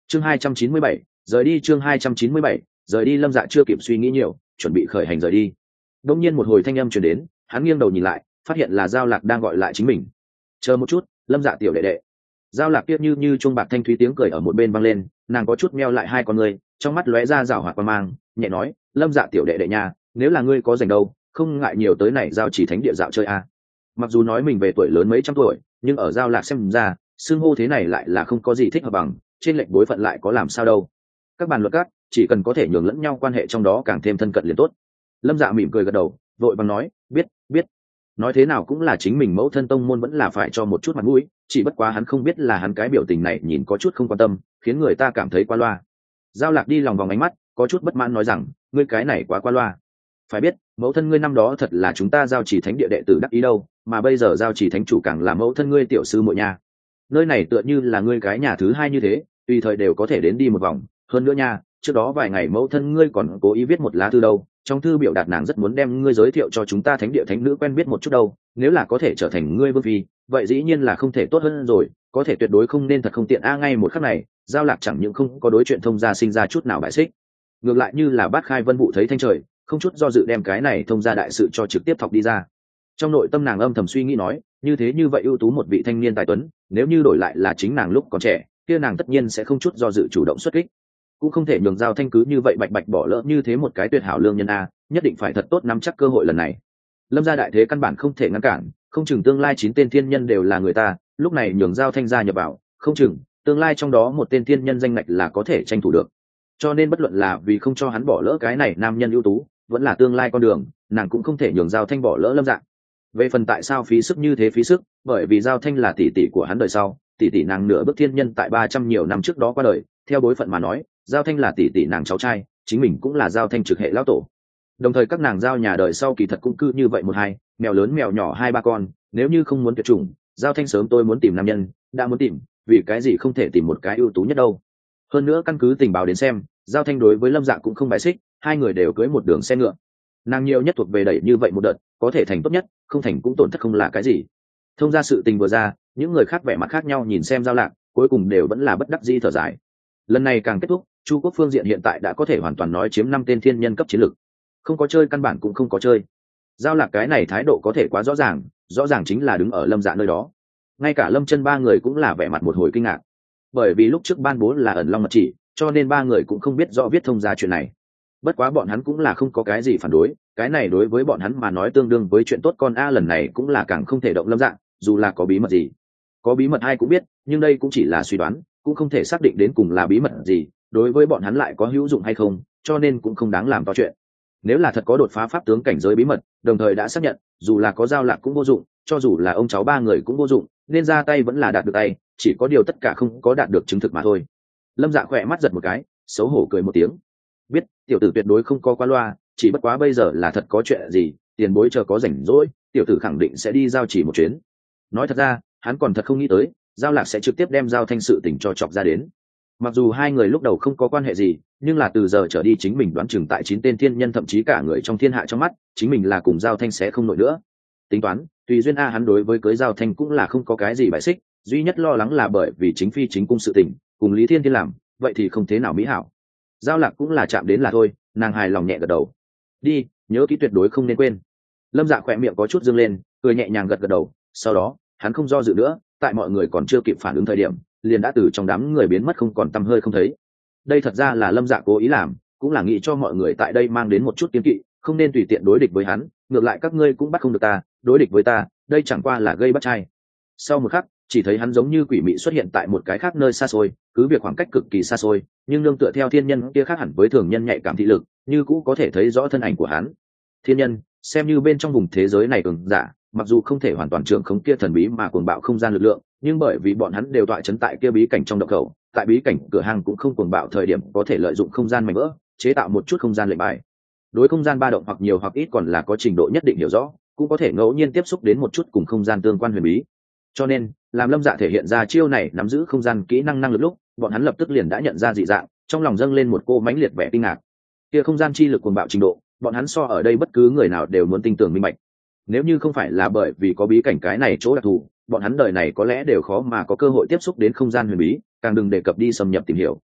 chương 297, rời đi. Chương 297, rời đi. Lâm Dạ chưa kịp suy nghĩ nhiều, chuẩn bị khởi hành rời đi. Đông nhiên một hồi thanh âm truyền đến, hắn nghiêng đầu nhìn lại, phát hiện là Giao Lạc đang gọi lại chính mình. Chờ một chút, Lâm Dạ tiểu đệ đệ. Giao Lạc tiếc như chuông bạc thanh thúy tiếng cười ở một bên vang lên, nàng có chút meo lại hai con ngươi, trong mắt lóe ra rảo hoạt quan mang, nhẹ nói, Lâm Dạ tiểu đệ đệ nha, nếu là ngươi có rảnh đâu, không ngại nhiều tới này Giao Chỉ Thánh địa dạo chơi a. Mặc dù nói mình về tuổi lớn mấy trăm tuổi, nhưng ở Giao Lạc xem ra, xưng hô thế này lại là không có gì thích hợp bằng, trên lệnh bối phận lại có làm sao đâu. Các bàn luận các, chỉ cần có thể nhường lẫn nhau quan hệ trong đó càng thêm thân cận liền tốt. Lâm Dạ mỉm cười gật đầu, vội bằng nói, biết. Nói thế nào cũng là chính mình mẫu thân tông môn, vẫn là phải cho một chút mặt mũi, chỉ bất quá hắn không biết là hắn cái biểu tình này nhìn có chút không quan tâm, khiến người ta cảm thấy qua loa. Giao Lạc đi lòng vòng ánh mắt, có chút bất mãn nói rằng, ngươi cái này quá qua loa. Phải biết, mẫu thân ngươi năm đó thật là chúng ta Giao Chỉ Thánh địa đệ tử đắc ý đâu, mà bây giờ Giao Chỉ Thánh chủ càng là mẫu thân ngươi tiểu sư muội nha. Nơi này tựa như là ngươi cái nhà thứ hai như thế, tùy thời đều có thể đến đi một vòng. Hơn nữa nha, trước đó vài ngày mẫu thân ngươi còn cố ý viết một lá thư đâu, trong thư biểu đạt nàng rất muốn đem ngươi giới thiệu cho chúng ta thánh địa thánh nữ quen biết một chút đâu, nếu là có thể trở thành ngươi vương phi, vậy dĩ nhiên là không thể tốt hơn rồi, có thể tuyệt đối không nên thật không tiện a. Ngay một khắc này, Giao Lạc chẳng những không có đối chuyện thông gia sinh ra chút nào bại xích, ngược lại như là bát khai vân vụ thấy thanh trời, không chút do dự đem cái này thông gia đại sự cho trực tiếp thọc đi ra. Trong nội tâm nàng âm thầm suy nghĩ nói, như thế như vậy ưu tú một vị thanh niên tài tuấn, nếu như đổi lại là chính nàng lúc còn trẻ, kia nàng tất nhiên sẽ không chút do dự chủ động xuất kích, cũng không thể nhường Giao Thanh cứ như vậy bạch bạch bỏ lỡ như thế một cái tuyệt hảo lương nhân a, nhất định phải thật tốt nắm chắc cơ hội lần này. Lâm gia đại thế căn bản không thể ngăn cản, không chừng tương lai 9 tên thiên nhân đều là người ta, lúc này nhường Giao Thanh gia nhập vào, không chừng tương lai trong đó một tên thiên nhân danh ngạch là có thể tranh thủ được. Cho nên bất luận là vì không cho hắn bỏ lỡ cái này nam nhân ưu tú, vẫn là tương lai con đường, nàng cũng không thể nhường Giao Thanh bỏ lỡ Lâm Dạ. Về phần tại sao phí sức như thế phí sức, bởi vì Giao Thanh là tỷ tỷ của hắn đời sau, tỷ tỷ nàng nửa bước thiên nhân tại 300 nhiều năm trước đó qua đời, theo bối phận mà nói, Giao Thanh là tỷ tỷ nàng cháu trai, chính mình cũng là Giao Thanh trực hệ lão tổ. Đồng thời các nàng Giao nhà đời sau kỳ thật cũng cứ như vậy một hai, mèo lớn mèo nhỏ 2-3 con, nếu như không muốn tuyệt chủng, Giao Thanh sớm tôi muốn tìm nam nhân, đã muốn tìm, vì cái gì không thể tìm một cái ưu tú nhất đâu. Hơn nữa căn cứ tình báo đến xem, Giao Thanh đối với Lâm Dạ cũng không bài xích, hai người đều cưới một đường xe ngựa. Nàng nhiều nhất thuộc về đẩy như vậy một đợt, có thể thành tốt nhất, không thành cũng tổn thất không là cái gì. Thông ra sự tình vừa ra, những người khác vẻ mặt khác nhau nhìn xem Giao Lạc, cuối cùng đều vẫn là bất đắc dĩ thở dài. Lần này càng kết thúc, Chu Quốc phương diện hiện tại đã có thể hoàn toàn nói chiếm 5 tên thiên nhân cấp chiến lực, không có chơi căn bản cũng không có chơi. Giao Lạc cái này thái độ có thể quá rõ ràng chính là đứng ở Lâm Dạ nơi đó. Ngay cả Lâm Chân ba người cũng là vẻ mặt một hồi kinh ngạc, bởi vì lúc trước ban bố là ẩn long mật chỉ, cho nên ba người cũng không biết rõ viết thông ra chuyện này. Bất quá bọn hắn cũng là không có cái gì phản đối, cái này đối với bọn hắn mà nói tương đương với chuyện tốt con a. Lần này cũng là càng không thể động Lâm Dạ, dù là có bí mật gì, có bí mật ai cũng biết, nhưng đây cũng chỉ là suy đoán, cũng không thể xác định đến cùng là bí mật gì, đối với bọn hắn lại có hữu dụng hay không, cho nên cũng không đáng làm to chuyện. Nếu là thật có đột phá pháp tướng cảnh giới bí mật, đồng thời đã xác nhận, dù là có Giao Lạc cũng vô dụng, cho dù là ông cháu ba người cũng vô dụng, nên ra tay vẫn là đạt được tay, chỉ có điều tất cả không có đạt được chứng thực mà thôi. Lâm Dạ khỏe mắt giật một cái, xấu hổ cười một tiếng, biết tiểu tử tuyệt đối không có qua loa, chỉ bất quá bây giờ là thật có chuyện gì, tiền bối chờ có rảnh rỗi, tiểu tử khẳng định sẽ đi Giao Chỉ một chuyến. Nói thật ra, hắn còn thật không nghĩ tới Giao Lạc sẽ trực tiếp đem Giao Thanh sự tình cho chọc ra đến. Mặc dù hai người lúc đầu không có quan hệ gì, nhưng là từ giờ trở đi chính mình đoán chừng tại 9 tên thiên nhân thậm chí cả người trong thiên hạ trong mắt, chính mình là cùng Giao Thanh sẽ không nổi nữa. Tính toán, tùy duyên a, hắn đối với cưới Giao Thanh cũng là không có cái gì bại xích, duy nhất lo lắng là bởi vì chính phi chính cung sự tình, cùng Lý Thiên Thiên làm, vậy thì không thế nào mỹ hảo. Giao Lạc cũng là chạm đến là thôi, nàng hài lòng nhẹ gật đầu. Đi, nhớ kỹ tuyệt đối không nên quên. Lâm Dạ khỏe miệng có chút dương lên, cười nhẹ nhàng gật gật đầu, sau đó, hắn không do dự nữa, tại mọi người còn chưa kịp phản ứng thời điểm, liền đã từ trong đám người biến mất không còn tăm hơi không thấy. Đây thật ra là Lâm Dạ cố ý làm, cũng là nghĩ cho mọi người tại đây mang đến một chút kiêng kỵ, không nên tùy tiện đối địch với hắn, ngược lại các ngươi cũng bắt không được ta, đối địch với ta, đây chẳng qua là gây bắt trai. Sau một khắc, chỉ thấy hắn giống như quỷ mị xuất hiện tại một cái khác nơi xa xôi, cứ việc khoảng cách cực kỳ xa xôi, nhưng nương tựa theo thiên nhân kia khác hẳn với thường nhân nhạy cảm thị lực, như cũ có thể thấy rõ thân ảnh của hắn. Thiên nhân, xem như bên trong vùng thế giới này cường giả, mặc dù không thể hoàn toàn trưởng khống kia thần bí mà cuồng bạo không gian lực lượng, nhưng bởi vì bọn hắn đều tọa chấn tại kia bí cảnh trong động khẩu, tại bí cảnh cửa hàng cũng không cuồng bạo thời điểm có thể lợi dụng không gian mảnh vỡ, chế tạo một chút không gian lệnh bài. Đối không gian ba động hoặc nhiều hoặc ít còn là có trình độ nhất định hiểu rõ, cũng có thể ngẫu nhiên tiếp xúc đến một chút cùng không gian tương quan huyền bí. Cho nên, làm Lâm Dạ thể hiện ra chiêu này nắm giữ không gian kỹ năng năng lực lúc, bọn hắn lập tức liền đã nhận ra dị dạng, trong lòng dâng lên một cô mãnh liệt vẻ kinh ngạc. Kia không gian chi lực cuồng bạo trình độ, bọn hắn so ở đây bất cứ người nào đều muốn tin tưởng minh bạch. Nếu như không phải là bởi vì có bí cảnh cái này chỗ đặc thù, bọn hắn đời này có lẽ đều khó mà có cơ hội tiếp xúc đến không gian huyền bí, càng đừng đề cập đi xâm nhập tìm hiểu.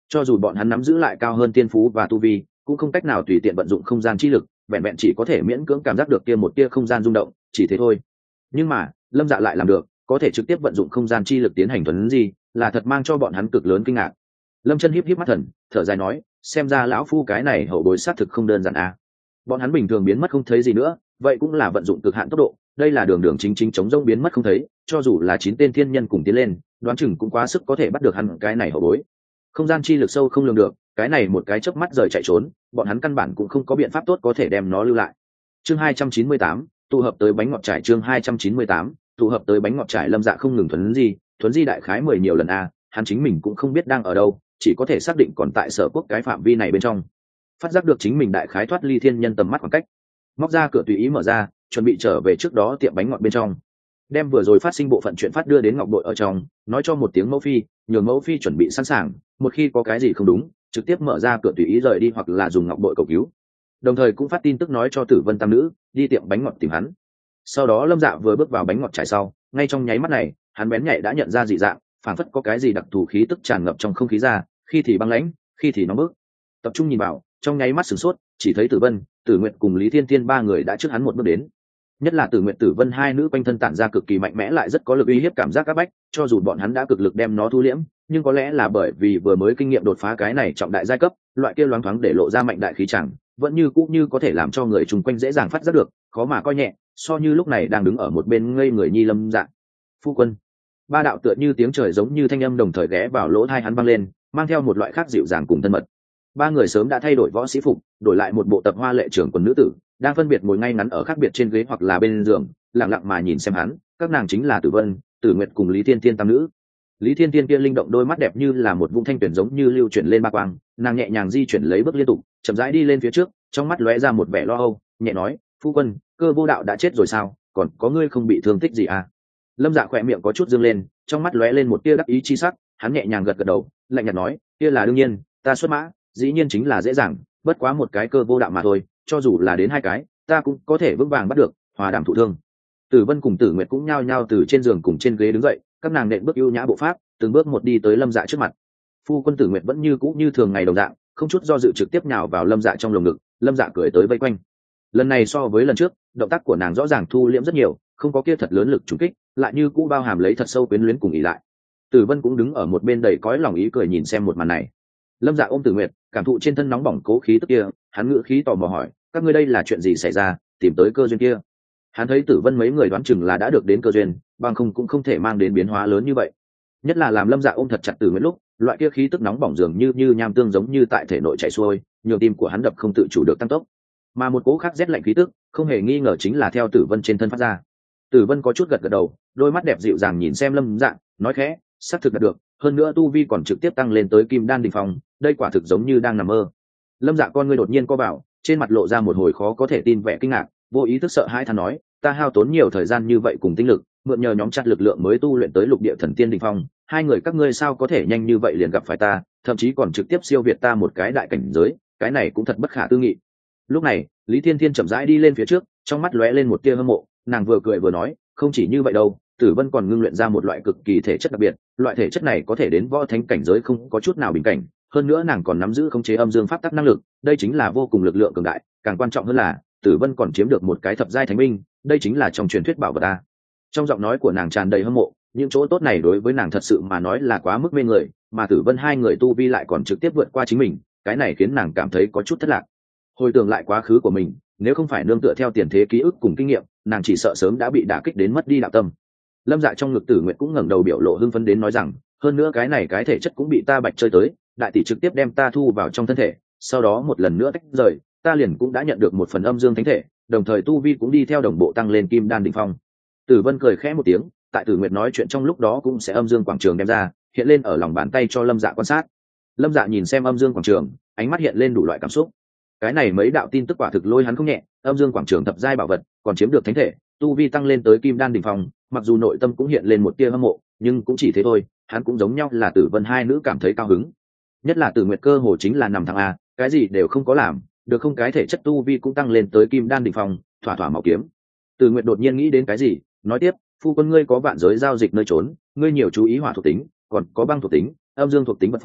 cho dù bọn hắn nắm giữ lại cao hơn tiên phú và tu vi cũng không cách nào tùy tiện vận dụng không gian chi lực, vẹn vẹn chỉ có thể miễn cưỡng cảm giác được kia một tia không gian rung động, chỉ thế thôi. Nhưng mà Lâm Dạ lại làm được, có thể trực tiếp vận dụng không gian chi lực tiến hành thuần gì, là thật mang cho bọn hắn cực lớn kinh ngạc. Lâm Chân híp híp mắt thần, thở dài nói, xem ra lão phu cái này hậu bối xác thực không đơn giản à. Bọn hắn bình thường biến mất không thấy gì nữa, vậy cũng là vận dụng cực hạn tốc độ, đây là đường đường chính chính chống rông biến mất không thấy, cho dù là 9 tên thiên nhân cùng tiến lên, đoán chừng cũng quá sức có thể bắt được hắn cái này hậu bối. Không gian chi lực sâu không lường được, cái này một cái chớp mắt rời chạy trốn, bọn hắn căn bản cũng không có biện pháp tốt có thể đem nó lưu lại. Chương 298, tụ hợp tới bánh ngọt trải. Chương 298, tụ hợp tới bánh ngọt trải. Lâm Dạ không ngừng thuấn di đại khái 10 nhiều lần a, hắn chính mình cũng không biết đang ở đâu, chỉ có thể xác định còn tại Sở Quốc cái phạm vi này bên trong. Phát giác được chính mình đại khái thoát ly thiên nhân tầm mắt khoảng cách, móc ra cửa tùy ý mở ra, chuẩn bị trở về trước đó tiệm bánh ngọt bên trong, đem vừa rồi phát sinh bộ phận chuyện phát đưa đến Ngọc Bội ở trong, nói cho một tiếng Mẫu Phi, nhường Mẫu Phi chuẩn bị sẵn sàng, một khi có cái gì không đúng, trực tiếp mở ra cửa tùy ý rời đi hoặc là dùng Ngọc Bội cầu cứu. Đồng thời cũng phát tin tức nói cho Tử Vân tam nữ đi tiệm bánh ngọt tìm hắn. Sau đó Lâm Dạ vừa bước vào bánh ngọt trải sau, ngay trong nháy mắt này, hắn bén nhạy đã nhận ra dị dạng, phảng phất có cái gì đặc thù khí tức tràn ngập trong không khí ra, khi thì băng lãnh, khi thì nóng bức. Tập trung nhìn vào, trong nháy mắt sửng sốt, chỉ thấy Tử Vân, Tử Nguyệt cùng Lý Thiên Thiên ba người đã trước hắn một bước đến. Nhất là Tử Nguyệt Tử Vân hai nữ quanh thân tản ra cực kỳ mạnh mẽ lại rất có lực uy hiếp cảm giác áp bách, cho dù bọn hắn đã cực lực đem nó thu liễm, nhưng có lẽ là bởi vì vừa mới kinh nghiệm đột phá cái này trọng đại giai cấp, loại kia loáng thoáng để lộ ra mạnh đại khí chẳng, vẫn như cũng như có thể làm cho người chung quanh dễ dàng phát giác được, khó mà coi nhẹ, so như lúc này đang đứng ở một bên ngây người Nhi Lâm Dạ. Phu quân. Ba đạo tựa như tiếng trời giống như thanh âm đồng thời ghé vào lỗ tai hắn vang lên, mang theo một loại khác dịu dàng cùng thân mật. Ba người sớm đã thay đổi võ sĩ phục, đổi lại một bộ tập hoa lệ trưởng quần nữ tử, đang phân biệt ngồi ngay ngắn ở khác biệt trên ghế hoặc là bên giường, lặng lặng mà nhìn xem hắn. Các nàng chính là Tử Vân, Tử Nguyệt cùng Lý Thiên Thiên tam nữ. Lý Thiên Thiên kia linh động đôi mắt đẹp như là một vũng thanh tuyển giống như lưu chuyển lên ba quang, nàng nhẹ nhàng di chuyển lấy bước liên tục, chậm rãi đi lên phía trước, trong mắt lóe ra một vẻ lo âu, nhẹ nói, phu quân, Cơ Vô Đạo đã chết rồi sao, còn có ngươi không bị thương tích gì à? Lâm Dạ khỏe miệng có chút dương lên, trong mắt lóe lên một tia đắc ý chi sắc, hắn nhẹ nhàng gật gật đầu, lạnh nhạt nói, kia là đương nhiên, ta xuất mã, dĩ nhiên chính là dễ dàng, bất quá một cái Cơ Vô Đạo mà thôi, cho dù là đến hai cái, ta cũng có thể vững vàng bắt được, hòa đảm thụ thương. Tử Vân cùng Tử Nguyệt cũng nhao nhao từ trên giường cùng trên ghế đứng dậy, các nàng nện bước ưu nhã bộ pháp, từng bước một đi tới Lâm Dạ trước mặt. Phu quân Tử Nguyệt vẫn như cũ như thường ngày đồng dạng, không chút do dự trực tiếp nhào vào Lâm Dạ trong lồng ngực, Lâm Dạ cười tới vây quanh. Lần này so với lần trước, động tác của nàng rõ ràng thu liễm rất nhiều, không có kia thật lớn lực trùng kích, lại như cũ bao hàm lấy thật sâu quyến luyến cùng ý lại. Tử Vân cũng đứng ở một bên đầy cõi lòng ý cười nhìn xem một màn này. Lâm Dạ ôm Tử Nguyệt, cảm thụ trên thân nóng bỏng cố khí tức kia, hắn ngữ khí tò mò hỏi, các ngươi đây là chuyện gì xảy ra, tìm tới cơ duyên kia? Hắn thấy Tử Vân mấy người đoán chừng là đã được đến cơ duyên, bằng không cũng không thể mang đến biến hóa lớn như vậy. Nhất là làm Lâm Dạ ôm thật chặt Tử Nguyệt lúc, loại kia khí tức nóng bỏng dường như nham tương giống như tại thể nội chảy xuôi, nhiều tim của hắn đập không tự chủ được tăng tốc. Mà một cỗ khác rét lạnh khí tức, không hề nghi ngờ chính là theo Tử Vân trên thân phát ra. Tử Vân có chút gật gật đầu, đôi mắt đẹp dịu dàng nhìn xem Lâm Dạ, nói khẽ, xác thực đạt được, hơn nữa tu vi còn trực tiếp tăng lên tới Kim Đan đỉnh phong, đây quả thực giống như đang nằm mơ. Lâm Dạ con ngươi đột nhiên co vào, trên mặt lộ ra một hồi khó có thể tin vẻ kinh ngạc, vô ý thức sợ hãi than nói, ta hao tốn nhiều thời gian như vậy cùng tinh lực, mượn nhờ nhóm chặt lực lượng mới tu luyện tới lục địa thần tiên đỉnh phong, hai người các ngươi sao có thể nhanh như vậy liền gặp phải ta, thậm chí còn trực tiếp siêu việt ta một cái đại cảnh giới, cái này cũng thật bất khả tư nghị. Lúc này, Lý Thiên Thiên chậm rãi đi lên phía trước, trong mắt lóe lên một tia hâm mộ, nàng vừa cười vừa nói, không chỉ như vậy đâu, Tử Vân còn ngưng luyện ra một loại cực kỳ thể chất đặc biệt, loại thể chất này có thể đến võ thánh cảnh giới không có chút nào bình cảnh, hơn nữa nàng còn nắm giữ khống chế âm dương pháp tắc năng lực, đây chính là vô cùng lực lượng cường đại, càng quan trọng hơn là Tử Vân còn chiếm được một cái thập giai thánh binh, đây chính là trong truyền thuyết bảo vật ta. Trong giọng nói của nàng tràn đầy hâm mộ, những chỗ tốt này đối với nàng thật sự mà nói là quá mức mê người, mà Tử Vân hai người tu vi lại còn trực tiếp vượt qua chính mình, cái này khiến nàng cảm thấy có chút thất lạc. Hồi tưởng lại quá khứ của mình, nếu không phải nương tựa theo tiền thế ký ức cùng kinh nghiệm, nàng chỉ sợ sớm đã bị đả kích đến mất đi đạo tâm. Lâm Dạ trong ngực Tử Nguyệt cũng ngẩng đầu biểu lộ hưng phấn đến nói rằng, hơn nữa cái này cái thể chất cũng bị ta bạch chơi tới, đại tỷ trực tiếp đem ta thu vào trong thân thể, sau đó một lần nữa tách rời, ta liền cũng đã nhận được một phần âm dương thánh thể, đồng thời tu vi cũng đi theo đồng bộ tăng lên Kim Đan đỉnh phong. Tử Vân cười khẽ một tiếng, tại Tử Nguyệt nói chuyện trong lúc đó cũng sẽ âm dương quảng trường đem ra, hiện lên ở lòng bàn tay cho Lâm Dạ quan sát. Lâm Dạ nhìn xem âm dương quảng trường, ánh mắt hiện lên đủ loại cảm xúc. Cái này mấy đạo tin tức quả thực lôi hắn không nhẹ, âm dương quảng trường thập giai bảo vật, còn chiếm được thánh thể, tu vi tăng lên tới Kim Đan đỉnh phong, mặc dù nội tâm cũng hiện lên một tia hâm mộ, nhưng cũng chỉ thế thôi, hắn cũng giống nhau là Tử Vân hai nữ cảm thấy cao hứng. Nhất là Tử Nguyệt cơ hồ chính là nằm thằng a, cái gì đều không có làm, được không cái thể chất tu vi cũng tăng lên tới Kim Đan đỉnh phong, thỏa thỏa mạo kiếm. Tử Nguyệt đột nhiên nghĩ đến cái gì, nói tiếp, phu quân ngươi có vạn giới giao dịch nơi trốn, ngươi nhiều chú ý hỏa thuộc tính, còn có băng thuộc tính, âm dương thuộc tính vật phẩm,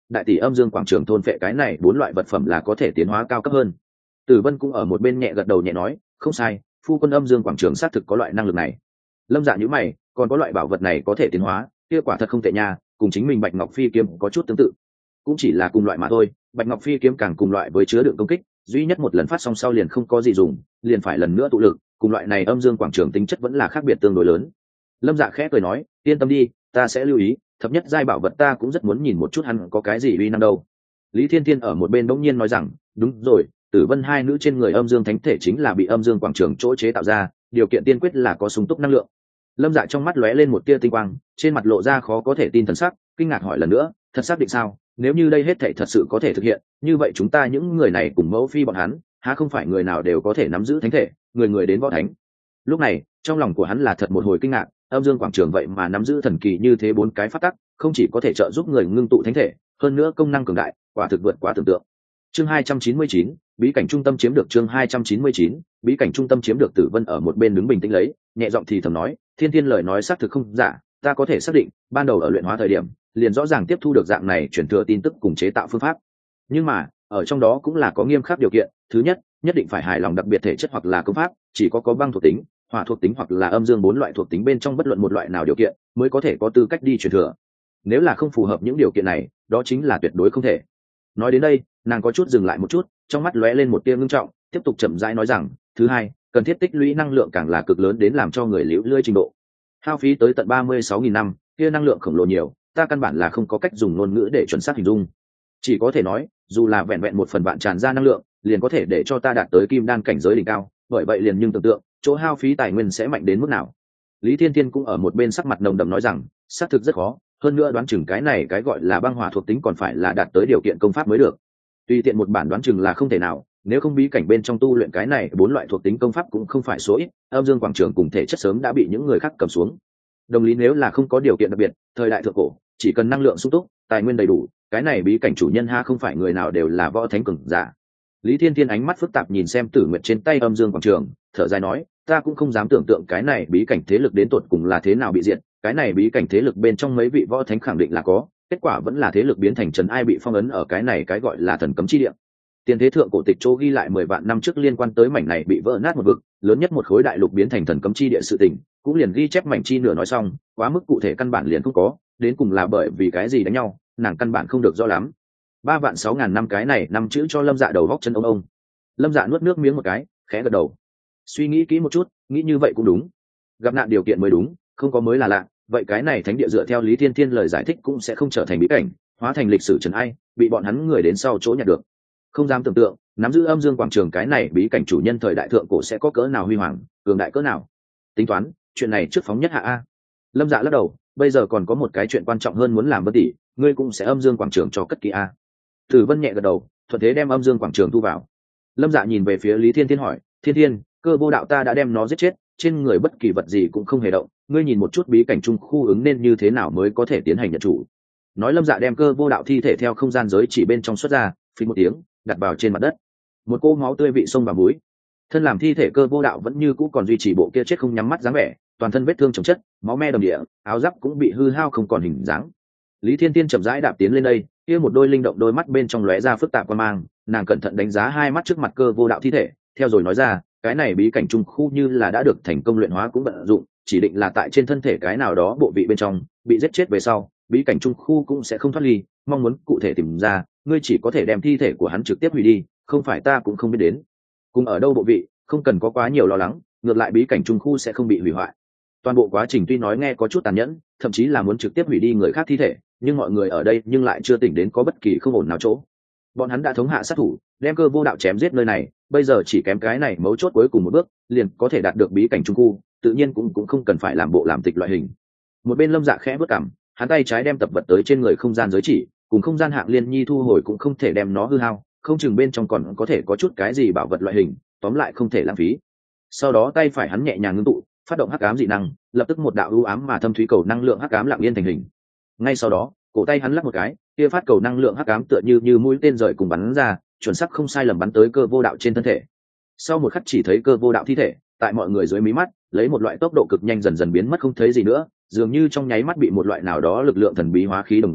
đại tỷ âm dương quảng trường thôn phệ cái này 4 loại vật phẩm là có thể tiến hóa cao cấp hơn. Tử Vân cũng ở một bên nhẹ gật đầu nhẹ nói, không sai, phu quân âm dương quảng trường xác thực có loại năng lực này. Lâm Dạ nhíu mày, còn có loại bảo vật này có thể tiến hóa, kia quả thật không tệ nha, cùng chính mình Bạch Ngọc Phi kiếm có chút tương tự. Cũng chỉ là cùng loại mà thôi, Bạch Ngọc Phi kiếm càng cùng loại với chứa đựng công kích, duy nhất một lần phát xong sau liền không có gì dùng, liền phải lần nữa tụ lực, cùng loại này âm dương quảng trường tính chất vẫn là khác biệt tương đối lớn. Lâm Dạ khẽ cười nói, yên tâm đi, ta sẽ lưu ý, thập nhất giai bảo vật ta cũng rất muốn nhìn một chút hắn có cái gì uy năng đâu. Lý Thiên Thiên ở một bên bỗng nhiên nói rằng, đúng rồi, Tử Vân hai nữ trên người âm dương thánh thể chính là bị âm dương quảng trường chỗ chế tạo ra, điều kiện tiên quyết là có sung túc năng lượng. Lâm Dạ trong mắt lóe lên một tia tinh quang, trên mặt lộ ra khó có thể tin thần sắc, kinh ngạc hỏi lần nữa, thật xác định sao? Nếu như đây hết thảy thật sự có thể thực hiện, như vậy chúng ta những người này cùng mẫu phi bọn hắn, há không phải người nào đều có thể nắm giữ thánh thể, người người đến võ thánh. Lúc này, trong lòng của hắn là thật một hồi kinh ngạc, âm dương quảng trường vậy mà nắm giữ thần kỳ như thế 4 cái pháp tắc, không chỉ có thể trợ giúp người ngưng tụ thánh thể, hơn nữa công năng cường đại, quả thực vượt quá tưởng tượng. Chương 299, bí cảnh trung tâm chiếm được. Chương 299, bí cảnh trung tâm chiếm được. Tử Vân ở một bên đứng bình tĩnh lấy, nhẹ giọng thì thầm nói, Thiên Thiên lời nói xác thực không giả, ta có thể xác định, ban đầu ở luyện hóa thời điểm, liền rõ ràng tiếp thu được dạng này truyền thừa tin tức cùng chế tạo phương pháp. Nhưng mà, ở trong đó cũng là có nghiêm khắc điều kiện, thứ nhất, nhất định phải hài lòng đặc biệt thể chất hoặc là công pháp, chỉ có băng thuộc tính, hỏa thuộc tính hoặc là âm dương 4 loại thuộc tính bên trong bất luận một loại nào điều kiện, mới có thể có tư cách đi truyền thừa. Nếu là không phù hợp những điều kiện này, đó chính là tuyệt đối không thể. Nói đến đây, nàng có chút dừng lại một chút, trong mắt lóe lên một tia ngưng trọng, tiếp tục chậm rãi nói rằng, thứ hai, cần thiết tích lũy năng lượng càng là cực lớn đến làm cho người liễu lươi trình độ. Hao phí tới tận 36.000 năm, kia năng lượng khổng lồ nhiều, ta căn bản là không có cách dùng ngôn ngữ để chuẩn xác hình dung. Chỉ có thể nói, dù là vẹn vẹn 1/3 tràn ra năng lượng, liền có thể để cho ta đạt tới kim đan cảnh giới đỉnh cao, bởi vậy liền nhưng tưởng tượng, chỗ hao phí tài nguyên sẽ mạnh đến mức nào. Lý Thiên Thiên cũng ở một bên sắc mặt nồng đậm nói rằng, xác thực rất khó, hơn nữa đoán chừng cái này cái gọi là băng hỏa thuộc tính còn phải là đạt tới điều kiện công pháp mới được. Tùy tiện một bản đoán chừng là không thể nào, nếu không bí cảnh bên trong tu luyện cái này 4 loại thuộc tính công pháp cũng không phải số ít, âm dương quảng trường cùng thể chất sớm đã bị những người khác cầm xuống. Đồng lý nếu là không có điều kiện đặc biệt, thời đại thượng cổ, chỉ cần năng lượng sung túc, tài nguyên đầy đủ, cái này bí cảnh chủ nhân ha không phải người nào đều là võ thánh cường giả. Lý Thiên Thiên ánh mắt phức tạp nhìn xem Tử Nguyệt trên tay âm dương quảng trường, thở dài nói, ta cũng không dám tưởng tượng cái này bí cảnh thế lực đến tột cùng là thế nào bị diệt, cái này bí cảnh thế lực bên trong mấy vị võ thánh khẳng định là có, kết quả vẫn là thế lực biến thành trấn ai bị phong ấn ở cái này cái gọi là thần cấm chi địa. Tiền thế thượng cổ tịch chỗ ghi lại 10 vạn năm trước liên quan tới mảnh này bị vỡ nát một vực, lớn nhất một khối đại lục biến thành thần cấm chi địa sự tình, cũng liền ghi chép mảnh chi nửa nói xong, quá mức cụ thể căn bản liền không có, đến cùng là bởi vì cái gì đánh nhau, nàng căn bản không được rõ lắm. 3.600.000 năm cái này năm chữ cho Lâm Dạ đầu góc chân ông. Lâm Dạ nuốt nước miếng một cái, khẽ gật đầu. Suy nghĩ kỹ một chút, nghĩ như vậy cũng đúng. Gặp nạn điều kiện mới đúng, không có mới là lạ, vậy cái này thánh địa dựa theo Lý Thiên Thiên lời giải thích cũng sẽ không trở thành bí cảnh, hóa thành lịch sử trần ai, bị bọn hắn người đến sau chỗ nhặt được. Không dám tưởng tượng, nắm giữ âm dương quảng trường cái này bí cảnh chủ nhân thời đại thượng cổ sẽ có cỡ nào huy hoàng, cường đại cỡ nào. Tính toán, chuyện này trước phóng nhất hạ a. Lâm Dạ lắc đầu, bây giờ còn có một cái chuyện quan trọng hơn muốn làm, Vân tỷ, ngươi cũng sẽ âm dương quảng trường cho cất kỹ a. Tử Vân nhẹ gật đầu, thuận thế đem âm dương quảng trường thu vào. Lâm Dạ nhìn về phía Lý Thiên Thiên hỏi, Thiên Thiên, cơ vô đạo ta đã đem nó giết chết, trên người bất kỳ vật gì cũng không hề động, ngươi nhìn một chút bí cảnh trung khu ứng nên như thế nào mới có thể tiến hành nhận chủ. Nói Lâm Dạ đem cơ vô đạo thi thể theo không gian giới chỉ bên trong xuất ra, phình một tiếng, đặt vào trên mặt đất. Một cô máu tươi vị sông vào mũi. Thân làm thi thể cơ vô đạo vẫn như cũ còn duy trì bộ kia chết không nhắm mắt dáng vẻ, toàn thân vết thương chồng chất, máu me đầm địa, áo giáp cũng bị hư hao không còn hình dáng. Lý Thiên Tiên chậm rãi đạp tiến lên đây, kia một đôi linh động đôi mắt bên trong lóe ra phức tạp quan mang, nàng cẩn thận đánh giá hai mắt trước mặt cơ vô đạo thi thể, theo rồi nói ra, cái này bí cảnh trung khu như là đã được thành công luyện hóa cũng vận dụng, chỉ định là tại trên thân thể cái nào đó bộ vị bên trong, bị giết chết về sau, bí cảnh trung khu cũng sẽ không thoát ly, mong muốn cụ thể tìm ra, ngươi chỉ có thể đem thi thể của hắn trực tiếp hủy đi, không phải ta cũng không biết đến. Cùng ở đâu bộ vị, không cần có quá nhiều lo lắng, ngược lại bí cảnh trung khu sẽ không bị hủy hoại. Toàn bộ quá trình tuy nói nghe có chút tàn nhẫn, thậm chí là muốn trực tiếp hủy đi người khác thi thể, nhưng mọi người ở đây nhưng lại chưa tỉnh đến có bất kỳ không ổn nào chỗ. Bọn hắn đã thống hạ sát thủ, đem cơ vô đạo chém giết nơi này, bây giờ chỉ kém cái này mấu chốt cuối cùng một bước, liền có thể đạt được bí cảnh trung khu, tự nhiên cũng không cần phải làm bộ làm tịch loại hình. Một bên Lâm Dạ khẽ bước cằm, hắn tay trái đem tập vật tới trên người không gian giới chỉ, cùng không gian hạng liên nhi thu hồi cũng không thể đem nó hư hao, không chừng bên trong còn có thể có chút cái gì bảo vật loại hình, tóm lại không thể lãng phí. Sau đó tay phải hắn nhẹ nhàng ngưng tụ, phát động hắc ám dị năng, lập tức một đạo ưu ám mà thâm thúy cầu năng lượng hắc ám lặng yên thành hình. Ngay sau đó, cổ tay hắn lắc một cái, kia phát cầu năng lượng hắc ám tựa như mũi tên rời cùng bắn ra, chuẩn xác không sai lầm bắn tới cơ vô đạo trên thân thể. Sau một khắc chỉ thấy cơ vô đạo thi thể, tại mọi người dưới mí mắt, lấy một loại tốc độ cực nhanh dần dần biến mất không thấy gì nữa, dường như trong nháy mắt bị một loại nào đó lực lượng thần bí hóa khí đồng dạng,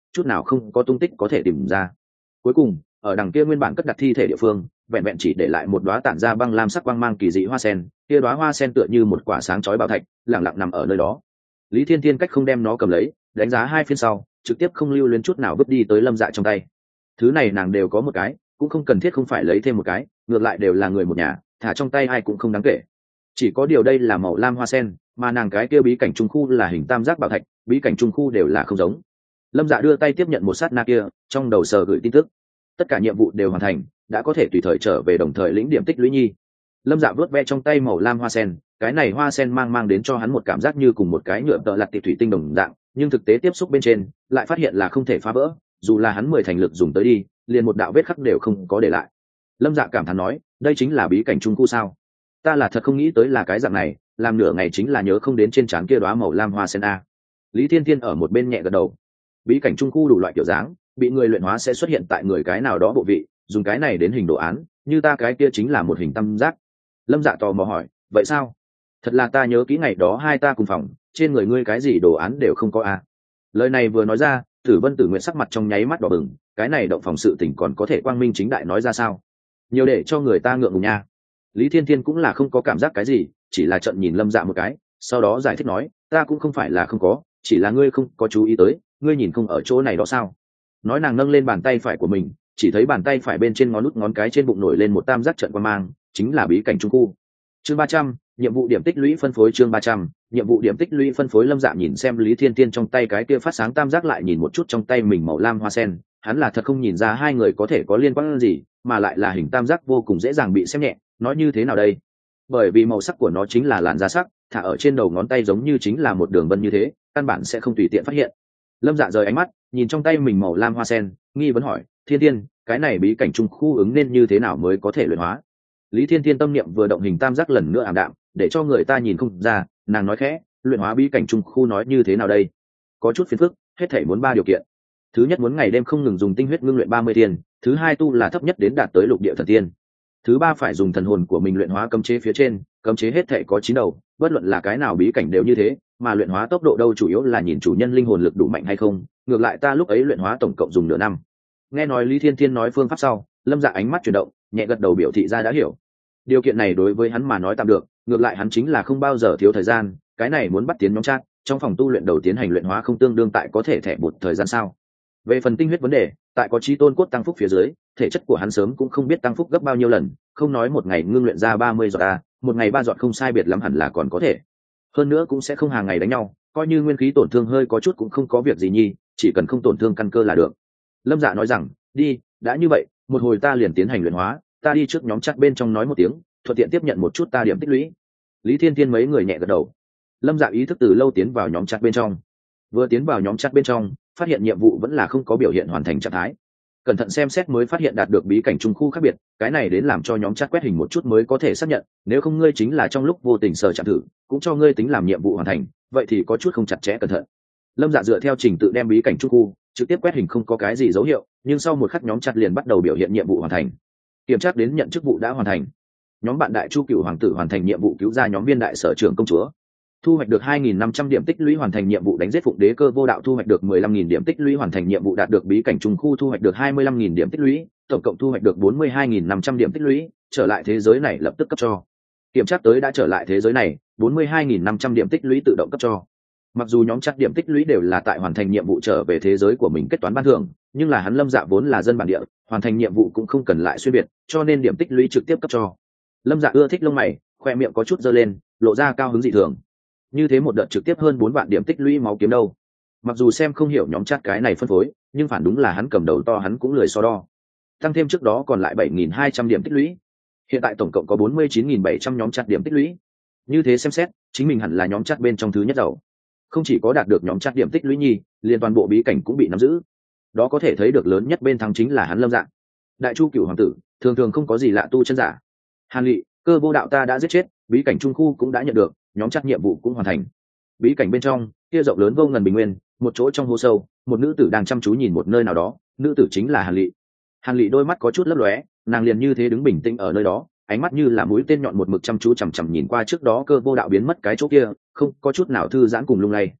chút nào không có tung tích có thể tìm ra. Cuối cùng ở đằng kia nguyên bản cất đặt thi thể địa phương, vẹn vẹn chỉ để lại một đóa tản ra băng lam sắc quang mang kỳ dị hoa sen, kia đóa hoa sen tựa như một quả sáng chói bảo thạch, lặng lặng nằm ở nơi đó. Lý Thiên Thiên cách không đem nó cầm lấy, đánh giá hai phiên sau, trực tiếp không lưu luyến chút nào vứt đi tới Lâm Dạ trong tay. Thứ này nàng đều có một cái, cũng không cần thiết không phải lấy thêm một cái, ngược lại đều là người một nhà, thả trong tay ai cũng không đáng kể. Chỉ có điều đây là màu lam hoa sen, mà nàng cái kia bí cảnh trung khu là hình tam giác bảo thạch, bí cảnh trung khu đều là không giống. Lâm Dạ đưa tay tiếp nhận một sát na kia, trong đầu sờ gửi tin tức. Tất cả nhiệm vụ đều hoàn thành, đã có thể tùy thời trở về, đồng thời lĩnh điểm tích lũy nhi. Lâm Dạ vớt ve trong tay màu lam hoa sen, cái này hoa sen mang đến cho hắn một cảm giác như cùng một cái nhựa tợ lặt tiệp thủy tinh đồng dạng, nhưng thực tế tiếp xúc bên trên lại phát hiện là không thể phá vỡ, dù là hắn 10 thành lực dùng tới đi, liền một đạo vết khắc đều không có để lại. Lâm Dạ cảm thán nói, đây chính là bí cảnh trung khu sao? Ta là thật không nghĩ tới là cái dạng này, làm nửa ngày chính là nhớ không đến trên trán kia đóa màu lam hoa sen a. Lý Thiên Thiên ở một bên nhẹ gật đầu. Bí cảnh trung khu đủ loại kiểu dáng, bị người luyện hóa sẽ xuất hiện tại người cái nào đó bộ vị, dùng cái này đến hình đồ án, như ta cái kia chính là một hình tam giác. Lâm Dạ tò mò hỏi, vậy sao? Thật là ta nhớ kỹ ngày đó hai ta cùng phòng, trên người ngươi cái gì đồ án đều không có a. Lời này vừa nói ra, Tử Vân Tử Nguyện sắc mặt trong nháy mắt đỏ bừng, cái này động phòng sự tình còn có thể quang minh chính đại nói ra sao? Nhiều để cho người ta ngượng ngùng nha. Lý Thiên Thiên cũng là không có cảm giác cái gì, chỉ là trợn nhìn Lâm Dạ một cái, sau đó giải thích nói, ta cũng không phải là không có, chỉ là ngươi không có chú ý tới, ngươi nhìn không ở chỗ này đó sao? Nói nàng nâng lên bàn tay phải của mình, chỉ thấy bàn tay phải bên trên ngón út ngón cái trên bụng nổi lên một tam giác trận quang mang, chính là bí cảnh trung khu. Chương 300, nhiệm vụ điểm tích lũy phân phối. Chương 300, nhiệm vụ điểm tích lũy phân phối. Lâm Dạ nhìn xem Lý Thiên Thiên trong tay cái kia phát sáng tam giác, lại nhìn một chút trong tay mình màu lam hoa sen, hắn là thật không nhìn ra hai người có thể có liên quan gì, mà lại là hình tam giác vô cùng dễ dàng bị xem nhẹ, nói như thế nào đây? Bởi vì màu sắc của nó chính là làn da sắc, thả ở trên đầu ngón tay giống như chính là một đường vân như thế, căn bản sẽ không tùy tiện phát hiện. Lâm Dạ rời ánh mắt, nhìn trong tay mình màu lam hoa sen, nghi vấn hỏi, Thiên Thiên, cái này bí cảnh trung khu ứng nên như thế nào mới có thể luyện hóa? Lý Thiên Thiên tâm niệm vừa động, hình tam giác lần nữa ảm đạm, để cho người ta nhìn không ra, nàng nói khẽ, luyện hóa bí cảnh trung khu nói như thế nào đây? Có chút phiền phức, hết thảy muốn 3 điều kiện. Thứ nhất, muốn ngày đêm không ngừng dùng tinh huyết ngưng luyện 30 tiên, thứ hai, tu là thấp nhất đến đạt tới lục địa thần tiên. Thứ ba, phải dùng thần hồn của mình luyện hóa cấm chế phía trên, cấm chế hết thảy có 9 đầu, bất luận là cái nào bí cảnh đều như thế, mà luyện hóa tốc độ đâu chủ yếu là nhìn chủ nhân linh hồn lực đủ mạnh hay không, ngược lại ta lúc ấy luyện hóa tổng cộng dùng nửa năm. Nghe nói Lý Thiên Thiên nói phương pháp sau, Lâm Dạ ánh mắt chuyển động, nhẹ gật đầu biểu thị ra đã hiểu. Điều kiện này đối với hắn mà nói tạm được, ngược lại hắn chính là không bao giờ thiếu thời gian, cái này muốn bắt tiến nhóm chat, trong phòng tu luyện đầu tiến hành luyện hóa không tương đương tại có thể thẻ bụt thời gian sao? Về phần tinh huyết vấn đề, tại có chí tôn cốt tăng phúc phía dưới, thể chất của hắn sớm cũng không biết tăng phúc gấp bao nhiêu lần, không nói một ngày ngưng luyện ra 30 giọt a, một ngày 3 giọt không sai biệt lắm hẳn là còn có thể. Hơn nữa cũng sẽ không hàng ngày đánh nhau, coi như nguyên khí tổn thương hơi có chút cũng không có việc gì nhi, chỉ cần không tổn thương căn cơ là được. Lâm Dạ nói rằng, đi, đã như vậy, một hồi ta liền tiến hành luyện hóa, ta đi trước nhóm chat bên trong nói một tiếng, thuận tiện tiếp nhận một chút ta điểm tích lũy. Lý Thiên Thiên mấy người nhẹ gật đầu. Lâm Dạ ý thức từ lâu tiến vào nhóm chat bên trong. Vừa tiến vào nhóm chat bên trong, phát hiện nhiệm vụ vẫn là không có biểu hiện hoàn thành trạng thái. Cẩn thận xem xét mới phát hiện đạt được bí cảnh trung khu khác biệt, cái này đến làm cho nhóm chat quét hình một chút mới có thể xác nhận, nếu không ngươi chính là trong lúc vô tình sờ chạm thử, cũng cho ngươi tính làm nhiệm vụ hoàn thành, vậy thì có chút không chặt chẽ cẩn thận. Lâm Dạ dựa theo trình tự đem bí cảnh trung khu trực tiếp quét hình, không có cái gì dấu hiệu, nhưng sau một khắc nhóm chat liền bắt đầu biểu hiện nhiệm vụ hoàn thành. Kiểm tra đến nhận chức vụ đã hoàn thành. Nhóm bạn Đại Chu Cửu hoàng tử hoàn thành nhiệm vụ cứu ra nhóm viên đại sở trưởng công chúa, thu hoạch được 2.500 điểm tích lũy, hoàn thành nhiệm vụ đánh giết Phụng Đế Cơ Vô Đạo, thu hoạch được 15.000 điểm tích lũy, hoàn thành nhiệm vụ đạt được bí cảnh trung khu, thu hoạch được 25.000 điểm tích lũy, tổng cộng thu hoạch được 42.500 điểm tích lũy, trở lại thế giới này lập tức cấp cho. Kiểm tra tới đã trở lại thế giới này, 42.500 điểm tích lũy tự động cấp cho. Mặc dù nhóm chắc điểm tích lũy đều là tại hoàn thành nhiệm vụ trở về thế giới của mình kết toán ban thưởng, nhưng là hắn Lâm Dạ vốn là dân bản địa, hoàn thành nhiệm vụ cũng không cần lại xuyên biệt, cho nên điểm tích lũy trực tiếp cấp cho. Lâm Dạ ưa thích lông mày, khoe miệng có chút giơ lên, lộ ra cao hứng dị thường. Như thế một đợt trực tiếp hơn 4 vạn điểm tích lũy máu kiếm đâu. Mặc dù xem không hiểu nhóm chat cái này phân phối, nhưng phản đúng là hắn cầm đầu to, hắn cũng lười so đo. Tăng thêm trước đó còn lại 7.200 điểm tích lũy. Hiện tại tổng cộng có 49.700 nhóm chat điểm tích lũy. Như thế xem xét, chính mình hẳn là nhóm chat bên trong thứ nhất giàu. Không chỉ có đạt được nhóm chat điểm tích lũy nhi, liền toàn bộ bí cảnh cũng bị nắm giữ. Đó có thể thấy được lớn nhất bên thắng chính là hắn Lâm Dạ. Đại Chu Cửu hoàng tử, thường thường không có gì lạ tu chân giả. Hàn Lị, Cơ Vô Đạo ta đã giết chết, bí cảnh trung khu cũng đã nhận được, nhóm chắc nhiệm vụ cũng hoàn thành. Bí cảnh bên trong kia rộng lớn vô ngần bình nguyên, một chỗ trong hố sâu, một nữ tử đang chăm chú nhìn một nơi nào đó, nữ tử chính là Hàn Lị. Hàn Lị đôi mắt có chút lấp lóe, nàng liền như thế đứng bình tĩnh ở nơi đó, ánh mắt như là mũi tên nhọn một mực chăm chú chằm chằm nhìn qua trước đó Cơ Vô Đạo biến mất cái chỗ kia, không có chút nào thư giãn cùng lung lay.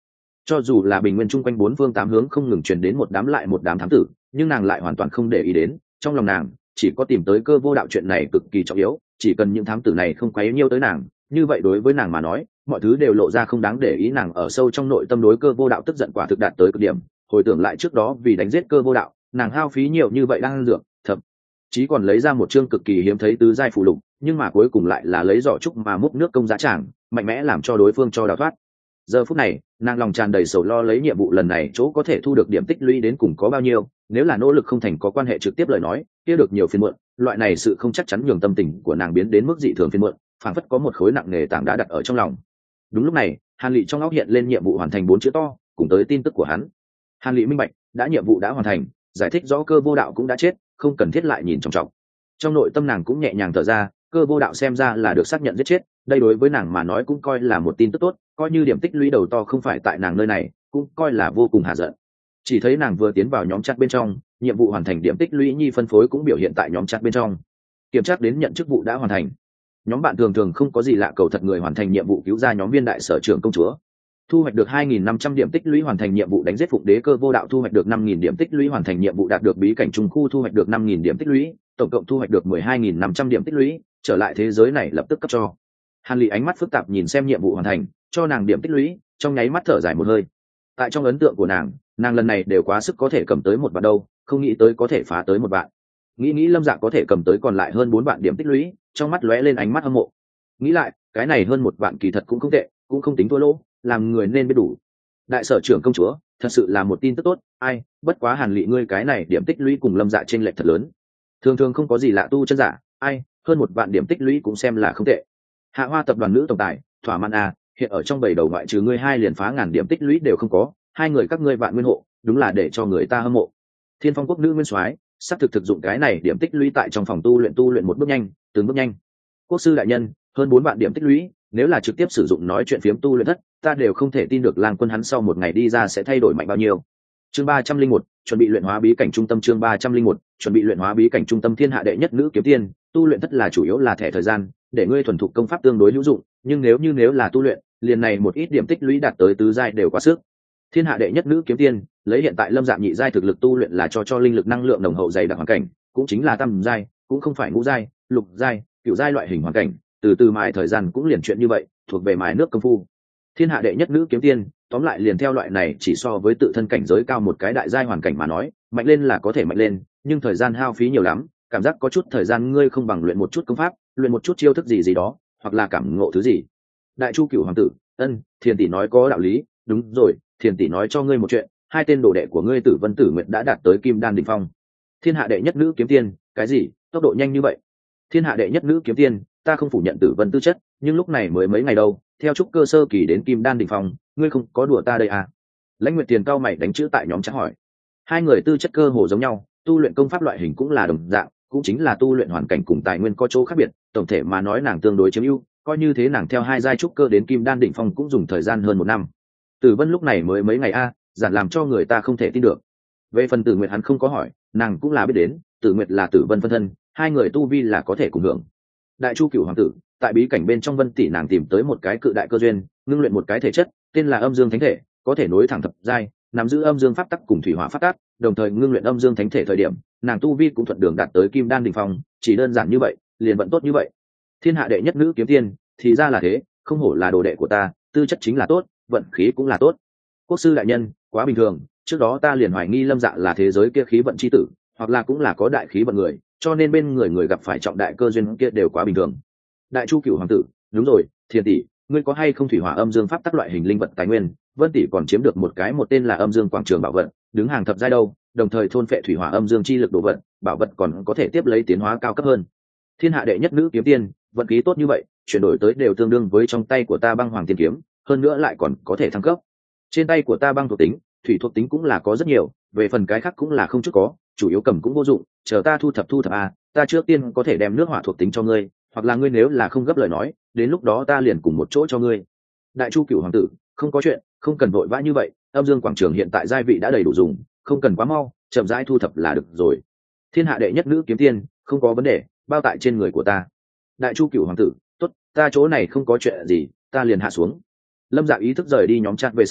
Cho dù là bình nguyên chung quanh bốn phương tám hướng không ngừng truyền đến một đám lại một đám thám tử, nhưng nàng lại hoàn toàn không để ý đến. Trong lòng nàng chỉ có tìm tới cơ vô đạo chuyện này cực kỳ trọng yếu, chỉ cần những thám tử này không quấy nhiêu tới nàng, như vậy đối với nàng mà nói mọi thứ đều lộ ra không đáng để ý. Nàng ở sâu trong nội tâm đối cơ vô đạo tức giận quả thực đạt tới cực điểm. Hồi tưởng lại trước đó vì đánh giết cơ vô đạo, nàng hao phí nhiều như vậy đang ăn dược, thậm chí còn lấy ra một chương cực kỳ hiếm thấy tứ giai phù lục, nhưng mà cuối cùng lại là lấy giỏ trúc mà múc nước công giá tràng, mạnh mẽ làm cho đối phương cho đào thoát. Giờ phút này nàng lòng tràn đầy sầu lo lấy nhiệm vụ lần này chỗ có thể thu được điểm tích lũy đến cùng có bao nhiêu, nếu là nỗ lực không thành có quan hệ trực tiếp lời nói kia được nhiều phiên muộn. Loại này sự không chắc chắn nhường tâm tình của nàng biến đến mức dị thường phiên muộn, phảng phất có một khối nặng nề tảng đã đặt ở trong lòng. Đúng lúc này Hàn Lị trong óc hiện lên nhiệm vụ hoàn thành 4 chữ to cùng tới tin tức của hắn. Hàn Lị minh bạch đã nhiệm vụ đã hoàn thành, giải thích rõ cơ vô đạo cũng đã chết, không cần thiết lại nhìn trọng trọng. Trong nội tâm nàng cũng nhẹ nhàng thở ra, cơ vô đạo xem ra là được xác nhận giết chết, đây đối với nàng mà nói cũng coi là một tin tức tốt, coi như điểm tích lũy đầu to không phải tại nàng nơi này cũng coi là vô cùng hạ giận. Chỉ thấy nàng vừa tiến vào nhóm chat bên trong, nhiệm vụ hoàn thành điểm tích lũy nhi phân phối cũng biểu hiện tại nhóm chat bên trong. Kiểm tra đến nhận chức vụ đã hoàn thành. Nhóm bạn thường thường không có gì lạ, cầu thật người hoàn thành nhiệm vụ cứu ra nhóm viên đại sở trưởng công chúa, thu hoạch được 2.500 điểm tích lũy hoàn thành nhiệm vụ đánh giết phụng đế cơ vô đạo, thu hoạch được 5.000 điểm tích lũy hoàn thành nhiệm vụ đạt được bí cảnh trung khu, thu hoạch được 5.000 điểm tích lũy, tổng cộng thu hoạch được 12.500 điểm tích lũy, trở lại thế giới này lập tức cấp cho. Hàn Lị ánh mắt phức tạp nhìn xem nhiệm vụ hoàn thành cho nàng điểm tích lũy, trong nháy mắt thở dài một hơi. Tại trong ấn tượng của nàng lần này đều quá sức có thể cầm tới 1 vạn đâu, không nghĩ tới có thể phá tới 1 vạn. Nghĩ Lâm Dạ có thể cầm tới còn lại hơn 4 vạn điểm tích lũy, trong mắt lóe lên ánh mắt hâm mộ. Nghĩ lại cái này hơn 1 vạn kỳ thật cũng không tệ, cũng không tính thua lỗ, làm người nên biết đủ. Đại sở trưởng công chúa thật sự là một tin tức tốt, ai bất quá Hàn Lị ngươi cái này điểm tích lũy cùng Lâm Dạ chênh lệch thật lớn, thường thường không có gì lạ tu chân giả, ai hơn 1 vạn điểm tích lũy cũng xem là không tệ. Hạ Hoa tập đoàn nữ tổng tài thỏa mãn à, hiện ở trong 7 đầu ngoại trừ ngươi 2 liền phá ngàn điểm tích lũy đều không có, 2 người các ngươi vạn nguyên hộ, đúng là để cho người ta hâm mộ. Thiên Phong quốc nữ nguyên soái sắp thực dụng cái này điểm tích lũy tại trong phòng tu luyện một bước nhanh, từng bước nhanh. Quốc sư đại nhân, hơn 4 vạn điểm tích lũy, nếu là trực tiếp sử dụng nói chuyện phiếm tu luyện thất, ta đều không thể tin được Lang Quân hắn sau một ngày đi ra sẽ thay đổi mạnh bao nhiêu. Chương 301, chuẩn bị luyện hóa bí cảnh trung tâm. Chương 301, chuẩn bị luyện hóa bí cảnh trung tâm. Thiên hạ đệ nhất nữ kiếm tiên, tu luyện thất là chủ yếu là thẻ thời gian, để ngươi thuần thục công pháp tương đối hữu dụng, nhưng nếu là tu luyện, liền này một ít điểm tích lũy đạt tới tứ giai đều quá sức. Thiên hạ đệ nhất nữ kiếm tiên, lấy hiện tại Lâm Dạ nhị giai thực lực tu luyện là cho linh lực năng lượng nồng hậu dày đặc hoàn cảnh, cũng chính là tam giai, cũng không phải ngũ giai, lục giai, cửu giai loại hình hoàn cảnh, từ từ mài thời gian cũng liền chuyện như vậy, thuộc về mài nước công phu. Thiên hạ đệ nhất nữ kiếm tiên, tóm lại liền theo loại này chỉ so với tự thân cảnh giới cao một cái đại giai hoàn cảnh mà nói, mạnh lên là có thể mạnh lên, nhưng thời gian hao phí nhiều lắm, cảm giác có chút thời gian ngươi không bằng luyện một chút công pháp, luyện một chút chiêu thức gì đó, hoặc là cảm ngộ thứ gì. Đại Chu Cửu hoàng tử, Thiền tỷ nói có đạo lý, đúng rồi, Thiền tỷ nói cho ngươi một chuyện, 2 tên đồ đệ của ngươi Tử Vân Tử Nguyệt đã đạt tới Kim Đan đỉnh phong. Thiên hạ đệ nhất nữ kiếm tiên, cái gì? Tốc độ nhanh như vậy? Thiên hạ đệ nhất nữ kiếm tiên, ta không phủ nhận Tử Vân tư chất, nhưng lúc này mới mấy ngày đâu, theo trúc cơ sơ kỳ đến Kim Đan đỉnh phong, ngươi không có đùa ta đây à? Lãnh Nguyệt Tiền cao mày đánh chữ tại nhóm chat hỏi. 2 người tư chất cơ hồ giống nhau, tu luyện công pháp loại hình cũng là đồng dạng, cũng chính là tu luyện hoàn cảnh cùng tài nguyên có chỗ khác biệt, tổng thể mà nói nàng tương đối chiếm ưu, coi như thế nàng theo 2 giai trúc cơ đến Kim Đan đỉnh phong cũng dùng thời gian hơn 1 năm. Tử Vân lúc này mới mấy ngày a, giản làm cho người ta không thể tin được. Về phần Tử Nguyệt hắn không có hỏi, nàng cũng là biết đến, Tử Nguyệt là Tử Vân phân thân, 2 người tu vi là có thể cùng hưởng. Đại Chu Cửu hoàng tử, tại bí cảnh bên trong Vân tỷ nàng tìm tới một cái cự đại cơ duyên, ngưng luyện một cái thể chất, tên là Âm Dương Thánh Thể, có thể nối thẳng thập giai, nắm giữ âm dương pháp tắc cùng thủy hỏa pháp tắc, đồng thời ngưng luyện âm dương thánh thể thời điểm, nàng tu vi cũng thuận đường đạt tới Kim Đan đỉnh phong, chỉ đơn giản như vậy, liền vận tốt như vậy. Thiên hạ đệ nhất nữ kiếm tiên, thì ra là thế, không hổ là đồ đệ của ta, tư chất chính là tốt, vận khí cũng là tốt. Quốc sư đại nhân, quá bình thường, trước đó ta liền hoài nghi Lâm Dạ là thế giới kia khí vận chi tử, hoặc là cũng là có đại khí vận người, cho nên bên người gặp phải trọng đại cơ duyên kia đều quá bình thường. Đại Chu Cửu hoàng tử, đúng rồi, Thiên tỷ, ngươi có hay không thủy hỏa âm dương pháp tắc loại hình linh vật tài nguyên? Vân tỷ còn chiếm được một tên là Âm Dương Quảng Trường bảo vật, đứng hàng thập giai đâu, đồng thời thôn phệ thủy hỏa âm dương chi lực đồ vật, bảo vật còn có thể tiếp lấy tiến hóa cao cấp hơn. Thiên hạ đệ nhất nữ kiếm tiên, vận khí tốt như vậy, chuyển đổi tới đều tương đương với trong tay của ta băng hoàng tiên kiếm, hơn nữa lại còn có thể thăng cấp. Trên tay của ta băng thuộc tính, thủy thuộc tính cũng là có rất nhiều, về phần cái khác cũng là không chút có, chủ yếu cầm cũng vô dụng, chờ ta thu thập ta trước tiên có thể đem nước hỏa thuộc tính cho ngươi, hoặc là ngươi nếu là không gấp lời nói, đến lúc đó ta liền cùng một chỗ cho ngươi. Đại Chu Cửu hoàng tử, không có chuyện, không cần vội vã như vậy, Âm Dương Quảng Trường hiện tại giai vị đã đầy đủ dùng, không cần quá mau, chậm rãi thu thập là được rồi. Thiên hạ đệ nhất nữ kiếm tiên, không có vấn đề, bao tại trên người của ta. Đại Chu Cửu hoàng tử, tốt, ta chỗ này không có chuyện gì, ta liền hạ xuống. Lâm Dạ ý thức rời đi nhóm chat về sau,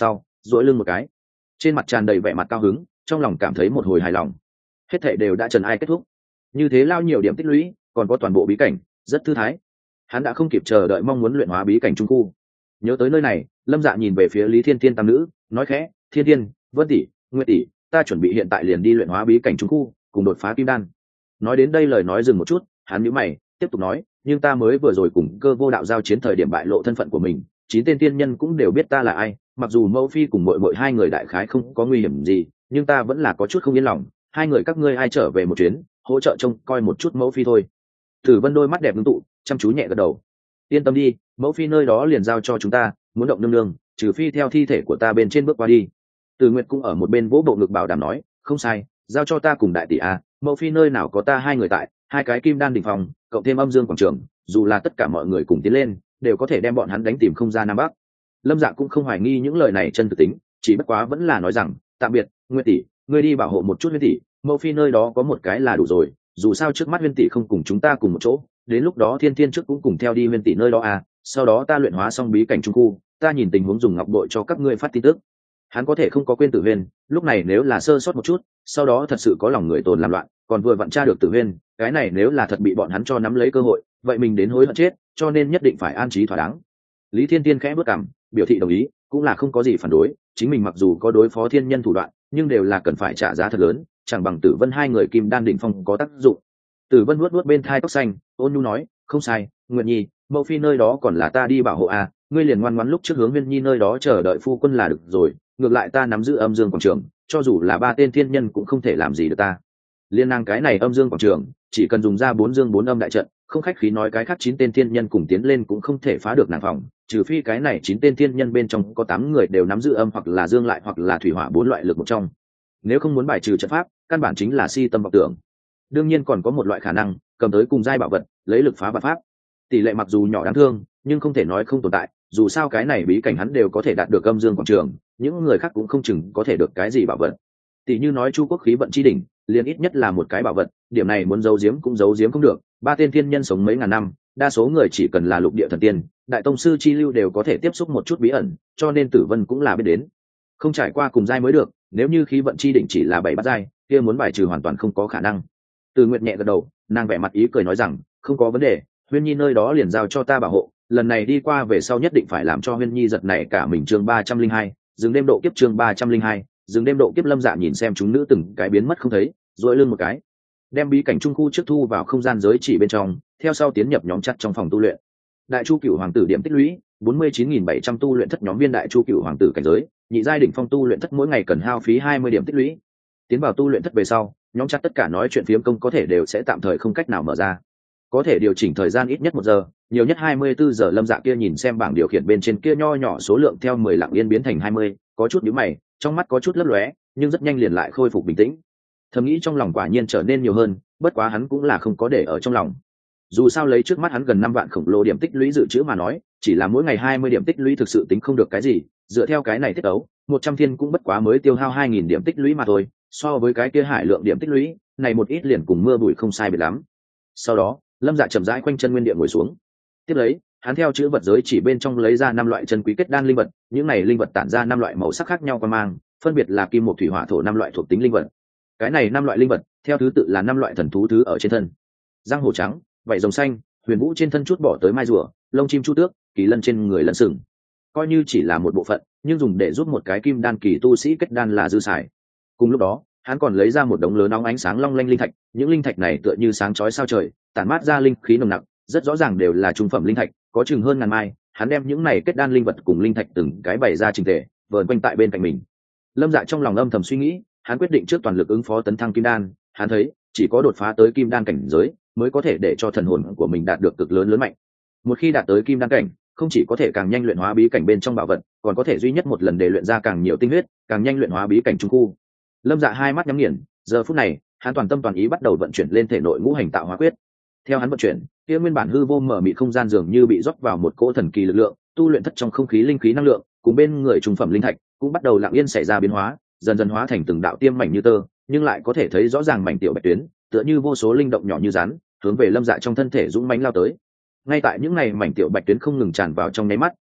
duỗi lưng một cái, trên mặt tràn đầy vẻ mặt cao hứng, trong lòng cảm thấy một hồi hài lòng. Hết thảy đều đã trần ai kết thúc, như thế lao nhiều điểm tích lũy, còn có toàn bộ bí cảnh, rất thư thái. Hắn đã không kịp chờ đợi mong muốn luyện hóa bí cảnh trung khu. Nhớ tới nơi này, Lâm Dạ nhìn về phía Lý Thiên Tiên tam nữ, nói khẽ, Thiên Tiên, Vân tỷ, Nguyệt tỷ, ta chuẩn bị hiện tại liền đi luyện hóa bí cảnh trung khu, cùng đột phá kim đan. Nói đến đây lời nói dừng một chút, hắn nhíu mày, tiếp tục nói, nhưng ta mới vừa rồi cùng Cơ Vô Đạo giao chiến thời điểm bại lộ thân phận của mình, 9 tên tiên nhân cũng đều biết ta là ai, mặc dù Mẫu Phi cùng muội muội hai người đại khái không có nguy hiểm gì, nhưng ta vẫn là có chút không yên lòng, hai người các ngươi ai trở về một chuyến, hỗ trợ trông coi một chút Mẫu Phi thôi. Tử Vân đôi mắt đẹp ngưng tụ, chăm chú nhẹ gật đầu. Yên tâm đi, Mẫu Phi nơi đó liền giao cho chúng ta, muốn động nương nương, trừ phi theo thi thể của ta bên trên bước qua đi. Từ Nguyệt cũng ở một bên vỗ bộ ngực bảo đảm nói, không sai, giao cho ta cùng đại tỷ a, Mẫu Phi nơi nào có ta hai người tại, hai cái kim đan đỉnh phòng, cộng thêm âm dương quảng trường, dù là tất cả mọi người cùng tiến lên, đều có thể đem bọn hắn đánh tìm không ra nam bắc. Lâm Dạ cũng không hoài nghi những lời này chân thực tính, chỉ bất quá vẫn là nói rằng, tạm biệt, Nguyệt tỷ, ngươi đi bảo hộ một chút Huyên tỷ, Mẫu Phi nơi đó có một cái là đủ rồi, dù sao trước mắt Huyên tỷ không cùng chúng ta cùng một chỗ, đến lúc đó Thiên Thiên trước cũng cùng theo đi Huyên tỷ nơi đó à, sau đó ta luyện hóa xong bí cảnh trung khu, ta nhìn tình huống dùng ngọc bội cho các ngươi phát tin tức. Hắn có thể không có quên Tử Huyên, lúc này nếu là sơ sót một chút, sau đó thật sự có lòng người tồn làm loạn, còn vừa vặn tra được Tử Huyên, cái này nếu là thật bị bọn hắn cho nắm lấy cơ hội, vậy mình đến hối hận chết, cho nên nhất định phải an trí thỏa đáng. Lý Thiên Tiên khẽ bước cằm, biểu thị đồng ý, cũng là không có gì phản đối, chính mình mặc dù có đối phó thiên nhân thủ đoạn, nhưng đều là cần phải trả giá thật lớn, chẳng bằng Tử Vân hai người kim đan đỉnh phong có tác dụng. Tử Vân vuốt vuốt bên thai tóc xanh, ôn nhu nói, không sai, Nguyệt Nhi, Mẫu Phi nơi đó còn là ta đi bảo hộ à, ngươi liền ngoan ngoãn lúc trước hướng Viên Nhi nơi đó chờ đợi phu quân là được rồi, ngược lại ta nắm giữ âm dương quảng trường, cho dù là 3 tên thiên nhân cũng không thể làm gì được ta. Liên năng cái này âm dương quảng trường, chỉ cần dùng ra 4 dương 4 âm đại trận, không khách khí nói cái khác 9 tên thiên nhân cùng tiến lên cũng không thể phá được nàng phòng, trừ phi cái này 9 tên thiên nhân bên trong có 8 người đều nắm giữ âm hoặc là dương lại hoặc là thủy hỏa 4 loại lực một trong. Nếu không muốn bài trừ trận pháp, căn bản chính là si tâm vọng tưởng. Đương nhiên còn có một loại khả năng, cầm tới cùng giai bảo vật, lấy lực phá vạn pháp. Tỷ lệ mặc dù nhỏ đáng thương, nhưng không thể nói không tồn tại, dù sao cái này bí cảnh hắn đều có thể đạt được âm dương quảng trường, những người khác cũng không chừng có thể được cái gì bảo vật. Tỷ như nói Chu Quốc khí vận chi đỉnh, liền ít nhất là một cái bảo vật, điểm này muốn giấu giếm cũng giấu giếm không được. 3 tên thiên nhân sống mấy ngàn năm, đa số người chỉ cần là lục địa thần tiên, đại tông sư chi lưu đều có thể tiếp xúc một chút bí ẩn, cho nên Tử Vân cũng là biết đến. Không trải qua cùng giai mới được, nếu như khí vận chi đỉnh chỉ là 7 bát giai, kia muốn bài trừ hoàn toàn không có khả năng. Từ Nguyệt nhẹ gật đầu, nàng vẻ mặt ý cười nói rằng, không có vấn đề, Huyên Nhi nơi đó liền giao cho ta bảo hộ, lần này đi qua về sau nhất định phải làm cho Huyên Nhi giật này cả mình. Chương 302, dừng đêm độ kiếp. Chương 302, dừng đêm độ kiếp. Lâm Dạ nhìn xem chúng nữ từng cái biến mất không thấy, rồi lưng một cái, đem bí cảnh trung khu trước thu vào không gian giới chỉ bên trong, theo sau tiến nhập nhóm chặt trong phòng tu luyện. Đại Chu Cửu Hoàng tử điểm tích lũy 49.700 tu luyện thất nhóm viên Đại Chu Cửu Hoàng tử cảnh giới, nhị giai đỉnh phong tu luyện thất mỗi ngày cần hao phí 20 điểm tích lũy. Tiến vào tu luyện thất về sau, nhóm chặt tất cả nói chuyện phiếm công có thể đều sẽ tạm thời không cách nào mở ra, có thể điều chỉnh thời gian ít nhất 1 giờ, nhiều nhất 24 giờ. Lâm Dạ kia nhìn xem bảng điều khiển bên trên kia nho nhỏ số lượng theo 10 lặng yên biến thành 20, có chút nhíu mày, trong mắt có chút lấp lóe, nhưng rất nhanh liền lại khôi phục bình tĩnh. Thầm nghĩ trong lòng quả nhiên trở nên nhiều hơn, bất quá hắn cũng là không có để ở trong lòng. Dù sao lấy trước mắt hắn gần 5 vạn khổng lồ điểm tích lũy dự trữ mà nói, chỉ là mỗi ngày 20 điểm tích lũy thực sự tính không được cái gì, dựa theo cái này tiết tấu, 100 thiên cũng bất quá mới tiêu hao 2000 điểm tích lũy mà thôi, so với cái kia hải lượng điểm tích lũy, này một ít liền cùng mưa bụi không sai biệt lắm. Sau đó, Lâm Dạ chậm rãi quanh chân nguyên địa ngồi xuống. Tiếp lấy, hắn theo chữ vật giới chỉ bên trong lấy ra 5 loại chân quý kết đan linh vật, những này linh vật tản ra 5 loại màu sắc khác nhau qua mang, phân biệt là kim mộc thủy hỏa thổ 5 loại thuộc tính linh vật. Cái này 5 loại linh vật, theo thứ tự là 5 loại thần thú thứ ở trên thân. Răng hổ trắng, vảy rồng xanh, huyền vũ trên thân chút bỏ tới mai rùa, lông chim chu tước, kỳ lân trên người lân sừng. Coi như chỉ là một bộ phận, nhưng dùng để giúp một cái kim đan kỳ tu sĩ kết đan là dư xài. Cùng lúc đó, hắn còn lấy ra một đống lớn nóng ánh sáng long lanh linh thạch, những linh thạch này tựa như sáng chói sao trời, tản mát ra linh khí nồng nặc, rất rõ ràng đều là trung phẩm linh thạch, có chừng hơn ngàn mai. Hắn đem những này kết đan linh vật cùng linh thạch từng cái bày ra chỉnh tề, vờn quanh tại bên cạnh mình. Lâm Dạ trong lòng âm thầm suy nghĩ, hắn quyết định trước toàn lực ứng phó tấn thăng kim đan. Hắn thấy chỉ có đột phá tới kim đan cảnh giới mới có thể để cho thần hồn của mình đạt được cực lớn lớn mạnh. Một khi đạt tới kim đan cảnh, không chỉ có thể càng nhanh luyện hóa bí cảnh bên trong bảo vật, còn có thể duy nhất một lần để luyện ra càng nhiều tinh huyết, càng nhanh luyện hóa bí cảnh trung khu. Lâm Dạ hai mắt nhắm nghiền, giờ phút này hắn toàn tâm toàn ý bắt đầu vận chuyển lên thể nội ngũ hành tạo hóa quyết. Theo hắn vận chuyển, kia nguyên bản hư vô mở mịt không gian dường như bị rót vào một cỗ thần kỳ lực lượng, tu luyện thất trong không khí linh khí năng lượng cùng bên người trung phẩm linh thạch cũng bắt đầu lặng yên xảy ra biến hóa, dần dần hóa thành từng đạo tiêm mảnh như tơ, nhưng lại có thể thấy rõ ràng mảnh tiểu bạch tuyến, tựa như vô số linh động nhỏ như rắn, hướng về Lâm Dạ trong thân thể dũng mãnh lao tới. Ngay tại những ngày mảnh tiểu bạch tuyến không ngừng tràn vào trong nháy mắt,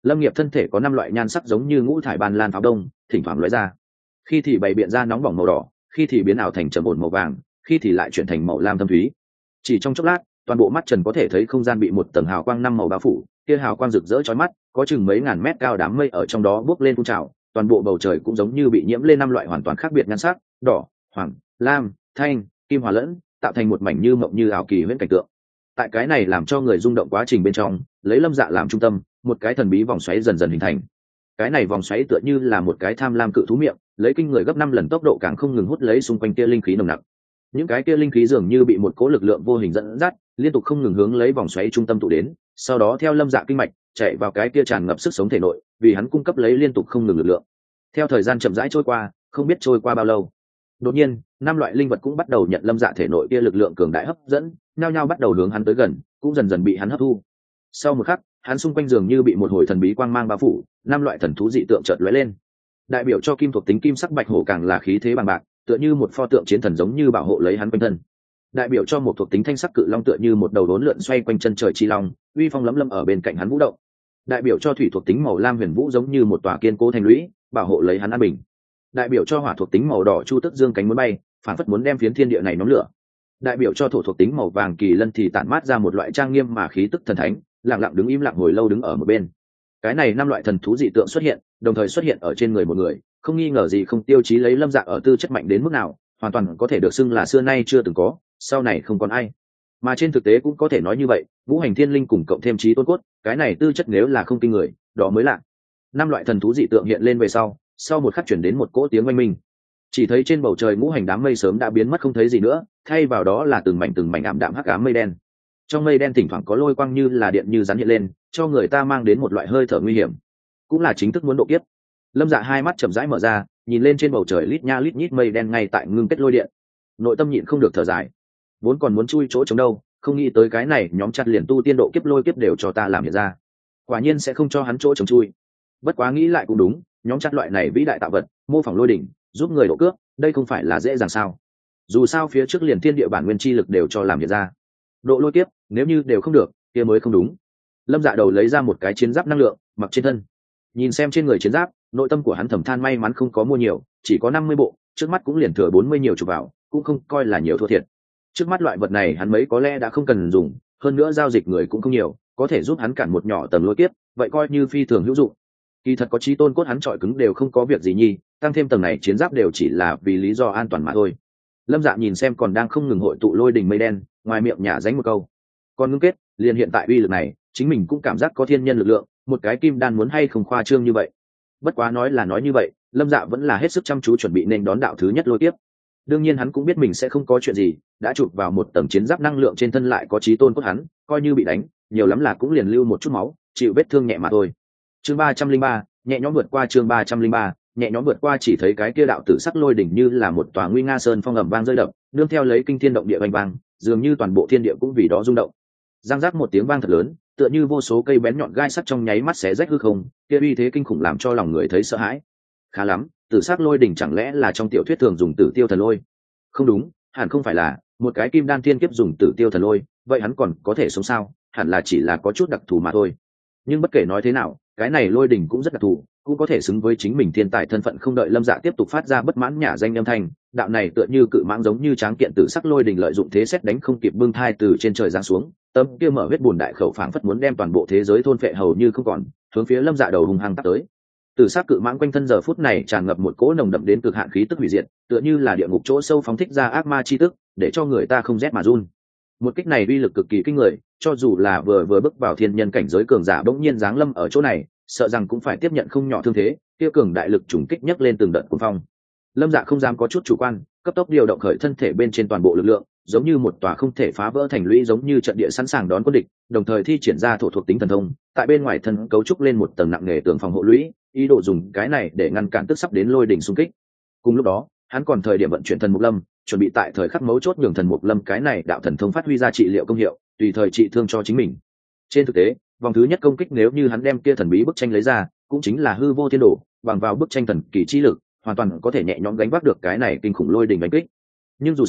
Lâm Nghiệp thân thể có 5 loại nhan sắc giống như ngũ thải ban lan pháo đông, thỉnh thoảng lóe ra. Khi thì bày biện ra nóng bỏng màu đỏ, khi thì biến ảo thành trầm ổn màu vàng, khi thì lại chuyển thành màu lam thâm thúy. Chỉ trong chốc lát, toàn bộ mắt Trần có thể thấy không gian bị một tầng hào quang 5 màu bao phủ, kia hào quang rực rỡ chói mắt, có chừng mấy ngàn mét cao đám mây ở trong đó bốc lên phun trào, toàn bộ bầu trời cũng giống như bị nhiễm lên 5 loại hoàn toàn khác biệt nhan sắc, đỏ, hoàng, lam, thanh, kim hòa lẫn, tạo thành một mảnh như mộng như ảo kỳ huyễn cảnh tượng. Tại cái này làm cho người rung động quá trình bên trong, lấy Lâm Dạ làm trung tâm, một cái thần bí vòng xoáy dần dần hình thành. Cái này vòng xoáy tựa như là một cái tham lam cự thú miệng, lấy kinh người gấp 5 lần tốc độ càng không ngừng hút lấy xung quanh kia linh khí nồng nặc. Những cái kia linh khí dường như bị một cỗ lực lượng vô hình dẫn dắt, liên tục không ngừng hướng lấy vòng xoáy trung tâm tụ đến, sau đó theo Lâm Dạ kinh mạch chạy vào cái kia tràn ngập sức sống thể nội, vì hắn cung cấp lấy liên tục không ngừng lực lượng. Theo thời gian chậm rãi trôi qua, không biết trôi qua bao lâu, đột nhiên 5 loại linh vật cũng bắt đầu nhận Lâm Dạ thể nội kia lực lượng cường đại hấp dẫn, nhao nhao bắt đầu hướng hắn tới gần, cũng dần dần bị hắn hấp thu. Sau một khắc, hắn xung quanh dường như bị một hồi thần bí quang mang bao phủ, 5 loại thần thú dị tượng chợt lóe lên. Đại biểu cho kim thuộc tính kim sắc bạch hổ càng là khí thế bằng bạc, tựa như một pho tượng chiến thần giống như bảo hộ lấy hắn quanh thân. Đại biểu cho một thuộc tính thanh sắc cự long tựa như một đầu đốn lượn xoay quanh chân trời chi long, uy phong lấm lấm ở bên cạnh hắn vũ động. Đại biểu cho thủy thuộc tính màu lam huyền vũ giống như một tòa kiên cố thành lũy, bảo hộ lấy hắn an bình. Đại biểu cho hỏa thuộc tính màu đỏ chu tức dương cánh muốn bay, phản phất muốn đem phiến thiên địa này nhóm lửa. Đại biểu cho thổ thuộc tính màu vàng kỳ lân thì tản mát ra một loại trang nghiêm mà khí tức thần thánh, lặng lặng đứng im lặng hồi lâu đứng ở một bên. Cái này 5 loại thần thú dị tượng xuất hiện, đồng thời xuất hiện ở trên người một người, không nghi ngờ gì không tiêu chí lấy Lâm Dạ ở tư chất mạnh đến mức nào, hoàn toàn có thể được xưng là xưa nay chưa từng có, sau này không còn ai. Mà trên thực tế cũng có thể nói như vậy, ngũ hành thiên linh cùng cộng thêm trí tôn cốt, cái này tư chất nếu là không kinh người, đó mới lạ. 5 loại thần thú dị tượng hiện lên về sau một khắc chuyển đến một cỗ tiếng oanh minh. Chỉ thấy trên bầu trời ngũ hành đám mây sớm đã biến mất không thấy gì nữa, thay vào đó là từng mảnh ảm đạm hắc ám mây đen. Trong mây đen thỉnh thoảng có lôi quang như là điện như rắn hiện lên, cho người ta mang đến một loại hơi thở nguy hiểm, cũng là chính thức muốn độ kiếp. Lâm Dạ hai mắt chậm rãi mở ra, nhìn lên trên bầu trời lít nha lít nhít mây đen ngay tại ngưng kết lôi điện, nội tâm nhịn không được thở dài. Vốn còn muốn chui chỗ trống đâu, không nghĩ tới cái này nhóm chặt liền tu tiên độ kiếp lôi kiếp đều cho ta làm hiện ra, quả nhiên sẽ không cho hắn chỗ trống chui. Bất quá nghĩ lại cũng đúng, nhóm chặt loại này vĩ đại tạo vật, mô phỏng lôi đỉnh, giúp người độ cướp, đây không phải là dễ dàng sao? Dù sao phía trước liền thiên địa bản nguyên chi lực đều cho làm hiện ra, độ lôi kiếp nếu như đều không được, kia mới không đúng. Lâm Dạ đầu lấy ra một cái chiến giáp năng lượng, mặc trên thân, nhìn xem trên người chiến giáp, nội tâm của hắn thầm than may mắn không có mua nhiều, chỉ có 50 bộ, trước mắt cũng liền thừa 40 nhiều chụp vào, cũng không coi là nhiều thua thiệt. Trước mắt loại vật này hắn mấy có lẽ đã không cần dùng, hơn nữa giao dịch người cũng không nhiều, có thể giúp hắn cản một nhỏ tầng lôi kiếp, vậy coi như phi thường hữu dụng. Kỳ thật có chí tôn cốt hắn trọi cứng đều không có việc gì nhi, tăng thêm tầng này chiến giáp đều chỉ là vì lý do an toàn mà thôi. Lâm Dạ nhìn xem còn đang không ngừng hội tụ lôi đình mây đen, ngoài miệng nhả dánh một câu, còn ngưng kết liền hiện tại uy lực này, chính mình cũng cảm giác có thiên nhân lực lượng, một cái kim đan muốn hay không khoa trương như vậy. Bất quá nói là nói như vậy, Lâm Dạ vẫn là hết sức chăm chú chuẩn bị nên đón đạo thứ nhất lôi tiếp. Đương nhiên hắn cũng biết mình sẽ không có chuyện gì, đã chụp vào một tầng chiến giáp năng lượng trên thân lại có chí tôn cốt hắn, coi như bị đánh, nhiều lắm là cũng liền lưu một chút máu, chịu vết thương nhẹ mà thôi. Chương 303, nhẹ nhõm vượt qua. Chương 303, nhẹ nhõm vượt qua. Chỉ thấy cái kia đạo tử sắc lôi đỉnh như là một tòa nguy nga sơn phong ầm vang rơi đập, nương theo lấy kinh thiên động địa vang vang, dường như toàn bộ thiên địa cũng vì đó rung động. Giang giác một tiếng vang thật lớn, tựa như vô số cây bén nhọn gai sắt trong nháy mắt xé rách hư không, kia uy thế kinh khủng làm cho lòng người thấy sợ hãi. Khá lắm, tử sắc lôi đỉnh chẳng lẽ là trong tiểu thuyết thường dùng tử tiêu thần lôi? Không đúng, hẳn không phải là, một cái kim đan thiên kiếp dùng tử tiêu thần lôi, vậy hắn còn có thể sống sao? Hẳn là chỉ là có chút đặc thù mà thôi. Nhưng bất kể nói thế nào, cái này lôi đỉnh cũng rất đặc thù, cũng có thể xứng với chính mình thiên tài thân phận. Không đợi Lâm Dạ tiếp tục phát ra bất mãn nhả danh âm thanh, đạo này tựa như cự mãng giống như tráng kiện tử sắc lôi đỉnh lợi dụng thế xét đánh không kịp bưng thai từ trên trời giáng xuống, tấm kia mở huyết bùn đại khẩu phảng phất muốn đem toàn bộ thế giới thôn phệ hầu như không còn, hướng phía Lâm Dạ đầu hung hăng tắt tới. Tử sắc cự mãng quanh thân giờ phút này tràn ngập một cỗ nồng đậm đến cực hạn khí tức hủy diệt, tựa như là địa ngục chỗ sâu phóng thích ra ác ma chi tức, để cho người ta không rét mà run. Một kích này uy lực cực kỳ kinh người, cho dù là vừa bước vào thiên nhân cảnh giới cường giả bỗng nhiên giáng lâm ở chỗ này, sợ rằng cũng phải tiếp nhận không nhỏ thương thế. Tiêu cường đại lực trùng kích nhấc lên từng đợt cuồng phong. Lâm Dạ không dám có chút chủ quan, cấp tốc điều động khởi thân thể bên trên toàn bộ lực lượng, giống như một tòa không thể phá vỡ thành lũy, giống như trận địa sẵn sàng đón quân địch, đồng thời thi triển ra thổ thuộc tính thần thông, tại bên ngoài thân cấu trúc lên một tầng nặng nề tường phòng hộ lũy, ý đồ dùng cái này để ngăn cản tức sắp đến lôi đỉnh xung kích. Cùng lúc đó, hắn còn thời điểm vận chuyển thần mục lâm, chuẩn bị tại thời khắc mấu chốt nhường thần mục lâm cái này đạo thần thông phát huy ra trị liệu công hiệu, tùy thời trị thương cho chính mình. Trên thực tế, vòng thứ nhất công kích nếu như hắn đem kia thần bí bức tranh lấy ra, cũng chính là hư vô thiên đồ, bằng vào bức tranh thần kỳ chi lực, hoàn toàn có thể nhẹ nhõm gánh vác được cái này kinh khủng lôi đỉnh đánh kích. Nhưng dù sao,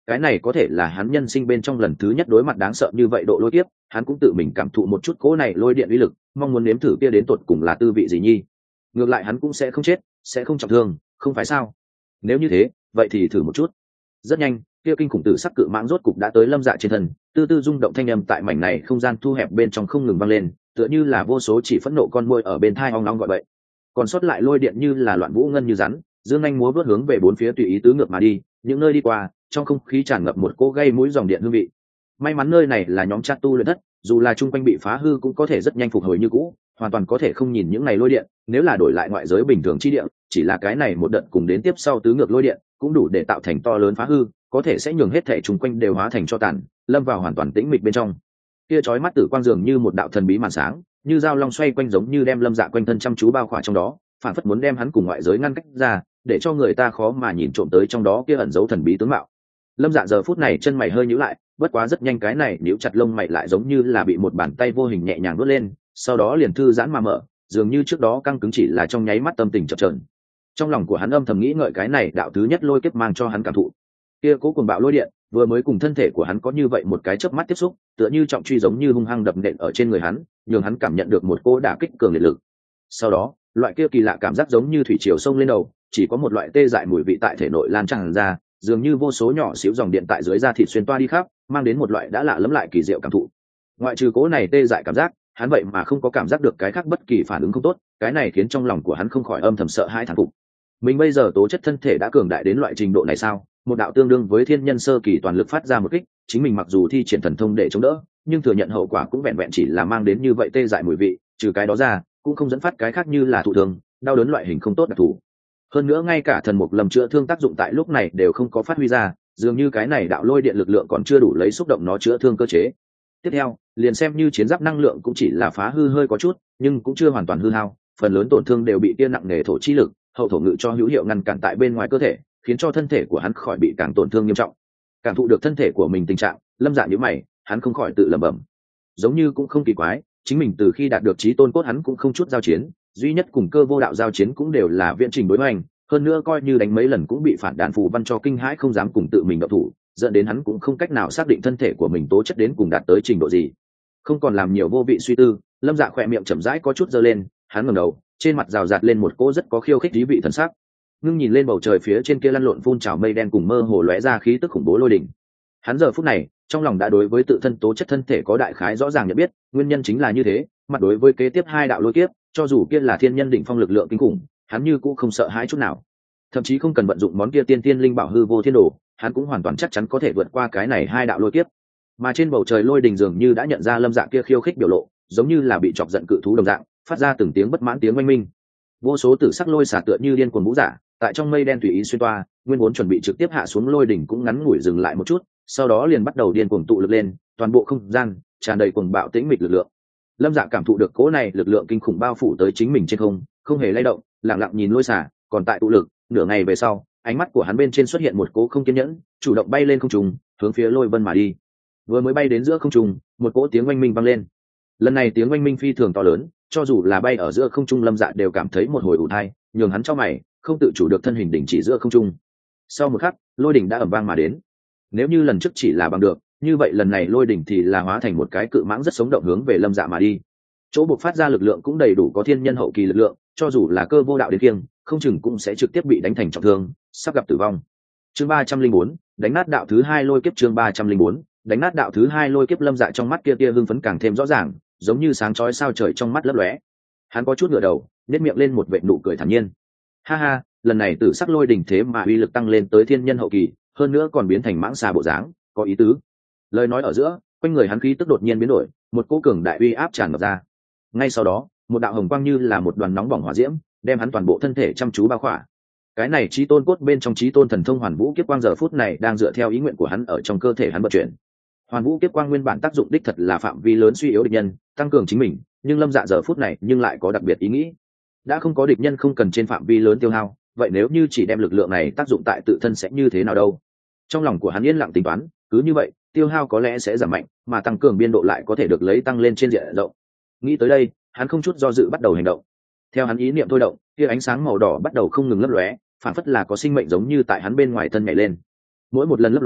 cái này có thể là hắn nhân sinh bên trong lần thứ nhất đối mặt đáng sợ như vậy độ lôi kiếp, hắn cũng tự mình cảm thụ một chút cỗ này lôi điện uy lực, mong muốn nếm thử kia đến tột cùng là tư vị gì nhi. Ngược lại hắn cũng sẽ không chết, sẽ không trọng thương, không phải sao? Nếu như thế, vậy thì thử một chút. Rất nhanh, kia kinh khủng tử sắc cự mãng rốt cục đã tới Lâm Dạ trên thân, tư tư rung động thanh âm tại mảnh này không gian thu hẹp bên trong không ngừng vang lên, tựa như là vô số chỉ phẫn nộ con muỗi ở bên thai ong ong gọi bậy. Còn sót lại lôi điện như là loạn vũ ngân như rắn, dương anh múa vớt hướng về bốn phía tùy ý tứ ngược mà đi, những nơi đi qua, trong không khí tràn ngập một cỗ gây mũi dòng điện hương vị. May mắn nơi này là nhóm chat tu luyện thất, dù là chung quanh bị phá hư cũng có thể rất nhanh phục hồi như cũ, hoàn toàn có thể không nhìn những này lôi điện. Nếu là đổi lại ngoại giới bình thường chi địa, chỉ là cái này một đợt cùng đến tiếp sau tứ ngược lôi điện cũng đủ để tạo thành to lớn phá hư, có thể sẽ nhường hết thể chung quanh đều hóa thành cho tàn, lâm vào hoàn toàn tĩnh mịch bên trong. Kia chói mắt tử quang dường như một đạo thần bí màn sáng, như dao long xoay quanh giống như đem Lâm Dạ quanh thân chăm chú bao khỏa trong đó, phản phất muốn đem hắn cùng ngoại giới ngăn cách ra, để cho người ta khó mà nhìn trộm tới trong đó kia ẩn giấu thần bí tướng mạo. Lâm Dạ giờ phút này chân mày hơi nhíu lại, bất quá rất nhanh cái này nhíu chặt lông mày lại giống như là bị một bàn tay vô hình nhẹ nhàng vuốt lên, sau đó liền thư giãn mà mở, dường như trước đó căng cứng chỉ là trong nháy mắt tâm tình chập chờn. Trong lòng của hắn âm thầm nghĩ ngợi cái này đạo thứ nhất lôi kiếp mang cho hắn cảm thụ. Kia cố cuồng bạo lôi điện vừa mới cùng thân thể của hắn có như vậy một cái chớp mắt tiếp xúc, tựa như trọng truy giống như hung hăng đập nện ở trên người hắn, nhường hắn cảm nhận được một cỗ đả kích cường liệt lực. Sau đó, loại kia kỳ lạ cảm giác giống như thủy triều sông lên đầu, chỉ có một loại tê dại mùi vị tại thể nội lan tràn ra, dường như vô số nhỏ xíu dòng điện tại dưới da thịt xuyên toa đi khắp, mang đến một loại đã lạ lẫm lại kỳ diệu cảm thụ. Ngoại trừ cỗ này tê dại cảm giác, hắn vậy mà không có cảm giác được cái khác bất kỳ phản ứng không tốt, cái này khiến trong lòng của hắn không khỏi âm thầm sợ hãi thán phục. Mình bây giờ tố chất thân thể đã cường đại đến loại trình độ này sao? Một đạo tương đương với thiên nhân sơ kỳ toàn lực phát ra một kích, chính mình mặc dù thi triển thần thông để chống đỡ, nhưng thừa nhận hậu quả cũng vẹn vẹn chỉ là mang đến như vậy tê dại mùi vị, trừ cái đó ra, cũng không dẫn phát cái khác như là thụ thương, đau đớn loại hình không tốt đặc thù. Hơn nữa ngay cả thần mục lầm chữa thương tác dụng tại lúc này đều không có phát huy ra, dường như cái này đạo lôi điện lực lượng còn chưa đủ lấy xúc động nó chữa thương cơ chế. Tiếp theo, liền xem như chiến giáp năng lượng cũng chỉ là phá hư hơi có chút, nhưng cũng chưa hoàn toàn hư hao, phần lớn tổn thương đều bị tiên nặng nề thổ chi lực, hậu thổ ngự cho hữu hiệu ngăn cản tại bên ngoài cơ thể, khiến cho thân thể của hắn khỏi bị càng tổn thương nghiêm trọng. Cảm thụ được thân thể của mình tình trạng, Lâm Dạ nhíu mày, hắn không khỏi tự lẩm bẩm, giống như cũng không kỳ quái, chính mình từ khi đạt được chí tôn cốt hắn cũng không chút giao chiến, duy nhất cùng cơ vô đạo giao chiến cũng đều là viễn trình đối hoành, hơn nữa coi như đánh mấy lần cũng bị phản đạn phù văn cho kinh hãi không dám cùng tự mình động thủ, dẫn đến hắn cũng không cách nào xác định thân thể của mình tố chất đến cùng đạt tới trình độ gì. Không còn làm nhiều vô vị suy tư, Lâm Dạ khỏe miệng chậm rãi có chút giơ lên, hắn ngẩng đầu, trên mặt rào rạt lên một cỗ rất có khiêu khích ý vị thần sắc. Ngưng nhìn lên bầu trời phía trên kia lăn lộn phun trào mây đen cùng mơ hồ lóe ra khí tức khủng bố lôi đỉnh. Hắn giờ phút này, trong lòng đã đối với tự thân tố chất thân thể có đại khái rõ ràng nhận biết, nguyên nhân chính là như thế, mặt đối với kế tiếp hai đạo lôi kiếp, cho dù kia là thiên nhân đỉnh phong lực lượng kinh khủng, hắn như cũng không sợ hãi chút nào. Thậm chí không cần vận dụng món kia tiên tiên linh bảo hư vô thiên đồ, hắn cũng hoàn toàn chắc chắn có thể vượt qua cái này hai đạo lôi kiếp. Mà trên bầu trời lôi đình dường như đã nhận ra Lâm Dạ kia khiêu khích biểu lộ, giống như là bị chọc giận cự thú đồng dạng, phát ra từng tiếng bất mãn tiếng oanh minh. Vô số tử sắc lôi xả tựa như điên cuồng vũ giả, tại trong mây đen tùy ý xuyên toa, nguyên vốn chuẩn bị trực tiếp hạ xuống lôi đỉnh cũng ngắn ngủi dừng lại một chút, sau đó liền bắt đầu điên cuồng tụ lực lên, toàn bộ không gian tràn đầy cuồng bạo tĩnh mịch lực lượng. Lâm Dạ cảm thụ được cỗ này lực lượng kinh khủng bao phủ tới chính mình trên không, không hề lay động, lặng lặng nhìn lôi xả, còn tại tụ lực, nửa ngày về sau, ánh mắt của hắn bên trên xuất hiện một cỗ không kiên nhẫn, chủ động bay lên không trung, hướng phía lôi vân mà đi. Vừa mới bay đến giữa không trung, một cỗ tiếng oanh minh vang lên. Lần này tiếng oanh minh phi thường to lớn, cho dù là bay ở giữa không trung Lâm Dạ đều cảm thấy một hồi ù tai, nhường hắn chau mày, không tự chủ được thân hình đỉnh chỉ giữa không trung. Sau một khắc, lôi đỉnh đã ầm vang mà đến. Nếu như lần trước chỉ là bằng được, như vậy lần này lôi đỉnh thì là hóa thành một cái cự mãng rất sống động hướng về Lâm Dạ mà đi. Chỗ buộc phát ra lực lượng cũng đầy đủ có thiên nhân hậu kỳ lực lượng, cho dù là cơ vô đạo đến kiêng, không chừng cũng sẽ trực tiếp bị đánh thành trọng thương, sắp gặp tử vong. Chương 304, đánh nát đạo thứ hai lôi kiếp. Chương 304, đánh nát đạo thứ hai lôi kiếp. Lâm Dạ trong mắt kia tia hưng phấn càng thêm rõ ràng, giống như sáng chói sao trời trong mắt lấp lóe. Hắn có chút ngửa đầu, nhếch miệng lên một vệt nụ cười thản nhiên. Ha ha, lần này tử sắc lôi đỉnh thế mà uy lực tăng lên tới thiên nhân hậu kỳ, hơn nữa còn biến thành mãng xà bộ dáng, có ý tứ. Lời nói ở giữa, quanh người hắn khí tức đột nhiên biến đổi, một cỗ cường đại uy áp tràn ngập ra. Ngay sau đó, một đạo hồng quang như là một đoàn nóng bỏng hỏa diễm, đem hắn toàn bộ thân thể chăm chú bao khỏa. Cái này chí tôn cốt bên trong chí tôn thần thông hoàn vũ kiếp quang giờ phút này đang dựa theo ý nguyện của hắn ở trong cơ thể hắn vận chuyển. Hoàn vũ kiếp quang nguyên bản tác dụng đích thật là phạm vi lớn suy yếu địch nhân, tăng cường chính mình, nhưng Lâm Dạ giờ phút này nhưng lại có đặc biệt ý nghĩ. Đã không có địch nhân không cần trên phạm vi lớn tiêu hao, vậy nếu như chỉ đem lực lượng này tác dụng tại tự thân sẽ như thế nào đâu? Trong lòng của hắn yên lặng tính toán, cứ như vậy, tiêu hao có lẽ sẽ giảm mạnh, mà tăng cường biên độ lại có thể được lấy tăng lên trên diện rộng. Nghĩ tới đây, hắn không chút do dự bắt đầu hành động. Theo hắn ý niệm thôi động, kia ánh sáng màu đỏ bắt đầu không ngừng lấp lóe, phản phất là có sinh mệnh giống như tại hắn bên ngoài thân nhảy lên. Mỗi một lần lấp lóe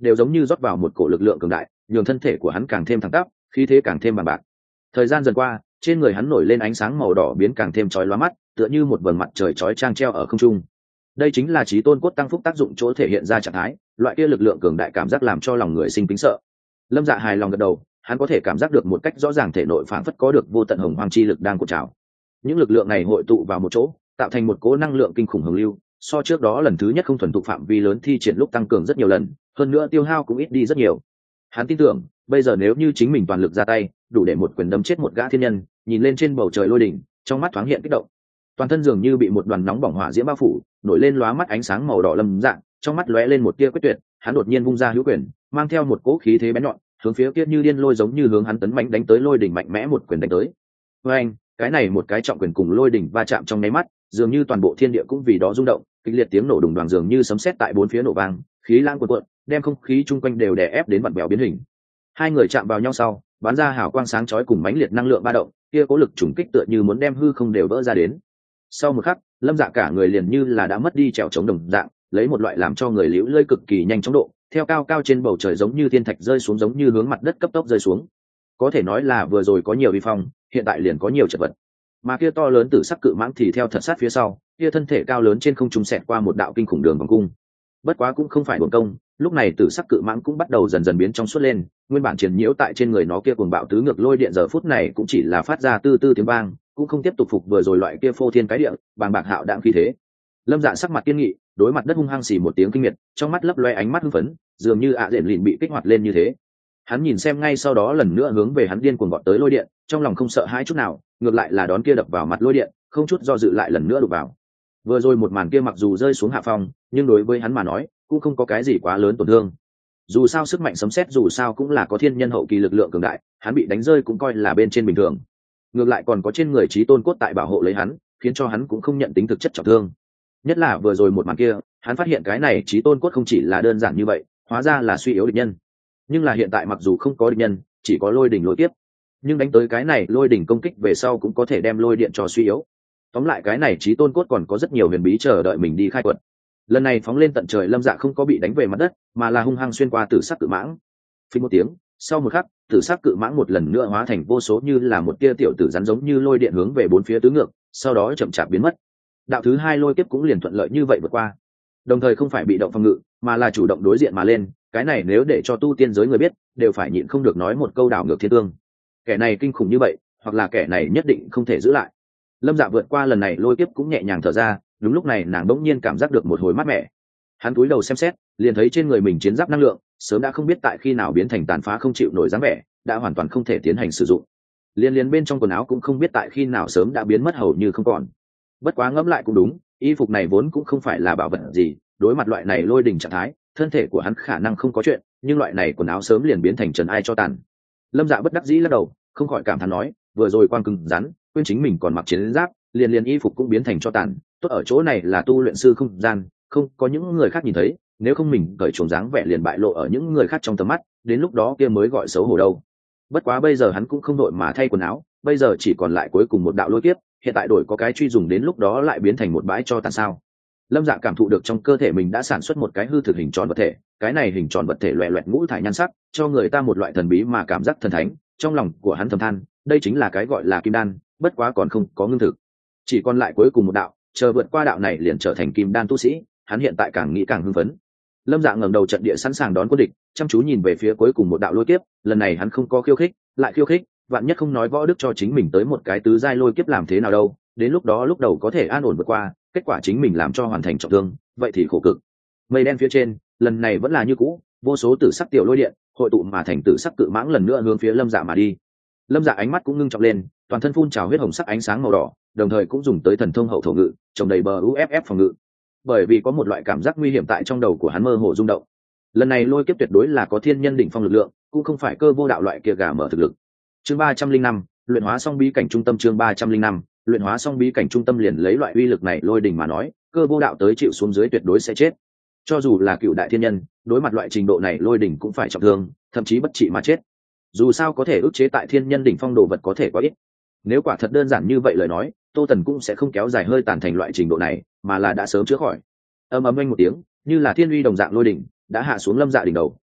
đều giống như rót vào một cổ lực lượng cường đại, nhường thân thể của hắn càng thêm thẳng tắp, khí thế càng thêm bằng bạc. Thời gian dần qua, trên người hắn nổi lên ánh sáng màu đỏ biến càng thêm chói lóa mắt, tựa như một vầng mặt trời chói chang treo ở không trung. Đây chính là chí tôn cốt tăng phúc tác dụng chỗ thể hiện ra trạng thái, loại kia lực lượng cường đại cảm giác làm cho lòng người sinh kính sợ. Lâm Dạ hài lòng gật đầu, hắn có thể cảm giác được một cách rõ ràng thể nội phảng phất có được vô tận hồng hoang chi lực đang cuộn trào. Những lực lượng này hội tụ vào một chỗ, tạo thành một cỗ năng lượng kinh khủng hồng lưu, so trước đó lần thứ nhất không thuần thục phạm vi lớn thi triển lúc tăng cường rất nhiều lần, hơn nữa tiêu hao cũng ít đi rất nhiều. Hắn tin tưởng, bây giờ nếu như chính mình toàn lực ra tay, đủ để một quyền đấm chết một gã thiên nhân. Nhìn lên trên bầu trời lôi đỉnh, trong mắt thoáng hiện kích động, toàn thân dường như bị một đoàn nóng bỏng hỏa diễm bao phủ, nổi lên lóa mắt ánh sáng màu đỏ Lâm Dạ trong mắt lóe lên một tia quyết tuyệt, hắn đột nhiên vung ra hữu quyền, mang theo một cỗ khí thế bén nhọn, hướng phía kia như điên lôi giống như hướng hắn tấn mạnh đánh tới lôi đỉnh mạnh mẽ một quyền đánh tới. Với anh, cái này một cái trọng quyền cùng lôi đỉnh va chạm trong nháy mắt, dường như toàn bộ thiên địa cũng vì đó rung động, kịch liệt tiếng nổ đùng đoàng dường như sấm sét tại bốn phía nổ vang, khí lãng cuộn cuộn, đem không khí chung quanh đều đè ép đến vặn vẹo biến hình. Hai người chạm vào nhau sau, bắn ra hào quang sáng chói cùng mãnh liệt năng lượng ba động, kia cố lực trùng kích tựa như muốn đem hư không đều vỡ ra đến. Sau một khắc, Lâm Dạ cả người liền như là đã mất đi trèo chống đồng dạng, lấy một loại làm cho người liễu lơi cực kỳ nhanh chóng độ, theo cao cao trên bầu trời giống như thiên thạch rơi xuống, giống như hướng mặt đất cấp tốc rơi xuống. Có thể nói là vừa rồi có nhiều uy phong, hiện tại liền có nhiều chật vật. Mà kia to lớn tử sắc cự mãng thì theo thật sát phía sau, kia thân thể cao lớn trên không trung xẹt qua một đạo kinh khủng đường vòng cung. Bất quá cũng không phải uổng công, lúc này tử sắc cự mãng cũng bắt đầu dần dần biến trong suốt lên, nguyên bản triền nhiễu tại trên người nó kia cuồng bạo tứ ngược lôi điện giờ phút này cũng chỉ là phát ra tư tư tiếng vang, cũng không tiếp tục phục vừa rồi loại kia phô thiên cái địa bàng bạc hạo đạm khí thế. Lâm Dạ sắc mặt kiên nghị, đối mặt đất hung hăng xì một tiếng kinh miệt, trong mắt lấp loe ánh mắt hưng phấn, dường như dện lìn bị kích hoạt lên như thế. Hắn nhìn xem ngay sau đó lần nữa hướng về hắn điên cuồng vọt tới lôi điện, trong lòng không sợ hãi chút nào, ngược lại là đón kia đập vào mặt lôi điện, không chút do dự lại lần nữa đụng vào. Vừa rồi một màn kia mặc dù rơi xuống hạ phong, nhưng đối với hắn mà nói cũng không có cái gì quá lớn tổn thương. Dù sao sức mạnh sấm sét dù sao cũng là có thiên nhân hậu kỳ lực lượng cường đại, hắn bị đánh rơi cũng coi là bên trên bình thường. Ngược lại còn có trên người chí tôn cốt tại bảo hộ lấy hắn, khiến cho hắn cũng không nhận tính thực chất trọng thương. Nhất là vừa rồi một màn kia, hắn phát hiện cái này chí tôn cốt không chỉ là đơn giản như vậy, hóa ra là suy yếu địch nhân. Nhưng là hiện tại mặc dù không có địch nhân, chỉ có lôi đỉnh lôi tiếp, nhưng đánh tới cái này lôi đỉnh công kích về sau cũng có thể đem lôi điện cho suy yếu. Tóm lại cái này chí tôn cốt còn có rất nhiều huyền bí chờ đợi mình đi khai quật. Lần này phóng lên tận trời, Lâm Dạ không có bị đánh về mặt đất, mà là hung hăng xuyên qua tử sắc cự mãng. Phình một tiếng, sau một khắc, tử sắc cự mãng một lần nữa hóa thành vô số như là một tia tiểu tử rắn giống như lôi điện hướng về bốn phía tứ ngược, sau đó chậm chạp biến mất. Đạo thứ hai lôi kiếp cũng liền thuận lợi như vậy vượt qua. Đồng thời không phải bị động phòng ngự, mà là chủ động đối diện mà lên, cái này nếu để cho tu tiên giới người biết, đều phải nhịn không được nói một câu đảo ngược thiên tương. Kẻ này kinh khủng như vậy, hoặc là kẻ này nhất định không thể giữ lại. Lâm Dạ vượt qua lần này lôi kiếp cũng nhẹ nhàng thở ra, đúng lúc này nàng bỗng nhiên cảm giác được một hồi mát mẻ. Hắn cúi đầu xem xét, liền thấy trên người mình chiến giáp năng lượng sớm đã không biết tại khi nào biến thành tàn phá không chịu nổi dáng vẻ, đã hoàn toàn không thể tiến hành sử dụng. Liên bên trong quần áo cũng không biết tại khi nào sớm đã biến mất hầu như không còn. Bất quá ngẫm lại cũng đúng, y phục này vốn cũng không phải là bảo vật gì, đối mặt loại này lôi đình trạng thái, thân thể của hắn khả năng không có chuyện, nhưng loại này quần áo sớm liền biến thành trần ai cho tàn. Lâm Dạ bất đắc dĩ lắc đầu, không khỏi cảm thán nói, vừa rồi quan cứng rắn, quên chính mình còn mặc chiến giáp, liền y phục cũng biến thành cho tàn. Tốt ở chỗ này là tu luyện sư không gian, không có những người khác nhìn thấy, nếu không mình cởi chuồng dáng vẻ liền bại lộ ở những người khác trong tầm mắt, đến lúc đó kia mới gọi xấu hổ đâu. Bất quá bây giờ hắn cũng không đội mà thay quần áo, bây giờ chỉ còn lại cuối cùng một đạo lôi kiếp, hiện tại đổi có cái truy dùng đến lúc đó lại biến thành một bãi cho tàn sao. Lâm Dạ cảm thụ được trong cơ thể mình đã sản xuất một cái hư thực hình tròn vật thể, cái này hình tròn vật thể loẹt loẹt ngũ thải nhan sắc, cho người ta một loại thần bí mà cảm giác thần thánh. Trong lòng của hắn thầm than, đây chính là cái gọi là kim đan, bất quá còn không có ngưng thực, chỉ còn lại cuối cùng một đạo, chờ vượt qua đạo này liền trở thành kim đan tu sĩ. Hắn hiện tại càng nghĩ càng hưng phấn. Lâm Dạ ngẩng đầu trận địa sẵn sàng đón quân địch, chăm chú nhìn về phía cuối cùng một đạo lôi kiếp. Lần này hắn không có khiêu khích, lại khiêu khích, vạn nhất không nói võ đức cho chính mình tới một cái tứ giai lôi kiếp làm thế nào đâu, đến lúc đó lúc đầu có thể an ổn vượt qua, kết quả chính mình làm cho hoàn thành trọng thương, vậy thì khổ cực. Mây đen phía trên, lần này vẫn là như cũ, vô số tử sắc tiểu lôi điện hội tụ mà thành tử sắc cự mãng lần nữa hướng phía Lâm Dạ mà đi. Lâm Dạ ánh mắt cũng ngưng trọng lên, toàn thân phun trào huyết hồng sắc ánh sáng màu đỏ, đồng thời cũng dùng tới thần thông hậu thổ ngự, trồng đầy bờ uff phòng ngự. Bởi vì có một loại cảm giác nguy hiểm tại trong đầu của hắn mơ hồ rung động. Lần này lôi kiếp tuyệt đối là có thiên nhân đỉnh phong lực lượng, cũng không phải cơ vô đạo loại kia gà mở thực lực. Chương 305, luyện hóa xong bí cảnh trung tâm. Chương 305, luyện hóa xong bí cảnh trung tâm. Liền lấy loại uy lực này lôi đỉnh mà nói, cơ vô đạo tới chịu xuống dưới tuyệt đối sẽ chết. Cho dù là cựu đại thiên nhân, đối mặt loại trình độ này lôi đỉnh cũng phải trọng thương, thậm chí bất trị mà chết. Dù sao có thể ức chế tại thiên nhân đỉnh phong đồ vật có thể quá ít. Nếu quả thật đơn giản như vậy lời nói, Tô Tần cũng sẽ không kéo dài hơi tàn thành loại trình độ này, mà là đã sớm chữa khỏi. Ầm ầm vang một tiếng, như là thiên uy đồng dạng lôi đỉnh đã hạ xuống Lâm Dạ đỉnh đầu,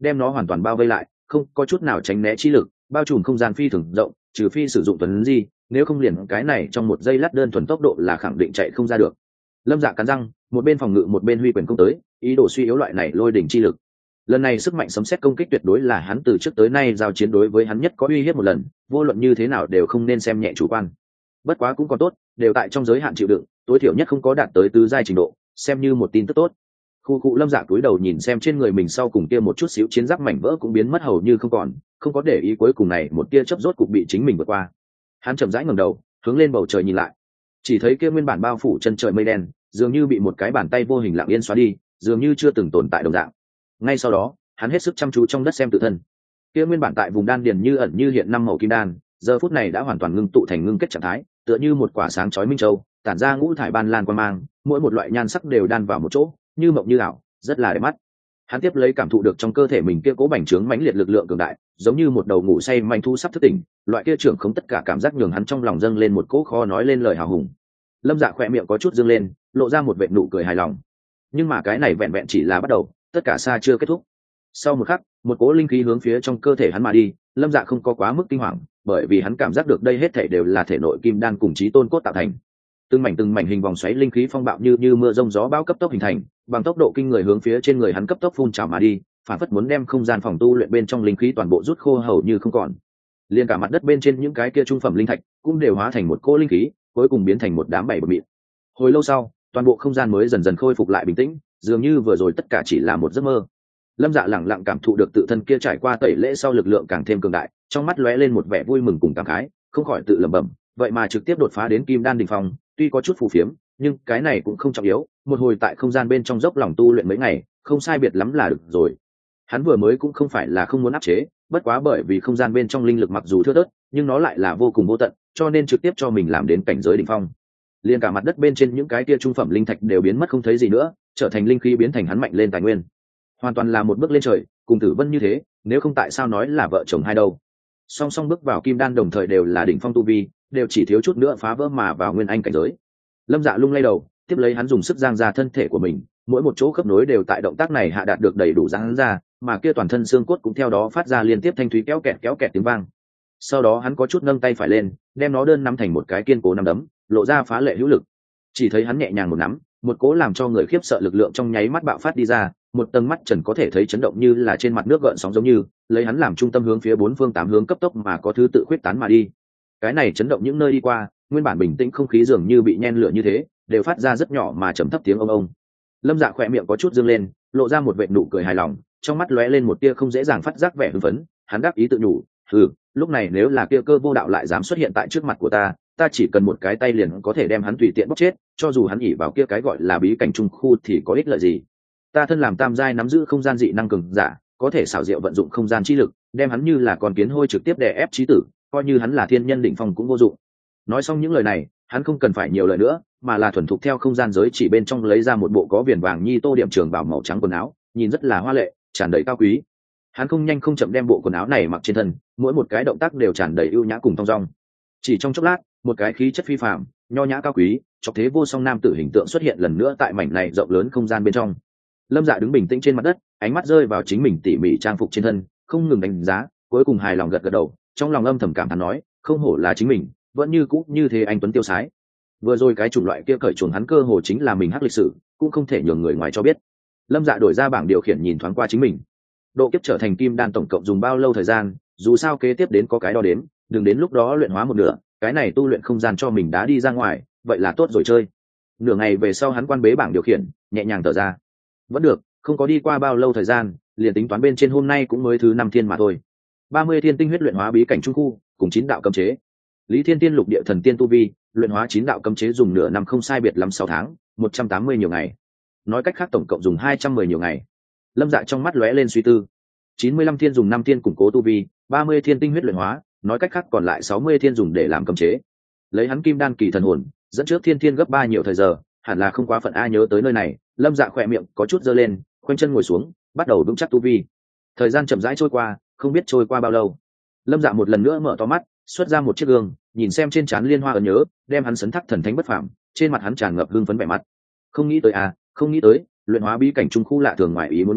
đem nó hoàn toàn bao vây lại, không có chút nào tránh né chi lực, bao trùm không gian phi thường rộng, trừ phi sử dụng tuấn di, nếu không liền cái này trong một giây lát đơn thuần tốc độ là khẳng định chạy không ra được. Lâm Dạ cắn răng, một bên phòng ngự một bên huy quyền công tới, ý đồ suy yếu loại này lôi đỉnh chi lực. Lần này sức mạnh sấm sét công kích tuyệt đối là hắn từ trước tới nay giao chiến đối với hắn nhất có uy hiếp một lần, vô luận như thế nào đều không nên xem nhẹ chủ quan. Bất quá cũng còn tốt, đều tại trong giới hạn chịu đựng, tối thiểu nhất không có đạt tới tứ giai trình độ, xem như một tin tức tốt. Khu cụ Lâm Dạ cúi đầu nhìn xem trên người mình sau cùng kia một chút xíu chiến giáp mảnh vỡ cũng biến mất hầu như không còn, không có để ý cuối cùng này một tia chớp rốt cục bị chính mình vượt qua. Hắn chậm rãi ngẩng đầu, hướng lên bầu trời nhìn lại, chỉ thấy kia nguyên bản bao phủ chân trời mây đen, dường như bị một cái bàn tay vô hình lặng yên xóa đi, dường như chưa từng tồn tại đồng dạng. Ngay sau đó, hắn hết sức chăm chú trong đất xem tự thân. Kia nguyên bản tại vùng đan điền như ẩn như hiện năm màu kim đan, giờ phút này đã hoàn toàn ngưng tụ thành ngưng kết trạng thái, tựa như một quả sáng chói minh châu, tản ra ngũ thải ban lan quang mang, mỗi một loại nhan sắc đều đan vào một chỗ, như mộng như ảo, rất là đẹp mắt. Hắn tiếp lấy cảm thụ được trong cơ thể mình kia cố bành trướng mãnh liệt lực lượng cường đại, giống như một đầu ngủ say manh thu sắp thức tỉnh, loại kia trưởng không tất cả cảm giác nhường hắn trong lòng dâng lên một cỗ khó nói lên lời hào hùng. Lâm Dạ khỏe miệng có chút dương lên, lộ ra một vệt nụ cười hài lòng. Nhưng mà cái này vẹn vẹn chỉ là bắt đầu, tất cả xa chưa kết thúc. Sau một khắc, một cỗ linh khí hướng phía trong cơ thể hắn mà đi, Lâm Dạ không có quá mức kinh hoàng, bởi vì hắn cảm giác được đây hết thảy đều là thể nội kim đan cùng chí tôn cốt tạo thành. Từng mảnh hình vòng xoáy linh khí phong bạo như mưa rông gió bão cấp tốc hình thành, bằng tốc độ kinh người hướng phía trên người hắn cấp tốc phun trào mà đi, phản phất muốn đem không gian phòng tu luyện bên trong linh khí toàn bộ rút khô hầu như không còn. Liên cả mặt đất bên trên những cái kia trung phẩm linh thạch cũng đều hóa thành một cỗ linh khí, cuối cùng biến thành một đám bảy bột mịn. Hồi lâu sau, toàn bộ không gian mới dần dần khôi phục lại bình tĩnh, dường như vừa rồi tất cả chỉ là một giấc mơ. Lâm Dạ lẳng lặng cảm thụ được tự thân kia trải qua tẩy lễ sau lực lượng càng thêm cường đại, trong mắt lóe lên một vẻ vui mừng cùng cảm khái, không khỏi tự lẩm bẩm, vậy mà trực tiếp đột phá đến kim đan đỉnh phong, tuy có chút phù phiếm, nhưng cái này cũng không trọng yếu, một hồi tại không gian bên trong dốc lòng tu luyện mấy ngày, không sai biệt lắm là được rồi. Hắn vừa mới cũng không phải là không muốn áp chế, bất quá bởi vì không gian bên trong linh lực mặc dù thưa thớt, nhưng nó lại là vô cùng vô tận, cho nên trực tiếp cho mình làm đến cảnh giới đỉnh phong. Liên cả mặt đất bên trên những cái kia trung phẩm linh thạch đều biến mất không thấy gì nữa, trở thành linh khí biến thành hắn mạnh lên tài nguyên. Hoàn toàn là một bước lên trời, cùng Tử Vân như thế, nếu không tại sao nói là vợ chồng hai đâu. Song song bước vào kim đan đồng thời đều là đỉnh phong tu vi, đều chỉ thiếu chút nữa phá vỡ mà vào nguyên anh cảnh giới. Lâm Dạ lung lay đầu, tiếp lấy hắn dùng sức giang ra thân thể của mình, mỗi một chỗ khớp nối đều tại động tác này hạ đạt được đầy đủ giãn ra, mà kia toàn thân xương cốt cũng theo đó phát ra liên tiếp thanh thúy kéo kẹt tiếng vang. Sau đó hắn có chút nâng tay phải lên, đem nó đơn nắm thành một cái kiên cố nắm đấm, lộ ra phá lệ hữu lực. Chỉ thấy hắn nhẹ nhàng một nắm, một cố làm cho người khiếp sợ lực lượng trong nháy mắt bạo phát đi ra, một tầng mắt trần có thể thấy chấn động như là trên mặt nước gợn sóng giống như, lấy hắn làm trung tâm hướng phía bốn phương tám hướng cấp tốc mà có thứ tự khuyết tán mà đi. Cái này chấn động những nơi đi qua, nguyên bản bình tĩnh không khí dường như bị nhen lửa như thế, đều phát ra rất nhỏ mà trầm thấp tiếng ông ông. Lâm Dạ khỏe miệng có chút dương lên, lộ ra một vệt nụ cười hài lòng, trong mắt lóe lên một tia không dễ dàng phát giác vẻ hưng phấn, hắn đáp ý tự nhủ, lúc này nếu là kia Cơ Vô Đạo lại dám xuất hiện tại trước mặt của ta chỉ cần một cái tay liền có thể đem hắn tùy tiện bóc chết, cho dù hắn ỉ vào kia cái gọi là bí cảnh trung khu thì có ích lợi gì. Ta thân làm tam giai nắm giữ không gian dị năng cường giả, có thể xảo diệu vận dụng không gian chi lực, đem hắn như là con kiến hôi trực tiếp đè ép chí tử, coi như hắn là thiên nhân đỉnh phong cũng vô dụng. Nói xong những lời này, hắn không cần phải nhiều lời nữa, mà là thuần thục theo không gian giới chỉ bên trong lấy ra một bộ có viền vàng nhi tô điểm trường bảo màu trắng quần áo, nhìn rất là hoa lệ, tràn đầy cao quý. Hắn không nhanh không chậm đem bộ quần áo này mặc trên thân, mỗi một cái động tác đều tràn đầy ưu nhã cùng thong dong. Chỉ trong chốc lát, một cái khí chất phi phàm, nho nhã cao quý, chọc thế vô song nam tử hình tượng xuất hiện lần nữa tại mảnh này rộng lớn không gian bên trong. Lâm Dạ đứng bình tĩnh trên mặt đất, ánh mắt rơi vào chính mình tỉ mỉ trang phục trên thân, không ngừng đánh giá, cuối cùng hài lòng gật gật đầu, trong lòng âm thầm cảm thán nói, không hổ là chính mình, vẫn như cũ như thế anh tuấn tiêu sái. Vừa rồi cái chủng loại kia cởi chuồng hắn cơ hồ chính là mình hắc lịch sử, cũng không thể nhường người ngoài cho biết. Lâm Dạ đổi ra bảng điều khiển nhìn thoáng qua chính mình. Độ kiếp trở thành kim đan tổng cộng dùng bao lâu thời gian, dù sao kế tiếp đến có cái đo đếm, đừng đến lúc đó luyện hóa một nửa, cái này tu luyện không gian cho mình đã đi ra ngoài, vậy là tốt rồi chơi. Nửa ngày về sau hắn quan bế bảng điều khiển, nhẹ nhàng thở ra. Vẫn được, không có đi qua bao lâu thời gian, liền tính toán bên trên hôm nay cũng mới thứ 5 thiên mà thôi. 30 thiên tinh huyết luyện hóa bí cảnh trung khu, cùng 9 đạo cấm chế. Lý Thiên Tiên lục địa thần tiên tu vi, luyện hóa 9 đạo cấm chế dùng nửa năm không sai biệt lắm 6 tháng, 180 nhiều ngày. Nói cách khác tổng cộng dùng 210 nhiều ngày. Lâm Dạ trong mắt lóe lên suy tư. 95 thiên dùng 5 thiên củng cố tu vi, 30 thiên tinh huyết luyện hóa, nói cách khác còn lại 60 thiên dùng để làm cấm chế. Lấy hắn kim đan kỳ thần hồn, dẫn trước thiên thiên gấp 3 nhiều thời giờ, hẳn là không quá phận ai nhớ tới nơi này. Lâm Dạ khỏe miệng có chút giơ lên, khoanh chân ngồi xuống, bắt đầu vững chắc tu vi. Thời gian chậm rãi trôi qua, không biết trôi qua bao lâu. Lâm Dạ một lần nữa mở to mắt, xuất ra một chiếc gương, nhìn xem trên trán liên hoa ấn nhớ, đem hắn sấn thắc thần thánh bất phàm, trên mặt hắn tràn ngập hưng phấn vẻ mặt. Không nghĩ tới, luyện hóa bí cảnh trung khu lạ thường ngoài ý muốn nhanh,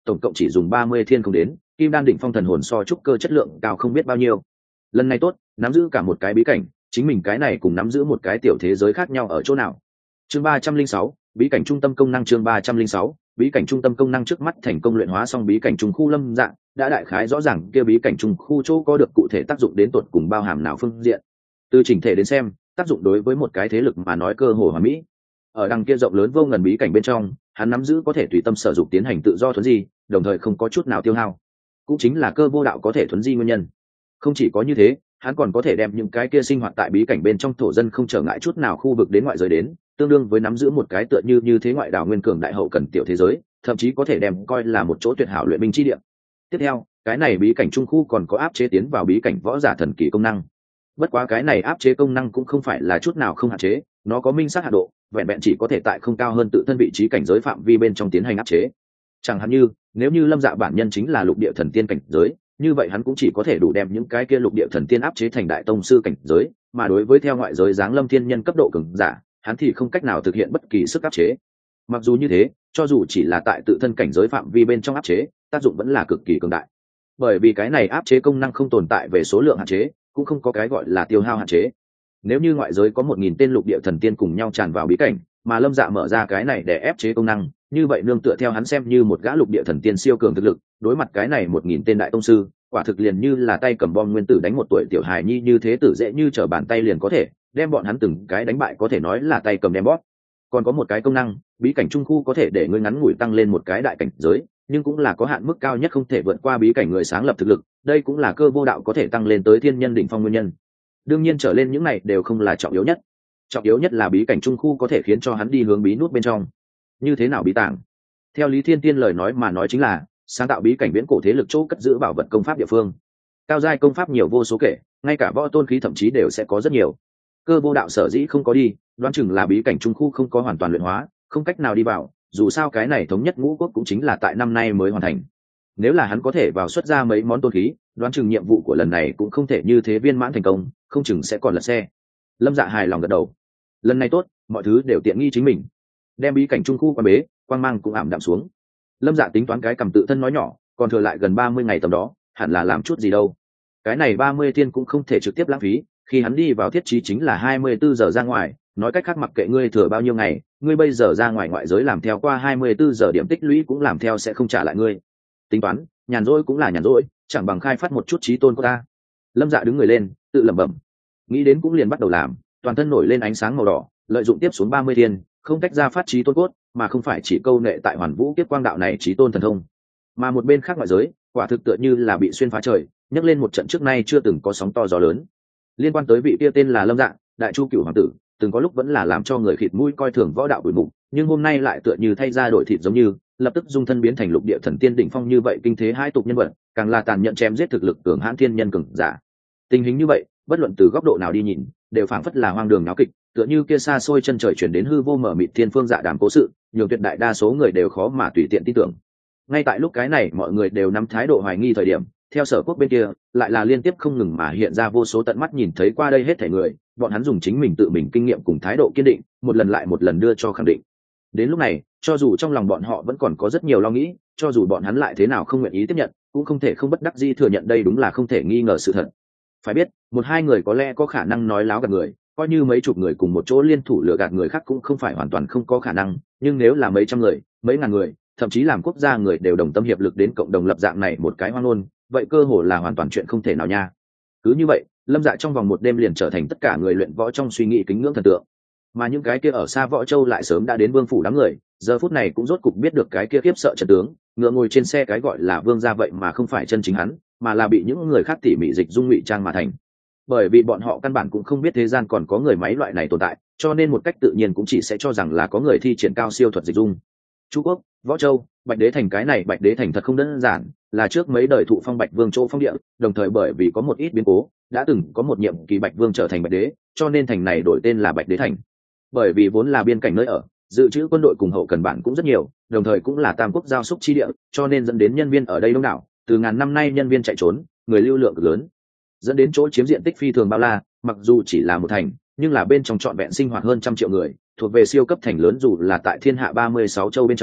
tổng cộng chỉ dùng 30 thiên không đến, kim đan đỉnh phong thần hồn so trúc cơ chất lượng cao không biết bao nhiêu. Lần này tốt, nắm giữ cả một cái bí cảnh, chính mình cái này cùng nắm giữ một cái tiểu thế giới khác nhau ở chỗ nào. Chương 306, bí cảnh trung tâm công năng. Chương 306, bí cảnh trung tâm công năng. Trước mắt thành công luyện hóa xong bí cảnh trung khu Lâm Dạ đã đại khái rõ ràng kia bí cảnh trung khu chỗ có được cụ thể tác dụng đến tột cùng bao hàm nào phương diện. Từ chỉnh thể đến xem, tác dụng đối với một cái thế lực mà nói cơ hồ hoàn mỹ. Ở đằng kia rộng lớn vô ngần bí cảnh bên trong, hắn nắm giữ có thể tùy tâm sở dụng tiến hành tự do thuấn di, đồng thời không có chút nào tiêu hao. Cũng chính là cơ vô đạo có thể thuấn di nguyên nhân. Không chỉ có như thế, hắn còn có thể đem những cái kia sinh hoạt tại bí cảnh bên trong thổ dân không trở ngại chút nào khu vực đến ngoại giới đến, tương đương với nắm giữ một cái tựa như thế ngoại đảo nguyên cường đại hậu cần tiểu thế giới, thậm chí có thể đem coi là một chỗ tuyệt hảo luyện binh chi địa. Tiếp theo, cái này bí cảnh trung khu còn có áp chế tiến vào bí cảnh võ giả thần kỳ công năng. Bất quá cái này áp chế công năng cũng không phải là chút nào không hạn chế, nó có minh sát hạ độ, vẹn vẹn chỉ có thể tại không cao hơn tự thân vị trí cảnh giới phạm vi bên trong tiến hành áp chế. Chẳng hạn như, nếu như Lâm Dạ bản nhân chính là lục địa thần tiên cảnh giới, như vậy hắn cũng chỉ có thể đủ đem những cái kia lục địa thần tiên áp chế thành đại tông sư cảnh giới, mà đối với theo ngoại giới giáng lâm thiên nhân cấp độ cường giả, hắn thì không cách nào thực hiện bất kỳ sức áp chế. Mặc dù như thế, cho dù chỉ là tại tự thân cảnh giới phạm vi bên trong áp chế, tác dụng vẫn là cực kỳ cường đại. Bởi vì cái này áp chế công năng không tồn tại về số lượng hạn chế, cũng không có cái gọi là tiêu hao hạn chế. Nếu như ngoại giới có 1000 tên lục địa thần tiên cùng nhau tràn vào bí cảnh, mà Lâm Dạ mở ra cái này để ép chế công năng, như vậy nương tựa theo hắn xem như một gã lục địa thần tiên siêu cường thực lực, đối mặt cái này 1000 tên đại tông sư, quả thực liền như là tay cầm bom nguyên tử đánh một tuổi tiểu hài nhi như thế, tử dễ như trở bàn tay liền có thể đem bọn hắn từng cái đánh bại, có thể nói là tay cầm đem bóp. Còn có một cái công năng, bí cảnh trung khu có thể để ngươi ngắn ngủi tăng lên một cái đại cảnh giới, nhưng cũng là có hạn mức cao nhất không thể vượt qua bí cảnh người sáng lập thực lực, đây cũng là cơ vô đạo có thể tăng lên tới thiên nhân đỉnh phong nguyên nhân. Đương nhiên trở lên những này đều không là trọng yếu nhất. Trọng yếu nhất là bí cảnh trung khu có thể khiến cho hắn đi hướng bí nút bên trong. Như thế nào bí tàng? Theo Lý Thiên Tiên lời nói mà nói chính là sáng tạo bí cảnh viễn cổ thế lực chỗ cất giữ bảo vật công pháp địa phương. Cao giai công pháp nhiều vô số kể, ngay cả võ tôn khí thậm chí đều sẽ có rất nhiều. Cơ vô đạo sở dĩ không có đi, đoán chừng là bí cảnh trung khu không có hoàn toàn luyện hóa, không cách nào đi vào, dù sao cái này thống nhất ngũ quốc cũng chính là tại năm nay mới hoàn thành. Nếu là hắn có thể vào xuất ra mấy món tôn khí, đoán chừng nhiệm vụ của lần này cũng không thể như thế viên mãn thành công, không chừng sẽ còn lật xe. Lâm Dạ hài lòng gật đầu. Lần này tốt, mọi thứ đều tiện nghi chính mình. Đem bí cảnh trung khu qua bế, quang mang cũng ảm đạm xuống. Lâm Dạ tính toán cái cầm tự thân nói nhỏ, còn thừa lại gần 30 ngày tầm đó, hẳn là làm chút gì đâu. Cái này 30 thiên cũng không thể trực tiếp lãng phí, khi hắn đi vào thiết trí chính là 24 giờ ra ngoài, nói cách khác mặc kệ ngươi thừa bao nhiêu ngày, ngươi bây giờ ra ngoài ngoại giới làm theo qua 24 giờ điểm tích lũy cũng làm theo sẽ không trả lại ngươi. Tính toán, nhàn rỗi cũng là nhàn rỗi, chẳng bằng khai phát một chút trí tôn của ta. Lâm Dạ đứng người lên, tự lẩm bẩm. Nghĩ đến cũng liền bắt đầu làm, toàn thân nổi lên ánh sáng màu đỏ, lợi dụng tiếp xuống 30 thiên, không tách ra phát trí tôn cốt, mà không phải chỉ câu nệ tại Hoàn Vũ Kiếp Quang đạo này trí tôn thần thông. Mà một bên khác ngoại giới, quả thực tựa như là bị xuyên phá trời, nhấc lên một trận trước nay chưa từng có sóng to gió lớn. Liên quan tới vị kia tên là Lâm Dạ, Đại Chu Cửu hoàng tử, từng có lúc vẫn là làm cho người khịt mũi coi thường võ đạo bụi mục, nhưng hôm nay lại tựa như thay ra đổi thịt giống như, lập tức dung thân biến thành lục địa thần tiên đỉnh phong như vậy kinh thế hai tục nhân vật, càng là tàn nhẫn chém giết thực lực cường hãn thiên nhân cường giả. Tình hình như vậy, bất luận từ góc độ nào đi nhìn, đều phảng phất là hoang đường náo kịch, tựa như kia xa xôi chân trời chuyển đến hư vô mở mịt thiên phương dạ đàm cố sự, nhiều tuyệt đại đa số người đều khó mà tùy tiện tin tưởng. Ngay tại lúc cái này mọi người đều nắm thái độ hoài nghi thời điểm, theo Sở Quốc bên kia lại là liên tiếp không ngừng mà hiện ra vô số tận mắt nhìn thấy qua đây hết thảy người, bọn hắn dùng chính mình tự mình kinh nghiệm cùng thái độ kiên định, một lần lại một lần đưa cho khẳng định. Đến lúc này, cho dù trong lòng bọn họ vẫn còn có rất nhiều lo nghĩ, cho dù bọn hắn lại thế nào không nguyện ý tiếp nhận, cũng không thể không bất đắc dĩ thừa nhận đây đúng là không thể nghi ngờ sự thật. Phải biết, một hai người có lẽ có khả năng nói láo gạt người, coi như mấy chục người cùng một chỗ liên thủ lừa gạt người khác cũng không phải hoàn toàn không có khả năng, nhưng nếu là mấy trăm người, mấy ngàn người, thậm chí làm quốc gia người đều đồng tâm hiệp lực đến cộng đồng lập dạng này một cái hoang ngôn, vậy cơ hồ là hoàn toàn chuyện không thể nào nha. Cứ như vậy, Lâm Dạ trong vòng một đêm liền trở thành tất cả người luyện võ trong suy nghĩ kính ngưỡng thần tượng. Mà những cái kia ở xa Võ Châu lại sớm đã đến vương phủ đám người, giờ phút này cũng rốt cục biết được cái kia khiếp sợ trận tướng, ngựa ngồi trên xe cái gọi là vương gia vậy mà không phải chân chính hắn, mà là bị những người khác tỉ mỉ dịch dung ngụy trang mà thành. Bởi vì bọn họ căn bản cũng không biết thế gian còn có người máy loại này tồn tại, cho nên một cách tự nhiên cũng chỉ sẽ cho rằng là có người thi triển cao siêu thuật dịch dung. Chu Quốc, Võ Châu, Bạch Đế Thành, cái này Bạch Đế Thành thật không đơn giản, là trước mấy đời thụ phong Bạch Vương chỗ phong địa, đồng thời bởi vì có một ít biến cố, đã từng có một nhiệm kỳ Bạch Vương trở thành Bạch Đế, cho nên thành này đổi tên là Bạch Đế Thành. Bởi vì vốn là biên cảnh nơi ở, dự trữ quân đội cùng hậu cần bản cũng rất nhiều, đồng thời cũng là tam quốc giao xúc chi địa, cho nên dẫn đến nhân viên ở đây đông đảo, từ ngàn năm nay nhân viên chạy trốn, người lưu lượng lớn, dẫn đến chỗ chiếm diện tích phi thường bao la, mặc dù chỉ là một thành, nhưng là bên trong trọn vẹn sinh hoạt hơn 100 triệu người, thuộc về siêu cấp thành lớn, dù là tại thiên hạ 36 châu bên trong,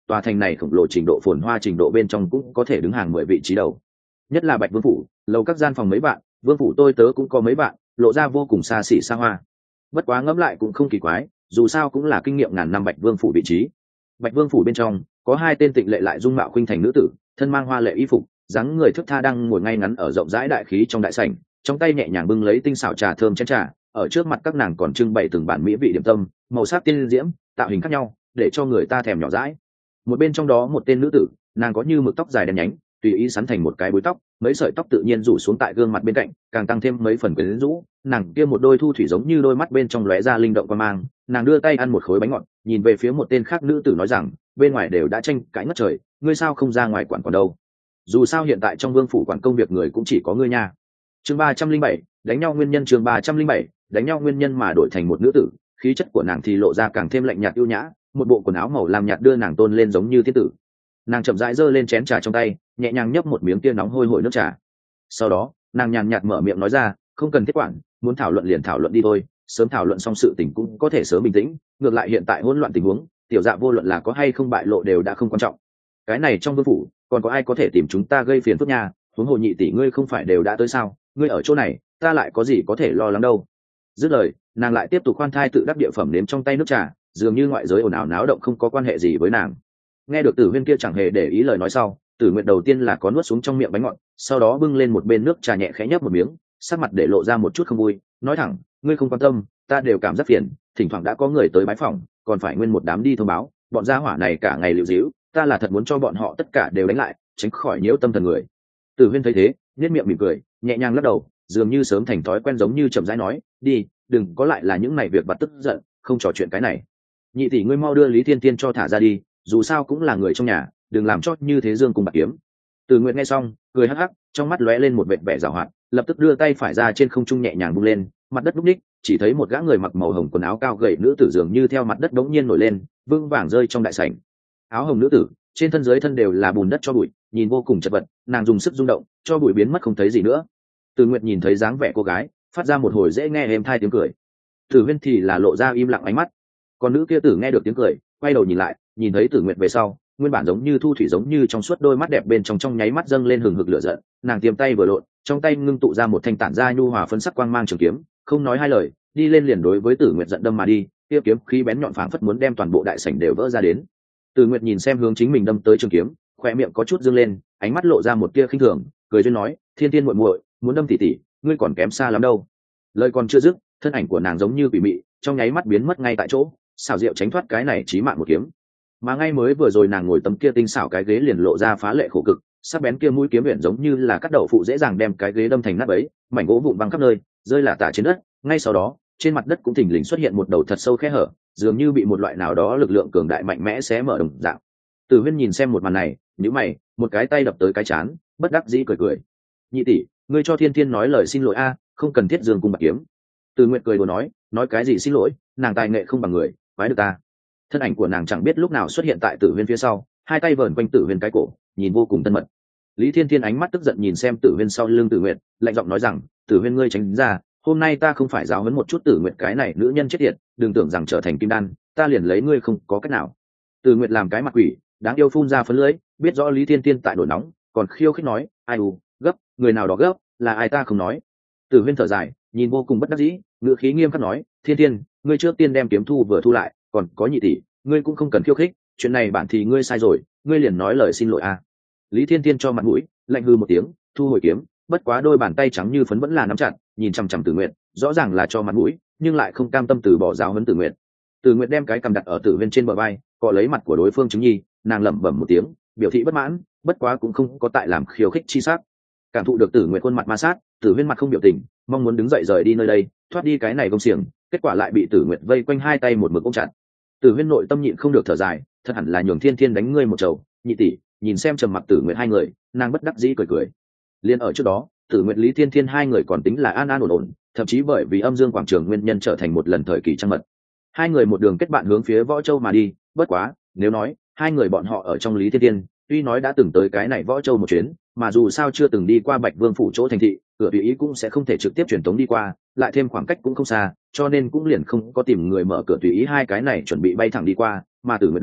tòa thành này khổng lồ trình độ phồn hoa trình độ bên trong cũng có thể đứng hàng 10 vị trí đầu. Nhất là Bạch Vương phủ, lầu các gian phòng mấy vạn, vương phủ tôi tớ cũng có mấy vạn, lộ ra vô cùng xa xỉ xa hoa. Bất quá ngẫm lại cũng không kỳ quái, dù sao cũng là kinh nghiệm ngàn năm Bạch Vương phủ vị trí. Bạch Vương phủ bên trong có hai tên tịnh lệ lại dung mạo khuynh thành nữ tử, thân mang hoa lệ y phục, dáng người thướt tha đang ngồi ngay ngắn ở rộng rãi đại khí trong đại sảnh, trong tay nhẹ nhàng bưng lấy tinh xảo trà thơm chén trà, ở trước mặt các nàng còn trưng bày từng bản mỹ vị điểm tâm, màu sắc tiên diễm, tạo hình khác nhau, để cho người ta thèm nhỏ dãi. Một bên trong đó một tên nữ tử, nàng có như mực tóc dài đen nhánh, tùy ý sắn thành một cái búi tóc, mấy sợi tóc tự nhiên rủ xuống tại gương mặt bên cạnh, càng tăng thêm mấy phần quyến rũ. Nàng kia một đôi thu thủy giống như đôi mắt bên trong lóe ra linh động quan mang, nàng đưa tay ăn một khối bánh ngọt, nhìn về phía một tên khác nữ tử nói rằng, bên ngoài đều đã tranh cãi ngất trời, ngươi sao không ra ngoài quản đâu? Dù sao hiện tại trong vương phủ quản công việc người cũng chỉ có ngươi nha. Chương 307, đánh nhau nguyên nhân. Chương 307, đánh nhau nguyên nhân mà đổi thành một nữ tử, khí chất của nàng thì lộ ra càng thêm lạnh nhạt yêu nhã, một bộ quần áo màu lam nhạt đưa nàng tôn lên giống như thiên tử. Nàng chậm rãi giơ lên chén trà trong tay, nhẹ nhàng nhấp một miếng tia nóng hôi hổi nước trà. Sau đó nàng nhàn nhạt mở miệng nói ra, không cần thiết quản, muốn thảo luận liền thảo luận đi thôi, sớm thảo luận xong sự tình cũng có thể sớm bình tĩnh, ngược lại hiện tại hỗn loạn tình huống, tiểu dạ vô luận là có hay không bại lộ đều đã không quan trọng. Cái này trong vương phủ còn có ai có thể tìm chúng ta gây phiền phức nha, huống hồ nhị tỷ ngươi không phải đều đã tới sao, ngươi ở chỗ này ta lại có gì có thể lo lắng đâu. Dứt lời nàng lại tiếp tục khoan thai tự đắc địa phẩm nếm trong tay nước trà, dường như ngoại giới ồn ào náo động không có quan hệ gì với nàng. Nghe được Tử Huyên kia chẳng hề để ý lời nói sau, Tử Nguyệt đầu tiên là có nuốt xuống trong miệng bánh ngọt, sau đó bưng lên một bên nước trà nhẹ khẽ nhấp một miếng, sắc mặt để lộ ra một chút không vui, nói thẳng, ngươi không quan tâm, ta đều cảm giác phiền, thỉnh thoảng đã có người tới bái phòng, còn phải nguyên một đám đi thông báo, bọn gia hỏa này cả ngày liễu díu, ta là thật muốn cho bọn họ tất cả đều đánh lại, tránh khỏi nhiễu tâm thần người. Tử Huyên thấy thế, nhếch miệng mỉm cười, nhẹ nhàng lắc đầu, dường như sớm thành thói quen giống như chậm rãi nói, đi, đừng có lại là những này việc vặt tức giận, không trò chuyện cái này. Nhị tỷ ngươi mau đưa Lý Thiên Tiên cho thả ra đi, dù sao cũng là người trong nhà, đừng làm cho như thế dương cùng bạc kiếm. Từ Nguyệt nghe xong cười hắc hắc, trong mắt lóe lên một vệt vẻ giảo hoạt, lập tức đưa tay phải ra trên không trung nhẹ nhàng vung lên, mặt đất lúc ních, chỉ thấy một gã người mặc màu hồng quần áo cao gầy nữ tử dường như theo mặt đất đống nhiên nổi lên, vững vàng rơi trong đại sảnh. Áo hồng nữ tử trên thân dưới thân đều là bùn đất cho bụi, nhìn vô cùng chật vật, nàng dùng sức rung động cho bụi biến mất không thấy gì nữa. Từ Nguyệt nhìn thấy dáng vẻ cô gái, phát ra một hồi dễ nghe êm tai tiếng cười. Tử Huyên thì là lộ ra im lặng ánh mắt. Còn nữ kia tử nghe được tiếng cười, quay đầu nhìn lại, nhìn thấy Tử Nguyệt về sau, nguyên bản giống như thu thủy giống như trong suốt đôi mắt đẹp bên trong nháy mắt dâng lên hừng hực lửa giận, nàng tiêm tay vừa lộn, trong tay ngưng tụ ra một thanh tản ra nhu hòa phấn sắc quang mang trường kiếm, không nói hai lời, đi lên liền đối với Tử Nguyệt giận đâm mà đi, kia kiếm khí bén nhọn phảng phất muốn đem toàn bộ đại sảnh đều vỡ ra đến. Tử Nguyệt nhìn xem hướng chính mình đâm tới trường kiếm, khóe miệng có chút dương lên, ánh mắt lộ ra một tia khinh thường, cười duyên nói, Thiên Tiên muội muội, muốn đâm tỷ tỷ, ngươi còn kém xa lắm đâu. Lời còn chưa dứt, thân ảnh của nàng giống như quỷ mị, trong nháy mắt biến mất ngay tại chỗ, xảo diệu tránh thoát cái này chí mạng một kiếm. Mà ngay mới vừa rồi nàng ngồi tấm kia tinh xảo cái ghế liền lộ ra phá lệ khổ cực, sắc bén kia mũi kiếm biển giống như là cắt đậu phụ dễ dàng đem cái ghế đâm thành nát bấy, mảnh gỗ vụn văng khắp nơi, rơi lả tả trên đất. Ngay sau đó, trên mặt đất cũng thình lình xuất hiện một đầu thật sâu khe hở, dường như bị một loại nào đó lực lượng cường đại mạnh mẽ xé mở đồng dạng. Tử Huyên nhìn xem một màn này, nhíu mày, một cái tay đập tới cái chán, bất đắc dĩ cười cười. Nhị tỷ, ngươi cho Thiên Thiên nói lời xin lỗi a, không cần thiết dương cung bạc kiếm. Từ Nguyệt cười đùa nói cái gì xin lỗi, nàng tài nghệ không bằng người, quái được ta. Thân ảnh của nàng chẳng biết lúc nào xuất hiện tại Tử Huyên phía sau, hai tay vờn quanh Tử Huyên cái cổ, nhìn vô cùng thân mật. Lý Thiên Thiên ánh mắt tức giận nhìn xem Tử Huyên sau lưng Tử Nguyệt, lạnh giọng nói rằng, Tử Huyên ngươi tránh ra, hôm nay ta không phải giáo huấn một chút Tử Nguyệt cái này nữ nhân chết tiệt, đừng tưởng rằng trở thành kim đan, ta liền lấy ngươi không có cách nào. Tử Nguyệt làm cái mặt quỷ, đáng yêu phun ra phấn lưỡi, biết rõ Lý Thiên Thiên tại nổi nóng, còn khiêu khích nói, ai gấp, người nào đó gấp, là ai ta không nói. Tử Huyên thở dài, nhìn vô cùng bất đắc dĩ, ngữ khí nghiêm khắc nói, Thiên Thiên, ngươi trước tiên đem kiếm thu vừa thu lại, còn có nhị tỷ, ngươi cũng không cần khiêu khích, chuyện này bản thì ngươi sai rồi, ngươi liền nói lời xin lỗi a. Lý Thiên Thiên cho mặt mũi, lạnh hư một tiếng, thu hồi kiếm, bất quá đôi bàn tay trắng như phấn vẫn là nắm chặt, nhìn chằm chằm Tử Nguyệt, rõ ràng là cho mặt mũi, nhưng lại không cam tâm từ bỏ giáo huấn Tử Nguyệt. Tử Nguyệt đem cái cầm đặt ở Tử Huyên trên bờ vai, cọ lấy mặt của đối phương chứng nhi, nàng lẩm bẩm một tiếng, biểu thị bất mãn, bất quá cũng không có tại làm khiêu khích chi sắc. Cảm thụ được Tử Nguyệt khuôn mặt ma sát, Tử Huyên mặt không biểu tình, mong muốn đứng dậy rời đi nơi đây, thoát đi cái này công xiềng, kết quả lại bị Tử Nguyệt vây quanh hai tay một mực ôm chặt. Tử Huyên nội tâm nhịn không được thở dài, thật hẳn là nhường Thiên Thiên đánh ngươi một trầu, nhị tỷ. Nhìn xem trầm mặc Tử Nguyệt hai người, nàng bất đắc dĩ cười cười. Liên ở trước đó, Tử Nguyệt Lý Thiên Thiên hai người còn tính là an an ổn ổn, thậm chí bởi vì âm dương quảng trường nguyên nhân trở thành một lần thời kỳ trăng mật. Hai người một đường kết bạn hướng phía Võ Châu mà đi, bất quá, nếu nói hai người bọn họ ở trong Lý Thiên Thiên, tuy nói đã từng tới cái này Võ Châu một chuyến, mà dù sao chưa từng đi qua Bạch Vương phủ chỗ thành thị, cửa tùy ý cũng sẽ không thể trực tiếp truyền tống đi qua, lại thêm khoảng cách cũng không xa, cho nên cũng liền không có tìm người mở cửa tùy ý hai cái này chuẩn bị bay thẳng đi qua, mà Tử Nguyệt đâu,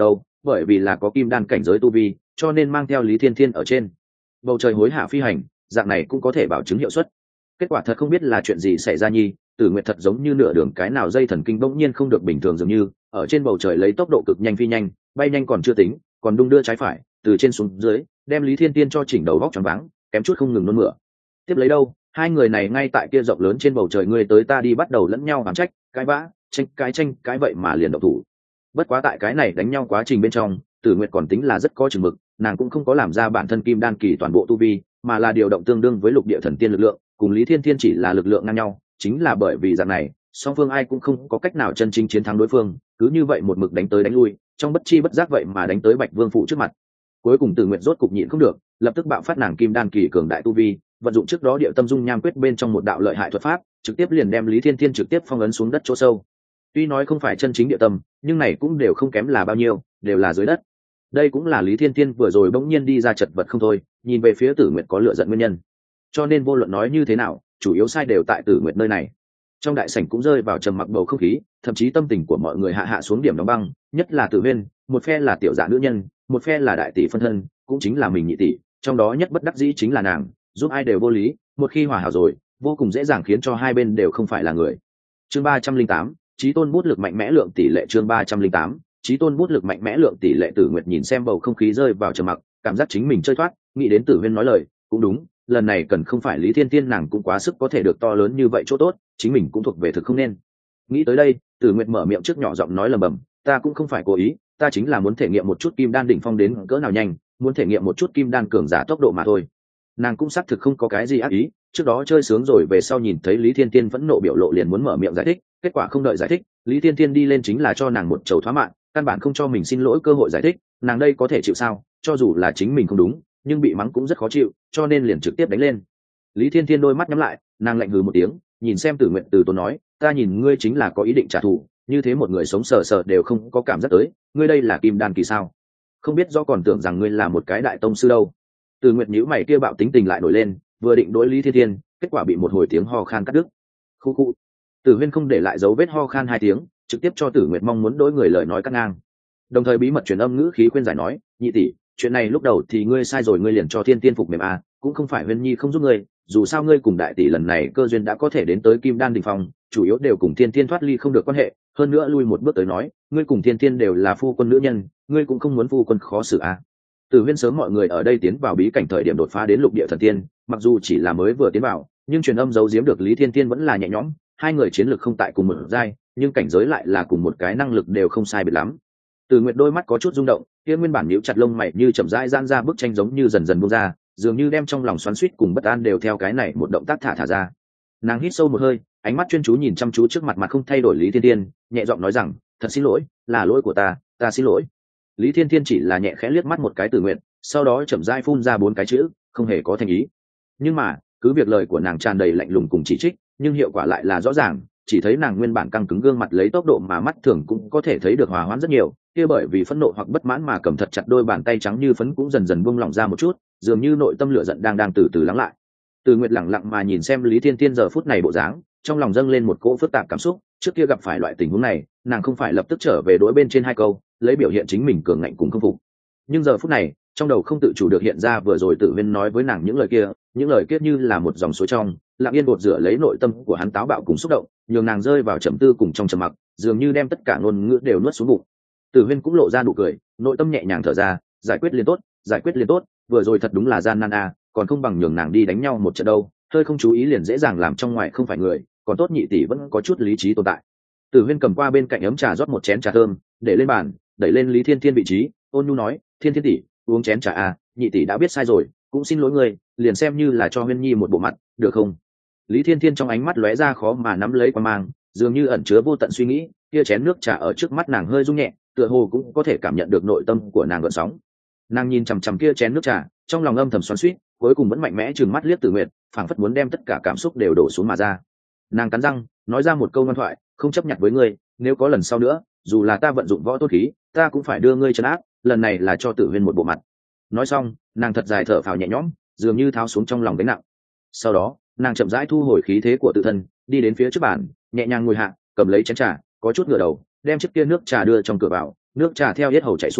bởi vì là có kim đan cảnh giới tu vi cho nên mang theo Lý Thiên Thiên ở trên bầu trời hối hạ phi hành, dạng này cũng có thể bảo chứng hiệu suất. Kết quả thật không biết là chuyện gì xảy ra nhi, Tử Nguyệt thật giống như nửa đường cái nào dây thần kinh bỗng nhiên không được bình thường, dường như ở trên bầu trời lấy tốc độ cực nhanh phi nhanh, bay nhanh còn chưa tính, còn đung đưa trái phải từ trên xuống dưới, đem Lý Thiên Tiên cho chỉnh đầu góc choáng váng, kém chút không ngừng nôn mửa. Tiếp lấy đâu, hai người này ngay tại kia rộng lớn trên bầu trời ngươi tới ta đi bắt đầu lẫn nhau oán trách, cãi vã, tranh cãi vậy mà liền động thủ. Bất quá tại cái này đánh nhau quá trình bên trong, Tử Nguyệt còn tính là rất có chừng mực, nàng cũng không có làm ra bản thân kim đan kỳ toàn bộ tu vi, mà là điều động tương đương với lục địa thần tiên lực lượng, cùng Lý Thiên Thiên chỉ là lực lượng ngang nhau. Chính là bởi vì dạng này, song phương ai cũng không có cách nào chân chính chiến thắng đối phương, cứ như vậy một mực đánh tới đánh lui, trong bất chi bất giác vậy mà đánh tới Bạch Vương phụ trước mặt. Cuối cùng Tử Nguyệt rốt cục nhịn không được, lập tức bạo phát nàng kim đan kỳ cường đại tu vi, vận dụng trước đó Điệu Tâm Dung Nham Quyết bên trong một đạo lợi hại thuật pháp, trực tiếp liền đem Lý Thiên Thiên trực tiếp phong ấn xuống đất chỗ sâu. Tuy nói không phải chân chính địa tâm, nhưng này cũng đều không kém là bao nhiêu, đều là dưới đất. Đây cũng là Lý Thiên Thiên vừa rồi bỗng nhiên đi ra chật vật không thôi, nhìn về phía Tử Nguyệt có lựa giận nguyên nhân. Cho nên vô luận nói như thế nào, chủ yếu sai đều tại Tử Nguyệt nơi này. Trong đại sảnh cũng rơi vào trầm mặc bầu không khí, thậm chí tâm tình của mọi người hạ xuống điểm đóng băng, nhất là Tử Huyên, một phe là tiểu dạ nữ nhân, một phe là đại tỷ phân thân, cũng chính là mình nhị tỷ, trong đó nhất bất đắc dĩ chính là nàng, giúp ai đều vô lý, một khi hòa hảo rồi, vô cùng dễ dàng khiến cho hai bên đều không phải là người. Chương 308, Chí Tôn bút lực mạnh mẽ lượng tỷ lệ. Chương 308, Chí Tôn bút lực mạnh mẽ lượng tỷ lệ. Tử Nguyệt nhìn xem bầu không khí rơi vào trầm mặc, cảm giác chính mình chơi thoát, nghĩ đến Tử Huyên nói lời, cũng đúng, lần này cần không phải Lý Thiên Tiên nàng cũng quá sức có thể được to lớn như vậy chỗ tốt, chính mình cũng thuộc về thực không nên. Nghĩ tới đây, Tử Nguyệt mở miệng trước nhỏ giọng nói lầm bầm, ta cũng không phải cố ý, ta chính là muốn thể nghiệm một chút kim đan đỉnh phong đến cỡ nào nhanh, muốn thể nghiệm một chút kim đan cường giả tốc độ mà thôi. Nàng cũng xác thực không có cái gì ác ý, trước đó chơi sướng rồi về sau nhìn thấy Lý Thiên Tiên phẫn nộ biểu lộ liền muốn mở miệng giải thích, kết quả không đợi giải thích, Lý Thiên Tiên đi lên chính là cho nàng một chầu thoá mạng, căn bản không cho mình xin lỗi cơ hội giải thích, nàng đây có thể chịu sao, cho dù là chính mình không đúng, nhưng bị mắng cũng rất khó chịu, cho nên liền trực tiếp đánh lên. Lý Thiên Thiên đôi mắt nhắm lại, nàng lạnh hừ một tiếng, nhìn xem Tử Nguyệt từ tốn nói, ta nhìn ngươi chính là có ý định trả thù, như thế một người sống sờ sờ đều không có cảm giác tới, ngươi đây là kim đan kỳ sao? Không biết do còn tưởng rằng ngươi là một cái đại tông sư đâu. Tử Nguyệt nhíu mày kia bạo tính tình lại nổi lên, vừa định đối Lý Thiên Thiên, kết quả bị một hồi tiếng ho khan cắt đứt. Khu khu. Tử Huyên không để lại dấu vết ho khan hai tiếng, trực tiếp cho Tử Nguyệt mong muốn đối người lời nói cắt ngang. Đồng thời bí mật truyền âm ngữ khí khuyên giải nói, nhị tỷ, chuyện này lúc đầu thì ngươi sai rồi, ngươi liền cho Thiên Tiên phục mềm à, cũng không phải Huyên Nhi không giúp ngươi, dù sao ngươi cùng đại tỷ lần này cơ duyên đã có thể đến tới kim đan đỉnh phong, chủ yếu đều cùng Thiên Tiên thoát ly không được quan hệ, hơn nữa lui một bước tới nói, ngươi cùng Thiên Tiên đều là phu quân nữ nhân, ngươi cũng không muốn phu quân khó xử à. Tử Huyên sớm mọi người ở đây tiến vào bí cảnh thời điểm đột phá đến lục địa thần tiên, mặc dù chỉ là mới vừa tiến vào, nhưng truyền âm giấu giếm được Lý Thiên Tiên vẫn là nhẹ nhõm, hai người chiến lược không tại cùng một giai, nhưng cảnh giới lại là cùng một cái năng lực đều không sai biệt lắm. Từ Nguyệt đôi mắt có chút rung động, kia nguyên bản nhíu chặt lông mày như chậm rãi giãn ra, bức tranh giống như dần dần buông ra, dường như đem trong lòng xoắn xuýt cùng bất an đều theo cái này một động tác thả ra. Nàng hít sâu một hơi, ánh mắt chuyên chú nhìn chăm chú trước mặt mặt không thay đổi Lý Thiên Tiên, nhẹ giọng nói rằng, thật xin lỗi, là lỗi của ta xin lỗi. Lý Thiên Thiên chỉ là nhẹ khẽ liếc mắt một cái Từ Nguyệt, sau đó chậm rãi phun ra 4 cái chữ, không hề có thành ý. Nhưng mà, cứ việc lời của nàng tràn đầy lạnh lùng cùng chỉ trích, nhưng hiệu quả lại là rõ ràng, chỉ thấy nàng nguyên bản căng cứng gương mặt lấy tốc độ mà mắt thường cũng có thể thấy được hòa hoãn rất nhiều, kia bởi vì phẫn nộ hoặc bất mãn mà cầm thật chặt đôi bàn tay trắng như phấn cũng dần dần buông lỏng ra một chút, dường như nội tâm lửa giận đang từ từ lắng lại. Từ Nguyệt lặng lặng mà nhìn xem Lý Thiên Thiên giờ phút này bộ dáng, trong lòng dâng lên một cỗ phức tạp cảm xúc, trước kia gặp phải loại tình huống này, nàng không phải lập tức trở về đối bên trên hai câu, lấy biểu hiện chính mình cường ngạnh cùng không phục. Nhưng giờ phút này, trong đầu không tự chủ được hiện ra vừa rồi Tử Huyên nói với nàng những lời kia như là một dòng suối trong, lặng yên bột rửa lấy nội tâm của hắn táo bạo cùng xúc động, nhường nàng rơi vào trầm tư cùng trong trầm mặc, dường như đem tất cả ngôn ngữ đều nuốt xuống bụng. Tử Huyên cũng lộ ra nụ cười, nội tâm nhẹ nhàng thở ra, giải quyết liền tốt, vừa rồi thật đúng là gian nan a, còn không bằng nhường nàng đi đánh nhau một trận đâu, hơi không chú ý liền dễ dàng làm trong ngoài không phải người, còn tốt nhị tỷ vẫn có chút lý trí tồn tại. Tử Huyên cầm qua bên cạnh ấm trà rót một chén trà thơm, để lên bàn, đẩy lên Lý Thiên Thiên vị trí, ôn nhu nói, Thiên Thiên tỷ, uống chén trà a, nhị tỷ đã biết sai rồi, cũng xin lỗi người, liền xem như là cho Huyên Nhi một bộ mặt, được không? Lý Thiên Thiên trong ánh mắt lóe ra khó mà nắm lấy quan mang, dường như ẩn chứa vô tận suy nghĩ, kia chén nước trà ở trước mắt nàng hơi rung nhẹ, tựa hồ cũng có thể cảm nhận được nội tâm của nàng gợn sóng. Nàng nhìn chằm chằm kia chén nước trà, trong lòng âm thầm xoắn xuýt, cuối cùng vẫn mạnh mẽ trừng mắt liếc Tử Nguyệt, phảng phất muốn đem tất cả cảm xúc đều đổ xuống mà ra. Nàng cắn răng, nói ra một câu ngoan thoại, không chấp nhận với ngươi, nếu có lần sau nữa, dù là ta vận dụng võ tôn khí, ta cũng phải đưa ngươi trấn áp, lần này là cho Tử Huyên một bộ mặt. Nói xong, nàng thật dài thở phào nhẹ nhõm, dường như tháo xuống trong lòng gánh nặng. Sau đó, nàng chậm rãi thu hồi khí thế của tự thân, đi đến phía trước bàn, nhẹ nhàng ngồi hạ, cầm lấy chén trà, có chút ngửa đầu, đem chiếc kia nước trà đưa trong cửa vào, nước trà theo yết hầu chảy xuống,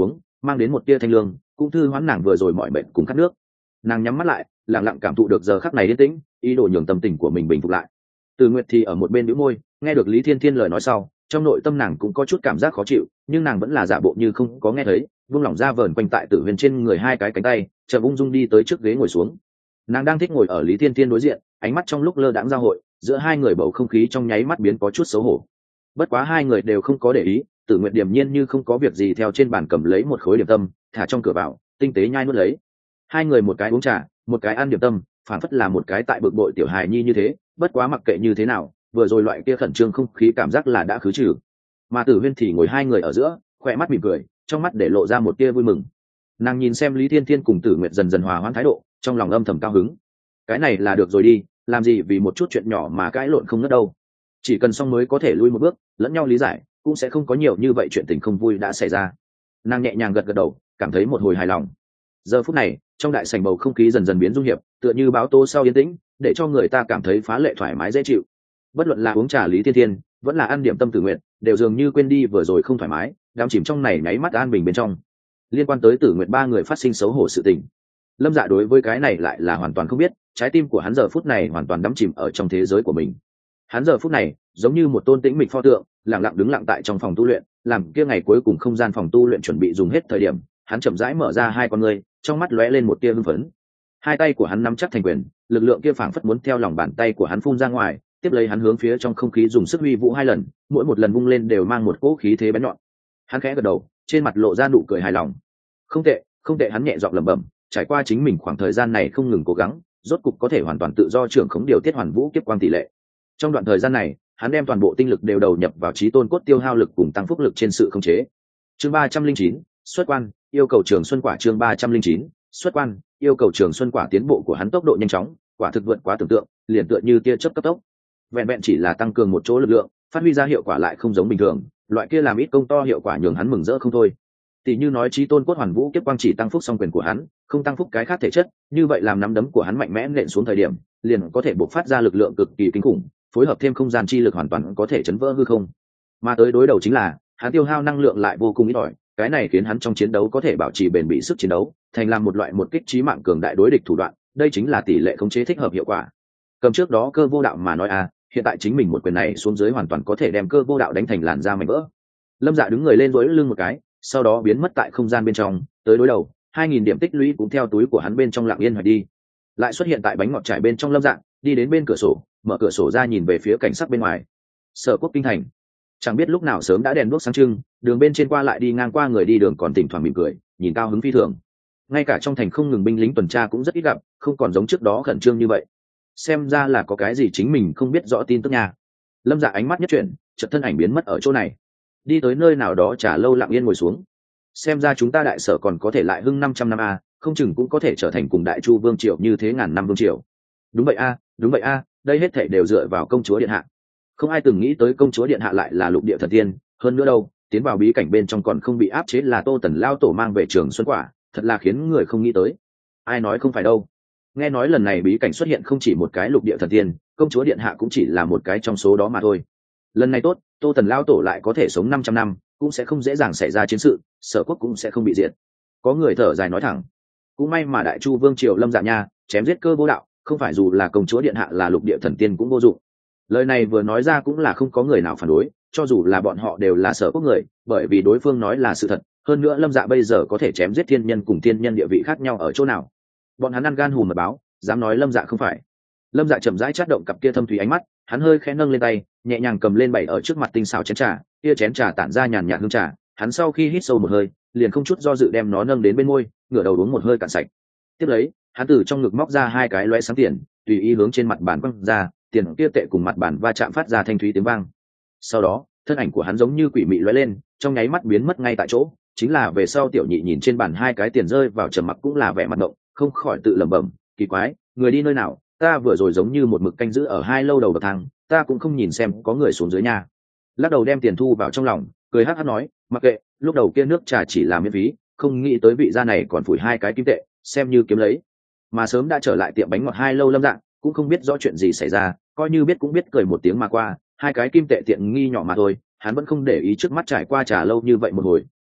mang đến một tia thanh lương, cũng thư hoán nàng vừa rồi mọi bệnh cùng khát nước. Nàng nhắm mắt lại, lặng lặng cảm thụ được giờ khắc này yên tĩnh, ý đồ nhường tâm tình của mình bình phục lại. Từ Nguyệt thì ở một bên bĩu môi, nghe được Lý Thiên Thiên lời nói sau, trong nội tâm nàng cũng có chút cảm giác khó chịu, nhưng nàng vẫn là giả bộ như không có nghe thấy, vung lỏng ra vờn quanh tại Tử Huyền trên người hai cái cánh tay, chậm ung dung đi tới trước ghế ngồi xuống. Nàng đang thích ngồi ở Lý Thiên Thiên đối diện, ánh mắt trong lúc lơ đãng giao hội, giữa hai người bầu không khí trong nháy mắt biến có chút xấu hổ. Bất quá hai người đều không có để ý, Tử Nguyệt điềm nhiên như không có việc gì theo trên bàn cầm lấy một khối điểm tâm, thả trong cửa vào, tinh tế nhai nuốt lấy. Hai người một cái uống trà, một cái ăn điểm tâm, phản phất là một cái tại bực bội tiểu hài nhi như thế. Bất quá mặc kệ như thế nào, vừa rồi loại kia khẩn trương không khí cảm giác là đã khứ trừ. Mà Tử Huyên thì ngồi hai người ở giữa, khỏe mắt mỉm cười, trong mắt để lộ ra một tia vui mừng. Nàng nhìn xem Lý Thiên Thiên cùng Tử Nguyệt dần dần hòa hoãn thái độ, trong lòng âm thầm cao hứng. Cái này là được rồi đi, làm gì vì một chút chuyện nhỏ mà cãi lộn không ngớt đâu. Chỉ cần xong mới có thể lui một bước, lẫn nhau lý giải, cũng sẽ không có nhiều như vậy chuyện tình không vui đã xảy ra. Nàng nhẹ nhàng gật gật đầu, cảm thấy một hồi hài lòng. Giờ phút này, trong đại sảnh bầu không khí dần dần biến dung hiệp, tựa như báo tố sau yên tĩnh, để cho người ta cảm thấy phá lệ thoải mái dễ chịu. Bất luận là uống trà Lý Thiên Thiên, vẫn là ăn điểm tâm Tử Nguyệt, đều dường như quên đi vừa rồi không thoải mái, đắm chìm trong này nháy mắt an bình bên trong. Liên quan tới Tử Nguyệt ba người phát sinh xấu hổ sự tình, Lâm Dạ đối với cái này lại là hoàn toàn không biết, trái tim của hắn giờ phút này hoàn toàn đắm chìm ở trong thế giới của mình. Hắn giờ phút này giống như một tôn tĩnh mịch pho tượng, lặng lặng đứng lặng tại trong phòng tu luyện, làm kia ngày cuối cùng không gian phòng tu luyện chuẩn bị dùng hết thời điểm, hắn chậm rãi mở ra hai con ngươi, trong mắt lóe lên một tia hưng phấn. Hai tay của hắn nắm chắc thành quyền, lực lượng kia phảng phất muốn theo lòng bàn tay của hắn phun ra ngoài, tiếp lấy hắn hướng phía trong không khí dùng sức huy vũ hai lần, mỗi một lần vung lên đều mang một cỗ khí thế bén nhọn. Hắn khẽ gật đầu, trên mặt lộ ra nụ cười hài lòng. Không tệ, không tệ, hắn nhẹ giọng lẩm bẩm, trải qua chính mình khoảng thời gian này không ngừng cố gắng, rốt cục có thể hoàn toàn tự do trưởng khống điều tiết hoàn vũ kiếp quang tỷ lệ. Trong đoạn thời gian này, hắn đem toàn bộ tinh lực đều đầu nhập vào chí tôn cốt tiêu hao lực cùng tăng phúc lực trên sự khống chế. Chương 309, xuất quan, yêu cầu Trường Xuân Quả. Chương 309, xuất quan, yêu cầu Trường Xuân Quả. Tiến bộ của hắn tốc độ nhanh chóng, quả thực vượt quá tưởng tượng, liền tựa như tia chớp cấp tốc. Vẹn vẹn chỉ là tăng cường một chỗ lực lượng, phát huy ra hiệu quả lại không giống bình thường, loại kia làm ít công to hiệu quả nhường hắn mừng rỡ không thôi. Tỷ như nói chí tôn cốt hoàn vũ kiếp quang chỉ tăng phúc song quyền của hắn, không tăng phúc cái khác thể chất, như vậy làm nắm đấm của hắn mạnh mẽ nện xuống thời điểm, liền có thể bộc phát ra lực lượng cực kỳ kinh khủng, phối hợp thêm không gian chi lực hoàn toàn có thể chấn vỡ hư không. Mà tới đối đầu chính là, hắn tiêu hao năng lượng lại vô cùng ít ỏi, cái này khiến hắn trong chiến đấu có thể bảo trì bền bỉ sức chiến đấu, thành làm một loại một kích chí mạng cường đại đối địch thủ đoạn, đây chính là tỷ lệ khống chế thích hợp hiệu quả. Cầm trước đó Cơ Vô Đạo mà nói hiện tại chính mình một quyền này xuống dưới hoàn toàn có thể đem Cơ Vô Đạo đánh thành làn da mảnh vỡ. Lâm Dạ đứng người lên duỗi lưng một cái, sau đó biến mất tại không gian bên trong, tới đối đầu, 2000 điểm tích lũy cũng theo túi của hắn bên trong lặng yên hoài đi. Lại xuất hiện tại bánh ngọt trải bên trong Lâm Dạ, đi đến bên cửa sổ, mở cửa sổ ra nhìn về phía cảnh sắc bên ngoài. Sở Quốc kinh thành, chẳng biết lúc nào sớm đã đèn đuốc sáng trưng, đường bên trên qua lại đi ngang qua người đi đường còn thỉnh thoảng mỉm cười, nhìn cao hứng phi thường. Ngay cả trong thành không ngừng binh lính tuần tra cũng rất ít gặp, không còn giống trước đó khẩn trương như vậy. Xem ra là có cái gì chính mình không biết rõ tin tức nha. Lâm Dạ ánh mắt nhất chuyển, chợt thân ảnh biến mất ở chỗ này, đi tới nơi nào đó trà lâu lặng yên ngồi xuống. Xem ra chúng ta đại sở còn có thể lại hưng 500 năm không chừng cũng có thể trở thành cùng đại chu vương triều như thế ngàn năm vương triều. Đúng vậy đúng vậy đây hết thảy đều dựa vào công chúa điện hạ. Không ai từng nghĩ tới công chúa điện hạ lại là lục địa thần tiên, hơn nữa đâu, tiến vào bí cảnh bên trong còn không bị áp chế là Tô Tần lao tổ mang về Trường Xuân Quả, thật là khiến người không nghĩ tới. Ai nói không phải đâu. Nghe nói lần này bí cảnh xuất hiện không chỉ một cái lục địa thần tiên, công chúa điện hạ cũng chỉ là một cái trong số đó mà thôi. Lần này tốt, Tô Tần lao tổ lại có thể sống 500 năm, cũng sẽ không dễ dàng xảy ra chiến sự, Sở Quốc cũng sẽ không bị diệt. Có người thở dài nói thẳng, cũng may mà đại chu vương triều Lâm Dạ nha, chém giết Cơ Vô Đạo, không phải dù là công chúa điện hạ là lục địa thần tiên cũng vô dụng. Lời này vừa nói ra cũng là không có người nào phản đối, cho dù là bọn họ đều là Sở Quốc người, bởi vì đối phương nói là sự thật. Hơn nữa Lâm Dạ bây giờ có thể chém giết thiên nhân cùng thiên nhân địa vị khác nhau ở chỗ nào? Bọn hắn ăn gan hùm mật báo, dám nói Lâm Dạ không phải. Lâm Dạ chậm rãi chát động cặp kia thâm thúy ánh mắt, hắn hơi khẽ nâng lên tay, nhẹ nhàng cầm lên bày ở trước mặt tinh xảo chén trà, kia chén trà tản ra nhàn nhạt hương trà, hắn sau khi hít sâu một hơi, liền không chút do dự đem nó nâng đến bên môi, ngửa đầu uống một hơi cạn sạch. Tiếp lấy, hắn từ trong ngực móc ra hai cái lóe sáng tiền, tùy ý hướng trên mặt bàn quăng ra, tiền kia tệ cùng mặt bàn va chạm phát ra thanh thúy tiếng vang. Sau đó, thân ảnh của hắn giống như quỷ mị lóe lên, trong nháy mắt biến mất ngay tại chỗ, chính là về sau Tiểu Nhị nhìn trên bàn hai cái tiền rơi vào trầm mặc cũng là vẻ mặt động, không khỏi tự lẩm bẩm, kỳ quái, người đi nơi nào, ta vừa rồi giống như một mực canh giữ ở hai lâu đầu bậc thang, ta cũng không nhìn xem có người xuống dưới nhà. Lắc đầu đem tiền thu vào trong lòng, cười hắc hắc nói, mặc kệ, lúc đầu kia nước trà chỉ là miễn phí, không nghĩ tới vị gia này còn phủi hai cái kim tệ, xem như kiếm lấy. Mà sớm đã trở lại tiệm bánh ngọt hai lâu Lâm Dạng, cũng không biết rõ chuyện gì xảy ra, coi như biết cũng biết cười một tiếng mà qua, hai cái kim tệ tiện nghi nhỏ mà thôi, hắn vẫn không để ý trước mắt trải qua trà lâu như vậy một hồi,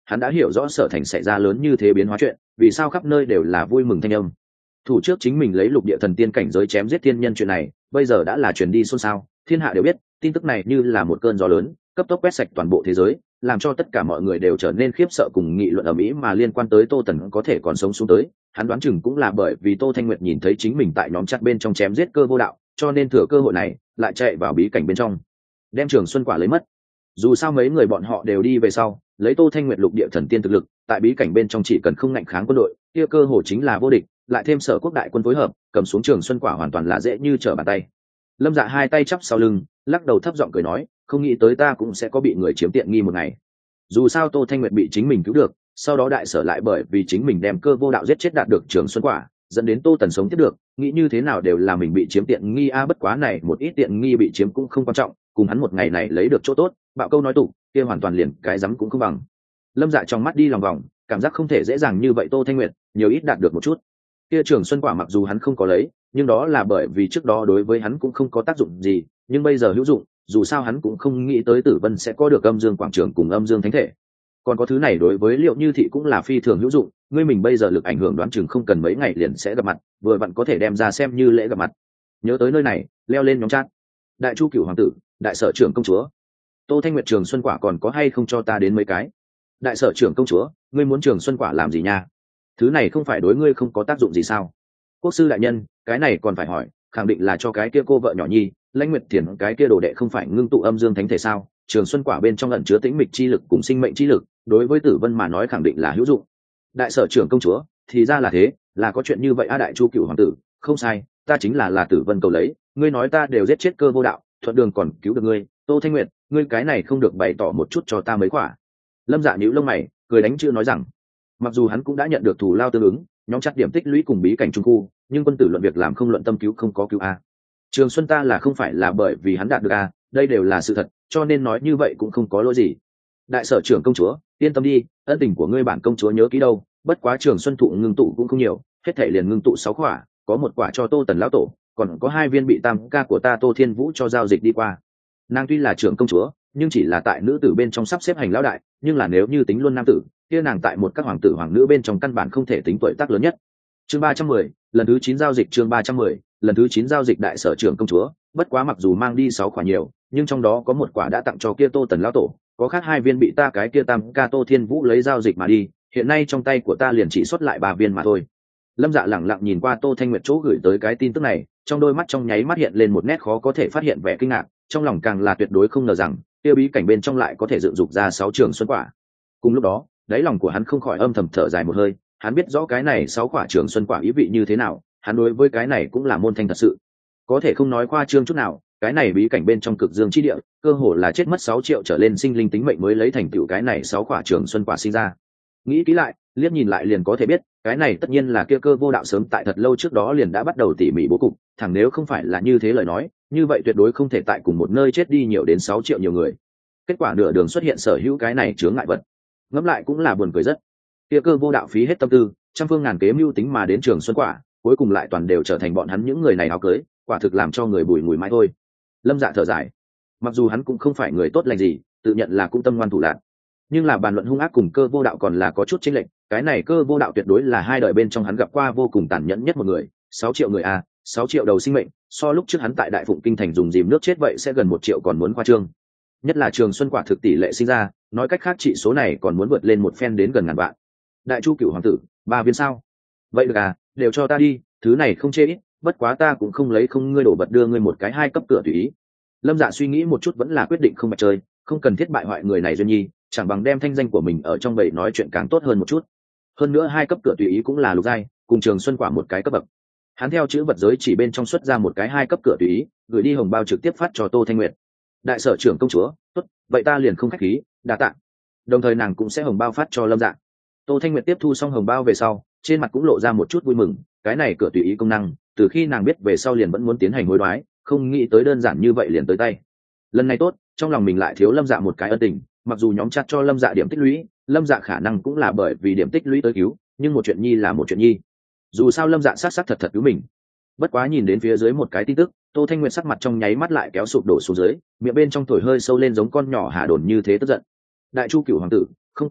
hắn đã hiểu rõ Sở Thành xảy ra lớn như thế biến hóa chuyện, vì sao khắp nơi đều là vui mừng thanh âm. Thủ trước chính mình lấy lục địa thần tiên cảnh giới chém giết thiên nhân chuyện này, bây giờ đã là truyền đi xôn xao, thiên hạ đều biết, tin tức này như là một cơn gió lớn, cấp tốc quét sạch toàn bộ thế giới, làm cho tất cả mọi người đều trở nên khiếp sợ cùng nghị luận ầm ĩ mà liên quan tới Tô Tần có thể còn sống xuống tới. Hắn đoán chừng cũng là bởi vì Tô Thanh Nguyệt nhìn thấy chính mình tại nhóm chat bên trong chém giết Cơ Vô Đạo, cho nên thừa cơ hội này lại chạy vào bí cảnh bên trong, đem Trường Xuân Quả lấy mất. Dù sao mấy người bọn họ đều đi về sau, lấy Tô Thanh Nguyệt lục địa thần tiên thực lực, tại bí cảnh bên trong chỉ cần không ngạnh kháng quân đội, kia cơ hội chính là vô địch, lại thêm Sở Quốc đại quân phối hợp, cầm xuống Trường Xuân Quả hoàn toàn là dễ như trở bàn tay. Lâm Dạ hai tay chắp sau lưng, lắc đầu thấp giọng cười nói, không nghĩ tới ta cũng sẽ có bị người chiếm tiện nghi một ngày. Dù sao Tô Thanh Nguyệt bị chính mình cứu được, sau đó đại sở lại bởi vì chính mình đem Cơ Vô Đạo giết chết đạt được Trường Xuân Quả, dẫn đến Tô Tần sống tiếp được, nghĩ như thế nào đều là mình bị chiếm tiện nghi bất quá này một ít tiện nghi bị chiếm cũng không quan trọng, cùng hắn một ngày này lấy được chỗ tốt, bạo câu nói tục, kia hoàn toàn liền cái rắm cũng không bằng. Lâm Dạ trong mắt đi lòng vòng, cảm giác không thể dễ dàng như vậy Tô Thanh Nguyệt nhiều ít đạt được một chút. Kia Trường Xuân Quả mặc dù hắn không có lấy, nhưng đó là bởi vì trước đó đối với hắn cũng không có tác dụng gì, nhưng bây giờ hữu dụng, dù sao hắn cũng không nghĩ tới Tử Vân sẽ có được Âm Dương Quảng Trường cùng Âm Dương Thánh Thể. Còn có thứ này đối với Liệu Như Thị cũng là phi thường hữu dụng, ngươi mình bây giờ lực ảnh hưởng đoán chừng không cần mấy ngày liền sẽ gặp mặt, vừa vặn có thể đem ra xem như lễ gặp mặt. Nhớ tới nơi này, leo lên nhóm chat. Đại Chu Cửu hoàng tử, đại sở trưởng công chúa. Tô Thanh Nguyệt Trường Xuân Quả còn có hay không cho ta đến mấy cái? Đại sở trưởng công chúa, ngươi muốn Trường Xuân Quả làm gì nha? Thứ này không phải đối ngươi không có tác dụng gì sao? Quốc sư đại nhân, cái này còn phải hỏi, khẳng định là cho cái kia cô vợ nhỏ nhi, Lãnh Nguyệt Thiền cái kia đồ đệ không phải ngưng tụ âm dương thánh thể sao? Trường Xuân Quả bên trong ẩn chứa tĩnh mịch chi lực cùng sinh mệnh chi lực, đối với Tử Vân mà nói khẳng định là hữu dụng. Đại sở trưởng công chúa, thì ra là thế, là có chuyện như vậy Đại Chu Cửu hoàng tử, không sai, ta chính là Tử Vân cầu lấy, ngươi nói ta đều giết chết Cơ Vô Đạo, thuận đường còn cứu được ngươi, Tô Thanh Nguyệt, ngươi cái này không được bày tỏ một chút cho ta mấy quả. Lâm Dạ nhíu lông mày, cười đánh chữ nói rằng, mặc dù hắn cũng đã nhận được thù lao tương ứng, nhóm chặt điểm tích lũy cùng bí cảnh trung khu, nhưng quân tử luận việc làm không luận tâm cứu không có cứu a. Trường Xuân ta là không phải là bởi vì hắn đạt được a, đây đều là sự thật, cho nên nói như vậy cũng không có lỗi gì. Đại sở trưởng công chúa, yên tâm đi, ân tình của ngươi bản công chúa nhớ kỹ đâu, bất quá Trường Xuân thụ ngưng tụ cũng không nhiều, hết thảy liền ngưng tụ 6 quả, có 1 quả cho Tô Tần lão tổ, còn có 2 viên bị tam ca của ta Tô Thiên Vũ cho giao dịch đi qua. Nàng tuy là trưởng công chúa, nhưng chỉ là tại nữ tử bên trong sắp xếp hành lão đại, nhưng là nếu như tính luôn nam tử, kia nàng tại một các hoàng tử hoàng nữ bên trong căn bản không thể tính tuổi tác lớn nhất. Chương 310, lần thứ 9 giao dịch chương 310, lần thứ 9 giao dịch đại sở trưởng công chúa, bất quá mặc dù mang đi 6 quả nhiều, nhưng trong đó có 1 quả đã tặng cho kia Tô Tần lão tổ, có khác 2 viên bị ta cái kia tam ca Tô Thiên Vũ lấy giao dịch mà đi, hiện nay trong tay của ta liền chỉ xuất lại 3 viên mà thôi. Lâm Dạ lẳng lặng nhìn qua Tô Thanh Nguyệt chỗ gửi tới cái tin tức này, trong đôi mắt trong nháy mắt hiện lên một nét khó có thể phát hiện vẻ kinh ngạc, trong lòng càng là tuyệt đối không ngờ rằng tiêu bí cảnh bên trong lại có thể dựng dục ra 6 trường xuân quả. Cùng lúc đó, đáy lòng của hắn không khỏi âm thầm thở dài một hơi, hắn biết rõ cái này 6 quả trường xuân quả ý vị như thế nào, hắn đối với cái này cũng là môn thanh thật sự. Có thể không nói khoa trương chút nào, cái này bí cảnh bên trong cực dương chi địa, cơ hồ là chết mất 6 triệu trở lên sinh linh tính mệnh mới lấy thành tựu cái này 6 quả trường xuân quả sinh ra. Nghĩ kỹ lại, liếc nhìn lại liền có thể biết, cái này tất nhiên là kia Cơ Vô Đạo sớm tại thật lâu trước đó liền đã bắt đầu tỉ mỉ bố cục, thẳng nếu không phải là như thế lời nói, như vậy tuyệt đối không thể tại cùng một nơi chết đi nhiều đến 6 triệu nhiều người. Kết quả nửa đường xuất hiện sở hữu cái này chướng ngại vật. Ngẫm lại cũng là buồn cười rất. Kia Cơ Vô Đạo phí hết tâm tư, trăm phương ngàn kế mưu tính mà đến trường xuân quả, cuối cùng lại toàn đều trở thành bọn hắn những người này áo cưới, quả thực làm cho người bùi ngùi mãi thôi. Lâm Dạ thở dài. Mặc dù hắn cũng không phải người tốt lành gì, tự nhận là cũng tâm ngoan thủ lạn, nhưng là bàn luận hung ác cùng Cơ Vô Đạo còn là có chút chênh lệch, cái này Cơ Vô Đạo tuyệt đối là hai đời bên trong hắn gặp qua vô cùng tàn nhẫn nhất một người, 6 triệu người a, 6 triệu đầu sinh mệnh, so lúc trước hắn tại Đại Phụng Kinh thành dùng dìm nước chết vậy sẽ gần 1 triệu còn muốn khoa trương. Nhất là trường xuân quả thực tỷ lệ sinh ra, nói cách khác trị số này còn muốn vượt lên một phen đến gần ngàn vạn. Đại Chu Cửu hoàng tử, 3 viên sao? Vậy được à, đều cho ta đi, thứ này không chê ít, bất quá ta cũng không lấy không ngươi đổ vật đưa ngươi một cái 2 cấp cửa tùy ý. Lâm Dạ suy nghĩ một chút vẫn là quyết định không bạch chơi, không cần thiết bại hoại người này duyên nhi, chẳng bằng đem thanh danh của mình ở trong bầy nói chuyện càng tốt hơn một chút. Hơn nữa 2 cấp cửa tùy ý cũng là lục giai, cùng trường xuân quả một cái cấp bậc. Hắn theo chữ vật giới chỉ bên trong xuất ra một cái 2 cấp cửa tùy ý, gửi đi hồng bao trực tiếp phát cho Tô Thanh Nguyệt. Đại sở trưởng công chúa, tốt, vậy ta liền không khách khí, đa tạ. Đồng thời nàng cũng sẽ hồng bao phát cho Lâm Dạ. Tô Thanh Nguyệt tiếp thu xong hồng bao về sau, trên mặt cũng lộ ra một chút vui mừng, cái này cửa tùy ý công năng, từ khi nàng biết về sau liền vẫn muốn tiến hành hối đoái, không nghĩ tới đơn giản như vậy liền tới tay. Lần này tốt, trong lòng mình lại thiếu Lâm Dạ một cái ân tình, mặc dù nhóm chặt cho Lâm Dạ điểm tích lũy, Lâm Dạ khả năng cũng là bởi vì điểm tích lũy tới cứu, nhưng một chuyện nhi là một chuyện nhi. Dù sao Lâm Dạ sát thật cứu mình. Bất quá nhìn đến phía dưới một cái tin tức, Tô Thanh Nguyệt sắc mặt trong nháy mắt lại kéo sụp đổ xuống dưới, miệng bên trong thổi hơi sâu lên giống con nhỏ hà đồn như thế tức giận. Đại Chu Cửu hoàng tử, không có chuyện,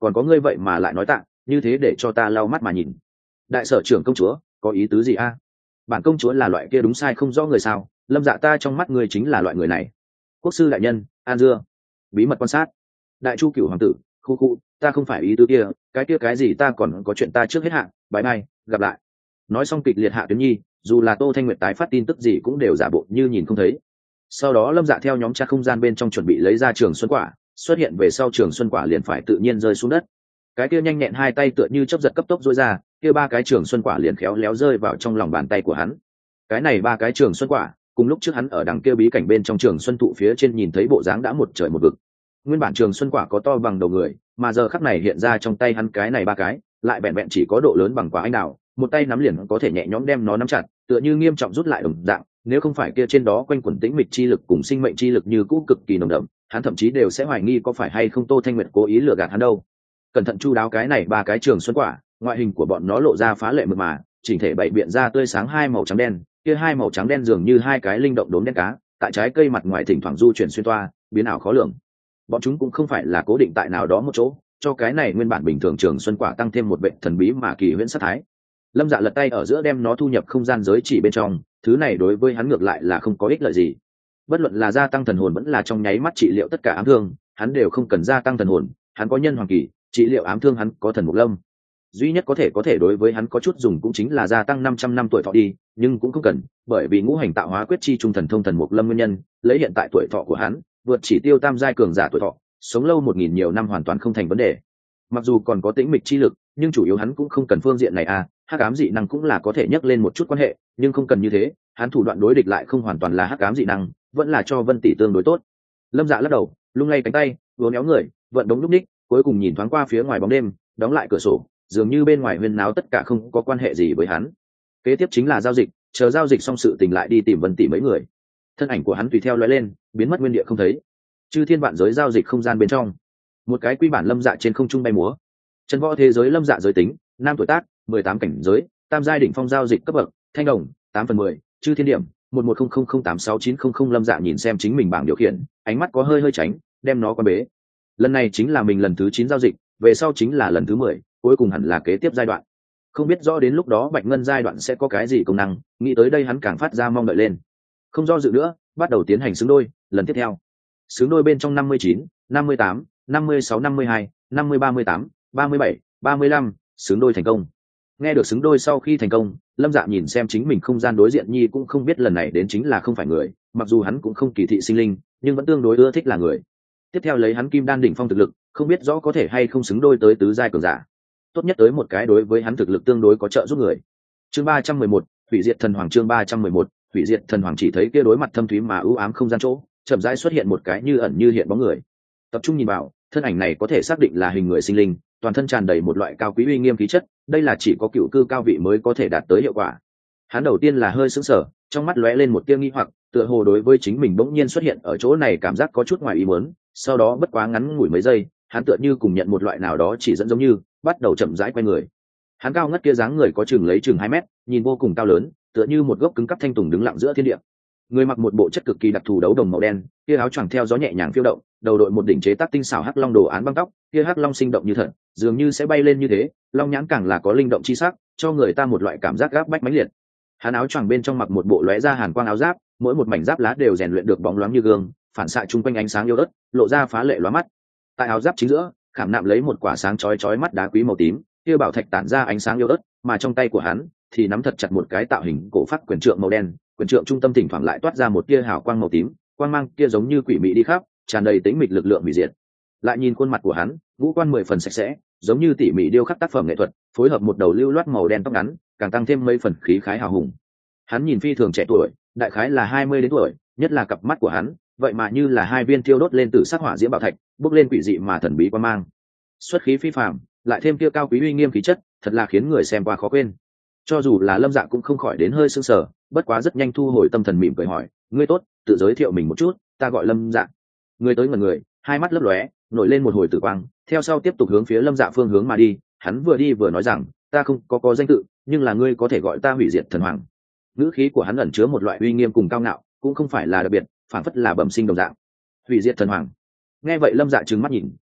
còn có ngươi vậy mà lại nói tạ, như thế để cho ta lau mắt mà nhìn. Đại sở trưởng công chúa có ý tứ gì a? Bản công chúa là loại kia đúng sai không rõ người sao? Lâm Dạ ta trong mắt ngươi chính là loại người này. Quốc sư đại nhân, an dưa. Bí mật quan sát. Đại chu cửu hoàng tử, khu khu, ta không phải ý tứ kia cái gì ta còn có chuyện ta trước hết hạn, bye bye, gặp lại. Nói xong kịch liệt hạ tuyến nhi, dù là Tô Thanh Nguyệt tái phát tin tức gì cũng đều giả bộ như nhìn không thấy. Sau đó Lâm Dạ theo nhóm tra không gian bên trong chuẩn bị lấy ra trường xuân quả, xuất hiện về sau trường xuân quả liền phải tự nhiên rơi xuống đất. Cái kia nhanh nhẹn hai tay tựa như chớp giật cấp tốc rối ra, kia ba cái trường xuân quả liền khéo léo rơi vào trong lòng bàn tay của hắn. Cái này ba cái trường xuân quả, cùng lúc trước hắn ở đằng kia bí cảnh bên trong trường xuân thụ phía trên nhìn thấy bộ dáng đã một trời một vực. Nguyên bản trường xuân quả có to bằng đầu người, mà giờ khắc này hiện ra trong tay hắn cái này ba cái, lại vẹn vẹn chỉ có độ lớn bằng quả anh đào, một tay nắm liền có thể nhẹ nhõm đem nó nắm chặt, tựa như nghiêm trọng rút lại đồng dạng. Nếu không phải kia trên đó quanh quẩn tĩnh mịch chi lực cùng sinh mệnh chi lực như cũ cực kỳ nồng đậm, hắn thậm chí đều sẽ hoài nghi có phải hay không Tô Thanh Nguyệt cố ý lừa gạt hắn đâu. Cẩn thận chu đáo cái này ba cái trường xuân quả, ngoại hình của bọn nó lộ ra phá lệ mượt mà, chỉnh thể bảy biện ra tươi sáng hai màu trắng đen, kia hai màu trắng đen dường như hai cái linh động đốm đen cá, tại trái cây mặt ngoài thỉnh thoảng du chuyển xuyên toa, biến ảo khó lường. Bọn chúng cũng không phải là cố định tại nào đó một chỗ, cho cái này nguyên bản bình thường trường xuân quả tăng thêm một bệnh thần bí mà kỳ huyễn sát thái. Lâm Dạ lật tay ở giữa đem nó thu nhập không gian giới chỉ bên trong, thứ này đối với hắn ngược lại là không có ích lợi gì. Bất luận là gia tăng thần hồn vẫn là trong nháy mắt trị liệu tất cả ám thương, hắn đều không cần gia tăng thần hồn, hắn có nhân hoàng kỳ, trị liệu ám thương hắn có thần mục lâm. Duy nhất có thể đối với hắn có chút dùng cũng chính là gia tăng 500 năm tuổi thọ đi, nhưng cũng không cần, bởi vì ngũ hành tạo hóa quyết chi trung thần thông thần mục lâm nguyên nhân, lấy hiện tại tuổi thọ của hắn, vượt chỉ tiêu tam giai cường giả tuổi thọ, sống lâu 1000 nhiều năm hoàn toàn không thành vấn đề. Mặc dù còn có tĩnh mịch chi lực, nhưng chủ yếu hắn cũng không cần phương diện này à, hắc ám dị năng cũng là có thể nhắc lên một chút quan hệ, nhưng không cần như thế, hắn thủ đoạn đối địch lại không hoàn toàn là hắc ám dị năng, vẫn là cho Vân Tỷ tương đối tốt. Lâm Dạ lắc đầu, lung lay cánh tay, uốn éo người, vận động lúc ních, cuối cùng nhìn thoáng qua phía ngoài bóng đêm, đóng lại cửa sổ, dường như bên ngoài huyên náo tất cả không có quan hệ gì với hắn. Kế tiếp chính là giao dịch, chờ giao dịch xong sự tình lại đi tìm Vân Tỷ mấy người. Thân ảnh của hắn tùy theo lóe lên, biến mất nguyên địa không thấy. Chư thiên vạn giới giao dịch không gian bên trong, một cái quy bản Lâm Dạ trên không trung bay múa. Trần võ thế giới Lâm Dạ giới tính, nam tuổi tác, 18 cảnh giới, tam giai đỉnh phong giao dịch cấp bậc, thanh đồng, 8/10, chư thiên điểm, 1100869000. Lâm Dạ nhìn xem chính mình bảng điều khiển, ánh mắt có hơi tránh, đem nó qua bế. Lần này chính là mình lần thứ 9 giao dịch, về sau chính là lần thứ 10, cuối cùng hẳn là kế tiếp giai đoạn. Không biết rõ đến lúc đó Bạch Ngân giai đoạn sẽ có cái gì công năng, nghĩ tới đây hắn càng phát ra mong đợi lên. Không do dự nữa, bắt đầu tiến hành xứng đôi, lần tiếp theo. Xứng đôi bên trong 59, 58, 56, 52, 50, 38, 37, 35, xứng đôi thành công. Nghe được xứng đôi sau khi thành công, Lâm Dạ nhìn xem chính mình không gian đối diện nhi cũng không biết lần này đến chính là không phải người, mặc dù hắn cũng không kỳ thị sinh linh, nhưng vẫn tương đối ưa thích là người. Tiếp theo lấy hắn kim đan đỉnh phong thực lực, không biết rõ có thể hay không xứng đôi tới tứ giai cường giả. Tốt nhất tới một cái đối với hắn thực lực tương đối có trợ giúp người. Chương 311, hủy diệt thần hoàng. Chương 311, hủy diệt thần hoàng. Chỉ thấy kia đối mặt thâm thúy mà ưu ám không gian chỗ, chậm rãi xuất hiện một cái như ẩn như hiện bóng người. Tập trung nhìn vào, thân ảnh này có thể xác định là hình người sinh linh, toàn thân tràn đầy một loại cao quý uy nghiêm khí chất, đây là chỉ có cựu cư cao vị mới có thể đạt tới hiệu quả. Hắn đầu tiên là hơi sững sờ, trong mắt lóe lên một tia nghi hoặc, tựa hồ đối với chính mình bỗng nhiên xuất hiện ở chỗ này cảm giác có chút ngoài ý muốn, sau đó bất quá ngắn ngủi mấy giây, hắn tựa như cùng nhận một loại nào đó chỉ dẫn giống như, bắt đầu chậm rãi quay người. Hắn cao ngất kia dáng người có chừng lấy chừng 2 mét, nhìn vô cùng cao lớn, tựa như một gốc cứng cắp thanh tùng đứng lặng giữa thiên địa. Người mặc một bộ chất cực kỳ đặc thù đấu đồng màu đen, kia áo choàng theo gió nhẹ nhàng phiêu động, đầu đội một đỉnh chế tác tinh xảo hắc long đồ án băng tóc, kia hắc long sinh động như thật, dường như sẽ bay lên như thế, long nhãn càng là có linh động chi sắc, cho người ta một loại cảm giác gáp bách mãnh liệt. Hắn áo choàng bên trong mặc một bộ lóe ra hàn quang áo giáp, mỗi một mảnh giáp lá đều rèn luyện được bóng loáng như gương, phản xạ chung quanh ánh sáng yếu ớt, lộ ra phá lệ lóa mắt. Tại áo giáp chính giữa, khảm nạm lấy một quả sáng chói mắt đá quý màu tím, kia bảo thạch tản ra ánh sáng yếu ớt, mà trong tay của hắn thì nắm thật chặt một cái tạo hình cổ phác quyền trượng màu đen, quyền trượng trung tâm thỉnh thoảng lại toát ra một tia hào quang màu tím, quang mang kia giống như quỷ mị đi khắp, tràn đầy tĩnh mịch lực lượng hủy diệt. Lại nhìn khuôn mặt của hắn, ngũ quan 10 phần sạch sẽ, giống như tỉ mỉ điêu khắc tác phẩm nghệ thuật, phối hợp một đầu lưu loát màu đen tóc ngắn, càng tăng thêm mấy phần khí khái hào hùng. Hắn nhìn phi thường trẻ tuổi, đại khái là 20 đến tuổi, nhất là cặp mắt của hắn, vậy mà như là hai viên thiêu đốt lên từ sắc hỏa diễm bảo thạch, bốc lên quỷ dị mà thần bí quang mang. Xuất khí phi phàm, lại thêm kia cao quý uy nghiêm khí chất, thật là khiến người xem qua khó quên. Cho dù là Lâm Dạ cũng không khỏi đến hơi sững sờ, bất quá rất nhanh thu hồi tâm thần mỉm cười hỏi, ngươi tốt, tự giới thiệu mình một chút, ta gọi Lâm Dạ. Người tới ngẩn người, hai mắt lấp lóe, nổi lên một hồi tử quang, theo sau tiếp tục hướng phía Lâm Dạ phương hướng mà đi. Hắn vừa đi vừa nói rằng, ta không có danh tự, nhưng là ngươi có thể gọi ta hủy diệt thần hoàng. Ngữ khí của hắn ẩn chứa một loại uy nghiêm cùng cao ngạo, cũng không phải là đặc biệt, phản phất là bẩm sinh đồng dạng. Hủy diệt thần hoàng. Nghe vậy Lâm Dạ trừng mắt nhìn,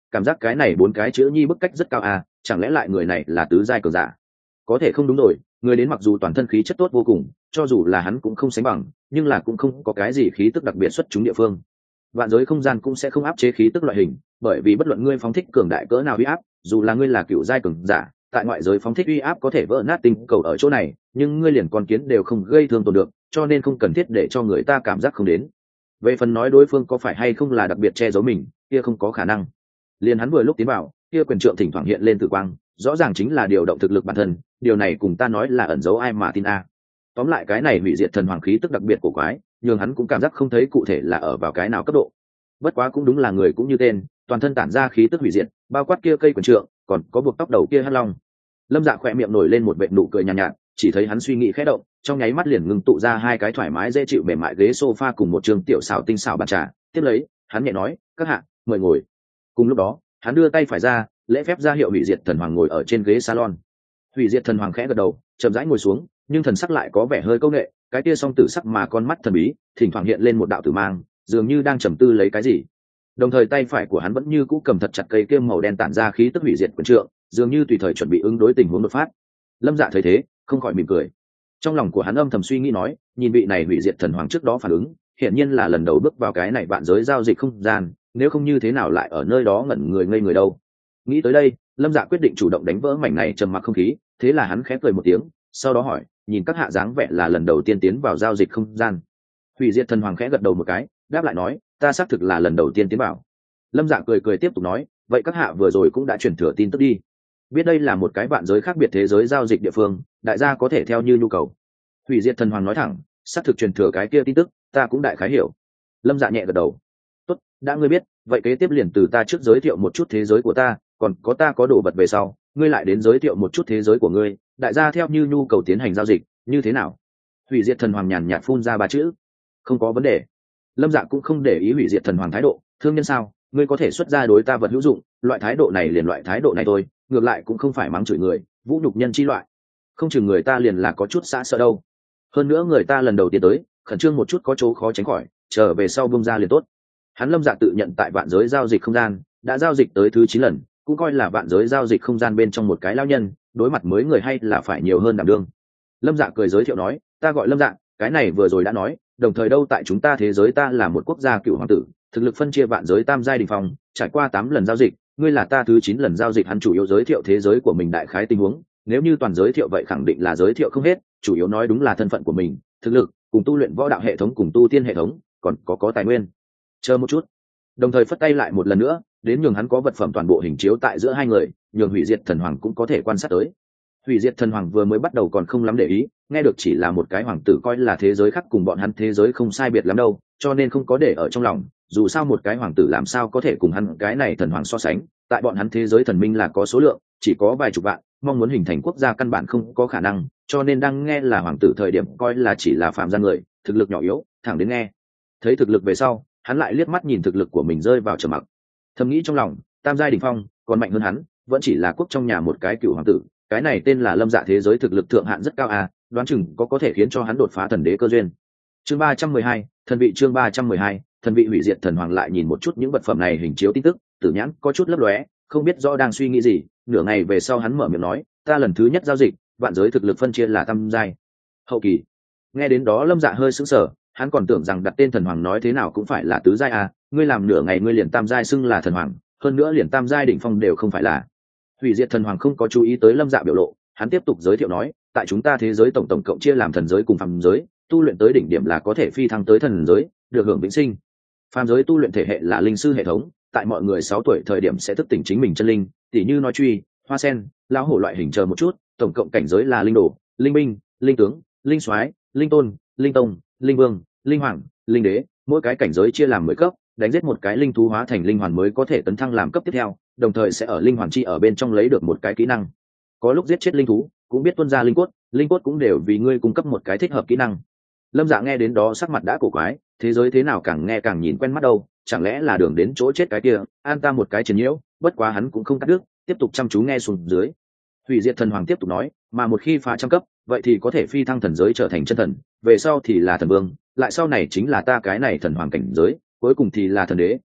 cảm giác cái này 4 cái chữ nhi bức cách rất cao à, chẳng lẽ lại người này là tứ giai cường giả? Có thể không đúng rồi, người đến mặc dù toàn thân khí chất tốt vô cùng, cho dù là hắn cũng không sánh bằng, nhưng là cũng không có cái gì khí tức đặc biệt xuất chúng địa phương. Vạn giới không gian cũng sẽ không áp chế khí tức loại hình, bởi vì bất luận ngươi phóng thích cường đại cỡ nào uy áp, dù là ngươi là cựu giai cường giả, tại ngoại giới phóng thích uy áp có thể vỡ nát tinh cầu ở chỗ này, nhưng ngươi liền con kiến đều không gây thương tổn được, cho nên không cần thiết để cho người ta cảm giác không đến. Về phần nói đối phương có phải hay không là đặc biệt che giấu mình, kia không có khả năng. Liền hắn vừa lúc tiến vào, kia quyền trượng thỉnh thoảng hiện lên tử quang, rõ ràng chính là điều động thực lực bản thân, điều này cùng ta nói là ẩn giấu ai mà tin a. Tóm lại cái này hủy diệt thần hoàng khí tức đặc biệt của quái, nhưng hắn cũng cảm giác không thấy cụ thể là ở vào cái nào cấp độ. Bất quá cũng đúng là người cũng như tên, toàn thân tản ra khí tức hủy diệt, bao quát kia cây quyền trượng, còn có buộc tóc đầu kia hắc long. Lâm Dạ khỏe miệng nổi lên một vệt nụ cười nhàn nhạt, chỉ thấy hắn suy nghĩ khẽ động, trong nháy mắt liền ngưng tụ ra 2 cái thoải mái dễ chịu mềm mại ghế sofa cùng một trường tiểu xảo tinh xảo bàn trà, tiếp lấy, hắn nhẹ nói, "Các hạ, mời ngồi." Cùng lúc đó, hắn đưa tay phải ra, lễ phép ra hiệu hủy diệt thần hoàng ngồi ở trên ghế salon. Hủy diệt thần hoàng khẽ gật đầu, chậm rãi ngồi xuống, nhưng thần sắc lại có vẻ hơi câu nệ, cái kia song tử sắc mà con mắt thần bí, thỉnh thoảng hiện lên một đạo tử mang, dường như đang trầm tư lấy cái gì. Đồng thời tay phải của hắn vẫn như cũ cầm thật chặt cây kia màu đen tản ra khí tức hủy diệt quyền trượng, dường như tùy thời chuẩn bị ứng đối tình huống đột phát. Lâm Dạ thấy thế, không khỏi mỉm cười. Trong lòng của hắn âm thầm suy nghĩ nói, nhìn vị này hủy diệt thần hoàng trước đó phản ứng, hiển nhiên là lần đầu bước vào cái này vạn giới giao dịch không gian, nếu không như thế nào lại ở nơi đó ngẩn người ngây người đâu. Nghĩ tới đây, Lâm Dạ quyết định chủ động đánh vỡ mảnh này trầm mặc không khí, thế là hắn khẽ cười một tiếng, sau đó hỏi, nhìn các hạ dáng vẻ là lần đầu tiên tiến vào giao dịch không gian. Hủy diệt thần hoàng khẽ gật đầu một cái, đáp lại nói, ta xác thực là lần đầu tiên tiến vào. Lâm Dạ cười cười tiếp tục nói, vậy các hạ vừa rồi cũng đã truyền thừa tin tức đi, biết đây là một cái vạn giới khác biệt thế giới giao dịch địa phương, đại gia có thể theo như nhu cầu. Hủy diệt thần hoàng nói thẳng, xác thực truyền thừa cái kia tin tức, ta cũng đại khái hiểu. Lâm Dạ nhẹ gật đầu, tốt, đã ngươi biết, vậy kế tiếp liền từ ta trước giới thiệu một chút thế giới của ta, còn có ta có đồ vật về sau, ngươi lại đến giới thiệu một chút thế giới của ngươi, đại gia theo như nhu cầu tiến hành giao dịch, như thế nào? Hủy diệt thần hoàng nhàn nhạt phun ra 3 chữ, không có vấn đề. Lâm Dạ cũng không để ý hủy diệt thần hoàng thái độ, thương nhân sao, ngươi có thể xuất ra đối ta vật hữu dụng, loại thái độ này liền loại thái độ này thôi, ngược lại cũng không phải mắng chửi người, vũ nhục nhân chi loại, không chừng người ta liền là có chút xã sợ đâu. Hơn nữa người ta lần đầu tiên tới, khẩn trương một chút có chỗ khó tránh khỏi, trở về sau bung ra liền tốt. Hắn Lâm Dạ tự nhận tại vạn giới giao dịch không gian đã giao dịch tới thứ 9 lần, cũng coi là vạn giới giao dịch không gian bên trong một cái lao nhân, đối mặt mới người hay là phải nhiều hơn đảm đương. Lâm Dạ cười giới thiệu nói, ta gọi Lâm Dạ, cái này vừa rồi đã nói, đồng thời đâu tại chúng ta thế giới ta là một quốc gia cựu hoàng tử, thực lực phân chia vạn giới tam giai đỉnh phong, trải qua 8 lần giao dịch, ngươi là ta thứ 9 lần giao dịch. Hắn chủ yếu giới thiệu thế giới của mình đại khái tình huống, nếu như toàn giới thiệu vậy khẳng định là giới thiệu không hết, chủ yếu nói đúng là thân phận của mình, thực lực, cùng tu luyện võ đạo hệ thống cùng tu tiên hệ thống, còn có tài nguyên. Chờ một chút. Đồng thời phất tay lại một lần nữa, đến nhường hắn có vật phẩm toàn bộ hình chiếu tại giữa hai người, nhường hủy diệt thần hoàng cũng có thể quan sát tới. Hủy diệt thần hoàng vừa mới bắt đầu còn không lắm để ý, nghe được chỉ là một cái hoàng tử coi là thế giới khác cùng bọn hắn thế giới không sai biệt lắm đâu, cho nên không có để ở trong lòng, dù sao một cái hoàng tử làm sao có thể cùng hắn cái này thần hoàng so sánh, tại bọn hắn thế giới thần minh là có số lượng, chỉ có vài chục vạn, mong muốn hình thành quốc gia căn bản không có khả năng, cho nên đang nghe là hoàng tử thời điểm coi là chỉ là phàm gian người, thực lực nhỏ yếu, thẳng đến nghe thấy thực lực về sau, hắn lại liếc mắt nhìn thực lực của mình rơi vào trầm mặc, thầm nghĩ trong lòng, tam giai đỉnh phong, còn mạnh hơn hắn, vẫn chỉ là quốc trong nhà một cái cựu hoàng tử, cái này tên là Lâm Dạ thế giới thực lực thượng hạn rất cao à, đoán chừng có thể khiến cho hắn đột phá thần đế cơ duyên. Chương 312, thần vị. Chương 312, thần vị. Hủy diệt thần hoàng lại nhìn một chút những vật phẩm này hình chiếu tin tức, tử nhãn có chút lấp lóe, không biết rõ đang suy nghĩ gì, nửa ngày về sau hắn mở miệng nói, ta lần thứ nhất giao dịch, vạn giới thực lực phân chia là tam giai hậu kỳ. Nghe đến đó Lâm Dạ hơi sững sờ, hắn còn tưởng rằng đặt tên thần hoàng nói thế nào cũng phải là tứ giai à, ngươi làm nửa ngày ngươi liền tam giai xưng là thần hoàng, hơn nữa liền tam giai đỉnh phong đều không phải là. Hủy diệt thần hoàng không có chú ý tới Lâm Dạ biểu lộ, hắn tiếp tục giới thiệu nói, tại chúng ta thế giới tổng cộng chia làm thần giới cùng phàm giới, tu luyện tới đỉnh điểm là có thể phi thăng tới thần giới, được hưởng vĩnh sinh. Phàm giới tu luyện thể hệ là linh sư hệ thống, tại mọi người 6 tuổi thời điểm sẽ thức tỉnh chính mình chân linh, tỉ như nói truy, hoa sen, lão hổ loại hình chờ một chút, tổng cộng cảnh giới là linh đồ, linh binh, linh tướng, linh soái, linh tôn, linh tông, linh vương, linh hoàng, linh đế, mỗi cái cảnh giới chia làm 10 cấp, đánh giết một cái linh thú hóa thành linh hoàn mới có thể tấn thăng làm cấp tiếp theo, đồng thời sẽ ở linh hoàn chi ở bên trong lấy được một cái kỹ năng. Có lúc giết chết linh thú, cũng biết tuôn ra linh cốt cũng đều vì ngươi cung cấp một cái thích hợp kỹ năng. Lâm Dạ nghe đến đó sắc mặt đã cổ quái, thế giới thế nào càng nghe càng nhìn quen mắt đâu, chẳng lẽ là đường đến chỗ chết cái kia, an ta một cái chiến nhiễu, bất quá hắn cũng không cắt đứt, tiếp tục chăm chú nghe xuống dưới. Hủy diệt thần hoàng tiếp tục nói, mà một khi phá trăm cấp, vậy thì có thể phi thăng thần giới trở thành chân thần, về sau thì là thần vương, lại sau này chính là ta cái này thần hoàng cảnh giới, cuối cùng thì là thần đế,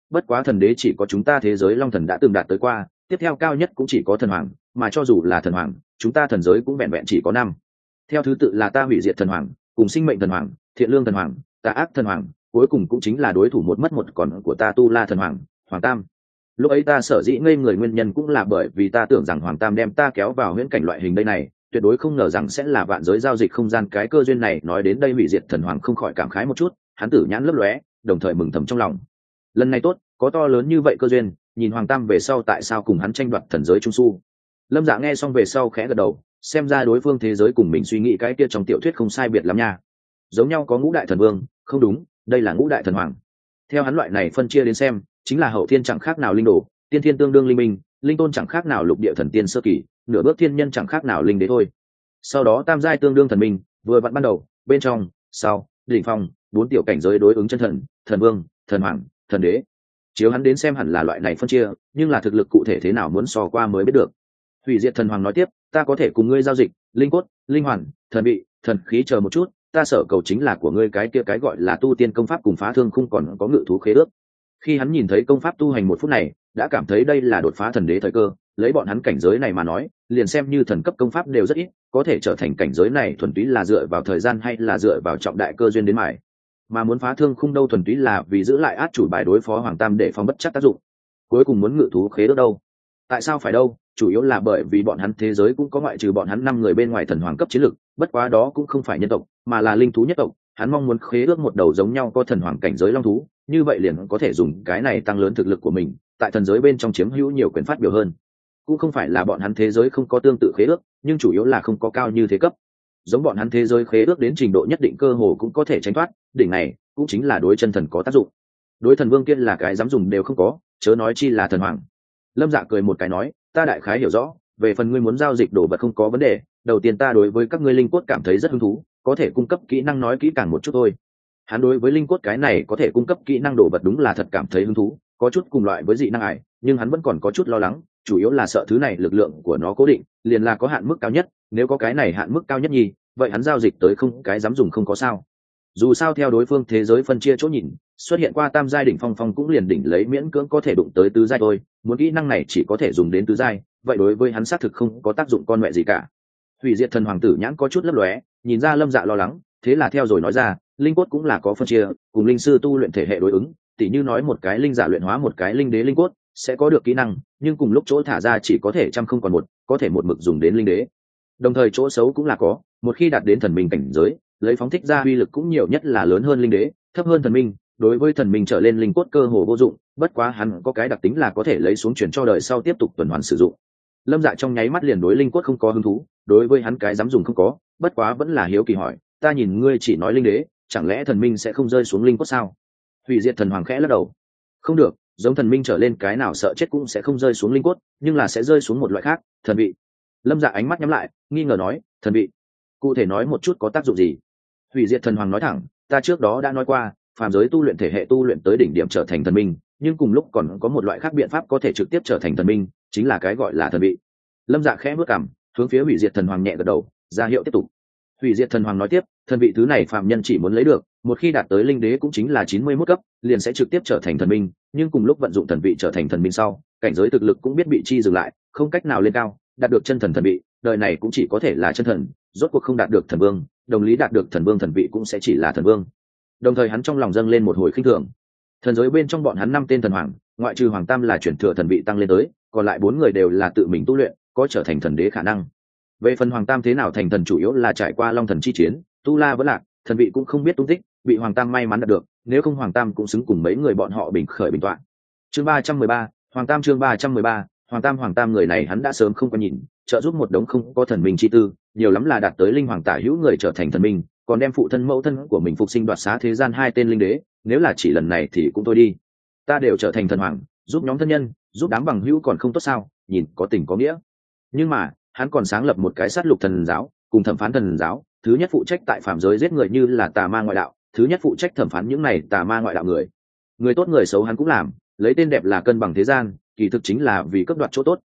bất quá thần đế chỉ có chúng ta thế giới long thần đã từng đạt tới qua, tiếp theo cao nhất cũng chỉ có thần hoàng, mà cho dù là thần hoàng chúng ta thần giới cũng vẹn vẹn chỉ có 5. Theo thứ tự là ta hủy diệt thần hoàng, cùng sinh mệnh thần hoàng, thiện lương thần hoàng, tà ác thần hoàng, cuối cùng cũng chính là đối thủ một mất một còn của ta tu la thần hoàng, Hoàng Tam. Lúc ấy ta sở dĩ ngây người nguyên nhân cũng là bởi vì ta tưởng rằng Hoàng Tam đem ta kéo vào huyễn cảnh loại hình đây này, tuyệt đối không ngờ rằng sẽ là vạn giới giao dịch không gian cái cơ duyên này. Nói đến đây hủy diệt thần hoàng không khỏi cảm khái một chút, hắn tử nhãn lấp lóe, đồng thời mừng thầm trong lòng. Lần này tốt, có to lớn như vậy cơ duyên, nhìn Hoàng Tam về sau tại sao cùng hắn tranh đoạt thần giới trung su. Lâm Dạ nghe xong về sau khẽ gật đầu, xem ra đối phương thế giới cùng mình suy nghĩ cái kia trong tiểu thuyết không sai biệt lắm nha. Giống nhau có ngũ đại thần vương, không đúng, đây là ngũ đại thần hoàng. Theo hắn loại này phân chia đến xem, chính là hậu thiên chẳng khác nào linh đồ, tiên thiên tương đương linh minh, linh tôn chẳng khác nào lục địa thần tiên sơ kỳ, nửa bước thiên nhân chẳng khác nào linh đế thôi. Sau đó tam giai tương đương thần minh, vừa vặn ban đầu, bên trong, sau, đỉnh phong, 4 tiểu cảnh giới đối ứng chân thần, thần vương, thần hoàng, thần đế. Chiếu hắn đến xem hẳn là loại này phân chia, nhưng là thực lực cụ thể thế nào muốn so qua mới biết được. Hủy diệt thần hoàng nói tiếp, ta có thể cùng ngươi giao dịch, linh cốt, linh hoàn, thần bị, thần khí chờ một chút, ta sợ cầu chính là của ngươi cái kia cái gọi là tu tiên công pháp cùng phá thương không còn có ngự thú khế ước. Khi hắn nhìn thấy công pháp tu hành 1 phút này, đã cảm thấy đây là đột phá thần đế thời cơ, lấy bọn hắn cảnh giới này mà nói, liền xem như thần cấp công pháp đều rất ít, có thể trở thành cảnh giới này thuần túy là dựa vào thời gian hay là dựa vào trọng đại cơ duyên đến mài. Mà muốn phá thương khung đâu thuần túy là vì giữ lại át chủ bài đối phó Hoàng Tam để phòng bất chắc tác dụng. Cuối cùng muốn ngự thú khế ước đâu? Tại sao phải đâu? Chủ yếu là bởi vì bọn hắn thế giới cũng có ngoại trừ bọn hắn 5 người bên ngoài thần hoàng cấp chiến lực, bất quá đó cũng không phải nhân tộc, mà là linh thú nhất tộc. Hắn mong muốn khế ước một đầu giống nhau có thần hoàng cảnh giới long thú, như vậy liền có thể dùng cái này tăng lớn thực lực của mình, tại thần giới bên trong chiếm hữu nhiều quyền phát biểu hơn. Cũng không phải là bọn hắn thế giới không có tương tự khế ước, nhưng chủ yếu là không có cao như thế cấp. Giống bọn hắn thế giới khế ước đến trình độ nhất định cơ hồ cũng có thể tránh thoát, đỉnh này cũng chính là đối chân thần có tác dụng. Đối thần vương kia là cái dám dùng đều không có, chớ nói chi là thần hoàng. Lâm Dạ cười một cái nói, ta đại khái hiểu rõ, về phần ngươi muốn giao dịch đồ vật không có vấn đề, đầu tiên ta đối với các ngươi linh cốt cảm thấy rất hứng thú, có thể cung cấp kỹ năng nói kỹ càng một chút thôi. Hắn đối với linh cốt cái này có thể cung cấp kỹ năng đồ vật đúng là thật cảm thấy hứng thú, có chút cùng loại với dị năng ải, nhưng hắn vẫn còn có chút lo lắng, chủ yếu là sợ thứ này lực lượng của nó cố định, liền là có hạn mức cao nhất, nếu có cái này hạn mức cao nhất nhì, vậy hắn giao dịch tới không cái dám dùng không có sao. Dù sao theo đối phương thế giới phân chia chỗ nhìn, xuất hiện qua tam giai đỉnh phong cũng liền đỉnh lấy miễn cưỡng có thể đụng tới tứ giai thôi, muốn kỹ năng này chỉ có thể dùng đến tứ giai, vậy đối với hắn xác thực không có tác dụng con mẹ gì cả. Hủy diệt thần hoàng tử nhãn có chút lấp lóe, nhìn ra Lâm Dạ lo lắng, thế là theo rồi nói ra, linh cốt cũng là có phân chia, cùng linh sư tu luyện thể hệ đối ứng, tỉ như nói một cái linh giả luyện hóa một cái linh đế linh cốt sẽ có được kỹ năng, nhưng cùng lúc chỗ thả ra chỉ có thể trăm không còn một, có thể một mực dùng đến linh đế. Đồng thời chỗ xấu cũng là có, một khi đạt đến thần minh cảnh giới, lấy phóng thích ra uy lực cũng nhiều nhất là lớn hơn linh đế, thấp hơn thần minh, đối với thần minh trở lên linh cốt cơ hồ vô dụng, bất quá hắn có cái đặc tính là có thể lấy xuống chuyển cho đời sau tiếp tục tuần hoàn sử dụng. Lâm Dạ trong nháy mắt liền đối linh cốt không có hứng thú, đối với hắn cái dám dùng không có, bất quá vẫn là hiếu kỳ hỏi, ta nhìn ngươi chỉ nói linh đế, chẳng lẽ thần minh sẽ không rơi xuống linh cốt sao? Hủy diệt thần hoàng khẽ lắc đầu, không được, giống thần minh trở lên cái nào sợ chết cũng sẽ không rơi xuống linh cốt, nhưng là sẽ rơi xuống một loại khác, thần vị. Lâm Dạ ánh mắt nhắm lại, nghi ngờ nói, thần vị, cụ thể nói một chút có tác dụng gì? Hủy diệt thần hoàng nói thẳng, ta trước đó đã nói qua, phàm giới tu luyện thể hệ tu luyện tới đỉnh điểm trở thành thần minh, nhưng cùng lúc còn có một loại khác biện pháp có thể trực tiếp trở thành thần minh, chính là cái gọi là thần vị. Lâm Dạ khẽ bước cằm, hướng phía hủy diệt thần hoàng nhẹ gật đầu, ra hiệu tiếp tục. Hủy diệt thần hoàng nói tiếp, thần vị thứ này phàm nhân chỉ muốn lấy được, một khi đạt tới linh đế cũng chính là 91 cấp, liền sẽ trực tiếp trở thành thần minh, nhưng cùng lúc vận dụng thần vị trở thành thần minh sau, cảnh giới thực lực cũng biết bị chi dừng lại, không cách nào lên cao, đạt được chân thần thần vị, đời này cũng chỉ có thể là chân thần, rốt cuộc không đạt được thần vương, đồng lý đạt được thần vương thần vị cũng sẽ chỉ là thần vương. Đồng thời hắn trong lòng dâng lên một hồi khinh thường. Thần giới bên trong bọn hắn 5 tên thần hoàng, ngoại trừ Hoàng Tam là chuyển thừa thần vị tăng lên tới, còn lại 4 người đều là tự mình tu luyện, có trở thành thần đế khả năng. Về phần Hoàng Tam thế nào thành thần chủ yếu là trải qua Long Thần chi chiến, tu la vẫn lạc, thần vị cũng không biết tung tích, bị Hoàng Tam may mắn đạt được, nếu không Hoàng Tam cũng xứng cùng mấy người bọn họ bình khởi bình toạn. Chương 313, Hoàng Tam chương 313, Hoàng Tam người này hắn đã sớm không có nhìn, trợ giúp một đống không có thần minh chi tư, nhiều lắm là đạt tới linh hoàng tả hữu người trở thành thần minh, còn đem phụ thân mẫu thân của mình phục sinh đoạt xá thế gian 2 tên linh đế, nếu là chỉ lần này thì cũng thôi đi. Ta đều trở thành thần hoàng, giúp nhóm thân nhân, giúp đám bằng hữu còn không tốt sao, nhìn có tình có nghĩa. Nhưng mà, hắn còn sáng lập một cái sát lục thần giáo, cùng thẩm phán thần giáo, thứ nhất phụ trách tại phạm giới giết người như là tà ma ngoại đạo, thứ nhất phụ trách thẩm phán những này tà ma ngoại đạo người. Người tốt người xấu hắn cũng làm, lấy tên đẹp là cân bằng thế gian, kỳ thực chính là vì cướp đoạt chỗ tốt.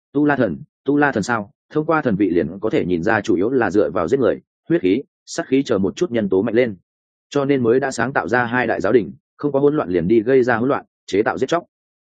Tu la thần sao? Thông qua thần vị liền có thể nhìn ra chủ yếu là dựa vào giết người, huyết khí, sát khí chờ một chút nhân tố mạnh lên. Cho nên mới đã sáng tạo ra 2 đại giáo đình, không có hỗn loạn liền đi gây ra hỗn loạn, chế tạo giết chóc.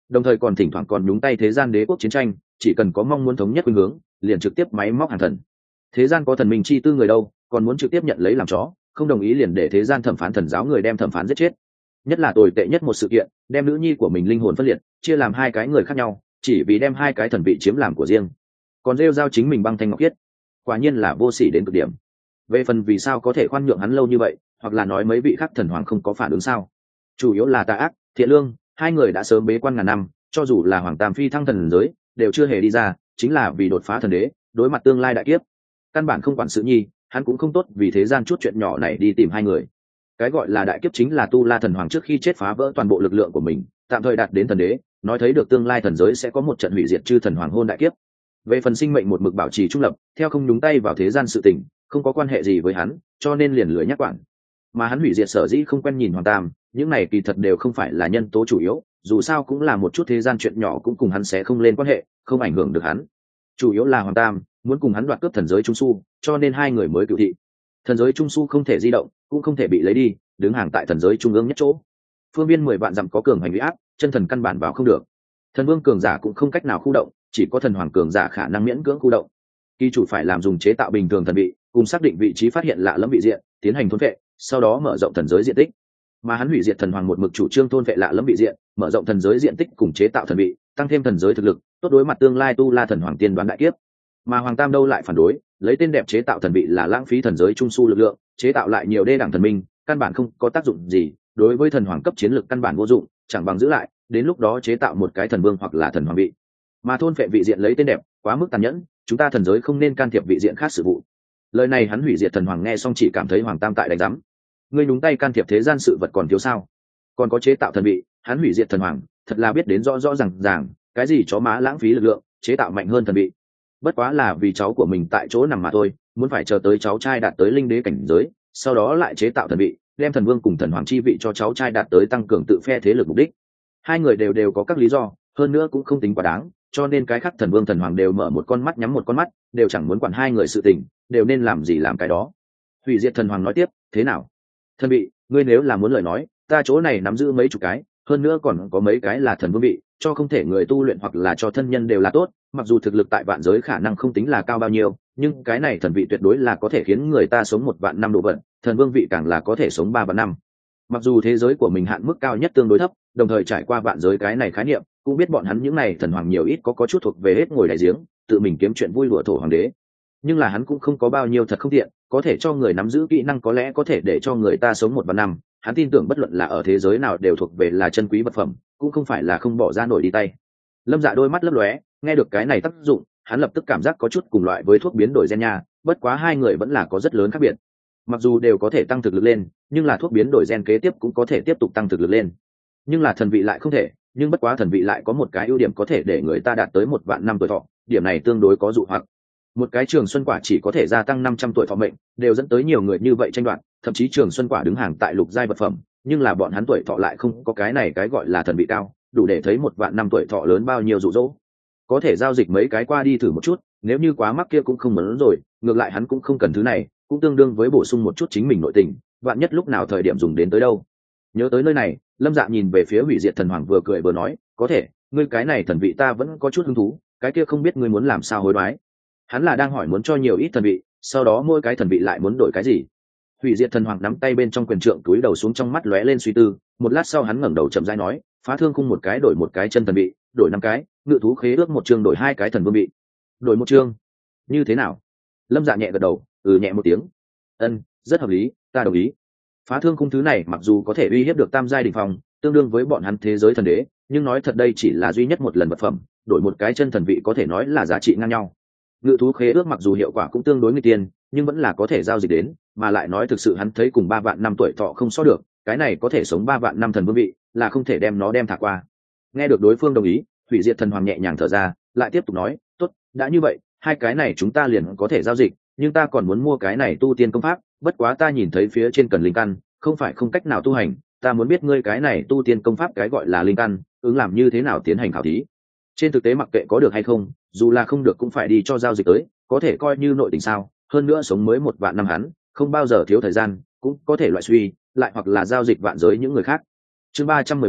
đồng thời còn thỉnh thoảng còn nhúng tay thế gian đế quốc chiến tranh, chỉ cần có mong muốn thống nhất khuynh hướng liền trực tiếp máy móc hàng thần. Thế gian có thần minh chi tư người đâu, còn muốn trực tiếp nhận lấy làm chó, không đồng ý liền để thế gian thẩm phán thần giáo người đem thẩm phán giết chết. Nhất là tồi tệ nhất một sự kiện, đem nữ nhi của mình linh hồn phân liệt, chia làm hai cái người khác nhau, chỉ vì đem hai cái thần vị chiếm làm của riêng. Còn rêu giao chính mình băng thanh ngọc khiết, quả nhiên là vô sỉ đến cực điểm. Về phần vì sao có thể khoan nhượng hắn lâu như vậy, hoặc là nói mấy vị khác thần hoàng không có phản ứng sao, chủ yếu là tà ác thiện lương hai người đã sớm bế quan ngàn năm, cho dù là hoàng tam phi thăng thần giới đều chưa hề đi ra, chính là vì đột phá thần đế, đối mặt tương lai đại kiếp, căn bản không quản sự nhi, hắn cũng không tốt vì thế gian chút chuyện nhỏ này đi tìm hai người. Cái gọi là đại kiếp chính là tu la thần hoàng trước khi chết phá vỡ toàn bộ lực lượng của mình, tạm thời đạt đến thần đế, nói thấy được tương lai thần giới sẽ có một trận hủy diệt chư thần hoàng hôn đại kiếp. Về phần sinh mệnh một mực bảo trì trung lập, theo không nhúng tay vào thế gian sự tình, không có quan hệ gì với hắn, cho nên liền lười nhắc quản. Mà hắn hủy diệt sở dĩ không quen nhìn hoàng tam, những này kỳ thật đều không phải là nhân tố chủ yếu, dù sao cũng là một chút thế gian chuyện nhỏ, cũng cùng hắn sẽ không lên quan hệ, không ảnh hưởng được hắn. Chủ yếu là hoàng tam muốn cùng hắn đoạt cướp thần giới trung su, cho nên hai người mới cựu thị. Thần giới trung su không thể di động, cũng không thể bị lấy đi, đứng hàng tại thần giới trung ương nhất chỗ. Phương viên 10 vạn dặm có cường hành uy áp, chân thần căn bản vào không được. Thần vương cường giả cũng không cách nào khu động, chỉ có thần hoàng cường giả khả năng miễn cưỡng khu động. Kỳ chủ phải làm dùng chế tạo bình thường thần vị, cùng xác định vị trí phát hiện lạ lẫm vị diện, tiến hành thôn vệ, sau đó mở rộng thần giới diện tích. Mà hắn hủy diệt thần hoàng một mực chủ trương thôn vệ lạ lẫm vị diện, mở rộng thần giới diện tích cùng chế tạo thần vị, tăng thêm thần giới thực lực, tốt đối mặt tương lai tu la thần hoàng tiên đoán đại kiếp. Mà hoàng tam đâu lại phản đối, lấy tên đẹp chế tạo thần vị là lãng phí thần giới trung su lực lượng, chế tạo lại nhiều đê đẳng thần minh, căn bản không có tác dụng gì, đối với thần hoàng cấp chiến lực căn bản vô dụng, chẳng bằng giữ lại, đến lúc đó chế tạo một cái thần vương hoặc là thần hoàng vị. Mà thôn phệ vị diện lấy tên đẹp, quá mức tàn nhẫn, chúng ta thần giới không nên can thiệp vị diện khác sự vụ. Lời này hắn hủy diệt thần hoàng nghe xong chỉ cảm thấy hoàng tam tại đánh giám. Ngươi đúng tay can thiệp thế gian sự vật còn thiếu sao? Còn có chế tạo thần vị, hắn hủy diệt thần hoàng, thật là biết đến rõ rõ ràng, cái gì chó má lãng phí lực lượng, chế tạo mạnh hơn thần vị. Bất quá là vì cháu của mình tại chỗ nằm mà thôi, muốn phải chờ tới cháu trai đạt tới linh đế cảnh giới, sau đó lại chế tạo thần vị, đem thần vương cùng thần hoàng chi vị cho cháu trai đạt tới tăng cường tự phe thế lực mục đích. Hai người đều có các lý do, hơn nữa cũng không tính quá đáng, cho nên cái khác thần vương thần hoàng đều mở một con mắt nhắm một con mắt, đều chẳng muốn quản hai người sự tình, đều nên làm gì làm cái đó. Hủy diệt thần hoàng nói tiếp, thế nào? Thần vị, ngươi nếu là muốn lời nói, ta chỗ này nắm giữ mấy chục cái, hơn nữa còn có mấy cái là thần vương vị, cho không thể người tu luyện hoặc là cho thân nhân đều là tốt, mặc dù thực lực tại vạn giới khả năng không tính là cao bao nhiêu, nhưng cái này thần vị tuyệt đối là có thể khiến người ta sống 1.000 năm độ vận, thần vương vị càng là có thể sống 3 vạn năm. Mặc dù thế giới của mình hạn mức cao nhất tương đối thấp, đồng thời trải qua vạn giới cái này khái niệm, cũng biết bọn hắn những này thần hoàng nhiều ít có chút thuộc về hết ngồi đại giếng, tự mình kiếm chuyện vui đùa thổ hoàng đế. Nhưng là hắn cũng không có bao nhiêu thật không tiện, có thể cho người nắm giữ kỹ năng có lẽ có thể để cho người ta sống 1 vạn năm, hắn tin tưởng bất luận là ở thế giới nào đều thuộc về là chân quý vật phẩm, cũng không phải là không bỏ ra nổi đi tay. Lâm Dạ đôi mắt lấp lóe, nghe được cái này tác dụng, hắn lập tức cảm giác có chút cùng loại với thuốc biến đổi gen nha, bất quá hai người vẫn là có rất lớn khác biệt. Mặc dù đều có thể tăng thực lực lên, nhưng là thuốc biến đổi gen kế tiếp cũng có thể tiếp tục tăng thực lực lên. Nhưng là thần vị lại không thể, nhưng bất quá thần vị lại có một cái ưu điểm có thể để người ta đạt tới 1 vạn năm tuổi thọ, điểm này tương đối có dụ hoặc. Một cái trường xuân quả chỉ có thể gia tăng 500 tuổi thọ mệnh, đều dẫn tới nhiều người như vậy tranh đoạt, thậm chí trường xuân quả đứng hàng tại lục giai vật phẩm, nhưng là bọn hắn tuổi thọ lại không có cái này cái gọi là thần vị cao, đủ để thấy 1 vạn năm tuổi thọ lớn bao nhiêu dụ dỗ. Có thể giao dịch mấy cái qua đi thử một chút, nếu như quá mắc kia cũng không muốn rồi, ngược lại hắn cũng không cần thứ này, cũng tương đương với bổ sung một chút chính mình nội tình, vạn nhất lúc nào thời điểm dùng đến tới đâu. Nhớ tới nơi này, Lâm Dạ nhìn về phía hủy diệt thần hoàng vừa cười vừa nói, có thể, ngươi cái này thần vị ta vẫn có chút hứng thú, cái kia không biết ngươi muốn làm sao hối đoái. Hắn là đang hỏi muốn cho nhiều ít thần vị, sau đó mỗi cái thần vị lại muốn đổi cái gì. Hủy diệt thần hoàng nắm tay bên trong quyền trượng túi đầu xuống, trong mắt lóe lên suy tư, một lát sau hắn ngẩng đầu chậm rãi nói, phá thương khung một cái đổi một cái chân thần vị, đổi 5 cái, ngự thú khế ước một chương đổi 2 cái thần vương vị. Đổi một chương, như thế nào? Lâm Dạ nhẹ gật đầu, nhẹ một tiếng. Ân, rất hợp lý, ta đồng ý. Phá thương khung thứ này mặc dù có thể uy hiếp được tam giai đỉnh phong, tương đương với bọn hắn thế giới thần đế, nhưng nói thật đây chỉ là duy nhất một lần vật phẩm, đổi một cái chân thần vị có thể nói là giá trị ngang nhau. Ngự thú khế ước mặc dù hiệu quả cũng tương đối nguy tiên, nhưng vẫn là có thể giao dịch đến, mà lại nói thực sự hắn thấy cùng 3 vạn năm tuổi thọ không so được, cái này có thể sống 3 vạn năm thần vương vị, là không thể đem nó đem thả qua. Nghe được đối phương đồng ý, hủy diệt thần hoàng nhẹ nhàng thở ra, lại tiếp tục nói, tốt, đã như vậy, hai cái này chúng ta liền có thể giao dịch, nhưng ta còn muốn mua cái này tu tiên công pháp, bất quá ta nhìn thấy phía trên cần linh căn, không phải không cách nào tu hành, ta muốn biết ngươi cái này tu tiên công pháp cái gọi là linh căn, ứng làm như thế nào tiến hành khảo thí. Trên thực tế mặc kệ có được hay không, dù là không được cũng phải đi cho giao dịch tới, có thể coi như nội tình sao, hơn nữa sống mới 1 vạn năm hắn, không bao giờ thiếu thời gian, cũng có thể loại suy, lại hoặc là giao dịch vạn giới những người khác. Chương 314,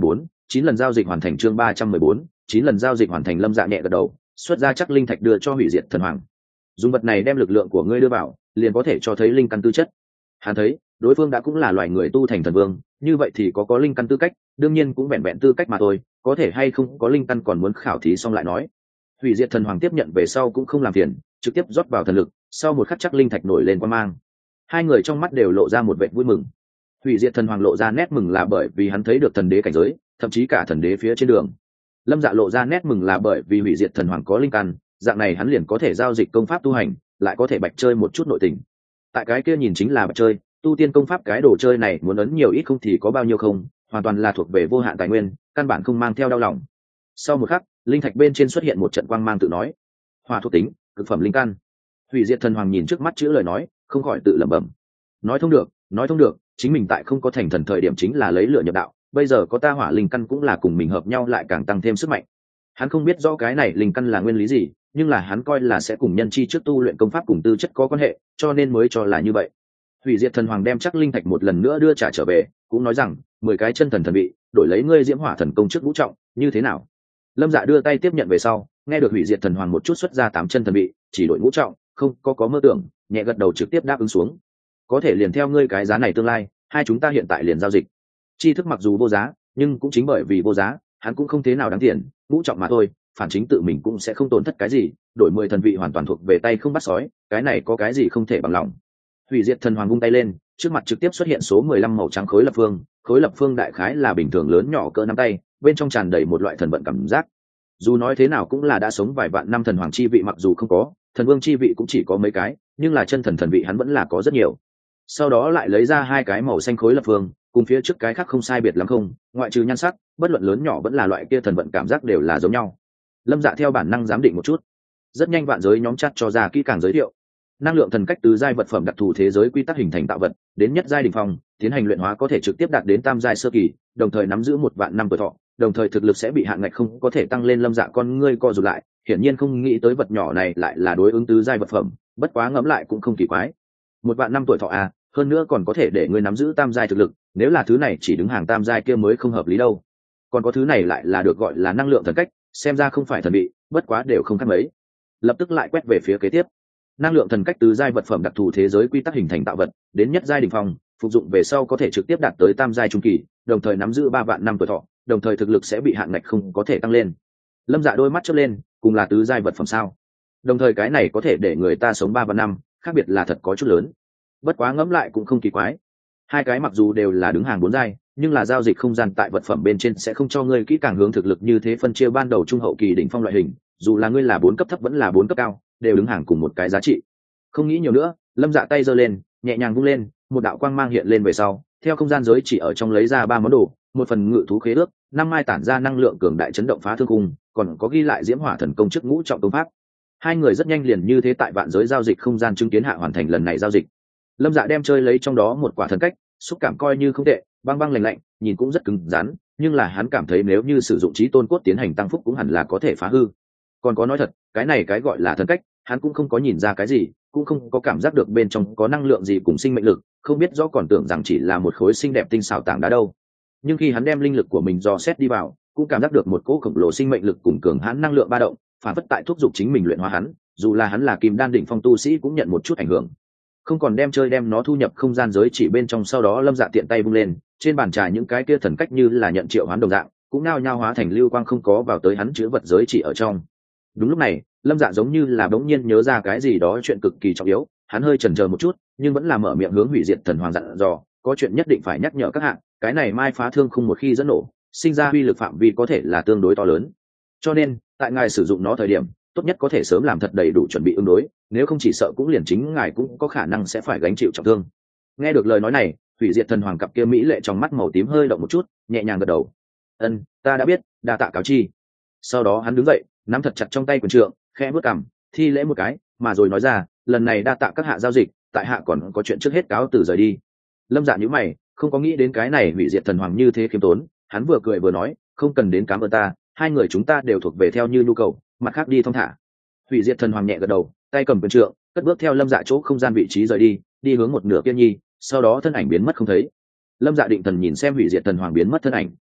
9 lần giao dịch hoàn thành. Chương 314, 9 lần giao dịch hoàn thành. Lâm Dạ nhẹ gật đầu, xuất ra chắc linh thạch đưa cho hủy diệt thần hoàng. Dùng vật này đem lực lượng của ngươi đưa vào, liền có thể cho thấy linh căn tư chất. Hắn thấy đối phương đã cũng là loài người tu thành thần vương, như vậy thì có linh căn tư cách, đương nhiên cũng vẹn vẹn tư cách mà thôi, có thể hay không có linh căn còn muốn khảo thí xong lại nói. Hủy diệt thần hoàng tiếp nhận về sau cũng không làm phiền, trực tiếp rót vào thần lực, sau một khắc chắc linh thạch nổi lên quang mang. Hai người trong mắt đều lộ ra một vẻ vui mừng. Hủy diệt thần hoàng lộ ra nét mừng là bởi vì hắn thấy được thần đế cảnh giới, thậm chí cả thần đế phía trên đường. Lâm Dạ lộ ra nét mừng là bởi vì hủy diệt thần hoàng có linh căn, dạng này hắn liền có thể giao dịch công pháp tu hành, lại có thể bạch chơi một chút nội tình. Tại cái kia nhìn chính là bạch chơi, tu tiên công pháp cái đồ chơi này muốn ấn nhiều ít không thì có bao nhiêu không, hoàn toàn là thuộc về vô hạn tài nguyên, căn bản không mang theo đau lòng. Sau một khắc, linh thạch bên trên xuất hiện một trận quang mang tự nói: hỏa thuộc tính, cực phẩm linh căn. Hủy diệt thần hoàng nhìn trước mắt chữ lời nói, không khỏi tự lẩm bẩm: nói thông được, chính mình tại không có thành thần thời điểm chính là lấy lửa nhập đạo, bây giờ có ta hỏa linh căn cũng là cùng mình hợp nhau lại càng tăng thêm sức mạnh. Hắn không biết rõ cái này linh căn là nguyên lý gì, nhưng là hắn coi là sẽ cùng nhân chi trước tu luyện công pháp cùng tư chất có quan hệ, cho nên mới cho là như vậy. Hủy diệt thần hoàng đem chắc linh thạch một lần nữa đưa trả trở về, cũng nói rằng 10 cái chân thần thần vị đổi lấy ngươi diễm hỏa thần công trước ngũ trọng, như thế nào? Lâm Dạ đưa tay tiếp nhận về sau, nghe được hủy diệt thần hoàng một chút xuất ra 8 chân thần vị, chỉ đổi ngũ trọng, không có mơ tưởng, nhẹ gật đầu trực tiếp đáp ứng xuống. Có thể liền theo ngươi cái giá này tương lai, hai chúng ta hiện tại liền giao dịch. Tri thức mặc dù vô giá, nhưng cũng chính bởi vì vô giá, hắn cũng không thế nào đáng tiền, ngũ trọng mà thôi, phản chính tự mình cũng sẽ không tổn thất cái gì, đổi 10 thần vị hoàn toàn thuộc về tay không bắt sói, cái này có cái gì không thể bằng lòng. Hủy diệt thần hoàng vung tay lên, trước mặt trực tiếp xuất hiện số 15 màu trắng khối lập phương đại khái là bình thường lớn nhỏ cỡ nắm tay, bên trong tràn đầy một loại thần vận cảm giác. Dù nói thế nào cũng là đã sống vài vạn năm thần hoàng chi vị, mặc dù không có, thần vương chi vị cũng chỉ có mấy cái, nhưng là chân thần thần vị hắn vẫn là có rất nhiều. Sau đó lại lấy ra 2 cái màu xanh khối lập phương, cùng phía trước cái khác không sai biệt lắm không, ngoại trừ nhan sắc, bất luận lớn nhỏ vẫn là loại kia thần vận cảm giác đều là giống nhau. Lâm Dạ theo bản năng giám định một chút, rất nhanh vạn giới nhóm chat cho ra kỹ càng giới thiệu. Năng lượng thần cách tứ giai vật phẩm đặc thù thế giới quy tắc hình thành tạo vật, đến nhất giai đỉnh phong, tiến hành luyện hóa có thể trực tiếp đạt đến tam giai sơ kỳ, đồng thời nắm giữ 1 vạn năm tuổi thọ, đồng thời thực lực sẽ bị hạn ngạch không có thể tăng lên. Lâm Dạ con ngươi co rụt lại, hiển nhiên không nghĩ tới vật nhỏ này lại là đối ứng tứ giai vật phẩm, bất quá ngẫm lại cũng không kỳ quái. 1 vạn năm tuổi thọ à, hơn nữa còn có thể để ngươi nắm giữ tam giai thực lực, nếu là thứ này chỉ đứng hàng tam giai kia mới không hợp lý đâu. Còn có thứ này lại là được gọi là năng lượng thần cách, xem ra không phải thần bị, bất quá đều không khác mấy. Lập tức lại quét về phía kế tiếp. Năng lượng thần cách tứ giai vật phẩm đặc thù thế giới quy tắc hình thành tạo vật, đến nhất giai đỉnh phong, phục dụng về sau có thể trực tiếp đạt tới tam giai trung kỳ, đồng thời nắm giữ 3 vạn năm tuổi thọ, đồng thời thực lực sẽ bị hạn ngạch không có thể tăng lên. Lâm Dạ đôi mắt chớp lên, cùng là tứ giai vật phẩm sao? Đồng thời cái này có thể để người ta sống 3 vạn năm, khác biệt là thật có chút lớn. Bất quá ngẫm lại cũng không kỳ quái. Hai cái mặc dù đều là đứng hàng 4 giai, nhưng là giao dịch không gian tại vật phẩm bên trên sẽ không cho ngươi kỹ càng hướng thực lực như thế phân chia ban đầu trung hậu kỳ đỉnh phong loại hình, dù là ngươi là 4 cấp thấp vẫn là 4 cấp cao, đều đứng hàng cùng một cái giá trị. Không nghĩ nhiều nữa, Lâm Dạ tay giơ lên, nhẹ nhàng vung lên, một đạo quang mang hiện lên về sau, theo không gian giới chỉ ở trong lấy ra 3 món đồ, một phần ngự thú khế ước, 5 mai tản ra năng lượng cường đại chấn động phá thương khung, còn có ghi lại diễm hỏa thần công chức ngũ trọng công pháp. Hai người rất nhanh liền như thế tại vạn giới giao dịch không gian chứng kiến hạ hoàn thành lần này giao dịch. Lâm Dạ đem chơi lấy trong đó một quả thần cách, xúc cảm coi như không tệ, băng băng lạnh lạnh, nhìn cũng rất cứng rắn, nhưng là hắn cảm thấy nếu như sử dụng trí tôn cốt tiến hành tăng phúc cũng hẳn là có thể phá hư. Còn có nói thật, cái này cái gọi là thần cách, hắn cũng không có nhìn ra cái gì, cũng không có cảm giác được bên trong có năng lượng gì cùng sinh mệnh lực, không biết rõ còn tưởng rằng chỉ là một khối xinh đẹp tinh xảo tảng đá đâu. Nhưng khi hắn đem linh lực của mình dò xét đi vào, cũng cảm giác được một cỗ khổng lồ sinh mệnh lực cùng cường hãn năng lượng ba động, phản phất tại thúc giục chính mình luyện hóa hắn, dù là hắn là kim đan đỉnh phong tu sĩ cũng nhận một chút ảnh hưởng. Không còn đem nó thu nhập không gian giới chỉ bên trong, sau đó Lâm Dạ tiện tay vung lên, trên bàn trà những cái kia thần cách như là nhận triệu hoán đồng dạng, cũng nao nhao hóa thành lưu quang không có vào tới hắn chứa vật giới chỉ ở trong. Đúng lúc này, Lâm Dạ giống như là bỗng nhiên nhớ ra cái gì đó chuyện cực kỳ trọng yếu, hắn hơi chần chờ một chút, nhưng vẫn là mở miệng hướng hủy diệt thần hoàng dặn dò, có chuyện nhất định phải nhắc nhở các hạng, cái này mai phá thương không một khi dẫn nổ, sinh ra uy lực phạm vi có thể là tương đối to lớn. Cho nên, tại ngài sử dụng nó thời điểm, tốt nhất có thể sớm làm thật đầy đủ chuẩn bị ứng đối, nếu không chỉ sợ cũng liền chính ngài cũng có khả năng sẽ phải gánh chịu trọng thương. Nghe được lời nói này, hủy diệt thần hoàng cặp kia mỹ lệ trong mắt màu tím hơi động một chút, nhẹ nhàng gật đầu. Ân, ta đã biết, đa tạ cáo chi. Sau đó hắn đứng dậy, nắm thật chặt trong tay quyền trượng, khẽ bước cằm, thi lễ một cái, mà rồi nói ra, lần này đa tạ các hạ giao dịch, tại hạ còn có chuyện trước hết cáo từ rời đi. Lâm Dạ nhíu mày, không có nghĩ đến cái này hủy diệt thần hoàng như thế khiêm tốn, hắn vừa cười vừa nói, không cần đến cảm ơn ta, hai người chúng ta đều thuộc về theo như nhu cầu, mặt khác đi thong thả. Hủy diệt thần hoàng nhẹ gật đầu, tay cầm quyền trượng, cất bước theo Lâm Dạ chỗ không gian vị trí rời đi, đi hướng một nửa kia nhi, sau đó thân ảnh biến mất không thấy. Lâm Dạ định thần nhìn xem hủy diệt thần hoàng biến mất thân ảnh,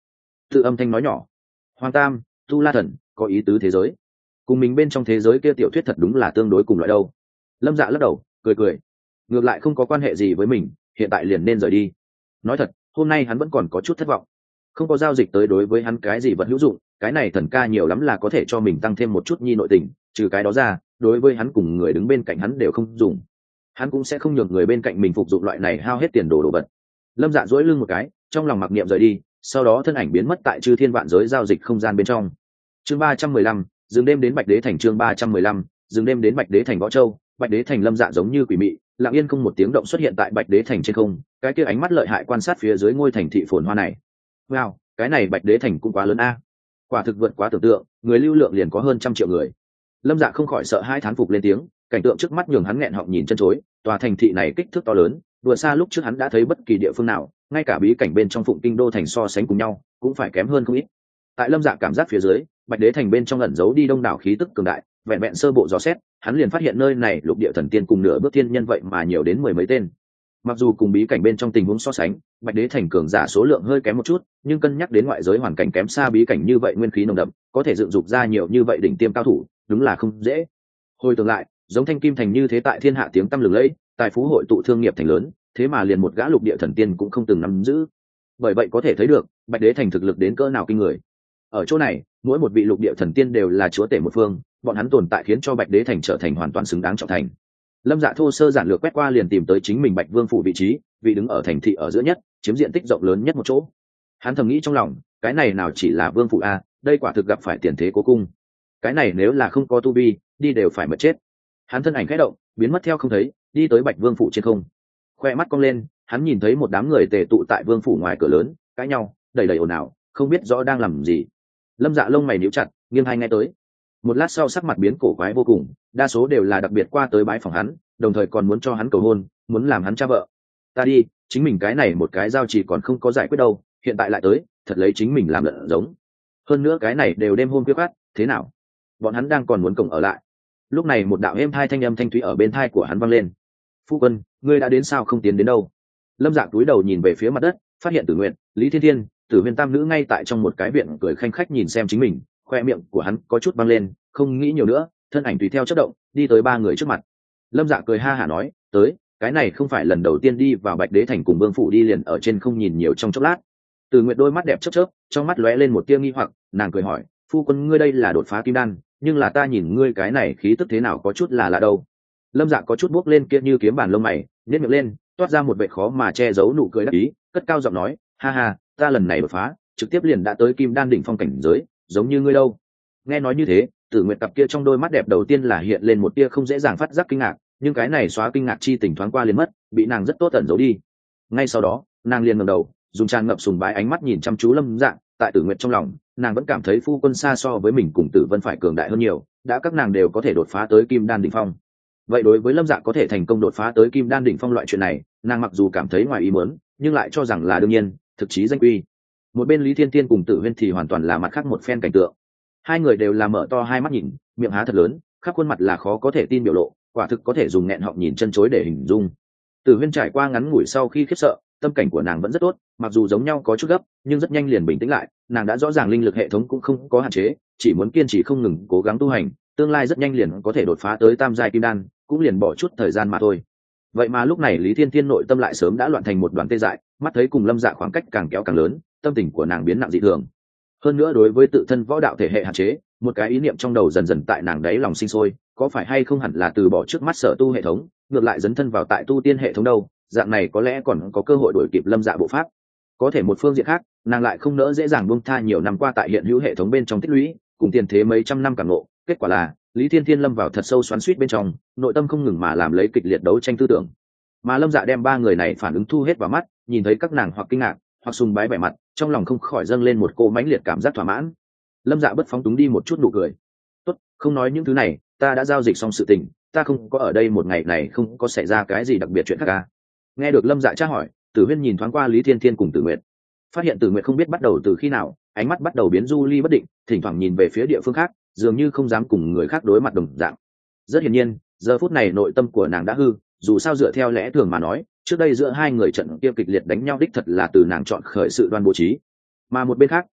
tự âm thanh nói nhỏ. Hoàng Tam, Tu La Thần, có ý tứ thế giới cùng mình bên trong thế giới kia tiểu thuyết thật đúng là tương đối cùng loại đâu. Lâm Dạ lắc đầu cười cười, ngược lại không có quan hệ gì với mình, hiện tại liền nên rời đi. Nói thật, hôm nay hắn vẫn còn có chút thất vọng, không có giao dịch tới đối với hắn cái gì vật hữu dụng. Cái này thần ca nhiều lắm là có thể cho mình tăng thêm một chút nhi nội tình, trừ cái đó ra đối với hắn cùng người đứng bên cạnh hắn đều không dùng. Hắn cũng sẽ không nhường người bên cạnh mình phục dụng loại này hao hết tiền đồ vật. Lâm Dạ duỗi lưng một cái, trong lòng mặc niệm rời đi, sau đó thân ảnh biến mất tại chư thiên vạn giới giao dịch không gian bên trong. Chương 315, dừng đêm đến Bạch Đế thành. Chương 315, dừng đêm đến Bạch Đế thành. Võ Châu, Bạch Đế thành. Lâm Dạ giống như quỷ mị, lặng yên không một tiếng động xuất hiện tại Bạch Đế thành trên không, cái kia ánh mắt lợi hại quan sát phía dưới ngôi thành thị phồn hoa này. Wow, cái này Bạch Đế thành cũng quá lớn a. Quả thực vượt quá tưởng tượng, người lưu lượng liền có hơn 100 triệu người. Lâm Dạ không khỏi sợ hai thán phục lên tiếng, cảnh tượng trước mắt nhường hắn nghẹn họng nhìn chân chối. Tòa thành thị này kích thước to lớn, vừa xa lúc trước hắn đã thấy bất kỳ địa phương nào, ngay cả bí cảnh bên trong Phụng Kinh đô thành so sánh cùng nhau cũng phải kém hơn không ít. Tại Lâm Dạ cảm giác phía dưới, Bạch Đế thành bên trong ẩn giấu đi đông đảo khí tức cường đại, vẹn vẹn sơ bộ dò xét, hắn liền phát hiện nơi này lục địa thần tiên cùng nửa bước thiên nhân vậy mà nhiều đến 10 mấy tên. Mặc dù cùng bí cảnh bên trong tình huống so sánh, Bạch Đế thành cường giả số lượng hơi kém một chút, nhưng cân nhắc đến ngoại giới hoàn cảnh kém xa bí cảnh như vậy, nguyên khí nồng đậm, có thể dựng dục ra nhiều như vậy đỉnh tiêm cao thủ, đúng là không dễ. Hồi tưởng lại, giống Thanh Kim thành như thế tại thiên hạ tiếng tăm lừng lẫy, tài phú hội tụ thương nghiệp thành lớn, thế mà liền một gã lục địa thần tiên cũng không từng nắm giữ. Bởi vậy có thể thấy được, Bạch Đế thành thực lực đến cỡ nào kinh người. Ở chỗ này, mỗi một vị lục địa thần tiên đều là chúa tể một phương, bọn hắn tồn tại khiến cho Bạch Đế thành trở thành hoàn toàn xứng đáng trọng thành. Lâm Dạ thô sơ giản lược quét qua liền tìm tới chính mình Bạch Vương phủ vị trí, vị đứng ở thành thị ở giữa nhất, chiếm diện tích rộng lớn nhất một chỗ. Hắn thầm nghĩ trong lòng, cái này nào chỉ là vương phủ a, đây quả thực gặp phải tiền thế cố cung. Cái này nếu là không có tu vi, đi đều phải mất chết. Hắn thân ảnh khẽ động, biến mất theo không thấy, đi tới Bạch Vương phủ trên không. Khoe mắt cong lên, hắn nhìn thấy một đám người tề tụ tại vương phủ ngoài cửa lớn, cãi nhau, đầy đầy ồn ào, không biết rõ đang làm gì. Lâm Dạ lông mày nhíu chặt, nghiêng hai nghe tới. Một lát sau sắc mặt biến cổ quái vô cùng, đa số đều là đặc biệt qua tới bái phòng hắn, đồng thời còn muốn cho hắn cầu hôn, muốn làm hắn cha vợ. Ta đi, chính mình cái này một cái giao chỉ còn không có giải quyết đâu, hiện tại lại tới, thật lấy chính mình làm lợn giống. Hơn nữa cái này đều đêm hôm khuya khoắt, thế nào? Bọn hắn đang còn muốn cổng ở lại. Lúc này một đạo êm thai thanh âm thanh thúy ở bên thai của hắn vang lên. Phu quân, ngươi đã đến sao không tiến đến đâu? Lâm Dạ cúi đầu nhìn về phía mặt đất, phát hiện Tử Nguyện, Lý Thiên Thiên, Tử Huyền tam nữ ngay tại trong một cái viện cười khanh khách nhìn xem chính mình, khoe miệng của hắn có chút văng lên, không nghĩ nhiều nữa, thân ảnh tùy theo chớp động, đi tới ba người trước mặt. Lâm Dạ cười ha hả nói, tới, cái này không phải lần đầu tiên đi vào Bạch Đế thành cùng vương phủ, đi liền ở trên không nhìn nhiều trong chốc lát. Tử Nguyệt đôi mắt đẹp chớp chớp, trong mắt lóe lên một tia nghi hoặc, nàng cười hỏi, phu quân ngươi đây là đột phá kim đan, nhưng là ta nhìn ngươi cái này khí tức thế nào có chút là lạ đâu. Lâm Dạ có chút buốc lên kia như kiếm bàn lông mày, nhếch miệng lên, toát ra một vẻ khó mà che giấu nụ cười đắc ý, cất cao giọng nói, ha ha, ta lần này đột phá, trực tiếp liền đã tới kim đan đỉnh phong cảnh giới, giống như ngươi đâu. Nghe nói như thế, Tử Nguyệt cặp kia trong đôi mắt đẹp đầu tiên là hiện lên một tia không dễ dàng phát giác kinh ngạc, nhưng cái này xóa kinh ngạc chi tình thoáng qua liền mất, bị nàng rất tốt ẩn giấu đi. Ngay sau đó, nàng liền ngẩng đầu, dùng tràn ngập sùng bái ánh mắt nhìn chăm chú Lâm Dạ, tại Tử Nguyệt trong lòng, nàng vẫn cảm thấy phu quân xa so với mình cùng Tử Vân phải cường đại hơn nhiều, đã các nàng đều có thể đột phá tới kim đan đỉnh phong. Vậy đối với Lâm Dạ có thể thành công đột phá tới kim đan đỉnh phong loại chuyện này, nàng mặc dù cảm thấy ngoài ý muốn, nhưng lại cho rằng là đương nhiên, thực chí danh quy. Một bên Lý Thiên Tiên cùng Tử Huyên thì hoàn toàn là mặt khác một phen cảnh tượng. Hai người đều là mở to hai mắt nhìn, miệng há thật lớn, khắp khuôn mặt là khó có thể tin biểu lộ, quả thực có thể dùng nghẹn họng nhìn chân chối để hình dung. Tử Huyên trải qua ngắn ngủi sau khi khiếp sợ, tâm cảnh của nàng vẫn rất tốt, mặc dù giống nhau có chút gấp, nhưng rất nhanh liền bình tĩnh lại, nàng đã rõ ràng linh lực hệ thống cũng không có hạn chế, chỉ muốn kiên trì không ngừng cố gắng tu hành, tương lai rất nhanh liền có thể đột phá tới tam giai kim đan, cũng liền bỏ chút thời gian mà thôi. Vậy mà lúc này Lý Thiên Thiên nội tâm lại sớm đã loạn thành một đoàn tê dại, mắt thấy cùng Lâm Dạ khoảng cách càng kéo càng lớn, tâm tình của nàng biến nặng dị thường. Hơn nữa đối với tự thân võ đạo thể hệ hạn chế, một cái ý niệm trong đầu dần dần tại nàng đáy lòng sinh sôi, có phải hay không hẳn là từ bỏ trước mắt sở tu hệ thống, ngược lại dấn thân vào tại tu tiên hệ thống đâu, dạng này có lẽ còn có cơ hội đuổi kịp Lâm Dạ bộ pháp. Có thể một phương diện khác, nàng lại không nỡ dễ dàng buông tha nhiều năm qua tại hiện hữu hệ thống bên trong tích lũy, cùng tiền thế mấy trăm năm cảm ngộ, kết quả là Lý Thiên Thiên lâm vào thật sâu xoắn xuýt bên trong, nội tâm không ngừng mà làm lấy kịch liệt đấu tranh tư tưởng. Mà Lâm Dạ đem ba người này phản ứng thu hết vào mắt, nhìn thấy các nàng hoặc kinh ngạc, hoặc sùng bái vẻ mặt, trong lòng không khỏi dâng lên một cỗ mãnh liệt cảm giác thỏa mãn. Lâm Dạ bất phóng túng đi một chút nụ cười. "Tốt, không nói những thứ này, ta đã giao dịch xong sự tình, ta không có ở đây một ngày này không có xảy ra cái gì đặc biệt chuyện khác à?" Nghe được Lâm Dạ tra hỏi, Tử Huyên nhìn thoáng qua Lý Thiên Thiên cùng Tử Nguyệt, phát hiện Tử Nguyệt không biết bắt đầu từ khi nào, ánh mắt bắt đầu biến du ly bất định, thỉnh thoảng nhìn về phía địa phương khác, dường như không dám cùng người khác đối mặt đồng dạng. Rất hiển nhiên, giờ phút này nội tâm của nàng đã hư, dù sao dựa theo lẽ thường mà nói, trước đây giữa hai người trận kia kịch liệt đánh nhau đích thật là từ nàng chọn khởi sự đoan bố trí. Mà một bên khác,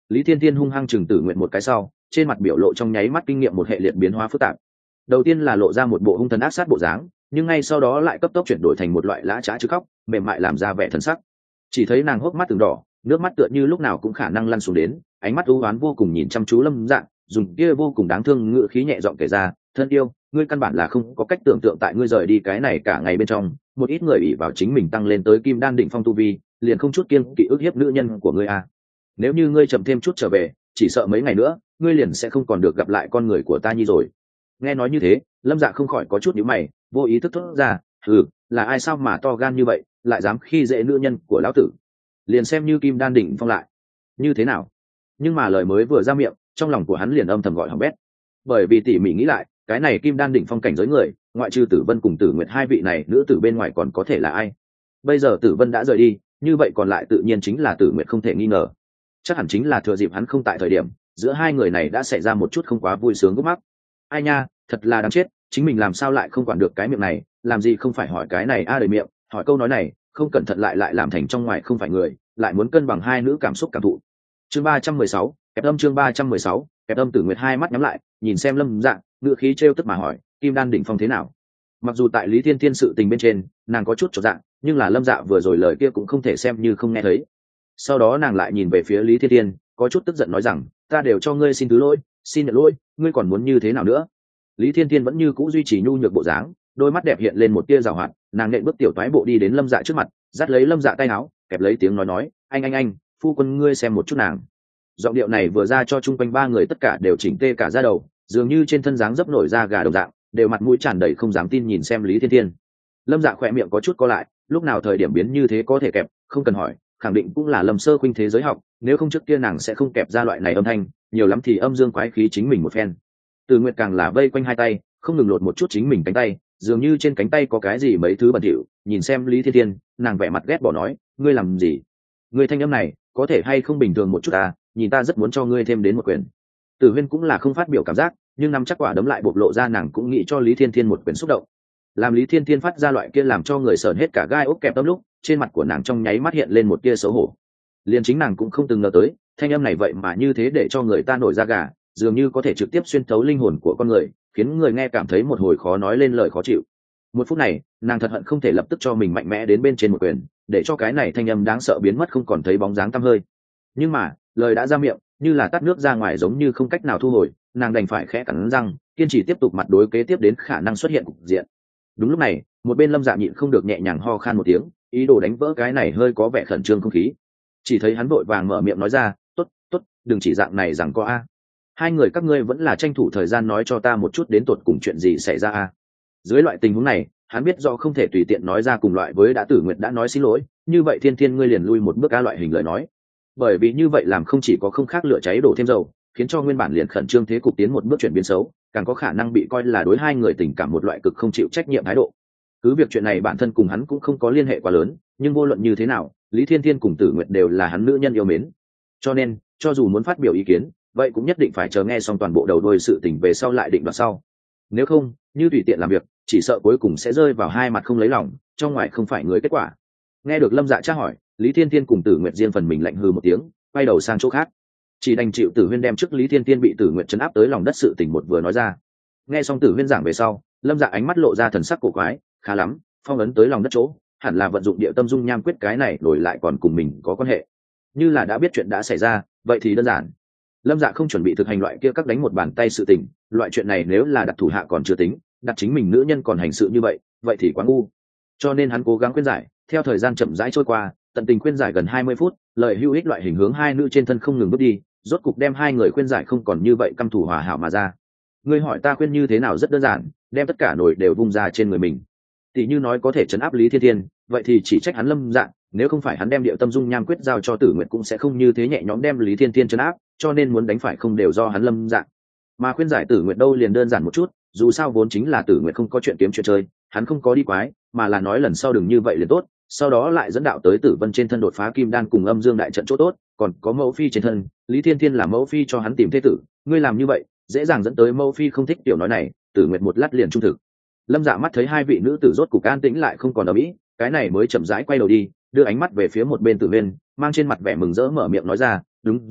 Lý Thiên Thiên hung hăng chừng Tử Nguyệt một cái sau, trên mặt biểu lộ trong nháy mắt kinh nghiệm một hệ liệt biến hóa phức tạp. Đầu tiên là lộ ra một bộ hung thần ác sát bộ dáng, nhưng ngay sau đó lại cấp tốc chuyển đổi thành một loại lã chã chứ khóc, mềm mại làm ra vẻ thần sắc. Chỉ thấy nàng hốc mắt từng đỏ, nước mắt tựa như lúc nào cũng khả năng lăn xuống đến, ánh mắt u uất vô cùng nhìn chăm chú Lâm Dạ, dùng kia vô cùng đáng thương ngữ khí nhẹ giọng kể ra, thân yêu, ngươi căn bản là không có cách tưởng tượng tại ngươi rời đi cái này cả ngày bên trong, một ít người ỷ vào chính mình tăng lên tới kim đan đỉnh phong tu vi, liền không chút kiêng kỵ ức hiếp nữ nhân của ngươi à. Nếu như ngươi chậm thêm chút trở về, chỉ sợ mấy ngày nữa, ngươi liền sẽ không còn được gặp lại con người của ta nhi rồi. Nghe nói như thế, Lâm Dạ không khỏi có chút nhíu mày, vô ý thức thốt ra, là ai sao mà to gan như vậy, lại dám khi dễ nữ nhân của lão tử, liền xem như kim đan đỉnh phong lại như thế nào. Nhưng mà lời mới vừa ra miệng, trong lòng của hắn liền âm thầm gọi hỏng bét, bởi vì tỉ mỉ nghĩ lại, cái này kim đan đỉnh phong cảnh giới người, ngoại trừ Tử Vân cùng Tử Nguyệt hai vị này nữ tử bên ngoài còn có thể là ai? Bây giờ Tử Vân đã rời đi, như vậy còn lại tự nhiên chính là Tử Nguyệt không thể nghi ngờ. Chắc hẳn chính là thừa dịp hắn không tại thời điểm, giữa hai người này đã xảy ra một chút không quá vui sướng gút mắc. Ai nha, thật là đáng chết, chính mình làm sao lại không quản được cái miệng này, làm gì không phải hỏi cái này a đời miệng, hỏi câu nói này, không cẩn thận lại làm thành trong ngoài không phải người, lại muốn cân bằng hai nữ cảm xúc cảm thụ. Chương 316, kẹp âm chương 316, kẹp âm. Tử Nguyệt hai mắt nhắm lại, nhìn xem Lâm Dạ, ngựa khí trêu tức mà hỏi, kim đan đỉnh phong thế nào? Mặc dù tại Lý Thiên Thiên sự tình bên trên, nàng có chút chột dạ, nhưng là Lâm Dạ vừa rồi lời kia cũng không thể xem như không nghe thấy. Sau đó nàng lại nhìn về phía Lý Thiên Thiên, có chút tức giận nói rằng, ta đều cho ngươi xin thứ lỗi, xin nhận lỗi, ngươi còn muốn như thế nào nữa? Lý Thiên Thiên vẫn như cũ duy trì nhu nhược bộ dáng, đôi mắt đẹp hiện lên một tia giảo hoạt, nàng nện bước tiểu toái bộ đi đến Lâm Dạ trước mặt, dắt lấy Lâm Dạ tay áo, kẹp lấy tiếng nói, anh, phu quân ngươi xem một chút nàng. Giọng điệu này vừa ra cho chung quanh ba người tất cả đều chỉnh tê cả da đầu, dường như trên thân dáng dấp nổi da gà đồng dạng, đều mặt mũi tràn đầy không dám tin nhìn xem Lý Thiên Thiên. Lâm Dạ khỏe miệng có chút co lại, lúc nào thời điểm biến như thế có thể kẹp, không cần hỏi, khẳng định cũng là Lâm Sơ Khuynh thế giới học, nếu không trước kia nàng sẽ không kẹp ra loại này âm thanh, nhiều lắm thì âm dương quái khí chính mình một phen. Từ Nguyệt càng là vây quanh hai tay, không ngừng lột một chút chính mình cánh tay, dường như trên cánh tay có cái gì mấy thứ bẩn thỉu, nhìn xem Lý Thiên Thiên, nàng vẻ mặt ghét bỏ nói, ngươi làm gì? Ngươi thanh âm này, có thể hay không bình thường một chút à, nhìn ta rất muốn cho ngươi thêm đến một quyền. Tử Huyên cũng là không phát biểu cảm giác, nhưng nắm chắc quả đấm lại bộc lộ ra nàng cũng nghĩ cho Lý Thiên Thiên một quyền xúc động. Làm Lý Thiên Thiên phát ra loại kia làm cho người sởn hết cả gai ốc kẹp tâm lúc, trên mặt của nàng trong nháy mắt hiện lên một tia xấu hổ. Liền chính nàng cũng không từng ngờ tới, thanh âm này vậy mà như thế để cho người ta nổi da gà, dường như có thể trực tiếp xuyên thấu linh hồn của con người, khiến người nghe cảm thấy một hồi khó nói lên lời khó chịu. Một phút này, nàng thật hận không thể lập tức cho mình mạnh mẽ đến bên trên một quyền, để cho cái này thanh âm đáng sợ biến mất không còn thấy bóng dáng tăm hơi. Nhưng mà, lời đã ra miệng, như là tắt nước ra ngoài giống như không cách nào thu hồi, nàng đành phải khẽ cắn răng, kiên trì tiếp tục mặt đối kế tiếp đến khả năng xuất hiện cục diện. Đúng lúc này, một bên Lâm Dạ nhịn không được nhẹ nhàng ho khan một tiếng, ý đồ đánh vỡ cái này hơi có vẻ khẩn trương không khí. Chỉ thấy hắn vội vàng mở miệng nói ra, tốt, đừng chỉ dạng này rằng có a. Hai người các ngươi vẫn là tranh thủ thời gian nói cho ta một chút đến tột cùng chuyện gì xảy ra a. Dưới loại tình huống này, hắn biết do không thể tùy tiện nói ra cùng loại với đã Tử Nguyệt đã nói xin lỗi, như vậy Thiên Thiên ngươi liền lui một bước a loại hình lời nói. Bởi vì như vậy làm không chỉ có không khác lửa cháy đổ thêm dầu, khiến cho nguyên bản liền khẩn trương thế cục tiến một bước chuyển biến xấu, càng có khả năng bị coi là đối hai người tình cảm một loại cực không chịu trách nhiệm thái độ. Cứ việc chuyện này bản thân cùng hắn cũng không có liên hệ quá lớn, nhưng vô luận như thế nào, Lý Thiên Thiên cùng Tử Nguyệt đều là hắn nữ nhân yêu mến. Cho nên, cho dù muốn phát biểu ý kiến, vậy cũng nhất định phải chờ nghe xong toàn bộ đầu đuôi sự tình về sau lại định đoạt sau. Nếu không, như tùy tiện làm việc, chỉ sợ cuối cùng sẽ rơi vào hai mặt không lấy lòng, trong ngoài không phải người kết quả. Nghe được Lâm Dạ tra hỏi, Lý Thiên Thiên cùng Tử Nguyệt riêng phần mình lạnh hừ một tiếng, quay đầu sang chỗ khác. Chỉ đành chịu Tử Huyên đem trước Lý Thiên Thiên bị Tử Nguyệt trấn áp tới lòng đất sự tình một vừa nói ra. Nghe xong Tử Huyên giảng về sau, Lâm Dạ ánh mắt lộ ra thần sắc cổ quái, khá lắm, phong ấn tới lòng đất chỗ, hẳn là vận dụng địa tâm dung nham quyết cái này đổi lại còn cùng mình có quan hệ. Như là đã biết chuyện đã xảy ra, vậy thì đơn giản. Lâm Dạ không chuẩn bị thực hành loại kia các đánh một bàn tay sự tình, loại chuyện này nếu là đặt thủ hạ còn chưa tính, đặt chính mình nữ nhân còn hành sự như vậy thì quá ngu. Cho nên hắn cố gắng khuyên giải, theo thời gian chậm rãi trôi qua, tận tình khuyên giải gần 20 phút, lời hữu ích loại hình hướng hai nữ trên thân không ngừng bước đi, rốt cục đem hai người khuyên giải không còn như vậy căm thù hòa hảo mà ra. Ngươi hỏi ta khuyên như thế nào rất đơn giản, đem tất cả nổi đều vung ra trên người mình. Tỷ như nói có thể trấn áp Lý Thiên Thiên, vậy thì chỉ trách hắn Lâm Dạ, nếu không phải hắn đem Điệu Tâm Dung Nham quyết giao cho Tử Nguyệt cũng sẽ không như thế nhẹ nhõm đem Lý Thiên Thiên trấn áp, cho nên muốn đánh phải không đều do hắn Lâm Dạ. Mà khuyên giải Tử Nguyệt đâu liền đơn giản một chút, dù sao vốn chính là Tử Nguyệt không có chuyện kiếm chuyện chơi, hắn không có đi quái, mà là nói lần sau đừng như vậy liền tốt, sau đó lại dẫn đạo tới Tử Vân trên thân đột phá kim đan cùng âm dương đại trận chỗ tốt, còn có mẫu phi trên thân, Lý Thiên Thiên là mẫu phi cho hắn tìm thế tử, ngươi làm như vậy, dễ dàng dẫn tới mẫu phi không thích tiểu nói này, Tử Nguyệt một lát liền trung thực. Lâm Dạ mắt thấy hai vị nữ tử rốt cục an tĩnh lại không còn ở mỹ, cái này mới chậm rãi quay đầu đi, đưa ánh mắt về phía một bên Tử Huyên, mang trên mặt vẻ mừng rỡ mở miệng nói ra, đúng rồi,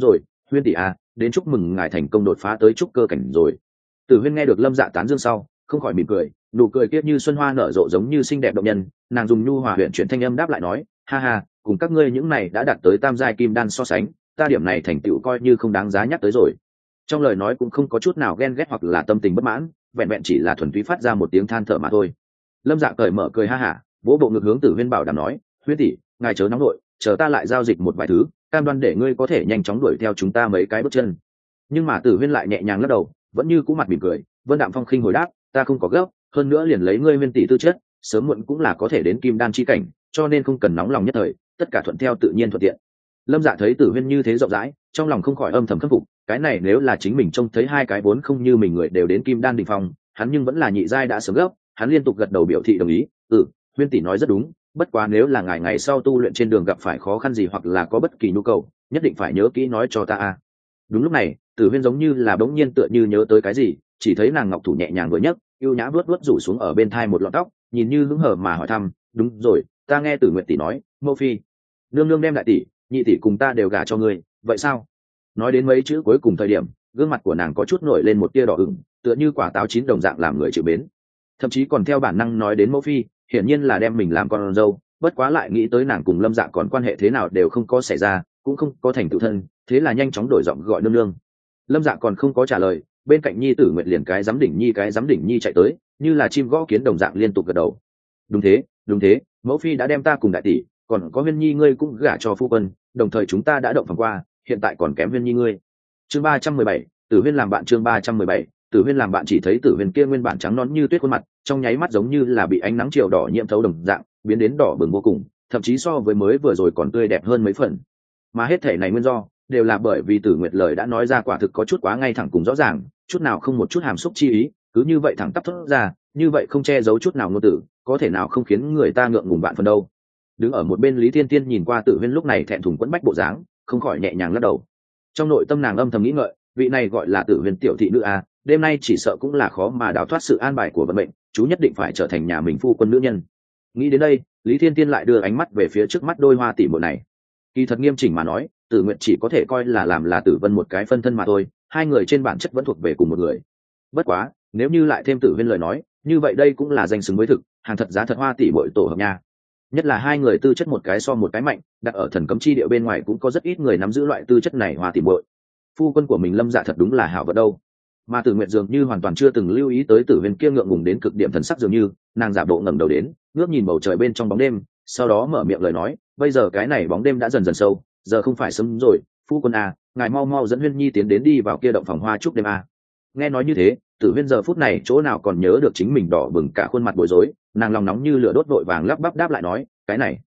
Huyên tỷ à, đến chúc mừng ngài thành công đột phá tới trúc cơ cảnh rồi. Tử Huyên nghe được Lâm Dạ tán dương sau, không khỏi mỉm cười, nụ cười kiết như xuân hoa nở rộ giống như xinh đẹp động nhân. Nàng dùng nhu hòa huyền chuyển thanh âm đáp lại nói, ha ha, cùng các ngươi những này đã đạt tới tam giai kim đan so sánh, ta điểm này thành tựu coi như không đáng giá nhắc tới rồi. Trong lời nói cũng không có chút nào ghen ghét hoặc là tâm tình bất mãn, vẹn vẹn chỉ là thuần túy phát ra một tiếng than thở mà thôi. Lâm Dạ cởi mở cười ha hả, vỗ bộ ngực hướng Tử Huyên bảo đảm nói, Huyên tỷ, ngài chớ nóng nội, chờ ta lại giao dịch một vài thứ, cam đoan để ngươi có thể nhanh chóng đuổi theo chúng ta mấy cái bước chân. Nhưng mà Tử Huyên lại nhẹ nhàng lắc đầu, vẫn như cũ mặt mỉm cười, Vân Đạm Phong khinh hồi đáp, ta không có gấp, hơn nữa liền lấy ngươi Huyên tỷ tư chất, sớm muộn cũng là có thể đến kim đan chi cảnh, cho nên không cần nóng lòng nhất thời, tất cả thuận theo tự nhiên thuận tiện. Lâm Dạ thấy Tử Huyên như thế rộng rãi, trong lòng không khỏi âm thầm khâm phục, cái này nếu là chính mình trông thấy hai cái vốn không như mình người đều đến kim đan đỉnh phong, hắn nhưng vẫn là nhị giai đã sớm gấp. Hắn liên tục gật đầu biểu thị đồng ý, Huyên tỷ nói rất đúng, bất quá nếu là ngày sau tu luyện trên đường gặp phải khó khăn gì hoặc là có bất kỳ nhu cầu, nhất định phải nhớ kỹ nói cho ta a. Đúng lúc này, Tử Huyên giống như là bỗng nhiên tựa như nhớ tới cái gì, chỉ thấy nàng ngọc thủ nhẹ nhàng vừa nhấc, yêu nhã vuốt vuốt rủ xuống ở bên thai một lọn tóc, nhìn như hứng hở mà hỏi thăm, đúng rồi, ta nghe Tử Nguyệt tỷ nói, Mẫu phi, nương nương đem đại tỷ, nhị tỷ cùng ta đều gả cho ngươi, vậy sao? Nói đến mấy chữ cuối cùng thời điểm, gương mặt của nàng có chút nổi lên một tia đỏ ửng, tựa như quả táo chín đồng dạng làm người chịu mến. Thậm chí còn theo bản năng nói đến Mẫu phi, hiển nhiên là đem mình làm con dâu, bất quá lại nghĩ tới nàng cùng Lâm Dạ còn quan hệ thế nào đều không có xảy ra, cũng không có thành tựu thân, thế là nhanh chóng đổi giọng gọi nương nương. Lâm Dạ còn không có trả lời, bên cạnh nhi tử Nguyệt liền cái giám đỉnh nhi chạy tới, như là chim gõ kiến đồng dạng liên tục gật đầu. Đúng thế, mẫu phi đã đem ta cùng đại tỷ, còn có Huyên nhi ngươi cũng gả cho phu quân, đồng thời chúng ta đã động phòng qua, hiện tại còn kém Huyên nhi ngươi. Chương 317, Tử Huyên làm bạn. Chương 317, Tử Huyên làm bạn. Chỉ thấy Tử Huyên kia nguyên bản trắng nõn như tuyết khuôn mặt, trong nháy mắt giống như là bị ánh nắng chiều đỏ nhiễm thấu đồng dạng, biến đến đỏ bừng vô cùng, thậm chí so với mới vừa rồi còn tươi đẹp hơn mấy phần. Mà hết thể này nguyên do đều là bởi vì Tử Nguyệt lời đã nói ra quả thực có chút quá ngay thẳng cùng rõ ràng, chút nào không một chút hàm xúc chi ý, cứ như vậy thẳng tắp thốt ra, như vậy không che giấu chút nào ngôn tử, có thể nào không khiến người ta ngượng ngùng vạn phần đâu. Đứng ở một bên Lý Thiên Tiên nhìn qua Tử Huyên lúc này thẹn thùng quẫn bách bộ dáng, không khỏi nhẹ nhàng lắc đầu. Trong nội tâm nàng âm thầm nghĩ ngợi, vị này gọi là Tử Huyên tiểu thị nữ a, đêm nay chỉ sợ cũng là khó mà đào thoát sự an bài của vận mệnh, chú nhất định phải trở thành nhà mình phu quân nữ nhân. Nghĩ đến đây, Lý Thiên Tiên lại đưa ánh mắt về phía trước mắt đôi hoa tỷ muội này. Kỳ thật nghiêm chỉnh mà nói, Tử Nguyệt chỉ có thể coi là làm là Tử Vân một cái phân thân mà thôi, hai người trên bản chất vẫn thuộc về cùng một người. Bất quá, nếu như lại thêm Tử Huyên lời nói, như vậy đây cũng là danh xứng với thực, hàng thật giá thật hoa tỷ muội tổ hợp nha. Nhất là hai người tư chất một cái so một cái mạnh, đặt ở thần cấm chi địa bên ngoài cũng có rất ít người nắm giữ loại tư chất này hoa tỷ muội. Phu quân của mình Lâm Dạ thật đúng là hảo vật đâu. Mà Tử Nguyệt dường như hoàn toàn chưa từng lưu ý tới Tử Huyên kia ngượng ngùng đến cực điểm thần sắc, dường như nàng giả bộ ngẩng đầu đến, ngước nhìn bầu trời bên trong bóng đêm, sau đó mở miệng lời nói, bây giờ cái này bóng đêm đã dần dần sâu, giờ không phải sớm rồi, phu quân à, ngài mau mau dẫn Huyên nhi tiến đến đi vào kia động phòng hoa chúc đêm à. Nghe nói như thế, Tử Huyên giờ phút này chỗ nào còn nhớ được chính mình đỏ bừng cả khuôn mặt bối rối, nàng lòng nóng như lửa đốt vội vàng lắp bắp đáp lại nói, cái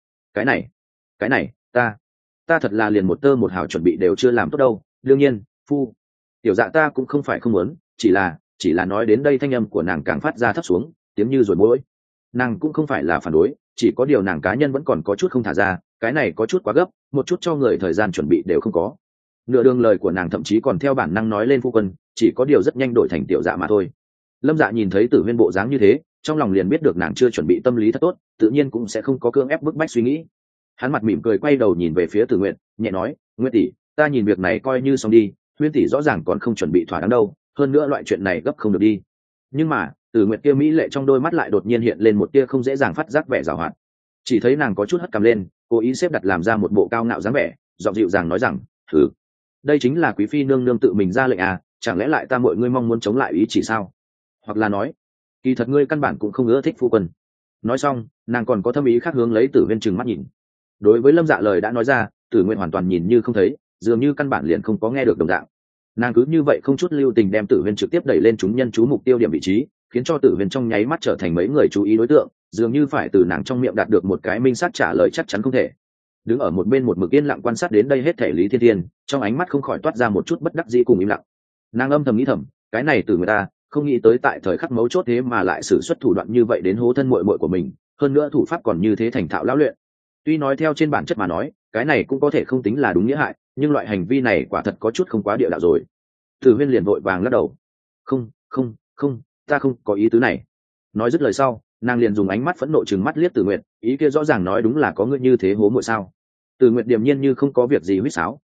này, ta thật là liền một tơ một hào chuẩn bị đều chưa làm tốt đâu. Đương nhiên, tiểu dạ ta cũng không phải không muốn, chỉ là nói đến đây thanh âm của nàng càng phát ra thấp xuống, tiếng như rồi mỗi. Nàng cũng không phải là phản đối, chỉ có điều nàng cá nhân vẫn còn có chút không thả ra, cái này có chút quá gấp, một chút cho người thời gian chuẩn bị đều không có. Nửa đường lời của nàng thậm chí còn theo bản năng nói lên phu quân, chỉ có điều rất nhanh đổi thành tiểu dạ mà thôi. Lâm Dạ nhìn thấy Tử Huyên bộ dáng như thế, trong lòng liền biết được nàng chưa chuẩn bị tâm lý thật tốt, tự nhiên cũng sẽ không có cưỡng ép bức bách suy nghĩ. Hắn mặt mỉm cười quay đầu nhìn về phía Tử Nguyệt, nhẹ nói, Nguyệt tỷ, ta nhìn việc này coi như xong đi, Huyên tỷ rõ ràng còn không chuẩn bị thỏa đáng đâu, hơn nữa loại chuyện này gấp không được đi. Nhưng mà Tử Nguyệt kia mỹ lệ trong đôi mắt lại đột nhiên hiện lên một tia không dễ dàng phát giác vẻ giảo hoạt. Chỉ thấy nàng có chút hất cằm lên, cố ý xếp đặt làm ra một bộ cao ngạo dáng vẻ, giọng dịu dàng nói rằng, thử, đây chính là quý phi nương nương tự mình ra lệnh à, chẳng lẽ lại ta mọi ngươi mong muốn chống lại ý chỉ sao? Hoặc là nói, kỳ thật ngươi căn bản cũng không ưa thích phu quân. Nói xong, nàng còn có thâm ý khác hướng lấy Tử Huyên trừng mắt nhìn. Đối với Lâm Dạ lời đã nói ra, Tử Nguyệt hoàn toàn nhìn như không thấy, dường như căn bản liền không có nghe được đồng dạng. Nàng cứ như vậy không chút lưu tình đem Tử Huyên trực tiếp đẩy lên chúng nhân chú mục tiêu điểm vị trí, khiến cho Tử Huyên trong nháy mắt trở thành mấy người chú ý đối tượng, dường như phải từ nàng trong miệng đạt được một cái minh xác trả lời chắc chắn không thể. Đứng ở một bên một mực yên lặng quan sát đến đây hết thể Lý Thiên Thiên, trong ánh mắt không khỏi toát ra một chút bất đắc dĩ cùng im lặng. Nàng âm thầm nghĩ thầm, cái này từ người ta không nghĩ tới tại thời khắc mấu chốt thế mà lại sử xuất thủ đoạn như vậy đến hố thân muội muội của mình, hơn nữa thủ pháp còn như thế thành thạo lão luyện. Tuy nói theo trên bản chất mà nói, cái này cũng có thể không tính là đúng nghĩa hại, nhưng loại hành vi này quả thật có chút không quá địa đạo rồi. Tử Huyên liền vội vàng lắc đầu, không, ta không có ý tứ này. Nói dứt lời sau, nàng liền dùng ánh mắt phẫn nộ trừng mắt liếc Tử Nguyệt, ý kia rõ ràng nói đúng là có ngươi như thế hố muội sao? Tử Nguyệt điềm nhiên như không có việc gì huýt sáo,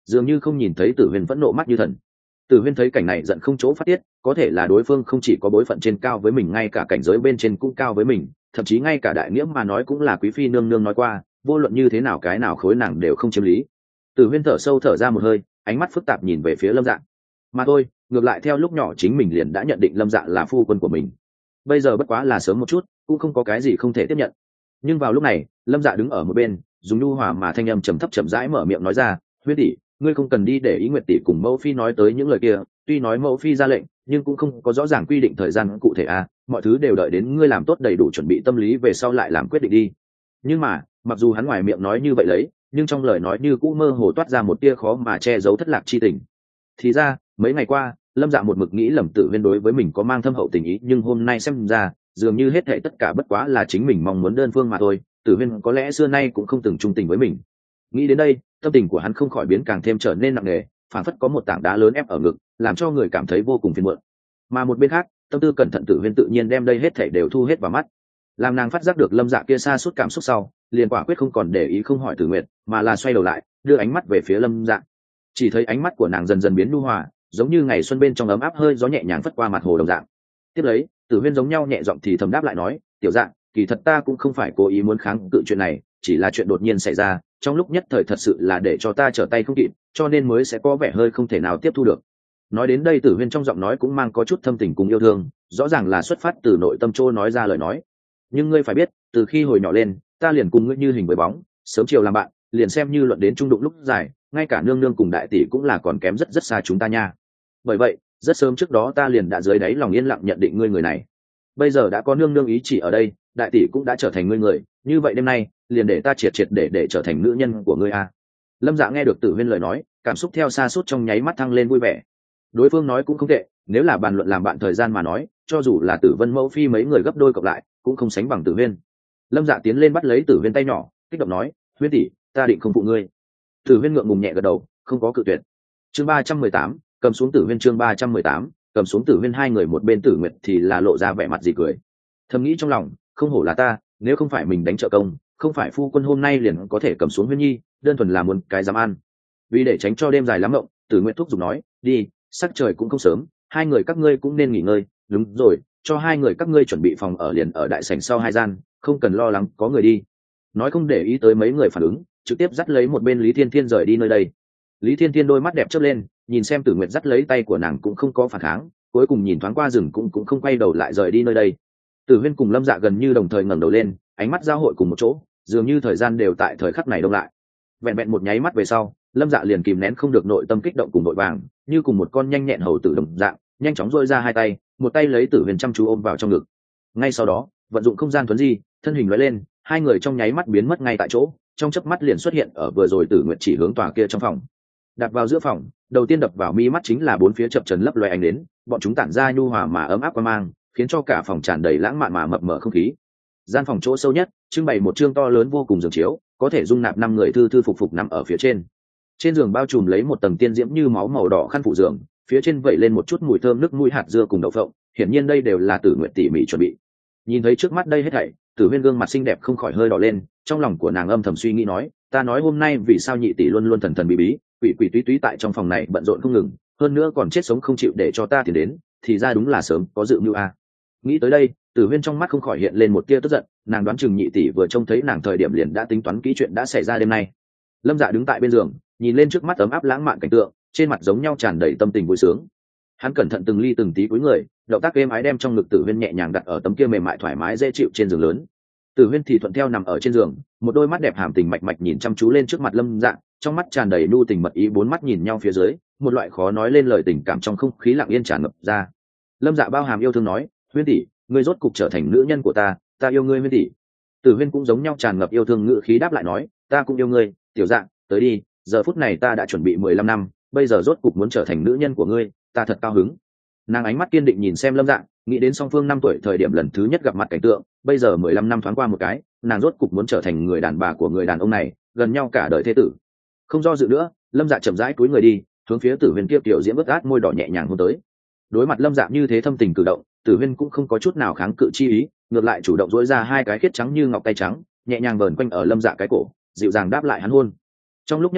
dường như không nhìn thấy Tử Huyên vẫn nộ mắt như thần. Tử Huyên thấy cảnh này giận không chỗ phát tiết, có thể là đối phương không chỉ có bối phận trên cao với mình, ngay cả cảnh giới bên trên cũng cao với mình, thậm chí ngay cả đại nghĩa mà nói cũng là quý phi nương nương nói qua, vô luận như thế nào cái nào khối nàng đều không chiếm lý. Tử Huyên thở sâu thở ra một hơi, ánh mắt phức tạp nhìn về phía Lâm Dạ. Mà thôi, ngược lại theo lúc nhỏ chính mình liền đã nhận định Lâm Dạ là phu quân của mình. Bây giờ bất quá là sớm một chút, cũng không có cái gì không thể tiếp nhận. Nhưng vào lúc này, Lâm Dạ đứng ở một bên, dùng nhu hòa mà thanh âm trầm thấp chậm rãi mở miệng nói ra, "Huyên tỷ, ngươi không cần đi để ý Nguyệt tỷ cùng Mẫu phi nói tới những lời kia, tuy nói Mẫu phi ra lệnh, nhưng cũng không có rõ ràng quy định thời gian cụ thể à, mọi thứ đều đợi đến ngươi làm tốt đầy đủ chuẩn bị tâm lý về sau lại làm quyết định đi." Nhưng mà, mặc dù hắn ngoài miệng nói như vậy lấy, nhưng trong lời nói như cũ mơ hồ toát ra một tia khó mà che giấu thất lạc chi tình. Thì ra, mấy ngày qua, Lâm Dạ một mực nghĩ lầm Tử Huyên đối với mình có mang thâm hậu tình ý, nhưng hôm nay xem ra, dường như hết thảy tất cả bất quá là chính mình mong muốn đơn phương mà thôi. Tử Huyên có lẽ xưa nay cũng không từng trung tình với mình. Nghĩ đến đây, tâm tình của hắn không khỏi biến càng thêm trở nên nặng nề, phảng phất có một tảng đá lớn ép ở ngực, làm cho người cảm thấy vô cùng phiền muộn. Mà một bên khác, tâm tư cẩn thận Tử Huyên tự nhiên đem đây hết thảy đều thu hết vào mắt. Làm nàng phát giác được Lâm Dạ kia xa suốt cảm xúc sau, liền quả quyết không còn để ý không hỏi Tử Nguyệt, mà là xoay đầu lại, đưa ánh mắt về phía Lâm Dạ. Chỉ thấy ánh mắt của nàng dần dần biến nhu hòa, giống như ngày xuân bên trong ấm áp hơi gió nhẹ nhàng phất qua mặt hồ đồng dạng. Tiếp lấy, Tử Huyên giống nhau nhẹ giọng thì thầm đáp lại nói, "Tiểu Dạ, kỳ thật ta cũng không phải cố ý muốn kháng cự chuyện này, chỉ là chuyện đột nhiên xảy ra, trong lúc nhất thời thật sự là để cho ta trở tay không kịp, cho nên mới sẽ có vẻ hơi không thể nào tiếp thu được." Nói đến đây, Tử Huyên trong giọng nói cũng mang có chút thâm tình cùng yêu thương, rõ ràng là xuất phát từ nội tâm trô nói ra lời nói. "Nhưng ngươi phải biết, từ khi hồi nhỏ lên, ta liền cùng ngươi như hình với bóng, sớm chiều làm bạn, liền xem như luận đến trung đụng lúc dài, ngay cả nương nương cùng đại tỷ cũng là còn kém rất rất xa chúng ta nha. Bởi vậy, rất sớm trước đó ta liền đã dưới đáy lòng yên lặng nhận định ngươi người này. Bây giờ đã có nương nương ý chỉ ở đây, đại tỷ cũng đã trở thành ngươi người, như vậy đêm nay liền để ta triệt triệt để trở thành nữ nhân của ngươi a." Lâm Dạ nghe được Tử Huyên lời nói, cảm xúc theo xa suốt trong nháy mắt thăng lên vui vẻ. Đối phương nói cũng không tệ, nếu là bàn luận làm bạn thời gian mà nói, cho dù là Tử Vân Mẫu phi mấy người gấp đôi cộng lại, cũng không sánh bằng Tử Huyên. Lâm Dạ tiến lên bắt lấy Tử Huyên tay nhỏ, kích động nói, "Huyên tỷ, ta định không phụ ngươi." Tử Huyên ngượng ngùng nhẹ gật đầu, không có cự tuyệt. Chương 318, cầm xuống Tử Huyên. Chương 318, cầm xuống Tử Huyên. Hai người một bên Tử Nguyệt thì là lộ ra vẻ mặt gì cười. Thầm nghĩ trong lòng, không hổ là ta, nếu không phải mình đánh trợ công, không phải phu quân hôm nay liền có thể cầm xuống Huyên Nhi, đơn thuần là muốn cái dám ăn. Vì để tránh cho đêm dài lắm mộng, Tử Nguyệt thúc giục nói, "Đi, sắc trời cũng không sớm, hai người các ngươi cũng nên nghỉ ngơi." "Đúng rồi, cho hai người các ngươi chuẩn bị phòng ở liền ở đại sảnh sau hai gian, không cần lo lắng có người đi." Nói không để ý tới mấy người phản ứng, trực tiếp dắt lấy một bên Lý Thiên Thiên rời đi nơi đây. Lý Thiên Thiên đôi mắt đẹp chớp lên, nhìn xem Tử Nguyệt dắt lấy tay của nàng cũng không có phản kháng, cuối cùng nhìn thoáng qua rừng cũng không quay đầu lại rời đi nơi đây. Tử Huyên cùng Lâm Dạ gần như đồng thời ngẩng đầu lên, ánh mắt giao hội cùng một chỗ, dường như thời gian đều tại thời khắc này đông lại. Vẹn vẹn một nháy mắt về sau, Lâm Dạ liền kìm nén không được nội tâm kích động cùng vội vàng, như cùng một con nhanh nhẹn hầu tử đồng dạng, nhanh chóng rôi ra hai tay, một tay lấy Tử Huyên chăm chú ôm vào trong ngực. Ngay sau đó, vận dụng không gian thuấn di, thân hình lóe lên, hai người trong nháy mắt biến mất ngay tại chỗ, trong chớp mắt liền xuất hiện ở vừa rồi Tử Nguyệt chỉ hướng tòa kia trong phòng. Đặt vào giữa phòng, đầu tiên đập vào mi mắt chính là bốn phía chập trần lấp loé ánh đến, bọn chúng tản ra nhu hòa mà ấm áp qua mang, khiến cho cả phòng tràn đầy lãng mạn mà mập mờ không khí. Gian phòng chỗ sâu nhất, trưng bày một chương to lớn vô cùng giường chiếu, có thể dung nạp 5 người thư thư phục phục nằm ở phía trên. Trên giường bao trùm lấy một tầng tiên diễm như máu màu đỏ khăn phủ giường, phía trên vẩy lên một chút mùi thơm nước mũi hạt dưa cùng đậu phộng, hiển nhiên đây đều là Tử Nguyệt tỉ mỉ chuẩn bị. Nhìn thấy trước mắt đây hết thảy, Tử Huyên gương mặt xinh đẹp không khỏi hơi đỏ lên, trong lòng của nàng âm thầm suy nghĩ nói, "Ta nói hôm nay vì sao nhị tỷ luôn luôn thần thần bí bí, quỷ quỷ túy túy tại trong phòng này bận rộn không ngừng, hơn nữa còn chết sống không chịu để cho ta tiền đến, thì ra đúng là sớm có dự mưu a." Nghĩ tới đây, Tử Huyên trong mắt không khỏi hiện lên một tia tức giận, nàng đoán chừng nhị tỷ vừa trông thấy nàng thời điểm liền đã tính toán kỹ chuyện đã xảy ra đêm nay. Lâm Dạ đứng tại bên giường, nhìn lên trước mắt ấm áp lãng mạn cảnh tượng, trên mặt giống nhau tràn đầy tâm tình vui sướng. Hắn cẩn thận từng ly từng tí cúi người, động tác êm ái đem trong ngực Tử Huyên nhẹ nhàng đặt ở tấm kia mềm mại thoải mái dễ chịu trên giường lớn. Tử Huyên thì thuận theo nằm ở trên giường, một đôi mắt đẹp hàm tình mạch mạch nhìn chăm chú lên trước mặt Lâm Dạ, trong mắt tràn đầy nhu tình mật ý, bốn mắt nhìn nhau phía dưới, một loại khó nói lên lời tình cảm trong không khí lặng yên tràn ngập ra. Lâm Dạ bao hàm yêu thương nói, "Huyên tỷ, ngươi rốt cục trở thành nữ nhân của ta, ta yêu ngươi Huyên tỷ." Tử Huyên cũng giống nhau tràn ngập yêu thương ngữ khí đáp lại nói, "Ta cũng yêu ngươi, tiểu Dạ, tới đi, giờ phút này ta đã chuẩn bị 15 năm, bây giờ rốt cục muốn trở thành nữ nhân của ngươi, ta thật cao hứng." Nàng ánh mắt kiên định nhìn xem Lâm Dạ, nghĩ đến song phương 5 tuổi thời điểm lần thứ nhất gặp mặt cảnh tượng, bây giờ 15 năm thoáng qua một cái, nàng rốt cục muốn trở thành người đàn bà của người đàn ông này, gần nhau cả đời thế tử. Không do dự nữa, Lâm Dạ chậm rãi cúi người đi, hướng phía Tử Huyên kia tiểu diễm ướt át môi đỏ nhẹ nhàng hôn tới. Đối mặt Lâm Dạ như thế thâm tình cử động, Tử Huyên cũng không có chút nào kháng cự chi ý, ngược lại chủ động duỗi ra hai cái khiết trắng như ngọc tay trắng, nhẹ nhàng vờn quanh ở Lâm Dạ cái cổ, dịu dàng đáp lại hắn hôn. Trong lúc nhất thời,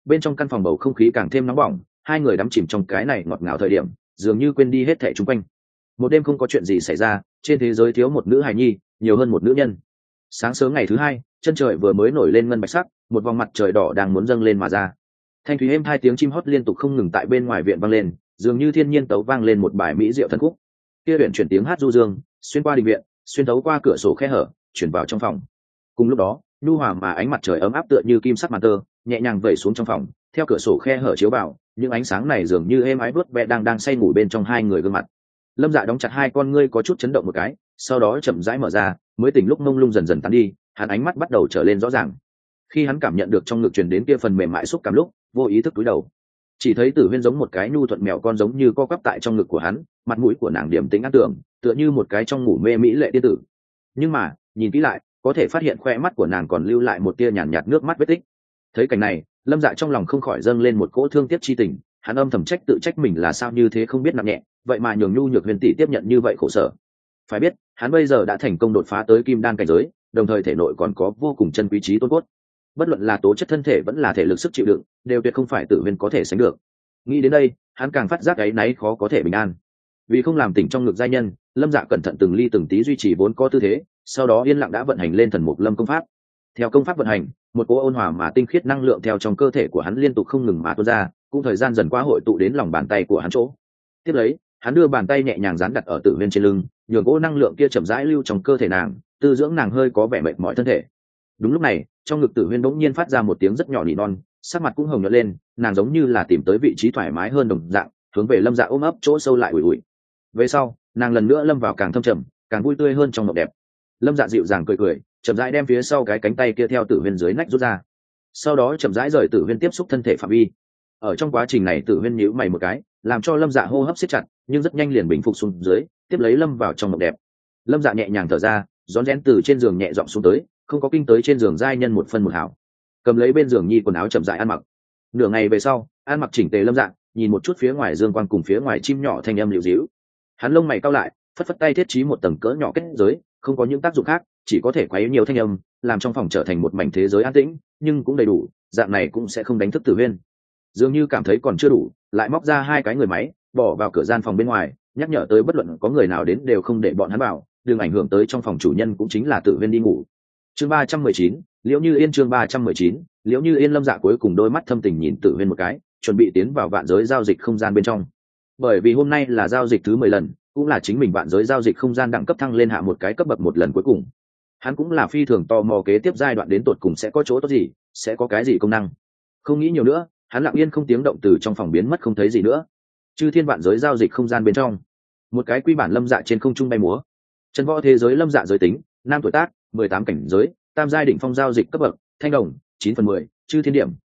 bên trong căn phòng bầu không khí càng thêm nóng bỏng, hai người đắm chìm trong cái này ngọt ngào thời điểm, dường như quên đi hết thảy chung quanh. Một đêm không có chuyện gì xảy ra, trên thế giới thiếu một nữ hài nhi, nhiều hơn một nữ nhân. Sáng sớm ngày thứ hai, chân trời vừa mới nổi lên ngân bạch sắc, một vòng mặt trời đỏ đang muốn dâng lên mà ra. Thanh thúy êm hai tiếng chim hót liên tục không ngừng tại bên ngoài viện vang lên, dường như thiên nhiên tấu vang lên một bài mỹ diệu thần khúc. Kia huyền chuyển tiếng hát du dương, xuyên qua đình viện, xuyên thấu qua cửa sổ khe hở, chuyển vào trong phòng. Cùng lúc đó, nhu hòa mà ánh mặt trời ấm áp tựa như kim sắc màn tơ, nhẹ nhàng vẩy xuống trong phòng, theo cửa sổ khe hở chiếu vào, những ánh sáng này dường như êm ái vuốt ve đang say ngủ bên trong hai người gương mặt. Lâm Dạ đóng chặt hai con ngươi có chút chấn động một cái, sau đó chậm rãi mở ra, mới tỉnh lúc mông lung dần dần tán đi, hắn ánh mắt bắt đầu trở lên rõ ràng. Khi hắn cảm nhận được trong ngực truyền đến kia phần mềm mại xúc cảm lúc, vô ý thức cúi đầu, chỉ thấy Tử Huyên giống một cái nhu thuận mèo con giống như co quắp tại trong ngực của hắn, mặt mũi của nàng điềm tĩnh an tưởng, tựa như một cái trong ngủ mê mỹ lệ tiên tử. Nhưng mà, nhìn kỹ lại, có thể phát hiện khoe mắt của nàng còn lưu lại một tia nhàn nhạt nước mắt vết tích. Thấy cảnh này, Lâm Dạ trong lòng không khỏi dâng lên một cỗ thương tiếc chi tình, hắn âm thầm tự trách mình là sao như thế không biết nặng nhẹ, vậy mà nhường nhu nhược Huyền tỷ tiếp nhận như vậy khổ sở. Phải biết, hắn bây giờ đã thành công đột phá tới kim đan cảnh giới, đồng thời thể nội còn có vô cùng chân quý trí tôn cốt. Bất luận là tố chất thân thể vẫn là thể lực sức chịu đựng, đều tuyệt không phải Tử Huyên có thể sánh được. Nghĩ đến đây, hắn càng phát giác áy náy khó có thể bình an. Vì không làm tỉnh trong ngực giai nhân, Lâm Dạ cẩn thận từng ly từng tí duy trì vốn có tư thế, sau đó yên lặng đã vận hành lên Thần Mục Lâm công pháp. Theo công pháp vận hành, một cỗ ôn hòa mà tinh khiết năng lượng theo trong cơ thể của hắn liên tục không ngừng mà tuôn ra, cũng thời gian dần qua hội tụ đến lòng bàn tay của hắn chỗ. Tiếp lấy, hắn đưa bàn tay nhẹ nhàng dán đặt ở Tử Huyên trên lưng, nhường cỗ năng lượng kia chậm rãi lưu trong cơ thể nàng, tư dưỡng nàng hơi có vẻ mệt mỏi thân thể. Đúng lúc này, trong ngực Tử Huyên bỗng nhiên phát ra một tiếng rất nhỏ nỉ non, sắc mặt cũng hồng nhuận lên, nàng giống như là tìm tới vị trí thoải mái hơn đồng dạng, hướng về Lâm Dạ ôm ấp chỗ sâu lại ủi ủi. Về sau, nàng lần nữa lâm vào càng thâm trầm, càng vui tươi hơn trong mộng đẹp. Lâm Dạ dịu dàng cười cười, chậm rãi đem phía sau cái cánh tay kia theo Tử Huyên dưới nách rút ra, sau đó chậm rãi rời Tử Huyên tiếp xúc thân thể phạm vi. Ở trong quá trình này Tử Huyên nhíu mày một cái, làm cho Lâm Dạ hô hấp siết chặt, nhưng rất nhanh liền bình phục xuống dưới, tiếp lấy lâm vào trong mộng đẹp. Lâm Dạ nhẹ nhàng thở ra, rón rén từ trên giường nhẹ dọn xuống tới, không có kinh tới trên giường giai nhân một phân một hảo, cầm lấy bên giường nhi quần áo chậm rãi ăn mặc. Nửa ngày về sau, ăn mặc chỉnh tề Lâm Dạ nhìn một chút phía ngoài dương quang cùng phía ngoài chim nhỏ thanh âm liễu díu, hắn lông mày cau lại, phất phất tay thiết trí một tầng cỡ nhỏ kết giới, không có những tác dụng khác, chỉ có thể quấy nhiều thanh âm, làm trong phòng trở thành một mảnh thế giới an tĩnh, nhưng cũng đầy đủ, dạng này cũng sẽ không đánh thức Tử Huyên. Dường như cảm thấy còn chưa đủ, lại móc ra hai cái người máy, bỏ vào cửa gian phòng bên ngoài, nhắc nhở tới bất luận có người nào đến đều không để bọn hắn vào, đừng ảnh hưởng tới trong phòng chủ nhân cũng chính là Tử Huyên đi ngủ. Chương 319, Liễu Như Yên. Chương 319, Liễu Như Yên. Lâm Dạ cuối cùng đôi mắt thâm tình nhìn Tử Huyên một cái, chuẩn bị tiến vào vạn giới giao dịch không gian bên trong. Bởi vì hôm nay là giao dịch thứ 10 lần, cũng là chính mình vạn giới giao dịch không gian đẳng cấp thăng lên hạ một cái cấp bậc một lần cuối cùng. Hắn cũng là phi thường tò mò kế tiếp giai đoạn đến tột cùng sẽ có chỗ tốt gì, sẽ có cái gì công năng. Không nghĩ nhiều nữa, hắn lặng yên không tiếng động từ trong phòng biến mất không thấy gì nữa. Chư thiên vạn giới giao dịch không gian bên trong, một cái quy bản Lâm Dạ trên không trung bay múa. Chân võ thế giới Lâm Dạ giới tính, nam tuổi tác, 18 cảnh giới, tam giai đỉnh phong giao dịch cấp bậc, thanh đồng, 9/10, chư thiên điểm,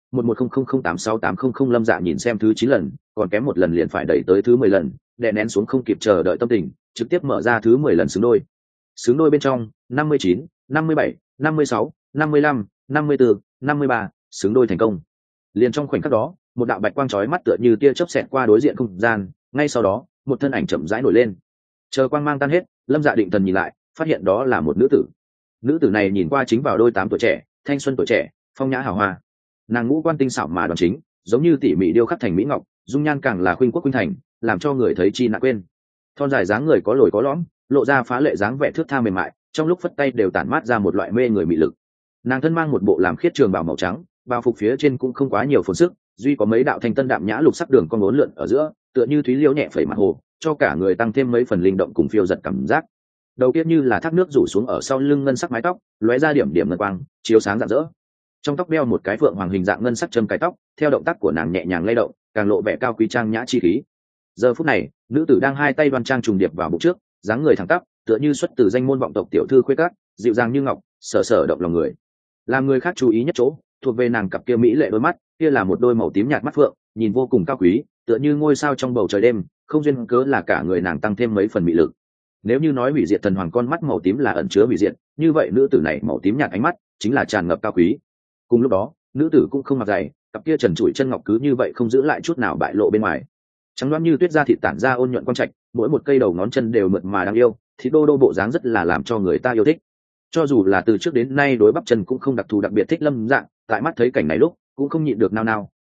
1100086800. Lâm Dạ nhìn xem thứ 9 lần, còn kém một lần liền phải đẩy tới thứ 10 lần, đè nén xuống không kịp chờ đợi tâm tình, trực tiếp mở ra thứ 10 lần xứng đôi. Xứng đôi bên trong, 59, 57, 56, 55, 54, 53, xứng đôi thành công. Liền trong khoảnh khắc đó, một đạo bạch quang chói mắt tựa như tia chớp xẹt qua đối diện không gian, ngay sau đó, một thân ảnh chậm rãi nổi lên. Chờ quang mang tan hết, Lâm Dạ định thần nhìn lại, phát hiện đó là một nữ tử. Nữ tử này nhìn qua chính vào đôi 8 tuổi trẻ, thanh xuân tuổi trẻ, phong nhã hào hoa. Nàng ngũ quan tinh xảo mà đoan chính, giống như tỉ mỉ điêu khắc thành mỹ ngọc, dung nhan càng là khuynh quốc khuynh thành, làm cho người thấy chi nạ quên. Thon dài dáng người có lồi có lõm, lộ ra phá lệ dáng vẻ thướt tha mềm mại, trong lúc phất tay đều tản mát ra một loại mê người mị lực. Nàng thân mang một bộ làm khiết trường bào màu trắng, bao phục phía trên cũng không quá nhiều phồn sức, duy có mấy đạo thanh tân đạm nhã lục sắc đường con uốn lượn ở giữa, tựa như thúy liễu nhẹ phẩy mặt hồ, cho cả người tăng thêm mấy phần linh động cùng phiêu giật cảm giác. Đầu kiết như là thác nước rủ xuống ở sau lưng ngân sắc mái tóc, lóe ra điểm điểm ngân quang, chiếu sáng rạng rỡ. Trong tóc đeo một cái phượng hoàng hình dạng ngân sắc châm cái tóc, theo động tác của nàng nhẹ nhàng lay động, càng lộ vẻ cao quý trang nhã chi khí. Giờ phút này, nữ tử đang hai tay đoan trang trùng điệp vào bụng trước, dáng người thẳng tắp, tựa như xuất từ danh môn vọng tộc tiểu thư khuê các, dịu dàng như ngọc, sở sở động lòng người. Làm người khác chú ý nhất chỗ, thuộc về nàng cặp kia mỹ lệ đôi mắt, kia là một đôi màu tím nhạt mắt phượng, nhìn vô cùng cao quý, tựa như ngôi sao trong bầu trời đêm, không duyên cớ là cả người nàng tăng thêm mấy phần mỹ lực. Nếu như nói hủy diệt thần hoàng con mắt màu tím là ẩn chứa hủy diệt, như vậy nữ tử này màu tím nhạt ánh mắt chính là tràn ngập cao quý. Cùng lúc đó, nữ tử cũng không mặc giày, cặp kia trần trụi chân ngọc cứ như vậy không giữ lại chút nào bại lộ bên ngoài. Trắng loáng như tuyết da thịt tản ra ôn nhuận quang trạch, mỗi một cây đầu ngón chân đều mượt mà đáng yêu, thịt đô đô bộ dáng rất là làm cho người ta yêu thích. Cho dù là từ trước đến nay đối bắp chân cũng không đặc thù đặc biệt thích Lâm Dạng, tại mắt thấy cảnh này lúc cũng không nhịn được nao nao,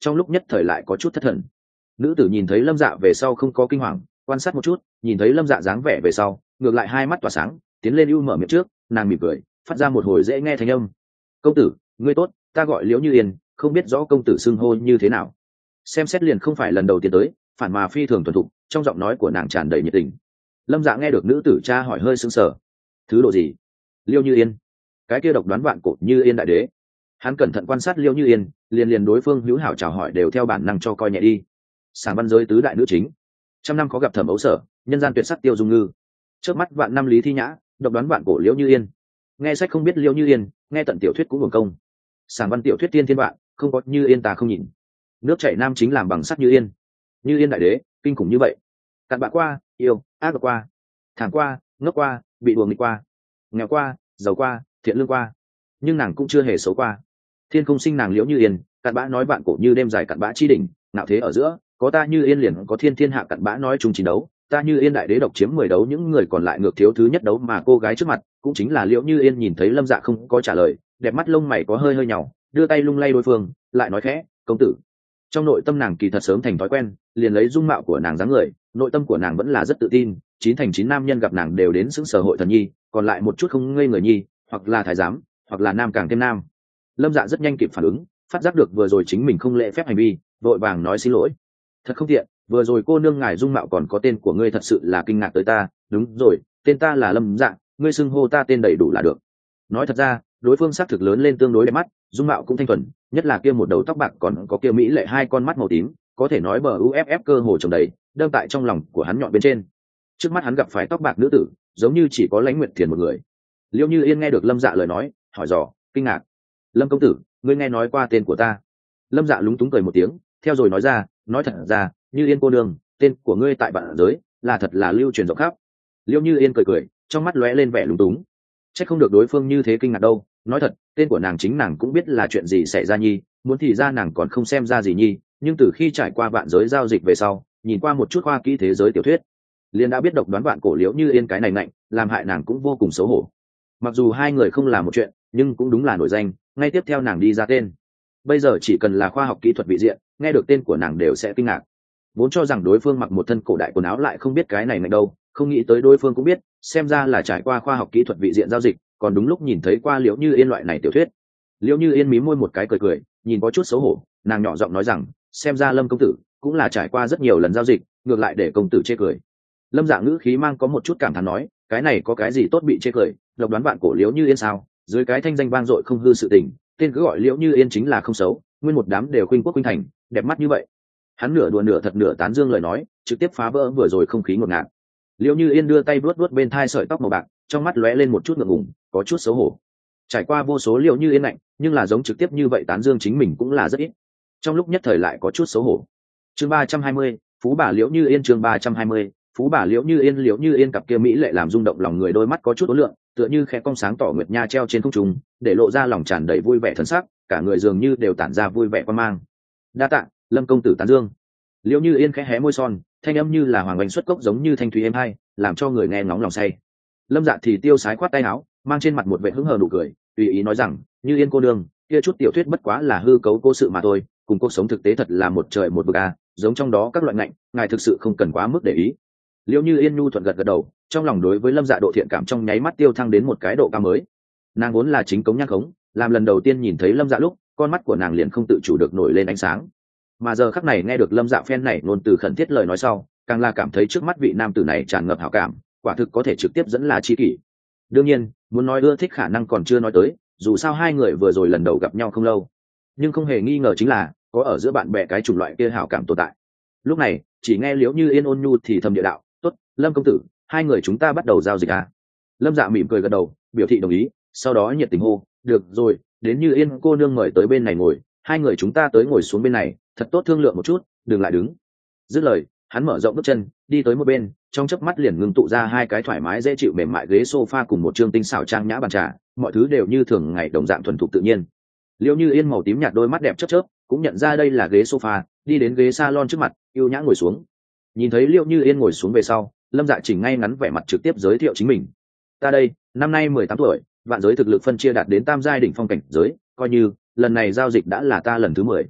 trong lúc nhất thời lại có chút thất thần. Nữ tử nhìn thấy Lâm Dạ về sau không có kinh hoàng, quan sát một chút, nhìn thấy Lâm Dạ dáng vẻ về sau, ngược lại hai mắt tỏa sáng, tiến lên ưu mở miệng trước, nàng mỉm cười, phát ra một hồi dễ nghe thanh âm. Công tử, ngươi tốt, ta gọi Liễu Như Yên, không biết rõ công tử xưng hô như thế nào. Xem xét liền không phải lần đầu tiên tới, phản mà phi thường thuần thục, trong giọng nói của nàng tràn đầy nhiệt tình. Lâm Dạ nghe được nữ tử tra hỏi hơi sững sờ. Thứ độ gì? Liễu Như Yên? Cái kia độc đoán vạn cổ Như Yên đại đế. Hắn cẩn thận quan sát Liễu Như Yên, liền đối phương hữu hảo chào hỏi đều theo bản năng cho coi nhẹ đi. Sảng văn giới tứ đại nữ chính, trăm năm có gặp Thẩm Ấu Sở, nhân gian tuyệt sắc Tiêu Dung Ngư, trước mắt vạn năm Lý Thi Nhã, độc đoán vạn cổ Liễu Như Yên. Nghe sách không biết Liễu Như Yên, nghe tận tiểu thuyết cũng hưởng công. Sảng văn tiểu thuyết tiên thiên vạn, không có Như Yên ta không nhìn. Nước chảy nam chính làm bằng sắt Như Yên. Như Yên đại đế, kinh khủng như vậy. Cặn bạ qua, yêu, ác qua, thảm qua, ngốc qua, bị đuồng nghịch qua, nghèo qua, giàu qua, thiện lương qua, nhưng nàng cũng chưa hề xấu qua. Thiên không sinh nàng Liễu Như Yên, cặn bã nói vạn cổ như đêm dài cặn bã chi đỉnh, ngạo thế ở giữa, có ta Như Yên liền có thiên thiên hạ cặn bã nói chung chiến đấu, ta Như Yên đại đế độc chiếm 10 đấu, những người còn lại ngược thiếu thứ nhất đấu mà cô gái trước mặt cũng chính là Liễu Như Yên. Nhìn thấy Lâm Dạ không có trả lời, đẹp mắt lông mày có hơi hơi nhàu, đưa tay lung lay đối phương, lại nói khẽ, công tử. Trong nội tâm nàng kỳ thật sớm thành thói quen, liền lấy dung mạo của nàng dáng người, nội tâm của nàng vẫn là rất tự tin, 9 thành 9 nam nhân gặp nàng đều đến sững sờ hội thần nhi, còn lại một chút không ngây người nhi, hoặc là thái giám, hoặc là nam càng thêm nam. Lâm Dạ rất nhanh kịp phản ứng, phát giác được vừa rồi chính mình không lễ phép hành vi, vội vàng nói xin lỗi. Thật không tiện, vừa rồi cô nương ngài dung mạo còn có tên của ngươi thật sự là kinh ngạc tới ta. Đúng rồi, tên ta là Lâm Dạ, ngươi xưng hô ta tên đầy đủ là được. Nói thật ra, đối phương xác thực lớn lên tương đối đẹp mắt, dung mạo cũng thanh thuần, nhất là kia một đầu tóc bạc còn có kia mỹ lệ hai con mắt màu tím, có thể nói bờ uff cơ hồ trồng đầy, đâm tại trong lòng của hắn nhọn bên trên. Trước mắt hắn gặp phải tóc bạc nữ tử, giống như chỉ có Lãnh Nguyệt Thiền một người. Liễu Như Yên nghe được Lâm Dạ lời nói, hỏi dò, kinh ngạc. Lâm công tử, ngươi nghe nói qua tên của ta? Lâm Dạ lúng túng cười một tiếng, theo rồi nói ra, nói thật ra, Như Yên cô nương, tên của ngươi tại vạn giới là thật là lưu truyền rộng khắp. Liễu Như Yên cười cười, trong mắt lóe lên vẻ lúng túng. Chắc không được đối phương như thế kinh ngạc đâu, nói thật, tên của nàng chính nàng cũng biết là chuyện gì xảy ra nhi, muốn thì ra nàng còn không xem ra gì nhi, nhưng từ khi trải qua vạn giới giao dịch về sau, nhìn qua một chút khoa kỹ thế giới tiểu thuyết, liền đã biết độc đoán vạn cổ Liễu Như Yên cái này nạnh, làm hại nàng cũng vô cùng xấu hổ. Mặc dù hai người không làm một chuyện, nhưng cũng đúng là nổi danh, ngay tiếp theo nàng đi ra tên. Bây giờ chỉ cần là khoa học kỹ thuật vị diện, nghe được tên của nàng đều sẽ kinh ngạc. Vốn cho rằng đối phương mặc một thân cổ đại quần áo lại không biết cái này nạnh đâu, không nghĩ tới đối phương cũng biết, xem ra là trải qua khoa học kỹ thuật vị diện giao dịch, còn đúng lúc nhìn thấy qua Liễu Như Yên loại này tiểu thuyết. Liễu Như Yên mím môi một cái cười cười, nhìn có chút xấu hổ, nàng nhỏ giọng nói rằng, xem ra Lâm công tử cũng là trải qua rất nhiều lần giao dịch, ngược lại để công tử chê cười. Lâm Dạ ngữ khí mang có một chút cảm thán nói, cái này có cái gì tốt bị chê cười, độc đoán bạn cổ Liễu Như Yên sao? Dưới cái thanh danh vang dội không hư sự tình, tên cứ gọi Liễu Như Yên chính là không xấu, nguyên một đám đều khuynh quốc khuynh thành, đẹp mắt như vậy. Hắn nửa đùa nửa thật nửa tán dương lời nói, trực tiếp phá vỡ vừa rồi không khí ngột ngạt. Liễu Như Yên đưa tay vuốt vuốt bên thai sợi tóc màu bạc, trong mắt lóe lên một chút ngượng ngùng, có chút xấu hổ. Trải qua vô số Liễu Như Yên lạnh, nhưng là giống trực tiếp như vậy tán dương chính mình cũng là rất ít. Trong lúc nhất thời lại có chút xấu hổ. Chương 320, Phú bà Liễu Như Yên. Chương 320, Phú bà Liễu Như Yên. Liễu Như Yên cặp kia mỹ lệ làm rung động lòng người, đôi mắt có chút ố lượng, tựa như khẽ cong sáng tỏ nguyệt nha treo trên không trung, để lộ ra lòng tràn đầy vui vẻ thần sắc, cả người dường như đều tản ra vui vẻ quan mang. Đa tạ, Lâm công tử tán dương. Liễu Như Yên khẽ hé môi son, thanh âm như là hoàng oanh xuất cốc, giống như thanh thủy êm hay, làm cho người nghe ngóng lòng say. Lâm Dạ thì tiêu sái khoát tay áo, mang trên mặt một vẻ hứng hờ nụ cười, tùy ý nói rằng, Như Yên cô đương, kia chút tiểu thuyết bất quá là hư cấu cố sự mà thôi, cùng cuộc sống thực tế thật là một trời một vực a, giống trong đó các loại ngạnh, ngài thực sự không cần quá mức để ý. Liễu Như Yên nhu thuận gật gật đầu, trong lòng đối với Lâm Dạ độ thiện cảm trong nháy mắt tiêu thăng đến một cái độ cao mới. Nàng vốn là chính cống nhang khống, làm lần đầu tiên nhìn thấy Lâm Dạ lúc, con mắt của nàng liền không tự chủ được nổi lên ánh sáng. Mà giờ khắc này nghe được Lâm Dạ phen này ngôn từ khẩn thiết lời nói sau, càng là cảm thấy trước mắt vị nam tử này tràn ngập hảo cảm, quả thực có thể trực tiếp dẫn là tri kỷ. Đương nhiên, muốn nói ưa thích khả năng còn chưa nói tới, dù sao hai người vừa rồi lần đầu gặp nhau không lâu, nhưng không hề nghi ngờ chính là có ở giữa bạn bè cái chủng loại kia hảo cảm tồn tại. Lúc này chỉ nghe Liễu Như Yên ôn nhu thì thầm địa đạo, tốt, Lâm công tử, hai người chúng ta bắt đầu giao dịch à? Lâm Dạ mỉm cười gật đầu, biểu thị đồng ý, sau đó nhiệt tình hô, được rồi, đến Như Yên cô nương mời tới bên này ngồi, hai người chúng ta tới ngồi xuống bên này, thật tốt thương lượng một chút, đừng lại đứng. Dứt lời, hắn mở rộng bước chân đi tới một bên, trong chớp mắt liền ngưng tụ ra hai cái thoải mái dễ chịu mềm mại ghế sofa cùng một trương tinh xảo trang nhã bàn trà, mọi thứ đều như thường ngày đồng dạng thuần thục tự nhiên. Liễu Như Yên màu tím nhạt đôi mắt đẹp chớp chớp, cũng nhận ra đây là ghế sofa, đi đến ghế salon trước mặt, yêu nhã ngồi xuống. Nhìn thấy Liễu Như Yên ngồi xuống về sau, Lâm Dạ chỉnh ngay ngắn vẻ mặt trực tiếp giới thiệu chính mình. Ta đây, năm nay 18 tuổi, vạn giới thực lực phân chia đạt đến tam giai đỉnh phong cảnh giới, coi như lần này giao dịch đã là ta lần thứ 10.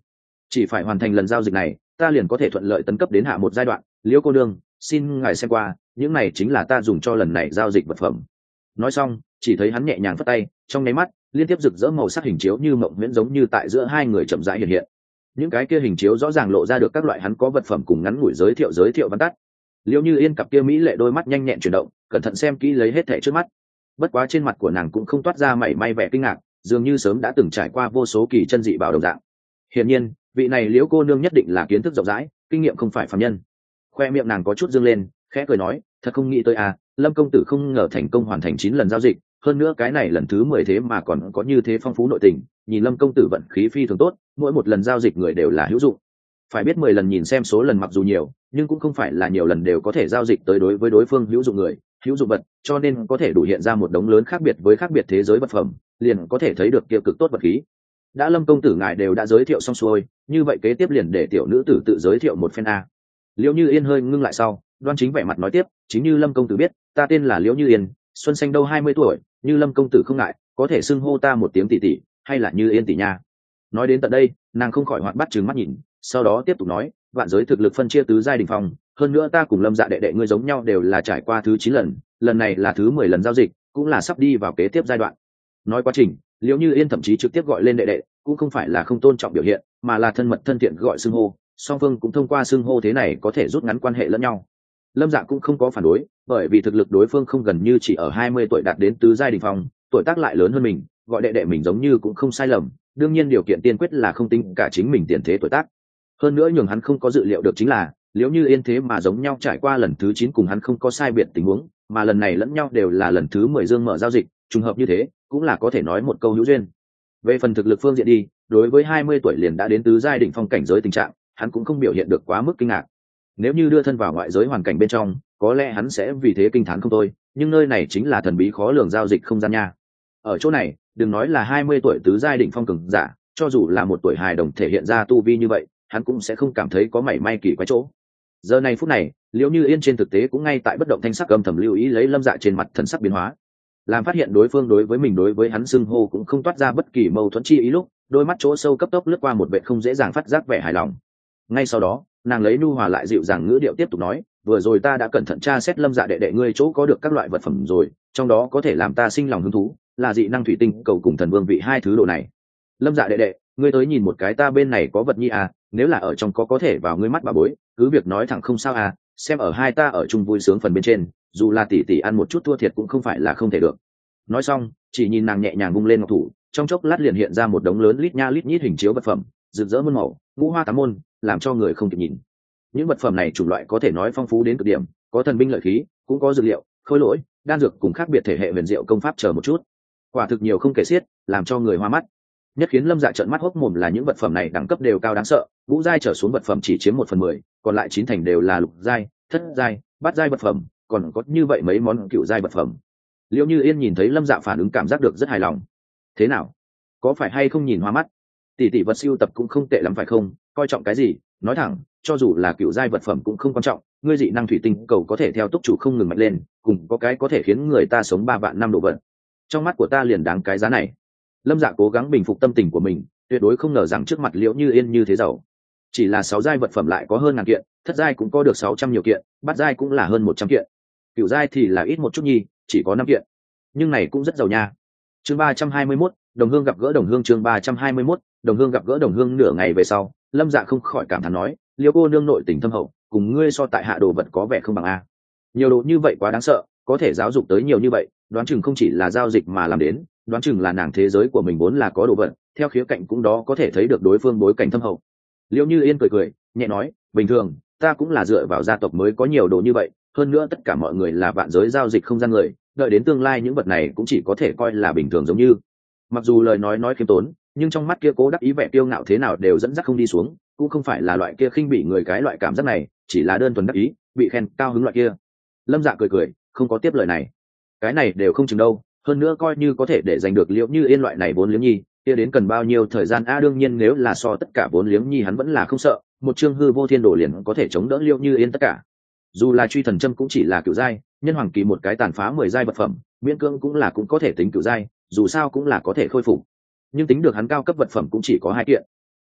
chỉ phải hoàn thành lần giao dịch này ta liền có thể thuận lợi tấn cấp đến hạ một giai đoạn. Liễu cô nương, xin ngài xem qua, những này chính là ta dùng cho lần này giao dịch vật phẩm. Nói xong chỉ thấy hắn nhẹ nhàng phất tay, trong nháy mắt liên tiếp rực rỡ màu sắc hình chiếu như mộng huyễn giống như tại giữa hai người chậm rãi hiện hiện. Những cái kia hình chiếu rõ ràng lộ ra được các loại hắn có vật phẩm cùng ngắn ngủi giới thiệu văn tắt. Liễu Như Yên cặp kia mỹ lệ đôi mắt nhanh nhẹn chuyển động, cẩn thận xem kỹ lấy hết thảy trước mắt. Bất quá trên mặt của nàng cũng không toát ra mảy may vẻ kinh ngạc, dường như sớm đã từng trải qua vô số kỳ chân dị bảo đồng dạng. Hiển nhiên vị này Liễu cô nương nhất định là kiến thức rộng rãi, kinh nghiệm không phải phàm nhân. Khoe miệng nàng có chút dương lên, khẽ cười nói, thật không nghĩ tới à, Lâm công tử không ngờ thành công hoàn thành 9 lần giao dịch, hơn nữa cái này lần thứ 10 thế mà còn có như thế phong phú nội tình, nhìn Lâm công tử vận khí phi thường tốt, mỗi một lần giao dịch người đều là hữu dụng. Phải biết 10 lần nhìn xem số lần mặc dù nhiều, nhưng cũng không phải là nhiều lần đều có thể giao dịch tới đối với đối phương hữu dụng người, hữu dụng vật, cho nên có thể đủ hiện ra một đống lớn khác biệt với khác biệt thế giới vật phẩm, liền có thể thấy được kia cực tốt vật khí. Đã Lâm công tử ngài đều đã giới thiệu xong xuôi, như vậy kế tiếp liền để tiểu nữ tử tự giới thiệu một phen a. Liễu Như Yên hơi ngưng lại sau, đoan chính vẻ mặt nói tiếp, chính như Lâm công tử biết, ta tên là Liễu Như Yên, xuân xanh đâu 20 tuổi, như Lâm công tử không ngại, có thể xưng hô ta một tiếng tỷ tỷ, hay là Như Yên tỷ nha. Nói đến tận đây, nàng không khỏi hoạt bắt trừng mắt nhìn, sau đó tiếp tục nói, vạn giới thực lực phân chia tứ giai đỉnh phong, hơn nữa ta cùng Lâm dạ đệ đệ ngươi giống nhau đều là trải qua thứ 9 lần, lần này là thứ 10 lần giao dịch, cũng là sắp đi vào kế tiếp giai đoạn. Nói quá trình, Liễu Như Yên thậm chí trực tiếp gọi lên đệ đệ, cũng không phải là không tôn trọng biểu hiện, mà là thân mật thân thiện gọi xưng hô, song phương cũng thông qua xưng hô thế này có thể rút ngắn quan hệ lẫn nhau. Lâm dạ cũng không có phản đối, bởi vì thực lực đối phương không gần như chỉ ở 20 tuổi đạt đến tứ giai đỉnh phong, tuổi tác lại lớn hơn mình, gọi đệ đệ mình giống như cũng không sai lầm, đương nhiên điều kiện tiên quyết là không tính cả chính mình tiền thế tuổi tác. Hơn nữa nhường hắn không có dự liệu được chính là, Liễu Như Yên thế mà giống nhau trải qua lần thứ 9 cùng hắn không có sai biệt tình huống, mà lần này lẫn nhau đều là lần thứ 10 dương mở giao dịch, trùng hợp như thế, cũng là có thể nói một câu hữu duyên. Về phần thực lực phương diện đi, đối với 20 tuổi liền đã đến tứ giai đỉnh phong cảnh giới tình trạng, hắn cũng không biểu hiện được quá mức kinh ngạc. Nếu như đưa thân vào ngoại giới hoàn cảnh bên trong, có lẽ hắn sẽ vì thế kinh thán không thôi, nhưng nơi này chính là thần bí khó lường giao dịch không gian nha. Ở chỗ này, đừng nói là 20 tuổi tứ giai đỉnh phong cường giả, cho dù là một tuổi hài đồng thể hiện ra tu vi như vậy, hắn cũng sẽ không cảm thấy có mảy may kỳ quái chỗ. Giờ này phút này, Liễu Như Yên trên thực tế cũng ngay tại bất động thanh sắc âm thầm lưu ý lấy Lâm Dạ trên mặt thần sắc biến hóa, làm phát hiện đối phương đối với mình đối với hắn xưng hô cũng không toát ra bất kỳ mâu thuẫn chi ý lúc, đôi mắt chỗ sâu cấp tốc lướt qua một vẻ không dễ dàng phát giác vẻ hài lòng. Ngay sau đó, nàng lấy nhu hòa lại dịu dàng ngữ điệu tiếp tục nói, vừa rồi ta đã cẩn thận tra xét Lâm Dạ đệ đệ ngươi chỗ có được các loại vật phẩm rồi, trong đó có thể làm ta sinh lòng hứng thú là dị năng thủy tinh cầu cùng thần vương vị hai thứ đồ này. Lâm Dạ đệ đệ, ngươi tới nhìn một cái, ta bên này có vật nhi à, nếu là ở trong có thể vào ngươi mắt bà bối, cứ việc nói thẳng không sao à, xem ở hai ta ở chung vui sướng phần bên trên, dù là tỷ tỷ ăn một chút thua thiệt cũng không phải là không thể được. Nói xong, chỉ nhìn nàng nhẹ nhàng vung lên ngọc thủ, trong chốc lát liền hiện ra một đống lớn lít nha lít nhít hình chiếu vật phẩm, rực rỡ muôn màu, ngũ hoa tám môn, làm cho người không kịp nhìn. Những vật phẩm này chủng loại có thể nói phong phú đến cực điểm, có thần binh lợi khí, cũng có dược liệu, khôi lỗi, đan dược cùng khác biệt thể hệ huyền diệu công pháp chờ một chút. Quả thực nhiều không kể xiết, làm cho người hoa mắt. Nhất khiến Lâm Dạ trợn mắt hốc mồm là những vật phẩm này đẳng cấp đều cao đáng sợ, ngũ giai trở xuống vật phẩm chỉ chiếm 1/10, còn lại 9 thành đều là lục giai, thất giai, bát giai vật phẩm, còn có như vậy mấy món cựu giai vật phẩm. Liễu Như Yên nhìn thấy Lâm Dạ phản ứng cảm giác được rất hài lòng. Thế nào, có phải hay không nhìn hoa mắt? Tỷ tỷ vật siêu tập cũng không tệ lắm phải không, coi trọng cái gì, nói thẳng, cho dù là cựu giai vật phẩm cũng không quan trọng, ngươi dị năng thủy tinh cầu có thể theo túc chủ không ngừng mạnh lên, cùng có cái có thể khiến người ta sống 3 vạn năm độ vận. Trong mắt của ta liền đáng cái giá này. Lâm Dạ cố gắng bình phục tâm tình của mình, tuyệt đối không ngờ rằng trước mặt Liễu Như Yên như thế giàu. Chỉ là 6 giai vật phẩm lại có hơn ngàn kiện, thất giai cũng có được 600 nhiều kiện, bát giai cũng là hơn 100 kiện. Cửu giai thì là ít một chút nhi, chỉ có 5 kiện. Nhưng này cũng rất giàu nha. Chương 321, đồng hương gặp gỡ đồng hương. Chương 321, đồng hương gặp gỡ đồng hương. Nửa ngày về sau, Lâm Dạ không khỏi cảm thán nói, Liễu cô nương nội tình thâm hậu, cùng ngươi so tại hạ đồ vật có vẻ không bằng a. Nhiều đồ như vậy quá đáng sợ, có thể giáo dục tới nhiều như vậy, đoán chừng không chỉ là giao dịch mà làm đến, đoán chừng là nàng thế giới của mình vốn là có đồ vật, theo khía cạnh cũng đó có thể thấy được đối phương bối cảnh thâm hậu. Liễu Như Yên cười cười, nhẹ nói, bình thường, ta cũng là dựa vào gia tộc mới có nhiều đồ như vậy, hơn nữa tất cả mọi người là vạn giới giao dịch không gian người, đợi đến tương lai những vật này cũng chỉ có thể coi là bình thường giống như. Mặc dù lời nói khiêm tốn, nhưng trong mắt kia cố đắc ý vẻ kiêu ngạo thế nào đều dẫn dắt không đi xuống, cũng không phải là loại kia khinh bỉ người cái loại cảm giác này, chỉ là đơn thuần đắc ý, bị khen cao hứng loại kia. Lâm Dạ cười cười, không có tiếp lời này. Cái này đều không chừng đâu, hơn nữa coi như có thể để giành được Liễu Như Yên loại này vốn liếng nhi, kia đến cần bao nhiêu thời gian a? Đương nhiên nếu là so tất cả vốn liếng nhi hắn vẫn là không sợ, một chương hư vô thiên đồ liền có thể chống đỡ Liễu Như Yên tất cả. Dù là truy thần châm cũng chỉ là cửu giai, nhân hoàng kỳ một cái tàn phá 10 giai vật phẩm, miễn cưỡng cũng có thể tính cửu giai, dù sao cũng là có thể khôi phục. Nhưng tính được hắn cao cấp vật phẩm cũng chỉ có 2 kiện.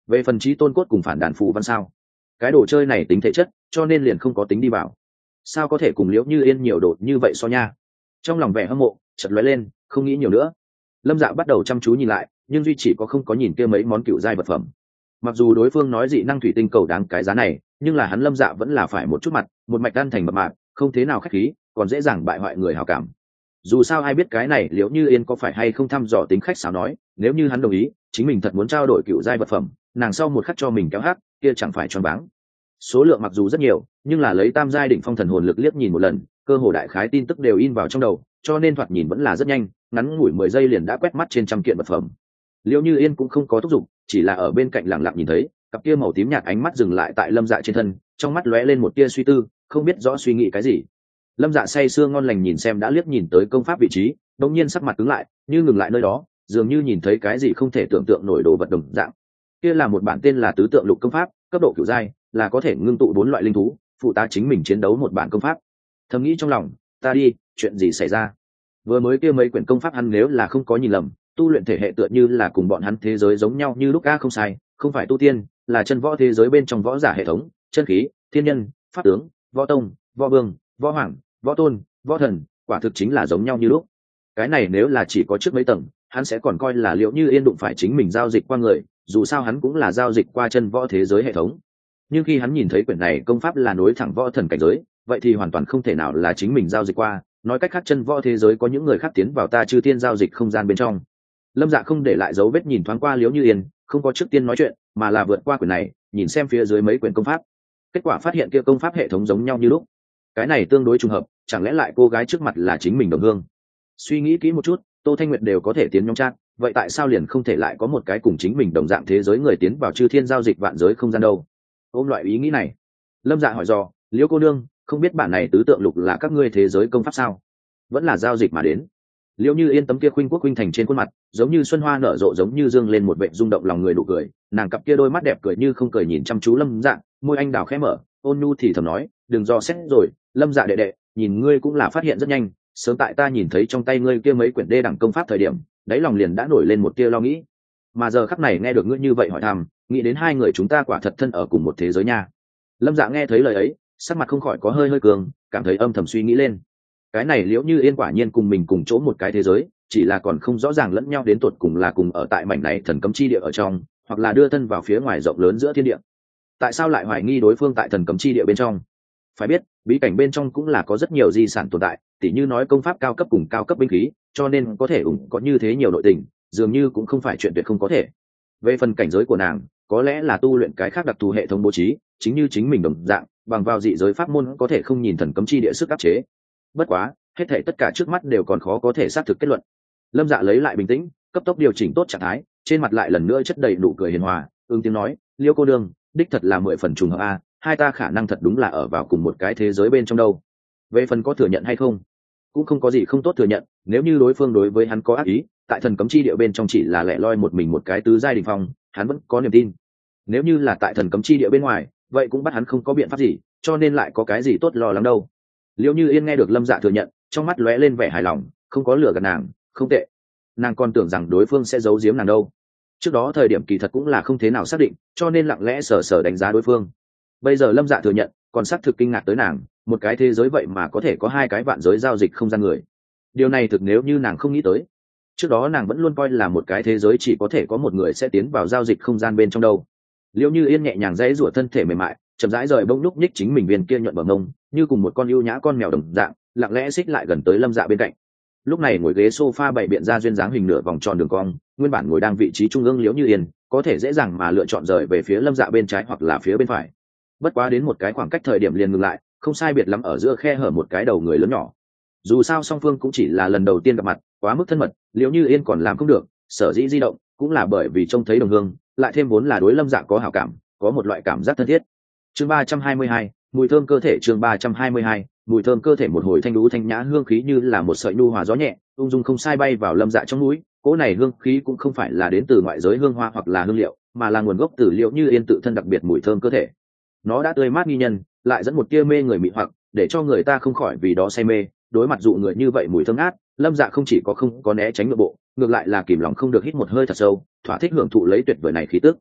Về phần trí tôn cốt cùng phản đàn phù văn sao, cái đồ chơi này tính thể chất cho nên liền không có tính đi vào. Sao có thể cùng Liễu Như Yên nhiều đồ như vậy so nha. Trong lòng vẻ hâm mộ chợt lóe lên, không nghĩ nhiều nữa. Lâm Dạ bắt đầu chăm chú nhìn lại, nhưng duy chỉ có không có nhìn kia mấy món cựu giai vật phẩm. Mặc dù đối phương nói dị năng thủy tinh cầu đáng cái giá này, nhưng là hắn Lâm Dạ vẫn là phải một chút mặt, một mạch đan thành mập mạp, không thế nào khách khí, còn dễ dàng bại hoại người hảo cảm. Dù sao ai biết cái này Liễu Như Yên có phải hay không thăm dò tính khách sáo nói, nếu như hắn đồng ý, chính mình thật muốn trao đổi cựu giai vật phẩm, nàng sau một khắc cho mình kéo hát, kia chẳng phải choáng váng. Số lượng mặc dù rất nhiều, nhưng là lấy tam giai đỉnh phong thần hồn lực liếc nhìn một lần, cơ hồ đại khái tin tức đều in vào trong đầu, cho nên thoạt nhìn vẫn là rất nhanh, ngắn ngủi 10 giây liền đã quét mắt trên trăm kiện vật phẩm. Liễu Như Yên cũng không có thúc giục, chỉ là ở bên cạnh lặng lặng nhìn thấy, cặp kia màu tím nhạt ánh mắt dừng lại tại Lâm Dạ trên thân, trong mắt lóe lên một tia suy tư, không biết rõ suy nghĩ cái gì. Lâm Dạ say sưa ngon lành nhìn xem đã liếc nhìn tới công pháp vị trí, đột nhiên sắc mặt cứng lại, như ngừng lại nơi đó, dường như nhìn thấy cái gì không thể tưởng tượng nổi đồ vật đồng dạng. Kia là một bản tên là Tứ Tượng Lục công pháp, cấp độ cửu giai, là có thể ngưng tụ 4 loại linh thú, phụ tá chính mình chiến đấu một bản công pháp. Thầm nghĩ trong lòng, ta đi, chuyện gì xảy ra? Vừa mới kia mấy quyển công pháp hắn nếu là không có nhìn lầm, tu luyện thể hệ tựa như là cùng bọn hắn thế giới giống nhau như lúc a, không sai, không phải tu tiên, là chân võ thế giới bên trong võ giả hệ thống, chân khí, thiên nhân, pháp tướng, võ tông, võ vương, võ hoàng, võ tôn, võ thần, quả thực chính là giống nhau như lúc. Cái này nếu là chỉ có trước mấy tầng, hắn sẽ còn coi là Liễu Như Yên đụng phải chính mình giao dịch qua người, dù sao hắn cũng là giao dịch qua chân võ thế giới hệ thống. Nhưng khi hắn nhìn thấy quyển này công pháp là nối thẳng võ thần cảnh giới, vậy thì hoàn toàn không thể nào là chính mình giao dịch qua, nói cách khác chân võ thế giới có những người khác tiến vào ta chư thiên giao dịch không gian bên trong. Lâm Dạ không để lại dấu vết nhìn thoáng qua Liễu Như Yên, không có trước tiên nói chuyện, mà là vượt qua quyển này, nhìn xem phía dưới mấy quyển công pháp. Kết quả phát hiện kia công pháp hệ thống giống nhau như lúc. Cái này tương đối trùng hợp, chẳng lẽ lại cô gái trước mặt là chính mình đồng hương? Suy nghĩ kỹ một chút, Tô Thanh Nguyệt đều có thể tiến nhóm chat, vậy tại sao liền không thể lại có một cái cùng chính mình đồng dạng thế giới người tiến vào chư thiên giao dịch vạn giới không gian đâu? Ôm loại ý nghĩ này, Lâm Dạ hỏi dò, Liễu cô nương, không biết bản này Tứ Tượng Lục là các ngươi thế giới công pháp sao? Vẫn là giao dịch mà đến. Liễu Như Yên tấm kia khuynh quốc khuynh thành trên khuôn mặt, giống như xuân hoa nở rộ, giống như dương lên một vẻ rung động lòng người nụ cười, nàng cặp kia đôi mắt đẹp cười như không cười nhìn chăm chú Lâm Dạ, môi anh đào khẽ mở, ôn nhu thì thầm nói, đừng do xét rồi, Lâm Dạ đệ đệ, nhìn ngươi cũng là phát hiện rất nhanh, sớm tại ta nhìn thấy trong tay ngươi kia mấy quyển đê đẳng công pháp thời điểm, đáy lòng liền đã nổi lên một tia lo nghĩ, mà giờ khắc này nghe được ngươi như vậy hỏi thăm, nghĩ đến hai người chúng ta quả thật thân ở cùng một thế giới nha. Lâm Dạ nghe thấy lời ấy, sắc mặt không khỏi có hơi cường, cảm thấy âm thầm suy nghĩ lên. Cái này Liễu Như Yên quả nhiên cùng mình cùng chỗ một cái thế giới, chỉ là còn không rõ ràng lẫn nhau đến tột cùng là cùng ở tại mảnh này thần cấm chi địa ở trong, hoặc là đưa thân vào phía ngoài rộng lớn giữa thiên địa. Tại sao lại hoài nghi đối phương tại thần cấm chi địa bên trong? Phải biết, bí cảnh bên trong cũng là có rất nhiều di sản tồn tại, tỉ như nói công pháp cao cấp cùng cao cấp binh khí, cho nên có thể có như thế nhiều nội tình, dường như cũng không phải chuyện tuyệt không có thể. Về phần cảnh giới của nàng, có lẽ là tu luyện cái khác đặc thù hệ thống bố trí, chính như chính mình đồng dạng, bằng vào dị giới pháp môn có thể không nhìn thần cấm chi địa sức áp chế. Bất quá, hết thảy tất cả trước mắt đều còn khó có thể xác thực kết luận. Lâm Dạ lấy lại bình tĩnh, cấp tốc điều chỉnh tốt trạng thái, trên mặt lại lần nữa chất đầy nụ cười hiền hòa, tiếng nói, Liễu cô đương, đích thật là 10 phần trùng hợp a, hai ta khả năng thật đúng là ở vào cùng một cái thế giới bên trong đâu. Về phần có thừa nhận hay không, cũng không có gì không tốt thừa nhận, nếu như đối phương đối với hắn có ác ý, tại thần cấm chi địa bên trong chỉ là lẻ loi một mình một cái tứ giai đỉnh phong, hắn vẫn có niềm tin. Nếu như là tại thần cấm chi địa bên ngoài, vậy cũng bắt hắn không có biện pháp gì, cho nên lại có cái gì tốt lo lắng đâu. Liễu Như Yên nghe được Lâm Dạ thừa nhận, trong mắt lóe lên vẻ hài lòng, không có lừa gạt nàng, không tệ. Nàng còn tưởng rằng đối phương sẽ giấu giếm nàng đâu. Trước đó thời điểm kỳ thật cũng là không thế nào xác định, cho nên lặng lẽ sờ sờ đánh giá đối phương. Bây giờ Lâm Dạ thừa nhận, còn xác thực kinh ngạc tới nàng, một cái thế giới vậy mà có thể có hai cái vạn giới giao dịch không gian người. Điều này thực nếu như nàng không nghĩ tới. Trước đó nàng vẫn luôn coi là một cái thế giới chỉ có thể có một người sẽ tiến vào giao dịch không gian bên trong đâu. Liễu Như Yên nhẹ nhàng dãy rủa thân thể mềm mại, chậm rãi rời bông lúc nhích chính mình viên kia nhuận bờ mông, như cùng một con ưu nhã con mèo đồng dạng, lặng lẽ xích lại gần tới Lâm Dạ bên cạnh. Lúc này ngồi ghế sofa bày biện ra duyên dáng hình nửa vòng tròn đường cong, nguyên bản ngồi đang vị trí trung ương Liễu Như Yên, có thể dễ dàng mà lựa chọn rời về phía Lâm Dạ bên trái hoặc là phía bên phải. Bất quá đến một cái khoảng cách thời điểm liền ngừng lại, không sai biệt lắm ở giữa khe hở một cái đầu người lớn nhỏ. Dù sao song phương cũng chỉ là lần đầu tiên gặp mặt, quá mức thân mật, Liễu Như Yên còn làm không được, sở dĩ di động cũng là bởi vì trông thấy đồng hương, lại thêm vốn là đối Lâm Dạ có hảo cảm, có một loại cảm giác thân thiết. Chương 322, mùi thơm cơ thể. Chương 322, mùi thơm cơ thể. Một hồi thanh đú thanh nhã hương khí như là một sợi nhu hòa gió nhẹ, ung dung không sai bay vào Lâm Dạ trong mũi. Cỗ này hương khí cũng không phải là đến từ ngoại giới hương hoa hoặc là hương liệu, mà là nguồn gốc từ Liễu Như Yên tự thân đặc biệt mùi thơm cơ thể. Nó đã tươi mát nghi nhân, lại dẫn một tia mê người mị hoặc, để cho người ta không khỏi vì đó say mê. Đối mặt dụ người như vậy mùi thơm ngát, Lâm Dạ không chỉ có không có né tránh nội bộ, ngược lại là kìm lòng không được hít một hơi thật sâu, thỏa thích hưởng thụ lấy tuyệt vời này khí tức.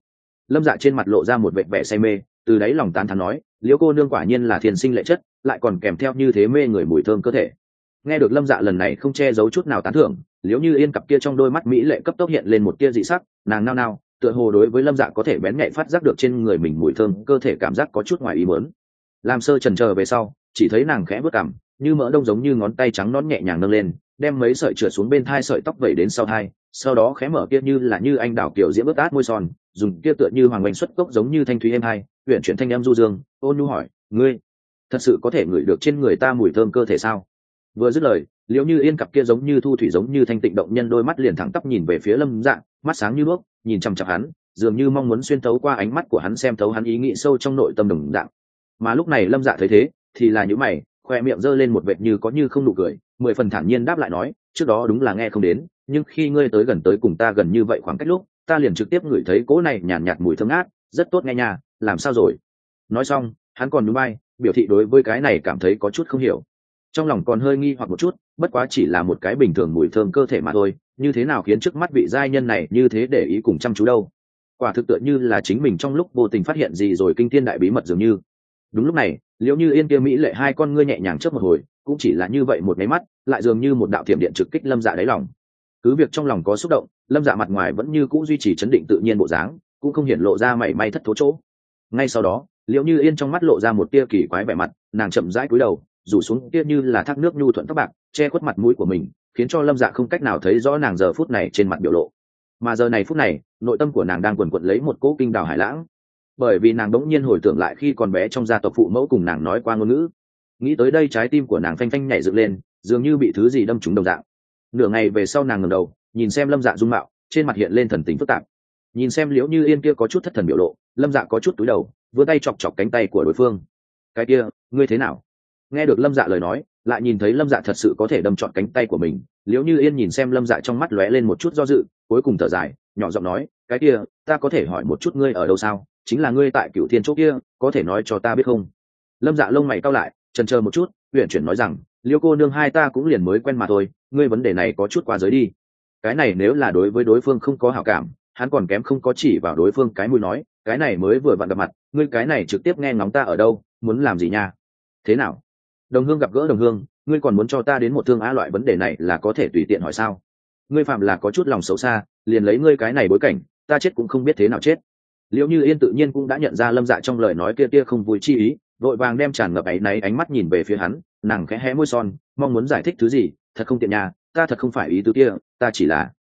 Lâm Dạ trên mặt lộ ra một vệt vẻ say mê, từ đáy lòng tán thán nói, liễu cô nương quả nhiên là thiên sinh lệ chất, lại còn kèm theo như thế mê người mùi thơm cơ thể. Nghe được Lâm Dạ lần này không che giấu chút nào tán thưởng, liễu như yên cặp kia trong đôi mắt mỹ lệ cấp tốc hiện lên một tia dị sắc, nàng nao nao, tựa hồ đối với Lâm Dạ có thể bén nhạy phát giác được trên người mình mùi thơm cơ thể cảm giác có chút ngoài ý muốn. Làm sơ chần chờ về sau, chỉ thấy nàng khẽ bước cằm, như mỡ đông giống như ngón tay trắng nõn nhẹ nhàng nâng lên, đem mấy sợi trượt xuống bên thai sợi tóc vẩy đến sau thai, sau đó khẽ mở kia như anh đào kiểu diễm ướt át môi son, dùng kia tựa như hoàng oanh xuất cốc giống như thanh thúy êm hai, uyển chuyển thanh âm du dương, ôn nhu hỏi, ngươi thật sự có thể ngửi được trên người ta mùi thơm cơ thể sao? Vừa dứt lời, liễu như yên cặp kia giống như thu thủy giống như thanh tịnh động nhân đôi mắt liền thẳng tắp nhìn về phía Lâm Dạ, mắt sáng như nước, nhìn chằm chằm hắn, dường như mong muốn xuyên thấu qua ánh mắt của hắn xem thấu hắn ý nghĩ sâu trong nội tâm đồng dạng. Mà lúc này Lâm Dạ thấy thế, thì là nhíu mày, khoe miệng giơ lên một vệt như có như không nụ cười, 10 phần thản nhiên đáp lại nói, trước đó đúng là nghe không đến, nhưng khi ngươi tới gần tới cùng ta gần như vậy khoảng cách lúc, ta liền trực tiếp ngửi thấy cỗ này nhàn nhạt mùi thơm ngát, rất tốt nghe nha, làm sao rồi? Nói xong, hắn còn nhún vai, biểu thị đối với cái này cảm thấy có chút không hiểu, trong lòng còn hơi nghi hoặc một chút, bất quá chỉ là một cái bình thường mùi thơm cơ thể mà thôi, như thế nào khiến trước mắt vị giai nhân này như thế để ý cùng chăm chú đâu? Quả thực tựa như là chính mình trong lúc vô tình phát hiện gì rồi kinh thiên đại bí mật dường như. Đúng lúc này, liễu như yên kia mỹ lệ hai con ngươi nhẹ nhàng chớp một hồi, cũng chỉ là như vậy một cái mắt, lại dường như một đạo thiểm điện trực kích Lâm Dạ đáy lòng. Cứ việc trong lòng có xúc động, Lâm Dạ mặt ngoài vẫn như cũ duy trì chấn định tự nhiên bộ dáng, cũng không hiển lộ ra mảy may thất thố chỗ. Ngay sau đó, liễu như yên trong mắt lộ ra một tia kỳ quái vẻ mặt, nàng chậm rãi cúi đầu, rủ xuống tia như là thác nước nhu thuận tóc bạc, che khuất mặt mũi của mình, khiến cho Lâm Dạ không cách nào thấy rõ nàng giờ phút này trên mặt biểu lộ. Mà giờ này phút này, nội tâm của nàng đang quần quật lấy một cỗ kinh đào hải lãng, bởi vì nàng đống nhiên hồi tưởng lại khi còn bé trong gia tộc phụ mẫu cùng nàng nói qua ngôn ngữ. Nghĩ tới đây, trái tim của nàng phanh phanh nhảy dựng lên, dường như bị thứ gì đâm trúng đồng dạng. Nửa ngày về sau, nàng ngẩng đầu nhìn xem Lâm Dạ dung mạo, trên mặt hiện lên thần tình phức tạp. Nhìn xem liễu như yên kia có chút thất thần biểu lộ, Lâm Dạ có chút cúi đầu, vươn tay chọc chọc cánh tay của đối phương. Cái kia, ngươi thế nào? Nghe được Lâm Dạ lời nói, lại nhìn thấy Lâm Dạ thật sự có thể đâm trọn cánh tay của mình, liễu như yên nhìn xem Lâm Dạ trong mắt lóe lên một chút do dự, cuối cùng thở dài, nhỏ giọng nói, cái kia, ta có thể hỏi một chút ngươi ở đâu sao? Chính là ngươi tại Cửu Thiên chỗ kia, có thể nói cho ta biết không? Lâm Dạ lông mày cau lại, chần chờ một chút, uyển chuyển nói rằng, liễu cô nương hai ta cũng liền mới quen mà thôi, ngươi vấn đề này có chút quá giới đi. Cái này nếu là đối với đối phương không có hảo cảm, hắn còn kém không có chỉ vào đối phương cái mũi nói, cái này mới vừa vặn gặp mặt, ngươi cái này trực tiếp nghe ngóng ta ở đâu, muốn làm gì nha? Thế nào? Đồng hương gặp gỡ đồng hương, ngươi còn muốn cho ta đến một thương á, loại vấn đề này là có thể tùy tiện hỏi sao? Ngươi phạm là có chút lòng xấu xa, liền lấy ngươi cái này bối cảnh, ta chết cũng không biết thế nào chết. Liễu như yên tự nhiên cũng đã nhận ra Lâm Dạ trong lời nói kia không vui chi ý, vội vàng đem tràn ngập áy náy ánh mắt nhìn về phía hắn, nàng khẽ hé môi son, mong muốn giải thích thứ gì, thật không tiện nhà, ta thật không phải ý tứ kia, ta chỉ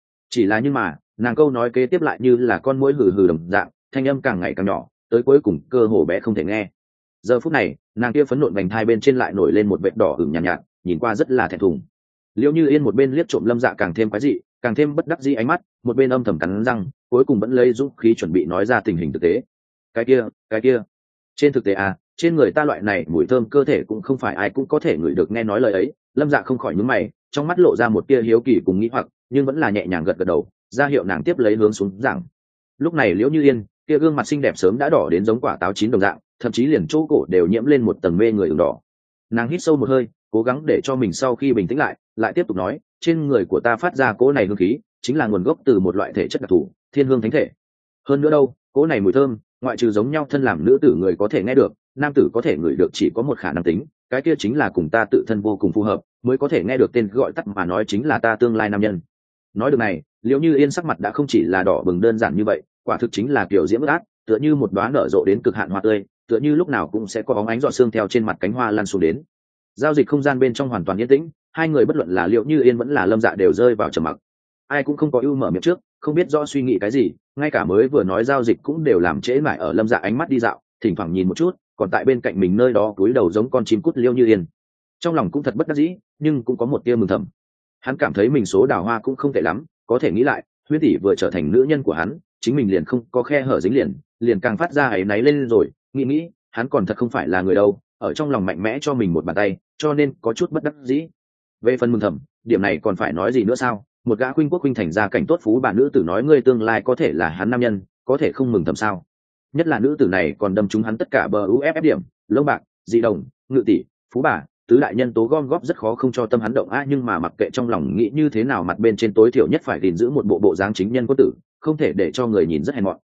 là nhưng mà, nàng câu nói kế tiếp lại như là con muỗi hừ hừ đồng dạng, thanh âm càng ngày càng nhỏ, tới cuối cùng cơ hồ bé không thể nghe. Giờ phút này, nàng kia phấn nộn vành thai bên trên lại nổi lên một vệt đỏ ửng nhàn nhạt, nhìn qua rất là thẹn thùng. Liễu như yên một bên liếc trộm Lâm Dạ càng thêm quái dị, càng thêm bất đắc dĩ ánh mắt, một bên âm thầm cắn răng, cuối cùng vẫn lấy dũng khí chuẩn bị nói ra tình hình thực tế. Cái kia, trên thực tế à, trên người ta loại này mùi thơm cơ thể cũng không phải ai cũng có thể ngửi được. Nghe nói lời ấy, Lâm Dạ không khỏi nhướng mày, trong mắt lộ ra một tia hiếu kỳ cùng nghĩ hoặc, nhưng vẫn là nhẹ nhàng gật gật đầu, ra hiệu nàng tiếp lấy hướng xuống giảng. Lúc này Liễu như yên, kia gương mặt xinh đẹp sớm đã đỏ đến giống quả táo chín đồng dạng, thậm chí liền chỗ cổ đều nhiễm lên một tầng mê người ửng đỏ. Nàng hít sâu một hơi, cố gắng để cho mình sau khi bình tĩnh lại tiếp tục nói, trên người của ta phát ra cỗ này hương khí, chính là nguồn gốc từ một loại thể chất đặc thù, thiên hương thánh thể. Hơn nữa đâu, cỗ này mùi thơm, ngoại trừ giống nhau thân làm nữ tử người có thể nghe được, nam tử có thể ngửi được chỉ có một khả năng tính, cái kia chính là cùng ta tự thân vô cùng phù hợp, mới có thể nghe được tên gọi tắt mà nói chính là ta tương lai nam nhân. Nói được này, Liễu như yên sắc mặt đã không chỉ là đỏ bừng đơn giản như vậy, quả thực chính là kiểu diễm át, tựa như một đóa nở rộ đến cực hạn hoa tươi, tựa như lúc nào cũng sẽ có bóng ánh giọt sương theo trên mặt cánh hoa lăn xuống đến. Giao dịch không gian bên trong hoàn toàn yên tĩnh, hai người bất luận là Liễu như yên vẫn là Lâm Dạ đều rơi vào trầm mặc. Ai cũng không có ưu mở miệng trước, không biết rõ suy nghĩ cái gì, ngay cả mới vừa nói giao dịch cũng đều làm trễ mãi ở Lâm Dạ ánh mắt đi dạo, thỉnh thoảng nhìn một chút, còn tại bên cạnh mình nơi đó cúi đầu giống con chim cút Liễu như yên. Trong lòng cũng thật bất đắc dĩ, nhưng cũng có một tia mừng thầm. Hắn cảm thấy mình số đào hoa cũng không tệ lắm, có thể nghĩ lại, Huyết tỷ vừa trở thành nữ nhân của hắn, chính mình liền không có khe hở dính liền càng phát ra áy náy lên rồi, nghĩ, hắn còn thật không phải là người đâu, ở trong lòng mạnh mẽ cho mình một bàn tay, cho nên có chút bất đắc dĩ. Về phần mừng thầm, điểm này còn phải nói gì nữa sao? Một gã khuynh quốc khuynh thành gia cảnh tốt phú bà nữ tử nói ngươi tương lai có thể là hắn nam nhân, có thể không mừng thầm sao? Nhất là nữ tử này còn đâm trúng hắn tất cả bờ UFF điểm, lông bạc, dị đồng, ngự tỷ, phú bà, tứ đại nhân tố gom góp rất khó không cho tâm hắn động nhưng mà mặc kệ trong lòng nghĩ như thế nào, mặt bên trên tối thiểu nhất phải gìn giữ một bộ dáng chính nhân quân tử, không thể để cho người nhìn rất hèn mọn,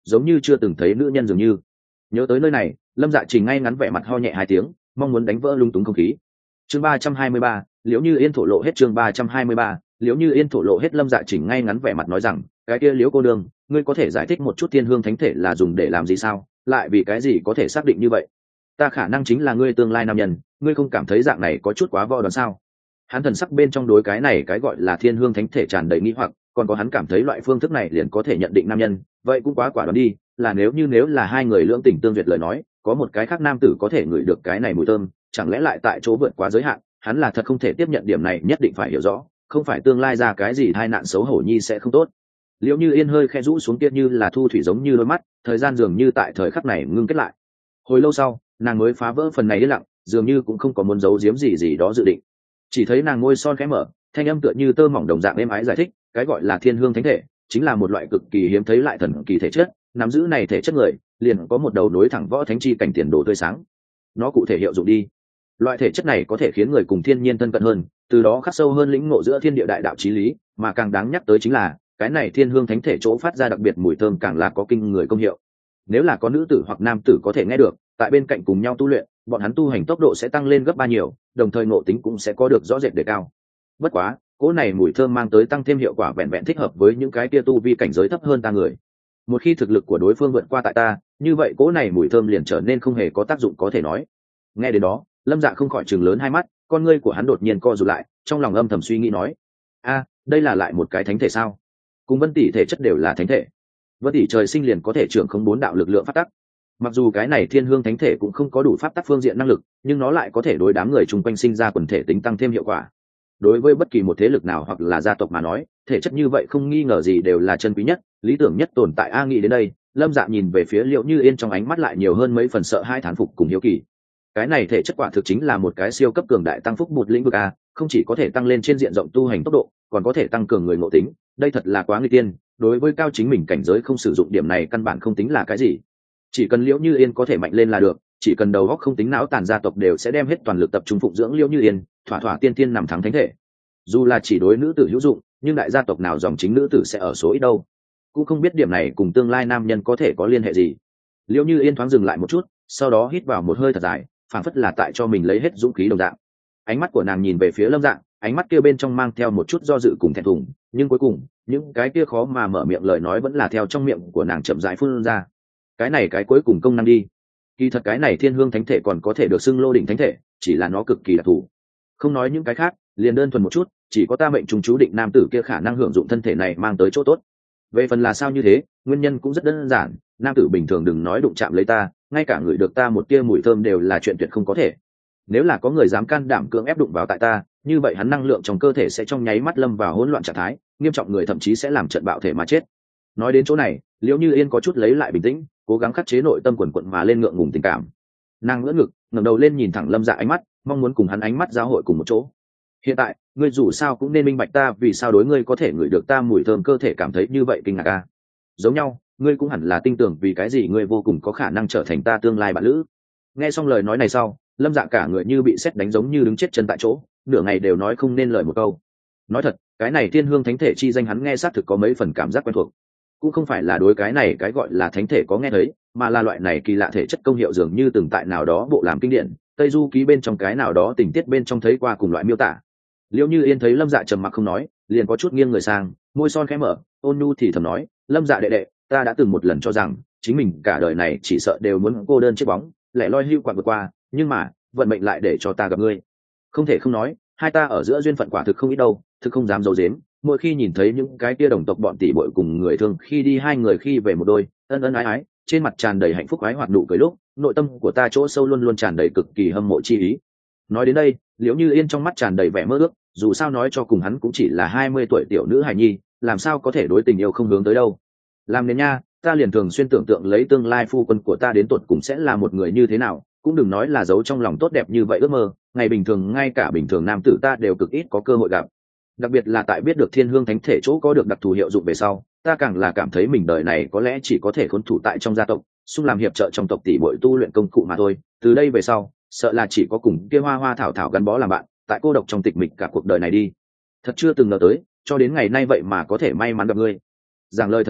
giống như chưa từng thấy nữ nhân dường như. Nhớ tới nơi này, Lâm Dạ Trình ngay ngắn vẻ mặt ho nhẹ hai tiếng, mong muốn đánh vỡ lung túng không khí. Chương 323, Liễu Như Yên thổ lộ hết. Chương 323, Liễu Như Yên thổ lộ hết. Lâm Dạ Trình ngay ngắn vẻ mặt nói rằng, cái kia Liễu cô nương, ngươi có thể giải thích một chút thiên hương thánh thể là dùng để làm gì sao, lại vì cái gì có thể xác định như vậy? Ta khả năng chính là ngươi tương lai nam nhân, ngươi không cảm thấy dạng này có chút quá võ đoán sao? Hắn thần sắc bên trong đối cái này cái gọi là thiên hương thánh thể tràn đầy nghi hoặc, còn có hắn cảm thấy loại phương thức này liền có thể nhận định nam nhân, vậy cũng quá quả đoán đi, là nếu là hai người lưỡng tình tương duyệt lời nói, có một cái khác nam tử có thể ngửi được cái này mùi thơm, chẳng lẽ lại tại chỗ vượt quá giới hạn, hắn là thật không thể tiếp nhận điểm này, nhất định phải hiểu rõ, không phải tương lai ra cái gì tai nạn xấu hổ nhi sẽ không tốt. Liễu Như Yên hơi khẽ rũ xuống kia như là thu thủy giống như đôi mắt, thời gian dường như tại thời khắc này ngưng kết lại. Hồi lâu sau, nàng mới phá vỡ phần này yên lặng, dường như cũng không có muốn giấu giếm gì đó dự định. Chỉ thấy nàng môi son khẽ mở, thanh âm tựa như tơ mỏng đồng dạng êm ái giải thích, cái gọi là thiên hương thánh thể chính là một loại cực kỳ hiếm thấy lại thần kỳ thể chất, nắm giữ này thể chất người liền có một đầu nối thẳng võ thánh chi cảnh tiền đồ tươi sáng. Nó cụ thể hiệu dụng đi, loại thể chất này có thể khiến người cùng thiên nhiên thân cận hơn, từ đó khắc sâu hơn lĩnh ngộ giữa thiên địa đại đạo chí lý, mà càng đáng nhắc tới chính là cái này thiên hương thánh thể chỗ phát ra đặc biệt mùi thơm càng là có kinh người công hiệu. Nếu là có nữ tử hoặc nam tử có thể nghe được, tại bên cạnh cùng nhau tu luyện, bọn hắn tu hành tốc độ sẽ tăng lên gấp 3 nhiều, đồng thời ngộ tính cũng sẽ có được rõ rệt đề cao. Bất quá, cỗ này mùi thơm mang tới tăng thêm hiệu quả vẹn vẹn thích hợp với những cái kia tu vi cảnh giới thấp hơn ta người. Một khi thực lực của đối phương vượt qua tại ta, như vậy cỗ này mùi thơm liền trở nên không hề có tác dụng có thể nói. Nghe đến đó, Lâm Dạ không khỏi chừng lớn hai mắt, con ngươi của hắn đột nhiên co rụt lại, trong lòng âm thầm suy nghĩ nói: đây là lại một cái thánh thể sao? Cùng Vân tỷ thể chất đều là thánh thể. Vân tỷ trời sinh liền có thể trưởng không 4 đạo lực lượng pháp tắc. Mặc dù cái này thiên hương thánh thể cũng không có đủ pháp tắc phương diện năng lực, nhưng nó lại có thể đối đám người chung quanh sinh ra quần thể tính tăng thêm hiệu quả. Đối với bất kỳ một thế lực nào hoặc là gia tộc mà nói, thể chất như vậy không nghi ngờ gì đều là chân quý nhất, lý tưởng nhất tồn tại. Nghĩ đến đây, Lâm Dạ nhìn về phía Liễu Như Yên, trong ánh mắt lại nhiều hơn mấy phần sợ hai thán phục cùng hiếu kỳ. Cái này thể chất quả thực chính là một cái siêu cấp cường đại tăng phúc một lĩnh vực a, không chỉ có thể tăng lên trên diện rộng tu hành tốc độ, còn có thể tăng cường người ngộ tính, đây thật là quá nguy tiên. Đối với cao chính mình cảnh giới không sử dụng điểm này căn bản không tính là cái gì. Chỉ cần Liễu Như Yên có thể mạnh lên là được, chỉ cần đầu óc không tính não tàn, gia tộc đều sẽ đem hết toàn lực tập trung phụng dưỡng Liễu Như Yên, thỏa thỏa tiên tiên nằm thắng thánh thể. Dù là chỉ đối nữ tử hữu dụng, nhưng đại gia tộc nào dòng chính nữ tử sẽ ở số ít đâu. Cũng không biết điểm này cùng tương lai nam nhân có thể có liên hệ gì. Liễu Như Yên thoáng dừng lại một chút, sau đó hít vào một hơi thật dài, phảng phất là tại cho mình lấy hết dũng khí đồng dạng. Ánh mắt của nàng nhìn về phía Lâm Dạ, ánh mắt kia bên trong mang theo một chút do dự cùng thẹn thùng, nhưng cuối cùng những cái kia khó mà mở miệng lời nói vẫn là theo trong miệng của nàng chậm rãi phun ra. Cái này cái cuối cùng công năng đi. Kỳ thật cái này thiên hương thánh thể còn có thể được xưng lô đỉnh thánh thể, chỉ là nó cực kỳ đặc thù. Không nói những cái khác, liền đơn thuần một chút, chỉ có ta mệnh trùng chú định nam tử kia khả năng hưởng dụng thân thể này mang tới chỗ tốt. Về phần là sao như thế, nguyên nhân cũng rất đơn giản, nam tử bình thường đừng nói đụng chạm lấy ta, ngay cả người được ta một tia mùi thơm đều là chuyện tuyệt không có thể. Nếu là có người dám can đảm cưỡng ép đụng vào tại ta, như vậy hắn năng lượng trong cơ thể sẽ trong nháy mắt lâm vào hỗn loạn trạng thái, nghiêm trọng người thậm chí sẽ làm trận bạo thể mà chết. Nói đến chỗ này, Liễu Như Yên có chút lấy lại bình tĩnh, cố gắng khắc chế nội tâm quần quận mà lên ngượng ngùng tình cảm. Nàng ngỡ ngực, ngẩng đầu lên nhìn thẳng Lâm Dạ ánh mắt, mong muốn cùng hắn ánh mắt giao hội cùng một chỗ. Hiện tại, ngươi dù sao cũng nên minh bạch ta vì sao đối ngươi có thể ngửi được ta mùi thơm cơ thể cảm thấy như vậy kinh ngạc a. Giống nhau, ngươi cũng hẳn là tin tưởng vì cái gì ngươi vô cùng có khả năng trở thành ta tương lai bạn lữ. Nghe xong lời nói này sau, Lâm Dạ cả người như bị sét đánh giống như đứng chết chân tại chỗ, nửa ngày đều nói không nên lời một câu. Nói thật, cái này thiên hương thánh thể chi danh hắn nghe xác thực có mấy phần cảm giác quen thuộc. Cũng không phải là đối cái này cái gọi là thánh thể có nghe thấy, mà là loại này kỳ lạ thể chất công hiệu dường như từng tại nào đó bộ làm kinh điển, Tây Du ký bên trong cái nào đó tình tiết bên trong thấy qua cùng loại miêu tả. Liễu Như Yên thấy Lâm Dạ trầm mặc không nói, liền có chút nghiêng người sang, môi son khẽ mở, ôn nhu thì thầm nói: Lâm Dạ đệ đệ, ta đã từng một lần cho rằng chính mình cả đời này chỉ sợ đều muốn cô đơn chiếc bóng, lẻ loi hưu quạnh vượt qua, nhưng mà vận mệnh lại để cho ta gặp ngươi. Không thể không nói, hai ta ở giữa duyên phận quả thực không ít đâu, thực không dám giấu giếm. Mỗi khi nhìn thấy những cái kia đồng tộc bọn tỷ muội cùng người thương khi đi hai người khi về một đôi, ân ân ái ái, trên mặt tràn đầy hạnh phúc ái hoạt nụ cười lúc, nội tâm của ta chỗ sâu luôn luôn tràn đầy cực kỳ hâm mộ chi ý. Nói đến đây, Liễu Như Yên trong mắt tràn đầy vẻ mơ ước, dù sao nói cho cùng hắn cũng chỉ là 20 tuổi tiểu nữ hài nhi, làm sao có thể đối tình yêu không hướng tới đâu. Làm nên nha, ta liền thường xuyên tưởng tượng lấy tương lai phu quân của ta đến tuột cùng sẽ là một người như thế nào, cũng đừng nói là giấu trong lòng tốt đẹp như vậy ước mơ, ngày bình thường ngay cả bình thường nam tử ta đều cực ít có cơ hội gặp. Đặc biệt là tại biết được thiên hương thánh thể chỗ có được đặc thù hiệu dụng về sau, ta càng là cảm thấy mình đời này có lẽ chỉ có thể khốn thủ tại trong gia tộc, xung làm hiệp trợ trong tộc tỷ muội tu luyện công cụ mà thôi. Từ đây về sau, sợ là chỉ có cùng kia hoa hoa thảo thảo gắn bó làm bạn, tại cô độc trong tịch mịch cả cuộc đời này đi. Thật chưa từng ngờ tới, cho đến ngày nay vậy mà có thể may mắn gặp ngươi. Giảng lời thật lòng,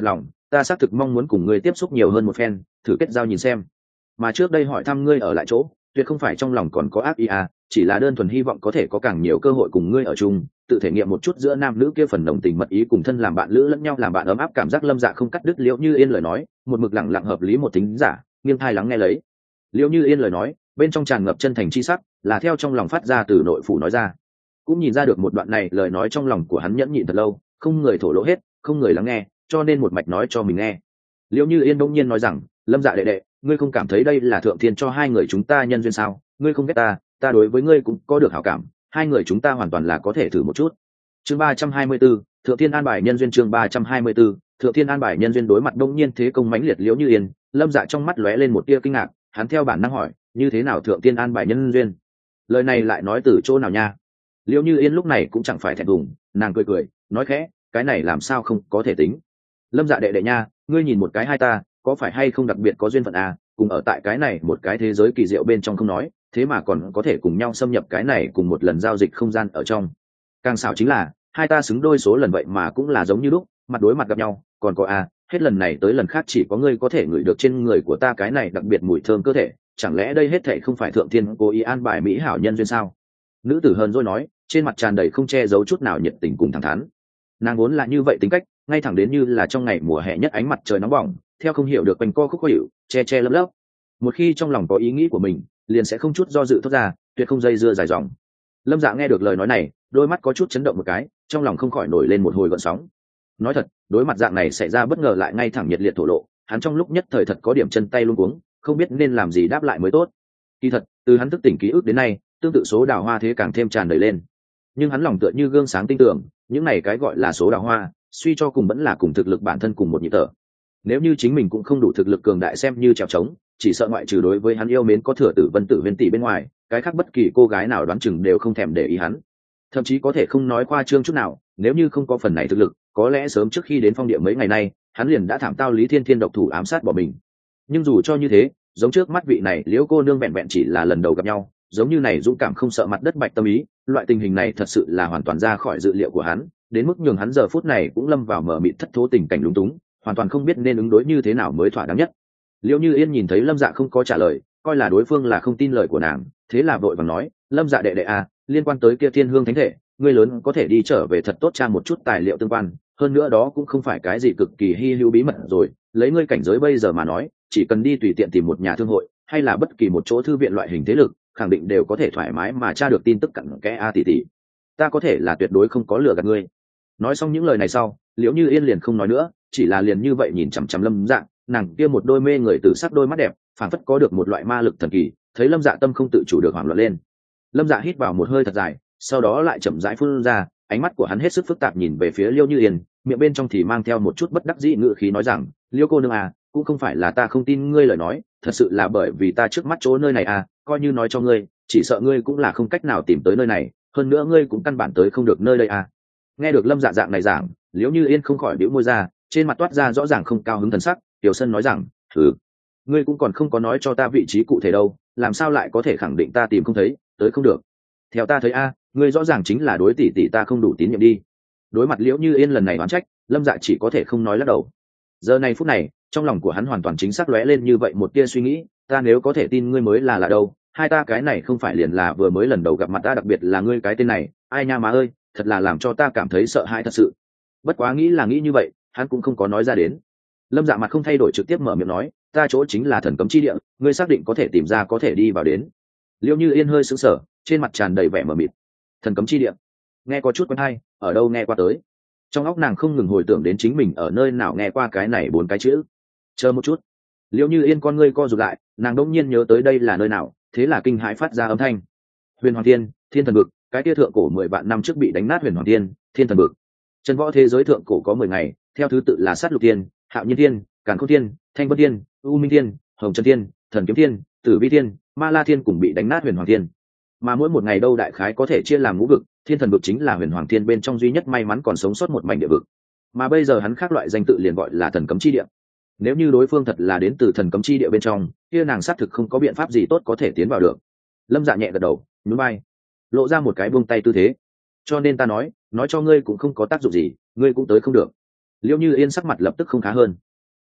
ta xác thực mong muốn cùng ngươi tiếp xúc nhiều hơn một phen, thử kết giao nhìn xem. Mà trước đây hỏi thăm ngươi ở lại chỗ, tuyệt không phải trong lòng còn có ác ý à, chỉ là đơn thuần hy vọng có thể có càng nhiều cơ hội cùng ngươi ở chung, tự thể nghiệm một chút giữa nam nữ kia phần nồng tình mật ý cùng thân làm bạn lữ lẫn nhau làm bạn ấm áp cảm giác. Lâm Dạ không cắt đứt Liễu Như Yên lời nói, một mực lặng lặng hợp lý một tính giả, nghiêng thai lắng nghe lấy. Liễu Như Yên lời nói, bên trong tràn ngập chân thành chi sắc, là theo trong lòng phát ra từ nội phủ nói ra. Cũng nhìn ra được một đoạn này lời nói trong lòng của hắn nhẫn nhịn thật lâu, không người thổ lộ hết, không người lắng nghe, cho nên một mạch nói cho mình nghe. Liễu Như Yên bỗng nhiên nói rằng, Lâm Dạ đệ đệ, ngươi không cảm thấy đây là thượng thiên cho hai người chúng ta nhân duyên sao? Ngươi không ghét ta, ta đối với ngươi cũng có được hảo cảm, hai người chúng ta hoàn toàn là có thể thử một chút. Chương 324, thượng thiên an bài nhân duyên. Chương 324, thượng thiên an bài nhân duyên. Đối mặt đông nhiên thế công mãnh liệt Liễu Như Yên, Lâm Dạ trong mắt lóe lên một tia kinh ngạc, hắn theo bản năng hỏi, như thế nào thượng thiên an bài nhân duyên? Lời này lại nói từ chỗ nào nha? Liễu Như Yên lúc này cũng chẳng phải thẹn thùng, nàng cười cười, nói khẽ, cái này làm sao không có thể tính. Lâm Dạ đệ đệ nha, ngươi nhìn một cái hai ta, có phải hay không đặc biệt có duyên phận à, cùng ở tại cái này một cái thế giới kỳ diệu bên trong không nói, thế mà còn có thể cùng nhau xâm nhập cái này cùng một lần giao dịch không gian ở trong. Càng xảo chính là hai ta xứng đôi số lần vậy mà cũng là giống như lúc, mặt đối mặt gặp nhau, còn có à, hết lần này tới lần khác chỉ có ngươi có thể ngửi được trên người của ta cái này đặc biệt mùi thơm cơ thể, chẳng lẽ đây hết thảy không phải thượng thiên cố ý an bài mỹ hảo nhân duyên sao? Nữ tử hờn dỗi nói, trên mặt tràn đầy không che giấu chút nào nhiệt tình cùng thẳng thắn. Nàng vốn là như vậy tính cách, ngay thẳng đến như là trong ngày mùa hè nhất ánh mặt trời nóng bỏng, theo không hiểu được quanh co khúc khó hiểu, che che lấp lấp. Một khi trong lòng có ý nghĩ của mình, liền sẽ không chút do dự thốt ra, tuyệt không dây dưa dài dòng. Lâm Dạ nghe được lời nói này, đôi mắt có chút chấn động một cái, trong lòng không khỏi nổi lên một hồi gợn sóng. Nói thật, đối mặt dạng này xảy ra bất ngờ lại ngay thẳng nhiệt liệt thổ lộ, hắn trong lúc nhất thời thật có điểm chân tay luống cuống, không biết nên làm gì đáp lại mới tốt. Kỳ thật, từ hắn thức tỉnh ký ức đến nay, tương tự số đào hoa thế càng thêm tràn đầy lên. Nhưng hắn lòng tựa như gương sáng tinh tưởng, những này cái gọi là số đào hoa, suy cho cùng vẫn là cùng thực lực bản thân cùng một nhịp thở. Nếu như chính mình cũng không đủ thực lực cường đại xem như trèo trống, chỉ sợ ngoại trừ đối với hắn yêu mến có Thừa Tử Vân Tử Huyên tỷ bên ngoài, cái khác bất kỳ cô gái nào đoán chừng đều không thèm để ý hắn. Thậm chí có thể không nói khoa trương chút nào, nếu như không có phần này thực lực, có lẽ sớm trước khi đến Phong Địa mấy ngày nay, hắn liền đã thảm tao Lý Thiên Thiên độc thủ ám sát bỏ mình. Nhưng dù cho như thế, giống trước mắt vị này Liễu cô nương vẹn vẹn chỉ là lần đầu gặp nhau, giống như này dũng cảm không sợ mặt đất bạch tâm ý, loại tình hình này thật sự là hoàn toàn ra khỏi dự liệu của hắn, đến mức nhường hắn giờ phút này cũng lâm vào mờ mịt thất thố tình cảnh lúng túng, hoàn toàn không biết nên ứng đối như thế nào mới thỏa đáng nhất. Liễu Như Yên nhìn thấy Lâm Dạ không có trả lời, coi là đối phương là không tin lời của nàng, thế là vội vàng nói, Lâm Dạ đệ đệ à, liên quan tới kia Thiên Hương Thánh Thể, ngươi lớn có thể đi trở về thật tốt tra một chút tài liệu tương quan, hơn nữa đó cũng không phải cái gì cực kỳ hi hữu bí mật rồi, lấy ngươi cảnh giới bây giờ mà nói, chỉ cần đi tùy tiện tìm một nhà thương hội, hay là bất kỳ một chỗ thư viện loại hình thế lực, khẳng định đều có thể thoải mái mà tra được tin tức cặn kẽ a tỷ tỷ. Ta có thể là tuyệt đối không có lừa gạt ngươi. Nói xong những lời này sau, Liễu Như Yên liền không nói nữa, chỉ là liền như vậy nhìn chằm chằm Lâm Dạ, nàng kia một đôi mê người tử sắc đôi mắt đẹp, phảng phất có được một loại ma lực thần kỳ, thấy Lâm Dạ tâm không tự chủ được hoảng loạn lên. Lâm Dạ hít vào một hơi thật dài, sau đó lại chậm rãi phun ra, ánh mắt của hắn hết sức phức tạp nhìn về phía Liễu Như Yên, miệng bên trong thì mang theo một chút bất đắc dĩ ngữ khí nói rằng, Liễu cô nương à, cũng không phải là ta không tin ngươi lời nói, thật sự là bởi vì ta trước mắt chỗ nơi này à, coi như nói cho ngươi, chỉ sợ ngươi cũng là không cách nào tìm tới nơi này, hơn nữa ngươi cũng căn bản tới không được nơi đây à. Nghe được Lâm Dạ dạng này giảng, Liễu Như Yên không khỏi bĩu môi ra, trên mặt toát ra rõ ràng không cao hứng thần sắc. Tiểu Sân nói rằng, ngươi cũng còn không có nói cho ta vị trí cụ thể đâu, làm sao lại có thể khẳng định ta tìm không thấy, tới không được? Theo ta thấy a, ngươi rõ ràng chính là đối tỷ tỷ ta không đủ tín nhiệm đi. Đối mặt Liễu Như Yên lần này oán trách, Lâm Dạ chỉ có thể không nói lắc đầu. Giờ này phút này, trong lòng của hắn hoàn toàn chính xác lóe lên như vậy một tia suy nghĩ, ta nếu có thể tin ngươi mới là lạ đâu, hai ta cái này không phải liền là vừa mới lần đầu gặp mặt ta, đặc biệt là ngươi cái tên này, ai nha má ơi, thật là làm cho ta cảm thấy sợ hãi thật sự. Bất quá nghĩ là nghĩ như vậy, hắn cũng không có nói ra đến. Lâm Dạ mặt không thay đổi trực tiếp mở miệng nói, ta chỗ chính là thần cấm chi địa, ngươi xác định có thể tìm ra có thể đi vào đến. Liễu Như Yên hơi sững sờ, trên mặt tràn đầy vẻ mờ mịt. Thần cấm chi địa, nghe có chút quen hay, ở đâu nghe qua tới. Trong óc nàng không ngừng hồi tưởng đến chính mình ở nơi nào nghe qua cái này bốn cái chữ. Chờ một chút. Liễu Như Yên con ngươi co rụt lại, nàng đột nhiên nhớ tới đây là nơi nào, thế là kinh hãi phát ra âm thanh. Huyền Hoàng Thiên, Thiên Thần Vực, cái kia thượng cổ 10 vạn năm trước bị đánh nát Huyền Hoàng Thiên, Thiên Thần Vực. Chân võ thế giới thượng cổ có 10 ngày, theo thứ tự là Sát Lục Thiên, Hạo Nhiên Thiên, Càn Khôn Thiên, Thanh Vân Thiên, U Minh Thiên, Hồng Trần Thiên, Thần Kiếm Thiên, Tử Vi Thiên, Ma La Thiên cùng bị đánh nát Huyền Hoàng Thiên. Mà mỗi một ngày đâu đại khái có thể chia làm ngũ vực, Thiên Thần Vực chính là Huyền Hoàng Thiên bên trong duy nhất may mắn còn sống sót một mảnh địa vực. Mà bây giờ hắn khác loại danh tự liền gọi là Thần Cấm Chi Địa. Nếu như đối phương thật là đến từ Thần Cấm Chi Địa bên trong, kia nàng xác thực không có biện pháp gì tốt có thể tiến vào được. Lâm Dạ nhẹ gật đầu, nhún vai, lộ ra một cái buông tay tư thế. Cho nên ta nói cho ngươi cũng không có tác dụng gì, ngươi cũng tới không được. Liễu Như Yên sắc mặt lập tức không khá hơn.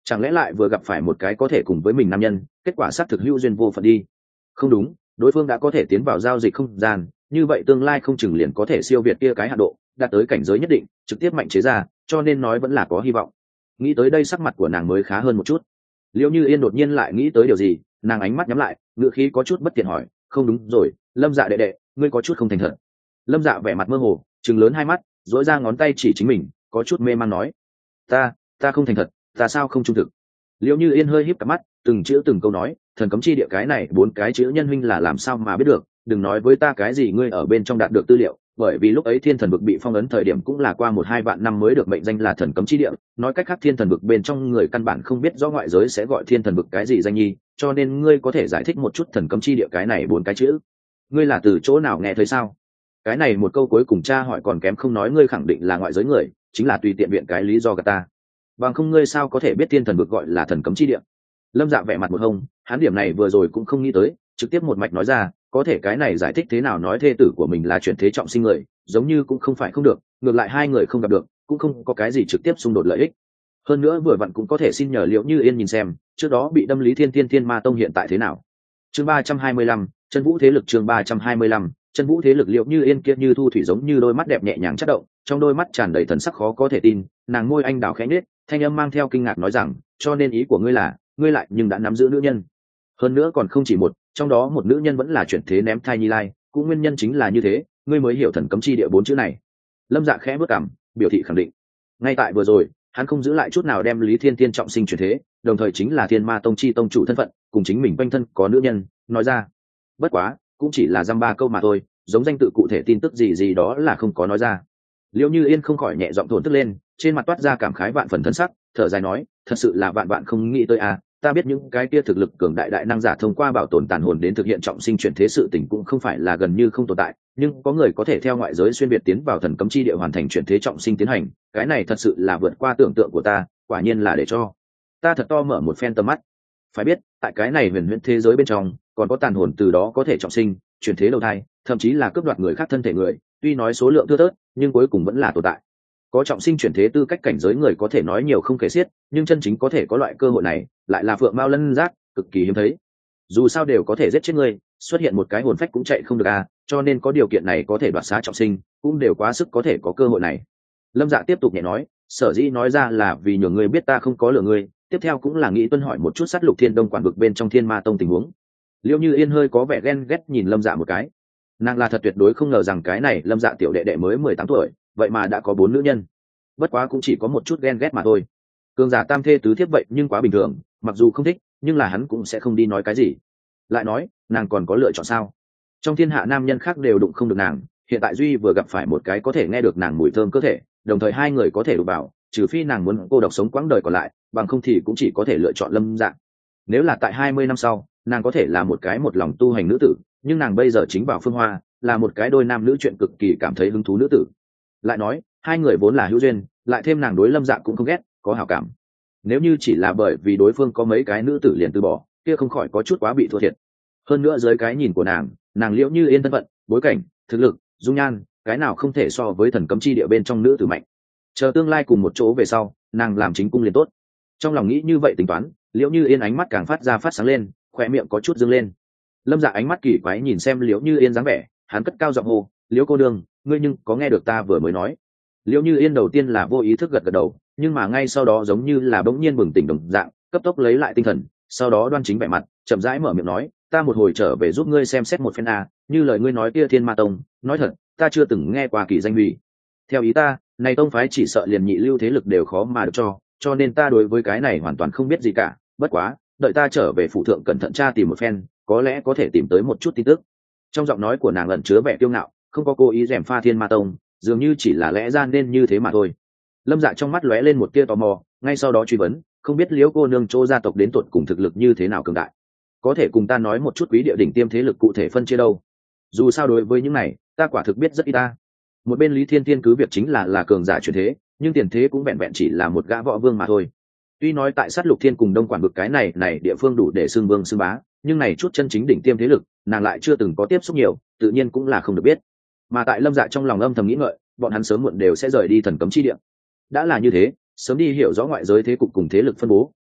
Chẳng lẽ lại vừa gặp phải một cái có thể cùng với mình nam nhân, kết quả xác thực hữu duyên vô phận đi. Không đúng, đối phương đã có thể tiến vào giao dịch không gian, như vậy tương lai không chừng liền có thể siêu việt kia cái hạn độ, đạt tới cảnh giới nhất định, trực tiếp mạnh chế ra, cho nên nói vẫn là có hy vọng. Nghĩ tới đây sắc mặt của nàng mới khá hơn một chút. Liễu Như Yên đột nhiên lại nghĩ tới điều gì, nàng ánh mắt nhắm lại, ngữ khí có chút bất tiện hỏi, không đúng rồi, Lâm Dạ đệ đệ, ngươi có chút không thành thật. Lâm Dạ vẻ mặt mơ hồ, trừng lớn hai mắt, duỗi ra ngón tay chỉ chính mình, có chút mê man nói, ta không thành thật, ta sao không trung thực. Liễu Như Yên hơi híp cặp mắt, từng chữ từng câu nói, thần cấm chi địa cái này 4 cái chữ nhân huynh là làm sao mà biết được, đừng nói với ta cái gì ngươi ở bên trong đạt được tư liệu, bởi vì lúc ấy thiên thần vực bị phong ấn thời điểm cũng là qua 1-2 vạn năm mới được mệnh danh là thần cấm chi địa, nói cách khác thiên thần vực bên trong người căn bản không biết rõ ngoại giới sẽ gọi thiên thần vực cái gì danh nhi, cho nên ngươi có thể giải thích một chút thần cấm chi địa cái này 4 cái chữ. Ngươi là từ chỗ nào nghe thấy sao? Cái này một câu cuối cùng cha hỏi còn kém không nói ngươi khẳng định là ngoại giới người, chính là tùy tiện viện cái lý do gạt ta. Bằng không ngươi sao có thể biết thiên thần vực gọi là thần cấm chi địa? Lâm Dạ vẻ mặt một hông, hắn điểm này vừa rồi cũng không nghĩ tới, trực tiếp một mạch nói ra, có thể cái này giải thích thế nào nói thê tử của mình là chuyển thế trọng sinh người, giống như cũng không phải không được, ngược lại hai người không gặp được, cũng không có cái gì trực tiếp xung đột lợi ích. Hơn nữa vừa vặn cũng có thể xin nhờ Liễu Như Yên nhìn xem, trước đó bị đâm Lý Thiên Thiên Ma Tông hiện tại thế nào. Chương 325, chân vũ thế lực chương 325, chân vũ thế lực. Liễu Như Yên kia như thu thủy giống như đôi mắt đẹp nhẹ nhàng chất động, trong đôi mắt tràn đầy thần sắc khó có thể tin, nàng môi anh đào khẽ nhếch, thanh âm mang theo kinh ngạc nói rằng, cho nên ý của ngươi là, ngươi lại nhưng đã nắm giữ nữ nhân, hơn nữa còn không chỉ một, trong đó một nữ nhân vẫn là chuyển thế ném thai nhi lai, cũng nguyên nhân chính là như thế, ngươi mới hiểu thần cấm chi địa 4 chữ này. Lâm Dạ khẽ bước cằm, biểu thị khẳng định. Ngay tại vừa rồi, hắn không giữ lại chút nào đem Lý Thiên Thiên trọng sinh chuyển thế, đồng thời chính là Thiên Ma Tông chi tông chủ thân phận, cùng chính mình quanh thân có nữ nhân, nói ra. Bất quá, cũng chỉ là dăm ba câu mà thôi, giống danh tự cụ thể tin tức gì gì đó là không có nói ra. Liễu Như Yên không khỏi nhẹ giọng thổn thức lên, trên mặt toát ra cảm khái vạn phần thân sắc, thở dài nói, thật sự là vạn vạn không nghĩ tới à, ta biết những cái kia thực lực cường đại đại năng giả thông qua bảo tồn tàn hồn đến thực hiện trọng sinh chuyển thế sự tình cũng không phải là gần như không tồn tại, nhưng có người có thể theo ngoại giới xuyên việt tiến vào thần cấm chi địa hoàn thành chuyển thế trọng sinh tiến hành, cái này thật sự là vượt qua tưởng tượng của ta, quả nhiên là để cho ta thật to mở một phen tầm mắt. Phải biết, tại cái này huyền huyễn thế giới bên trong, còn có tàn hồn từ đó có thể trọng sinh, chuyển thế đầu thai, thậm chí là cướp đoạt người khác thân thể người, tuy nói số lượng thưa thớt, nhưng cuối cùng vẫn là tồn tại. Có trọng sinh chuyển thế tư cách cảnh giới người có thể nói nhiều không kể xiết, nhưng chân chính có thể có loại cơ hội này, lại là phượng mao lân giác, cực kỳ hiếm thấy. Dù sao đều có thể giết chết người, xuất hiện một cái hồn phách cũng chạy không được à, cho nên có điều kiện này có thể đoạt xá trọng sinh, cũng đều quá sức có thể có cơ hội này. Lâm Dạ tiếp tục nhẹ nói, sở dĩ nói ra là vì nhường ngươi biết ta không có lừa ngươi, tiếp theo cũng là nghĩ tuân hỏi một chút sát lục thiên đông quản vực bên trong Thiên Ma Tông tình huống. Liễu Như Yên hơi có vẻ ghen ghét nhìn Lâm Dạ một cái, nàng là thật tuyệt đối không ngờ rằng cái này Lâm Dạ tiểu đệ đệ mới 18 tuổi, vậy mà đã có 4 nữ nhân. Bất quá cũng chỉ có một chút ghen ghét mà thôi. Cường giả tam thê tứ thiếp vậy nhưng quá bình thường, mặc dù không thích, nhưng là hắn cũng sẽ không đi nói cái gì. Lại nói, nàng còn có lựa chọn sao? Trong thiên hạ nam nhân khác đều đụng không được nàng, hiện tại duy vừa gặp phải một cái có thể nghe được nàng mùi thơm cơ thể, đồng thời hai người có thể đụng vào, trừ phi nàng muốn cô độc sống quãng đời còn lại, bằng không thì cũng chỉ có thể lựa chọn Lâm Dạ. Nếu là tại 20 năm sau, nàng có thể là một cái một lòng tu hành nữ tử, nhưng nàng bây giờ chính vào phương hoa, là một cái đôi nam nữ chuyện cực kỳ cảm thấy hứng thú nữ tử. Lại nói, hai người vốn là hữu duyên, lại thêm nàng đối Lâm Dạ cũng không ghét, có hảo cảm. Nếu như chỉ là bởi vì đối phương có mấy cái nữ tử liền từ bỏ, kia không khỏi có chút quá bị thua thiệt. Hơn nữa dưới cái nhìn của nàng Liễu Như Yên thân phận, bối cảnh, thực lực, dung nhan, cái nào không thể so với thần cấm chi địa bên trong nữ tử mạnh. Chờ tương lai cùng một chỗ về sau, nàng làm chính cung liền tốt. Trong lòng nghĩ như vậy tính toán, Liễu Như Yên ánh mắt càng phát sáng lên, khóe miệng có chút dương lên. Lâm Dạ ánh mắt kỳ quái nhìn xem Liễu Như Yên dáng vẻ, hắn cất cao giọng hô, Liễu cô đương, ngươi nhưng có nghe được ta vừa mới nói? Liễu Như Yên đầu tiên là vô ý thức gật gật đầu, nhưng mà ngay sau đó giống như là bỗng nhiên bừng tỉnh đồng dạng, cấp tốc lấy lại tinh thần, sau đó đoan chính vẻ mặt, chậm rãi mở miệng nói, ta một hồi trở về giúp ngươi xem xét một phen a, như lời ngươi nói kia Thiên Ma Tông, nói thật, ta chưa từng nghe qua kỳ danh hủy. Theo ý ta, này tông phái chỉ sợ liền nhị lưu thế lực đều khó mà được cho nên ta đối với cái này hoàn toàn không biết gì cả, bất quá, đợi ta trở về phủ thượng cẩn thận tra tìm một phen, có lẽ có thể tìm tới một chút tin tức. Trong giọng nói của nàng ẩn chứa vẻ kiêu ngạo, không có cố ý gièm pha Thiên Ma Tông, dường như chỉ là lẽ ra nên như thế mà thôi. Lâm Dạ trong mắt lóe lên một tia tò mò, ngay sau đó truy vấn, không biết Liễu cô nương chỗ gia tộc đến tột cùng thực lực như thế nào cường đại, có thể cùng ta nói một chút quý địa đỉnh tiêm thế lực cụ thể phân chia đâu? Dù sao đối với những này, ta quả thực biết rất ít ta. Một bên Lý Thiên Thiên cứ việc chính là cường giả chuyển thế, nhưng tiền thế cũng vẹn vẹn chỉ là một gã võ vương mà thôi. Tuy nói tại sát lục thiên cùng đông quản vực cái này địa phương đủ để xưng vương xưng bá, nhưng này chút chân chính đỉnh tiêm thế lực, nàng lại chưa từng có tiếp xúc nhiều, tự nhiên cũng là không được biết. Mà tại Lâm Dạ trong lòng âm thầm nghĩ ngợi, bọn hắn sớm muộn đều sẽ rời đi thần cấm chi địa. Đã là như thế, sớm đi hiểu rõ ngoại giới thế cục cùng thế lực phân bố,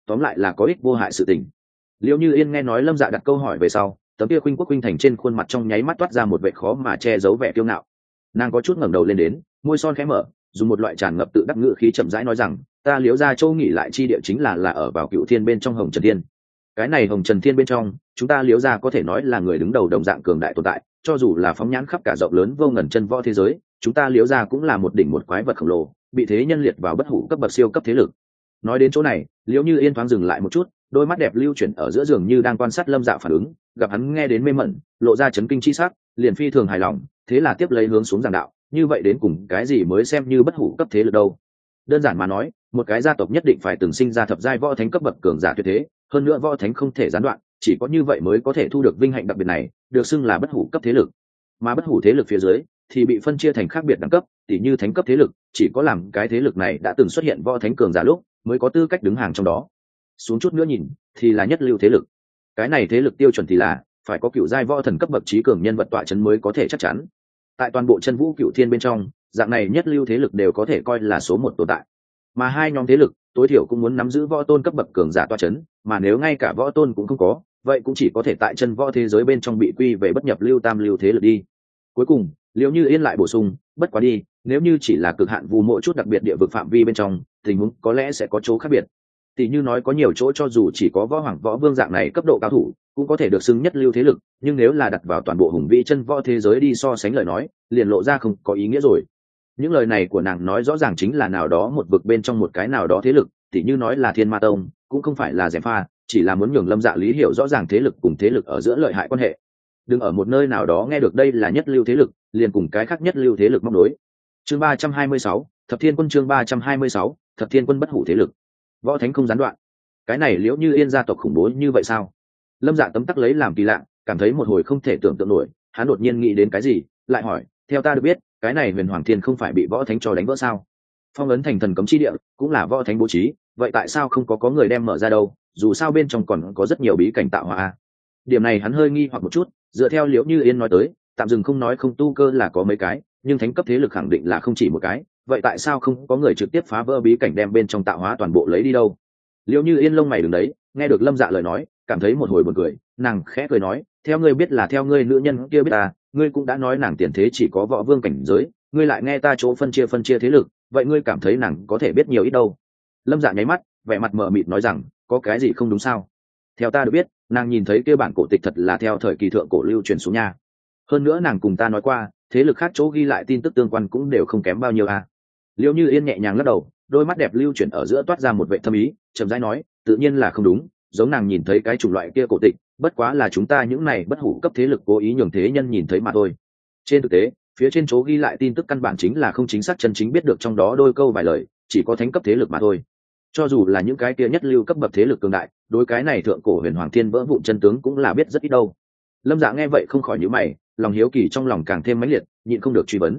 tóm lại là có ích vô hại sự tình. Liễu Như Yên nghe nói Lâm Dạ đặt câu hỏi về sau, tấm kia khuynh quốc khuynh thành trên khuôn mặt trong nháy mắt toát ra một vẻ khó mà che giấu vẻ kiêu ngạo. Nàng có chút ngẩng đầu lên đến, môi son khẽ mở, dùng một loại tràn ngập tự đắc ngữ khí chậm rãi nói rằng, ta Liễu gia châu nghỉ lại chi địa chính là ở vào Cựu Thiên bên trong Hồng Trần Thiên. Cái này Hồng Trần Thiên bên trong, chúng ta Liễu gia có thể nói là người đứng đầu đồng dạng cường đại tồn tại, cho dù là phóng nhãn khắp cả rộng lớn vô ngần chân võ thế giới, chúng ta Liễu gia cũng là một đỉnh một quái vật khổng lồ, bị thế nhân liệt vào bất hủ cấp bậc siêu cấp thế lực. Nói đến chỗ này, Liễu Như Yên thoáng dừng lại một chút, đôi mắt đẹp lưu chuyển ở giữa giường như đang quan sát Lâm Dạ phản ứng, gặp hắn nghe đến mê mẩn, lộ ra chấn kinh chi sắc, liền phi thường hài lòng, thế là tiếp lấy hướng xuống giảng đạo, như vậy đến cùng cái gì mới xem như bất hủ cấp thế lực đâu? Đơn giản mà nói, một cái gia tộc nhất định phải từng sinh ra thập giai võ thánh cấp bậc cường giả tuyệt thế, hơn nữa võ thánh không thể gián đoạn, chỉ có như vậy mới có thể thu được vinh hạnh đặc biệt này, được xưng là bất hủ cấp thế lực. Mà bất hủ thế lực phía dưới thì bị phân chia thành khác biệt đẳng cấp, tỉ như thánh cấp thế lực, chỉ có làm cái thế lực này đã từng xuất hiện võ thánh cường giả lúc mới có tư cách đứng hàng trong đó. Xuống chút nữa nhìn thì là nhất lưu thế lực. Cái này thế lực tiêu chuẩn thì là phải có cựu giai võ thần cấp bậc trí cường nhân vật tọa chấn mới có thể chắc chắn. Tại toàn bộ chân vũ cựu thiên bên trong, dạng này nhất lưu thế lực đều có thể coi là số một tồn tại. Mà hai nhóm thế lực tối thiểu cũng muốn nắm giữ võ tôn cấp bậc cường giả tọa chấn, mà nếu ngay cả võ tôn cũng không có, vậy cũng chỉ có thể tại chân võ thế giới bên trong bị quy về bất nhập lưu tam lưu thế lực đi. Cuối cùng, Liễu Như Yên lại bổ sung, bất quá đi, nếu như chỉ là cực hạn vu mộ chút đặc biệt địa vực phạm vi bên trong, tình huống có lẽ sẽ có chỗ khác biệt. Tỷ như nói có nhiều chỗ cho dù chỉ có võ hoàng võ vương dạng này cấp độ cao thủ, cũng có thể được xưng nhất lưu thế lực, nhưng nếu là đặt vào toàn bộ hùng vĩ chân võ thế giới đi so sánh lời nói, liền lộ ra không có ý nghĩa rồi. Những lời này của nàng nói rõ ràng chính là nào đó một vực bên trong một cái nào đó thế lực, tỷ như nói là Thiên Ma Tông, cũng không phải là gièm pha, chỉ là muốn nhường Lâm Dạ lý hiểu rõ ràng thế lực cùng thế lực ở giữa lợi hại quan hệ. Đừng ở một nơi nào đó nghe được đây là nhất lưu thế lực, liền cùng cái khác nhất lưu thế lực móc nối. Chương 326, Thập Thiên Quân. Chương 326, Thập Thiên Quân bất hủ thế lực. Võ thánh không gián đoạn. Cái này Liễu Như Yên gia tộc khủng bố như vậy sao? Lâm Dạ tấm tắc lấy làm kỳ lạ, cảm thấy một hồi không thể tưởng tượng nổi, hắn đột nhiên nghĩ đến cái gì, lại hỏi, theo ta được biết, cái này Huyền Hoàng Thiên không phải bị võ thánh cho đánh vỡ sao? Phong ấn thành thần cấm chi địa, cũng là võ thánh bố trí, vậy tại sao không có người đem mở ra đâu? Dù sao bên trong còn có rất nhiều bí cảnh tạo hóa. Điểm này hắn hơi nghi hoặc một chút, dựa theo Liễu Như Yên nói tới, tạm dừng không nói không tu cơ là có mấy cái, nhưng thánh cấp thế lực khẳng định là không chỉ một cái, vậy tại sao không có người trực tiếp phá vỡ bí cảnh đem bên trong tạo hóa toàn bộ lấy đi đâu? Liễu Như Yên lông mày đứng đấy, nghe được Lâm Dạ lời nói, cảm thấy một hồi buồn cười, nàng khẽ cười nói, theo ngươi biết là theo ngươi nữ nhân kia biết ta, ngươi cũng đã nói nàng tiền thế chỉ có võ vương cảnh giới, ngươi lại nghe ta chỗ phân chia thế lực, vậy ngươi cảm thấy nàng có thể biết nhiều ít đâu? Lâm Dạ nháy mắt, vẻ mặt mờ mịt nói rằng, có cái gì không đúng sao? Theo ta được biết, nàng nhìn thấy kia bản cổ tịch thật là theo thời kỳ thượng cổ lưu truyền xuống nha. Hơn nữa nàng cùng ta nói qua, thế lực khác chỗ ghi lại tin tức tương quan cũng đều không kém bao nhiêu à. Liễu Như Yên nhẹ nhàng lắc đầu, đôi mắt đẹp lưu chuyển ở giữa toát ra một vẻ thâm ý, chậm rãi nói, tự nhiên là không đúng, giống nàng nhìn thấy cái chủng loại kia cổ tịch, bất quá là chúng ta những này bất hủ cấp thế lực cố ý nhường thế nhân nhìn thấy mà thôi. Trên thực tế, phía trên chỗ ghi lại tin tức căn bản chính là không chính xác chân chính biết được trong đó đôi câu vài lời, chỉ có thánh cấp thế lực mà thôi. Cho dù là những cái kia nhất lưu cấp bậc thế lực cường đại, đối cái này thượng cổ Huyền Hoàng Thiên vỡ vụn chân tướng cũng là biết rất ít đâu. Lâm Dạ nghe vậy không khỏi nhíu mày, lòng hiếu kỳ trong lòng càng thêm mãnh liệt, nhịn không được truy vấn,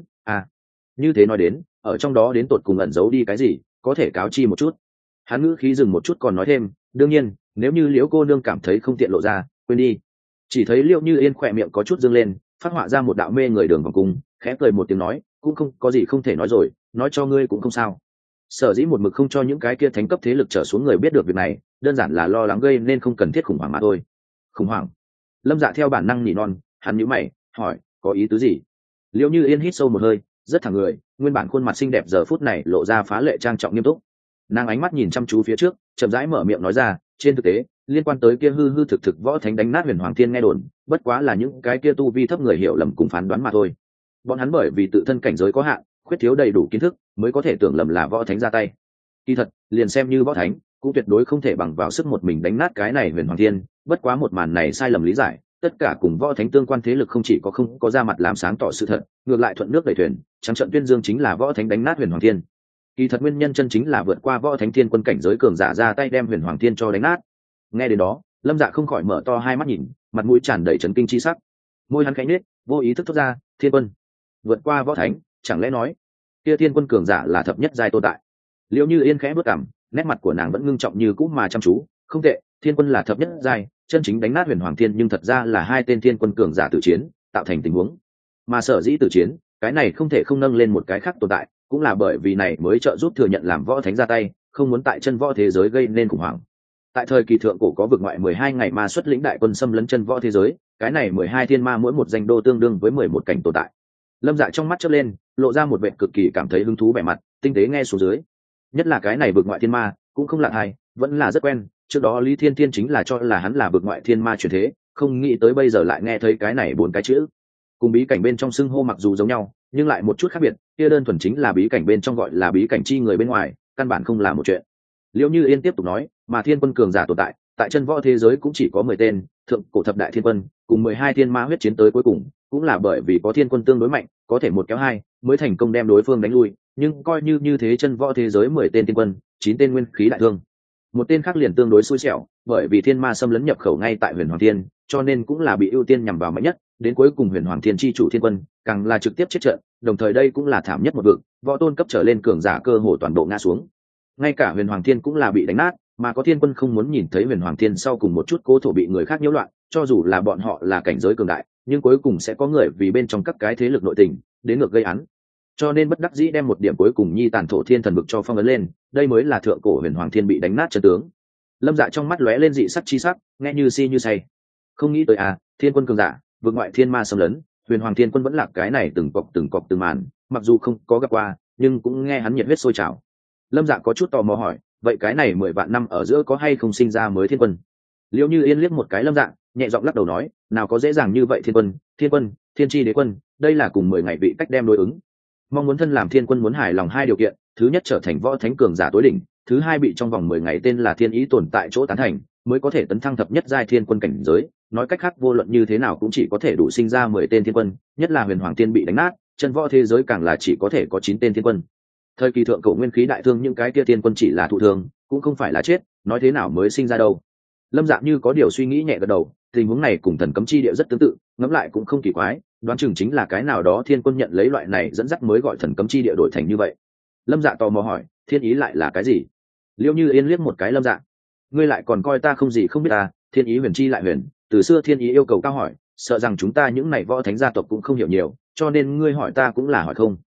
như thế nói đến, ở trong đó đến tột cùng ẩn giấu đi cái gì, có thể cáo chi một chút? Hắn ngữ khí dừng một chút còn nói thêm, đương nhiên, nếu như Liễu cô nương cảm thấy không tiện lộ ra, quên đi. Chỉ thấy Liễu Như Yên khỏe miệng có chút dương lên, phát họa ra một đạo mê người đường vòng cung, khẽ cười một tiếng nói, cũng không có gì không thể nói rồi, nói cho ngươi cũng không sao. Sở dĩ một mực không cho những cái kia thánh cấp thế lực trở xuống người biết được việc này, đơn giản là lo lắng gây nên không cần thiết khủng hoảng mà thôi. Khủng hoảng? Lâm Dạ theo bản năng nỉ non, hắn nhíu mày, hỏi, có ý tứ gì? Liễu Như Yên hít sâu một hơi, rất thẳng người, nguyên bản khuôn mặt xinh đẹp giờ phút này lộ ra phá lệ trang trọng nghiêm túc. Nàng ánh mắt nhìn chăm chú phía trước, chậm rãi mở miệng nói ra, trên thực tế, liên quan tới kia hư hư thực thực võ thánh đánh nát Huyền Hoàng Thiên nghe đồn, bất quá là những cái kia tu vi thấp người hiểu lầm cùng phán đoán mà thôi. Bọn hắn bởi vì tự thân cảnh giới có hạn, khuyết thiếu đầy đủ kiến thức, mới có thể tưởng lầm là võ thánh ra tay. Kỳ thật, liền xem như võ thánh, cũng tuyệt đối không thể bằng vào sức một mình đánh nát cái này Huyền Hoàng Thiên, bất quá một màn này sai lầm lý giải, tất cả cùng võ thánh tương quan thế lực không chỉ có không có ra mặt làm sáng tỏ sự thật, ngược lại thuận nước đẩy thuyền, trắng trận tuyên dương chính là võ thánh đánh nát Huyền Hoàng Thiên. Kỳ thật nguyên nhân chân chính là vượt qua võ thánh thiên quân cảnh giới cường giả ra tay đem Huyền Hoàng Thiên cho đánh nát. Nghe đến đó, Lâm Dạ không khỏi mở to hai mắt nhìn, mặt mũi tràn đầy chấn kinh chi sắc. Môi hắn khẽ nhếch, vô ý thức thốt ra, thiên quân vượt qua võ thánh, chẳng lẽ nói kia thiên quân cường giả là thập nhất giai tồn tại? Liễu Như Yên khẽ bước cằm, nét mặt của nàng vẫn ngưng trọng như cũ mà chăm chú, không tệ, thiên quân là thập nhất giai, chân chính đánh nát Huyền Hoàng Thiên, nhưng thật ra là hai tên thiên quân cường giả tử chiến tạo thành tình huống. Mà sở dĩ tử chiến, cái này không thể không nâng lên một cái khác tồn tại, cũng là bởi vì này mới trợ giúp thừa nhận làm võ thánh ra tay, không muốn tại chân võ thế giới gây nên khủng hoảng. Tại thời kỳ thượng cổ có vực ngoại 12 ngày ma xuất lĩnh đại quân xâm lấn chân võ thế giới, cái này 12 thiên ma mỗi một danh đô tương đương với 11 cảnh tồn tại. Lâm Dạ trong mắt chớp lên, lộ ra một vẻ cực kỳ cảm thấy hứng thú vẻ mặt, tinh tế nghe xuống dưới. Nhất là cái này vực ngoại thiên ma, cũng không lạ hay, vẫn là rất quen, trước đó Lý Thiên Thiên chính là cho là hắn là vực ngoại thiên ma chuyển thế, không nghĩ tới bây giờ lại nghe thấy cái này bốn cái chữ. Cùng bí cảnh bên trong xưng hô mặc dù giống nhau, nhưng lại một chút khác biệt, kia đơn thuần chính là bí cảnh bên trong gọi là bí cảnh chi người bên ngoài, căn bản không là một chuyện. Liễu Như Yên tiếp tục nói, mà thiên quân cường giả tồn tại, tại chân võ thế giới cũng chỉ có 10 tên, thượng cổ thập đại thiên quân, cùng 12 thiên ma huyết chiến tới cuối cùng, cũng là bởi vì có thiên quân tương đối mạnh, có thể một kéo hai, mới thành công đem đối phương đánh lui, nhưng coi như thế chân võ thế giới 10 tên thiên quân, 9 tên nguyên khí đại thương. Một tên khác liền tương đối xui xẻo, bởi vì thiên ma xâm lấn nhập khẩu ngay tại Huyền Hoàng Thiên, cho nên cũng là bị ưu tiên nhằm vào mạnh nhất, đến cuối cùng Huyền Hoàng Thiên chi chủ thiên quân, càng là trực tiếp chết trận, đồng thời đây cũng là thảm nhất một vực, võ tôn cấp trở lên cường giả cơ hồ toàn bộ ngã xuống. Ngay cả Huyền Hoàng Thiên cũng là bị đánh nát, mà có thiên quân không muốn nhìn thấy Huyền Hoàng Thiên sau cùng một chút cố thổ bị người khác nhiễu loạn, cho dù là bọn họ là cảnh giới cường đại, nhưng cuối cùng sẽ có người vì bên trong các cái thế lực nội tình đến ngược gây án, cho nên bất đắc dĩ đem một điểm cuối cùng nhi tàn thổ thiên thần vực cho phong ấn lên, đây mới là thượng cổ Huyền Hoàng Thiên bị đánh nát chân tướng. Lâm Dạ trong mắt lóe lên dị sắc chi sắc, nghe như si như say. Không nghĩ tới thiên quân cường giả, vượt ngoại thiên ma xâm lấn, Huyền Hoàng Thiên quân vẫn là cái này từng cọc từng màn, mặc dù không có gặp qua, nhưng cũng nghe hắn nhiệt huyết sôi trào. Lâm Dạ có chút tò mò hỏi, vậy cái này 10 vạn năm ở giữa có hay không sinh ra mới thiên quân? Liễu Như Yên liếc một cái Lâm Dạ, nhẹ giọng lắc đầu nói, nào có dễ dàng như vậy, thiên quân, thiên chi đế quân, đây là cùng 10 ngày vị cách đem đối ứng. Mong muốn thân làm thiên quân muốn hài lòng hai điều kiện, thứ nhất trở thành võ thánh cường giả tối đỉnh, thứ hai bị trong vòng 10 ngày tên là thiên ý tồn tại chỗ tán thành, mới có thể tấn thăng thập nhất giai thiên quân cảnh giới. Nói cách khác, vô luận như thế nào cũng chỉ có thể đủ sinh ra 10 tên thiên quân, nhất là Huyền Hoàng Thiên bị đánh nát, chân võ thế giới càng là chỉ có thể có 9 tên thiên quân. Thời kỳ thượng cổ nguyên khí đại thương những cái kia thiên quân chỉ là thụ thương, cũng không phải là chết, nói thế nào mới sinh ra đâu. Lâm Dạ như có điều suy nghĩ nhẹ gật đầu, tình huống này cùng thần cấm chi địa rất tương tự, ngẫm lại cũng không kỳ quái, đoán chừng chính là cái nào đó thiên quân nhận lấy loại này dẫn dắt mới gọi thần cấm chi địa đổi thành như vậy. Lâm Dạ tò mò hỏi, thiên ý lại là cái gì? Liễu Như Yên liếc một cái Lâm Dạ, ngươi lại còn coi ta không gì không biết à? Thiên ý huyền chi lại huyền, từ xưa thiên ý yêu cầu cao hỏi, sợ rằng chúng ta những này võ thánh gia tộc cũng không hiểu nhiều, cho nên ngươi hỏi ta cũng là hỏi không.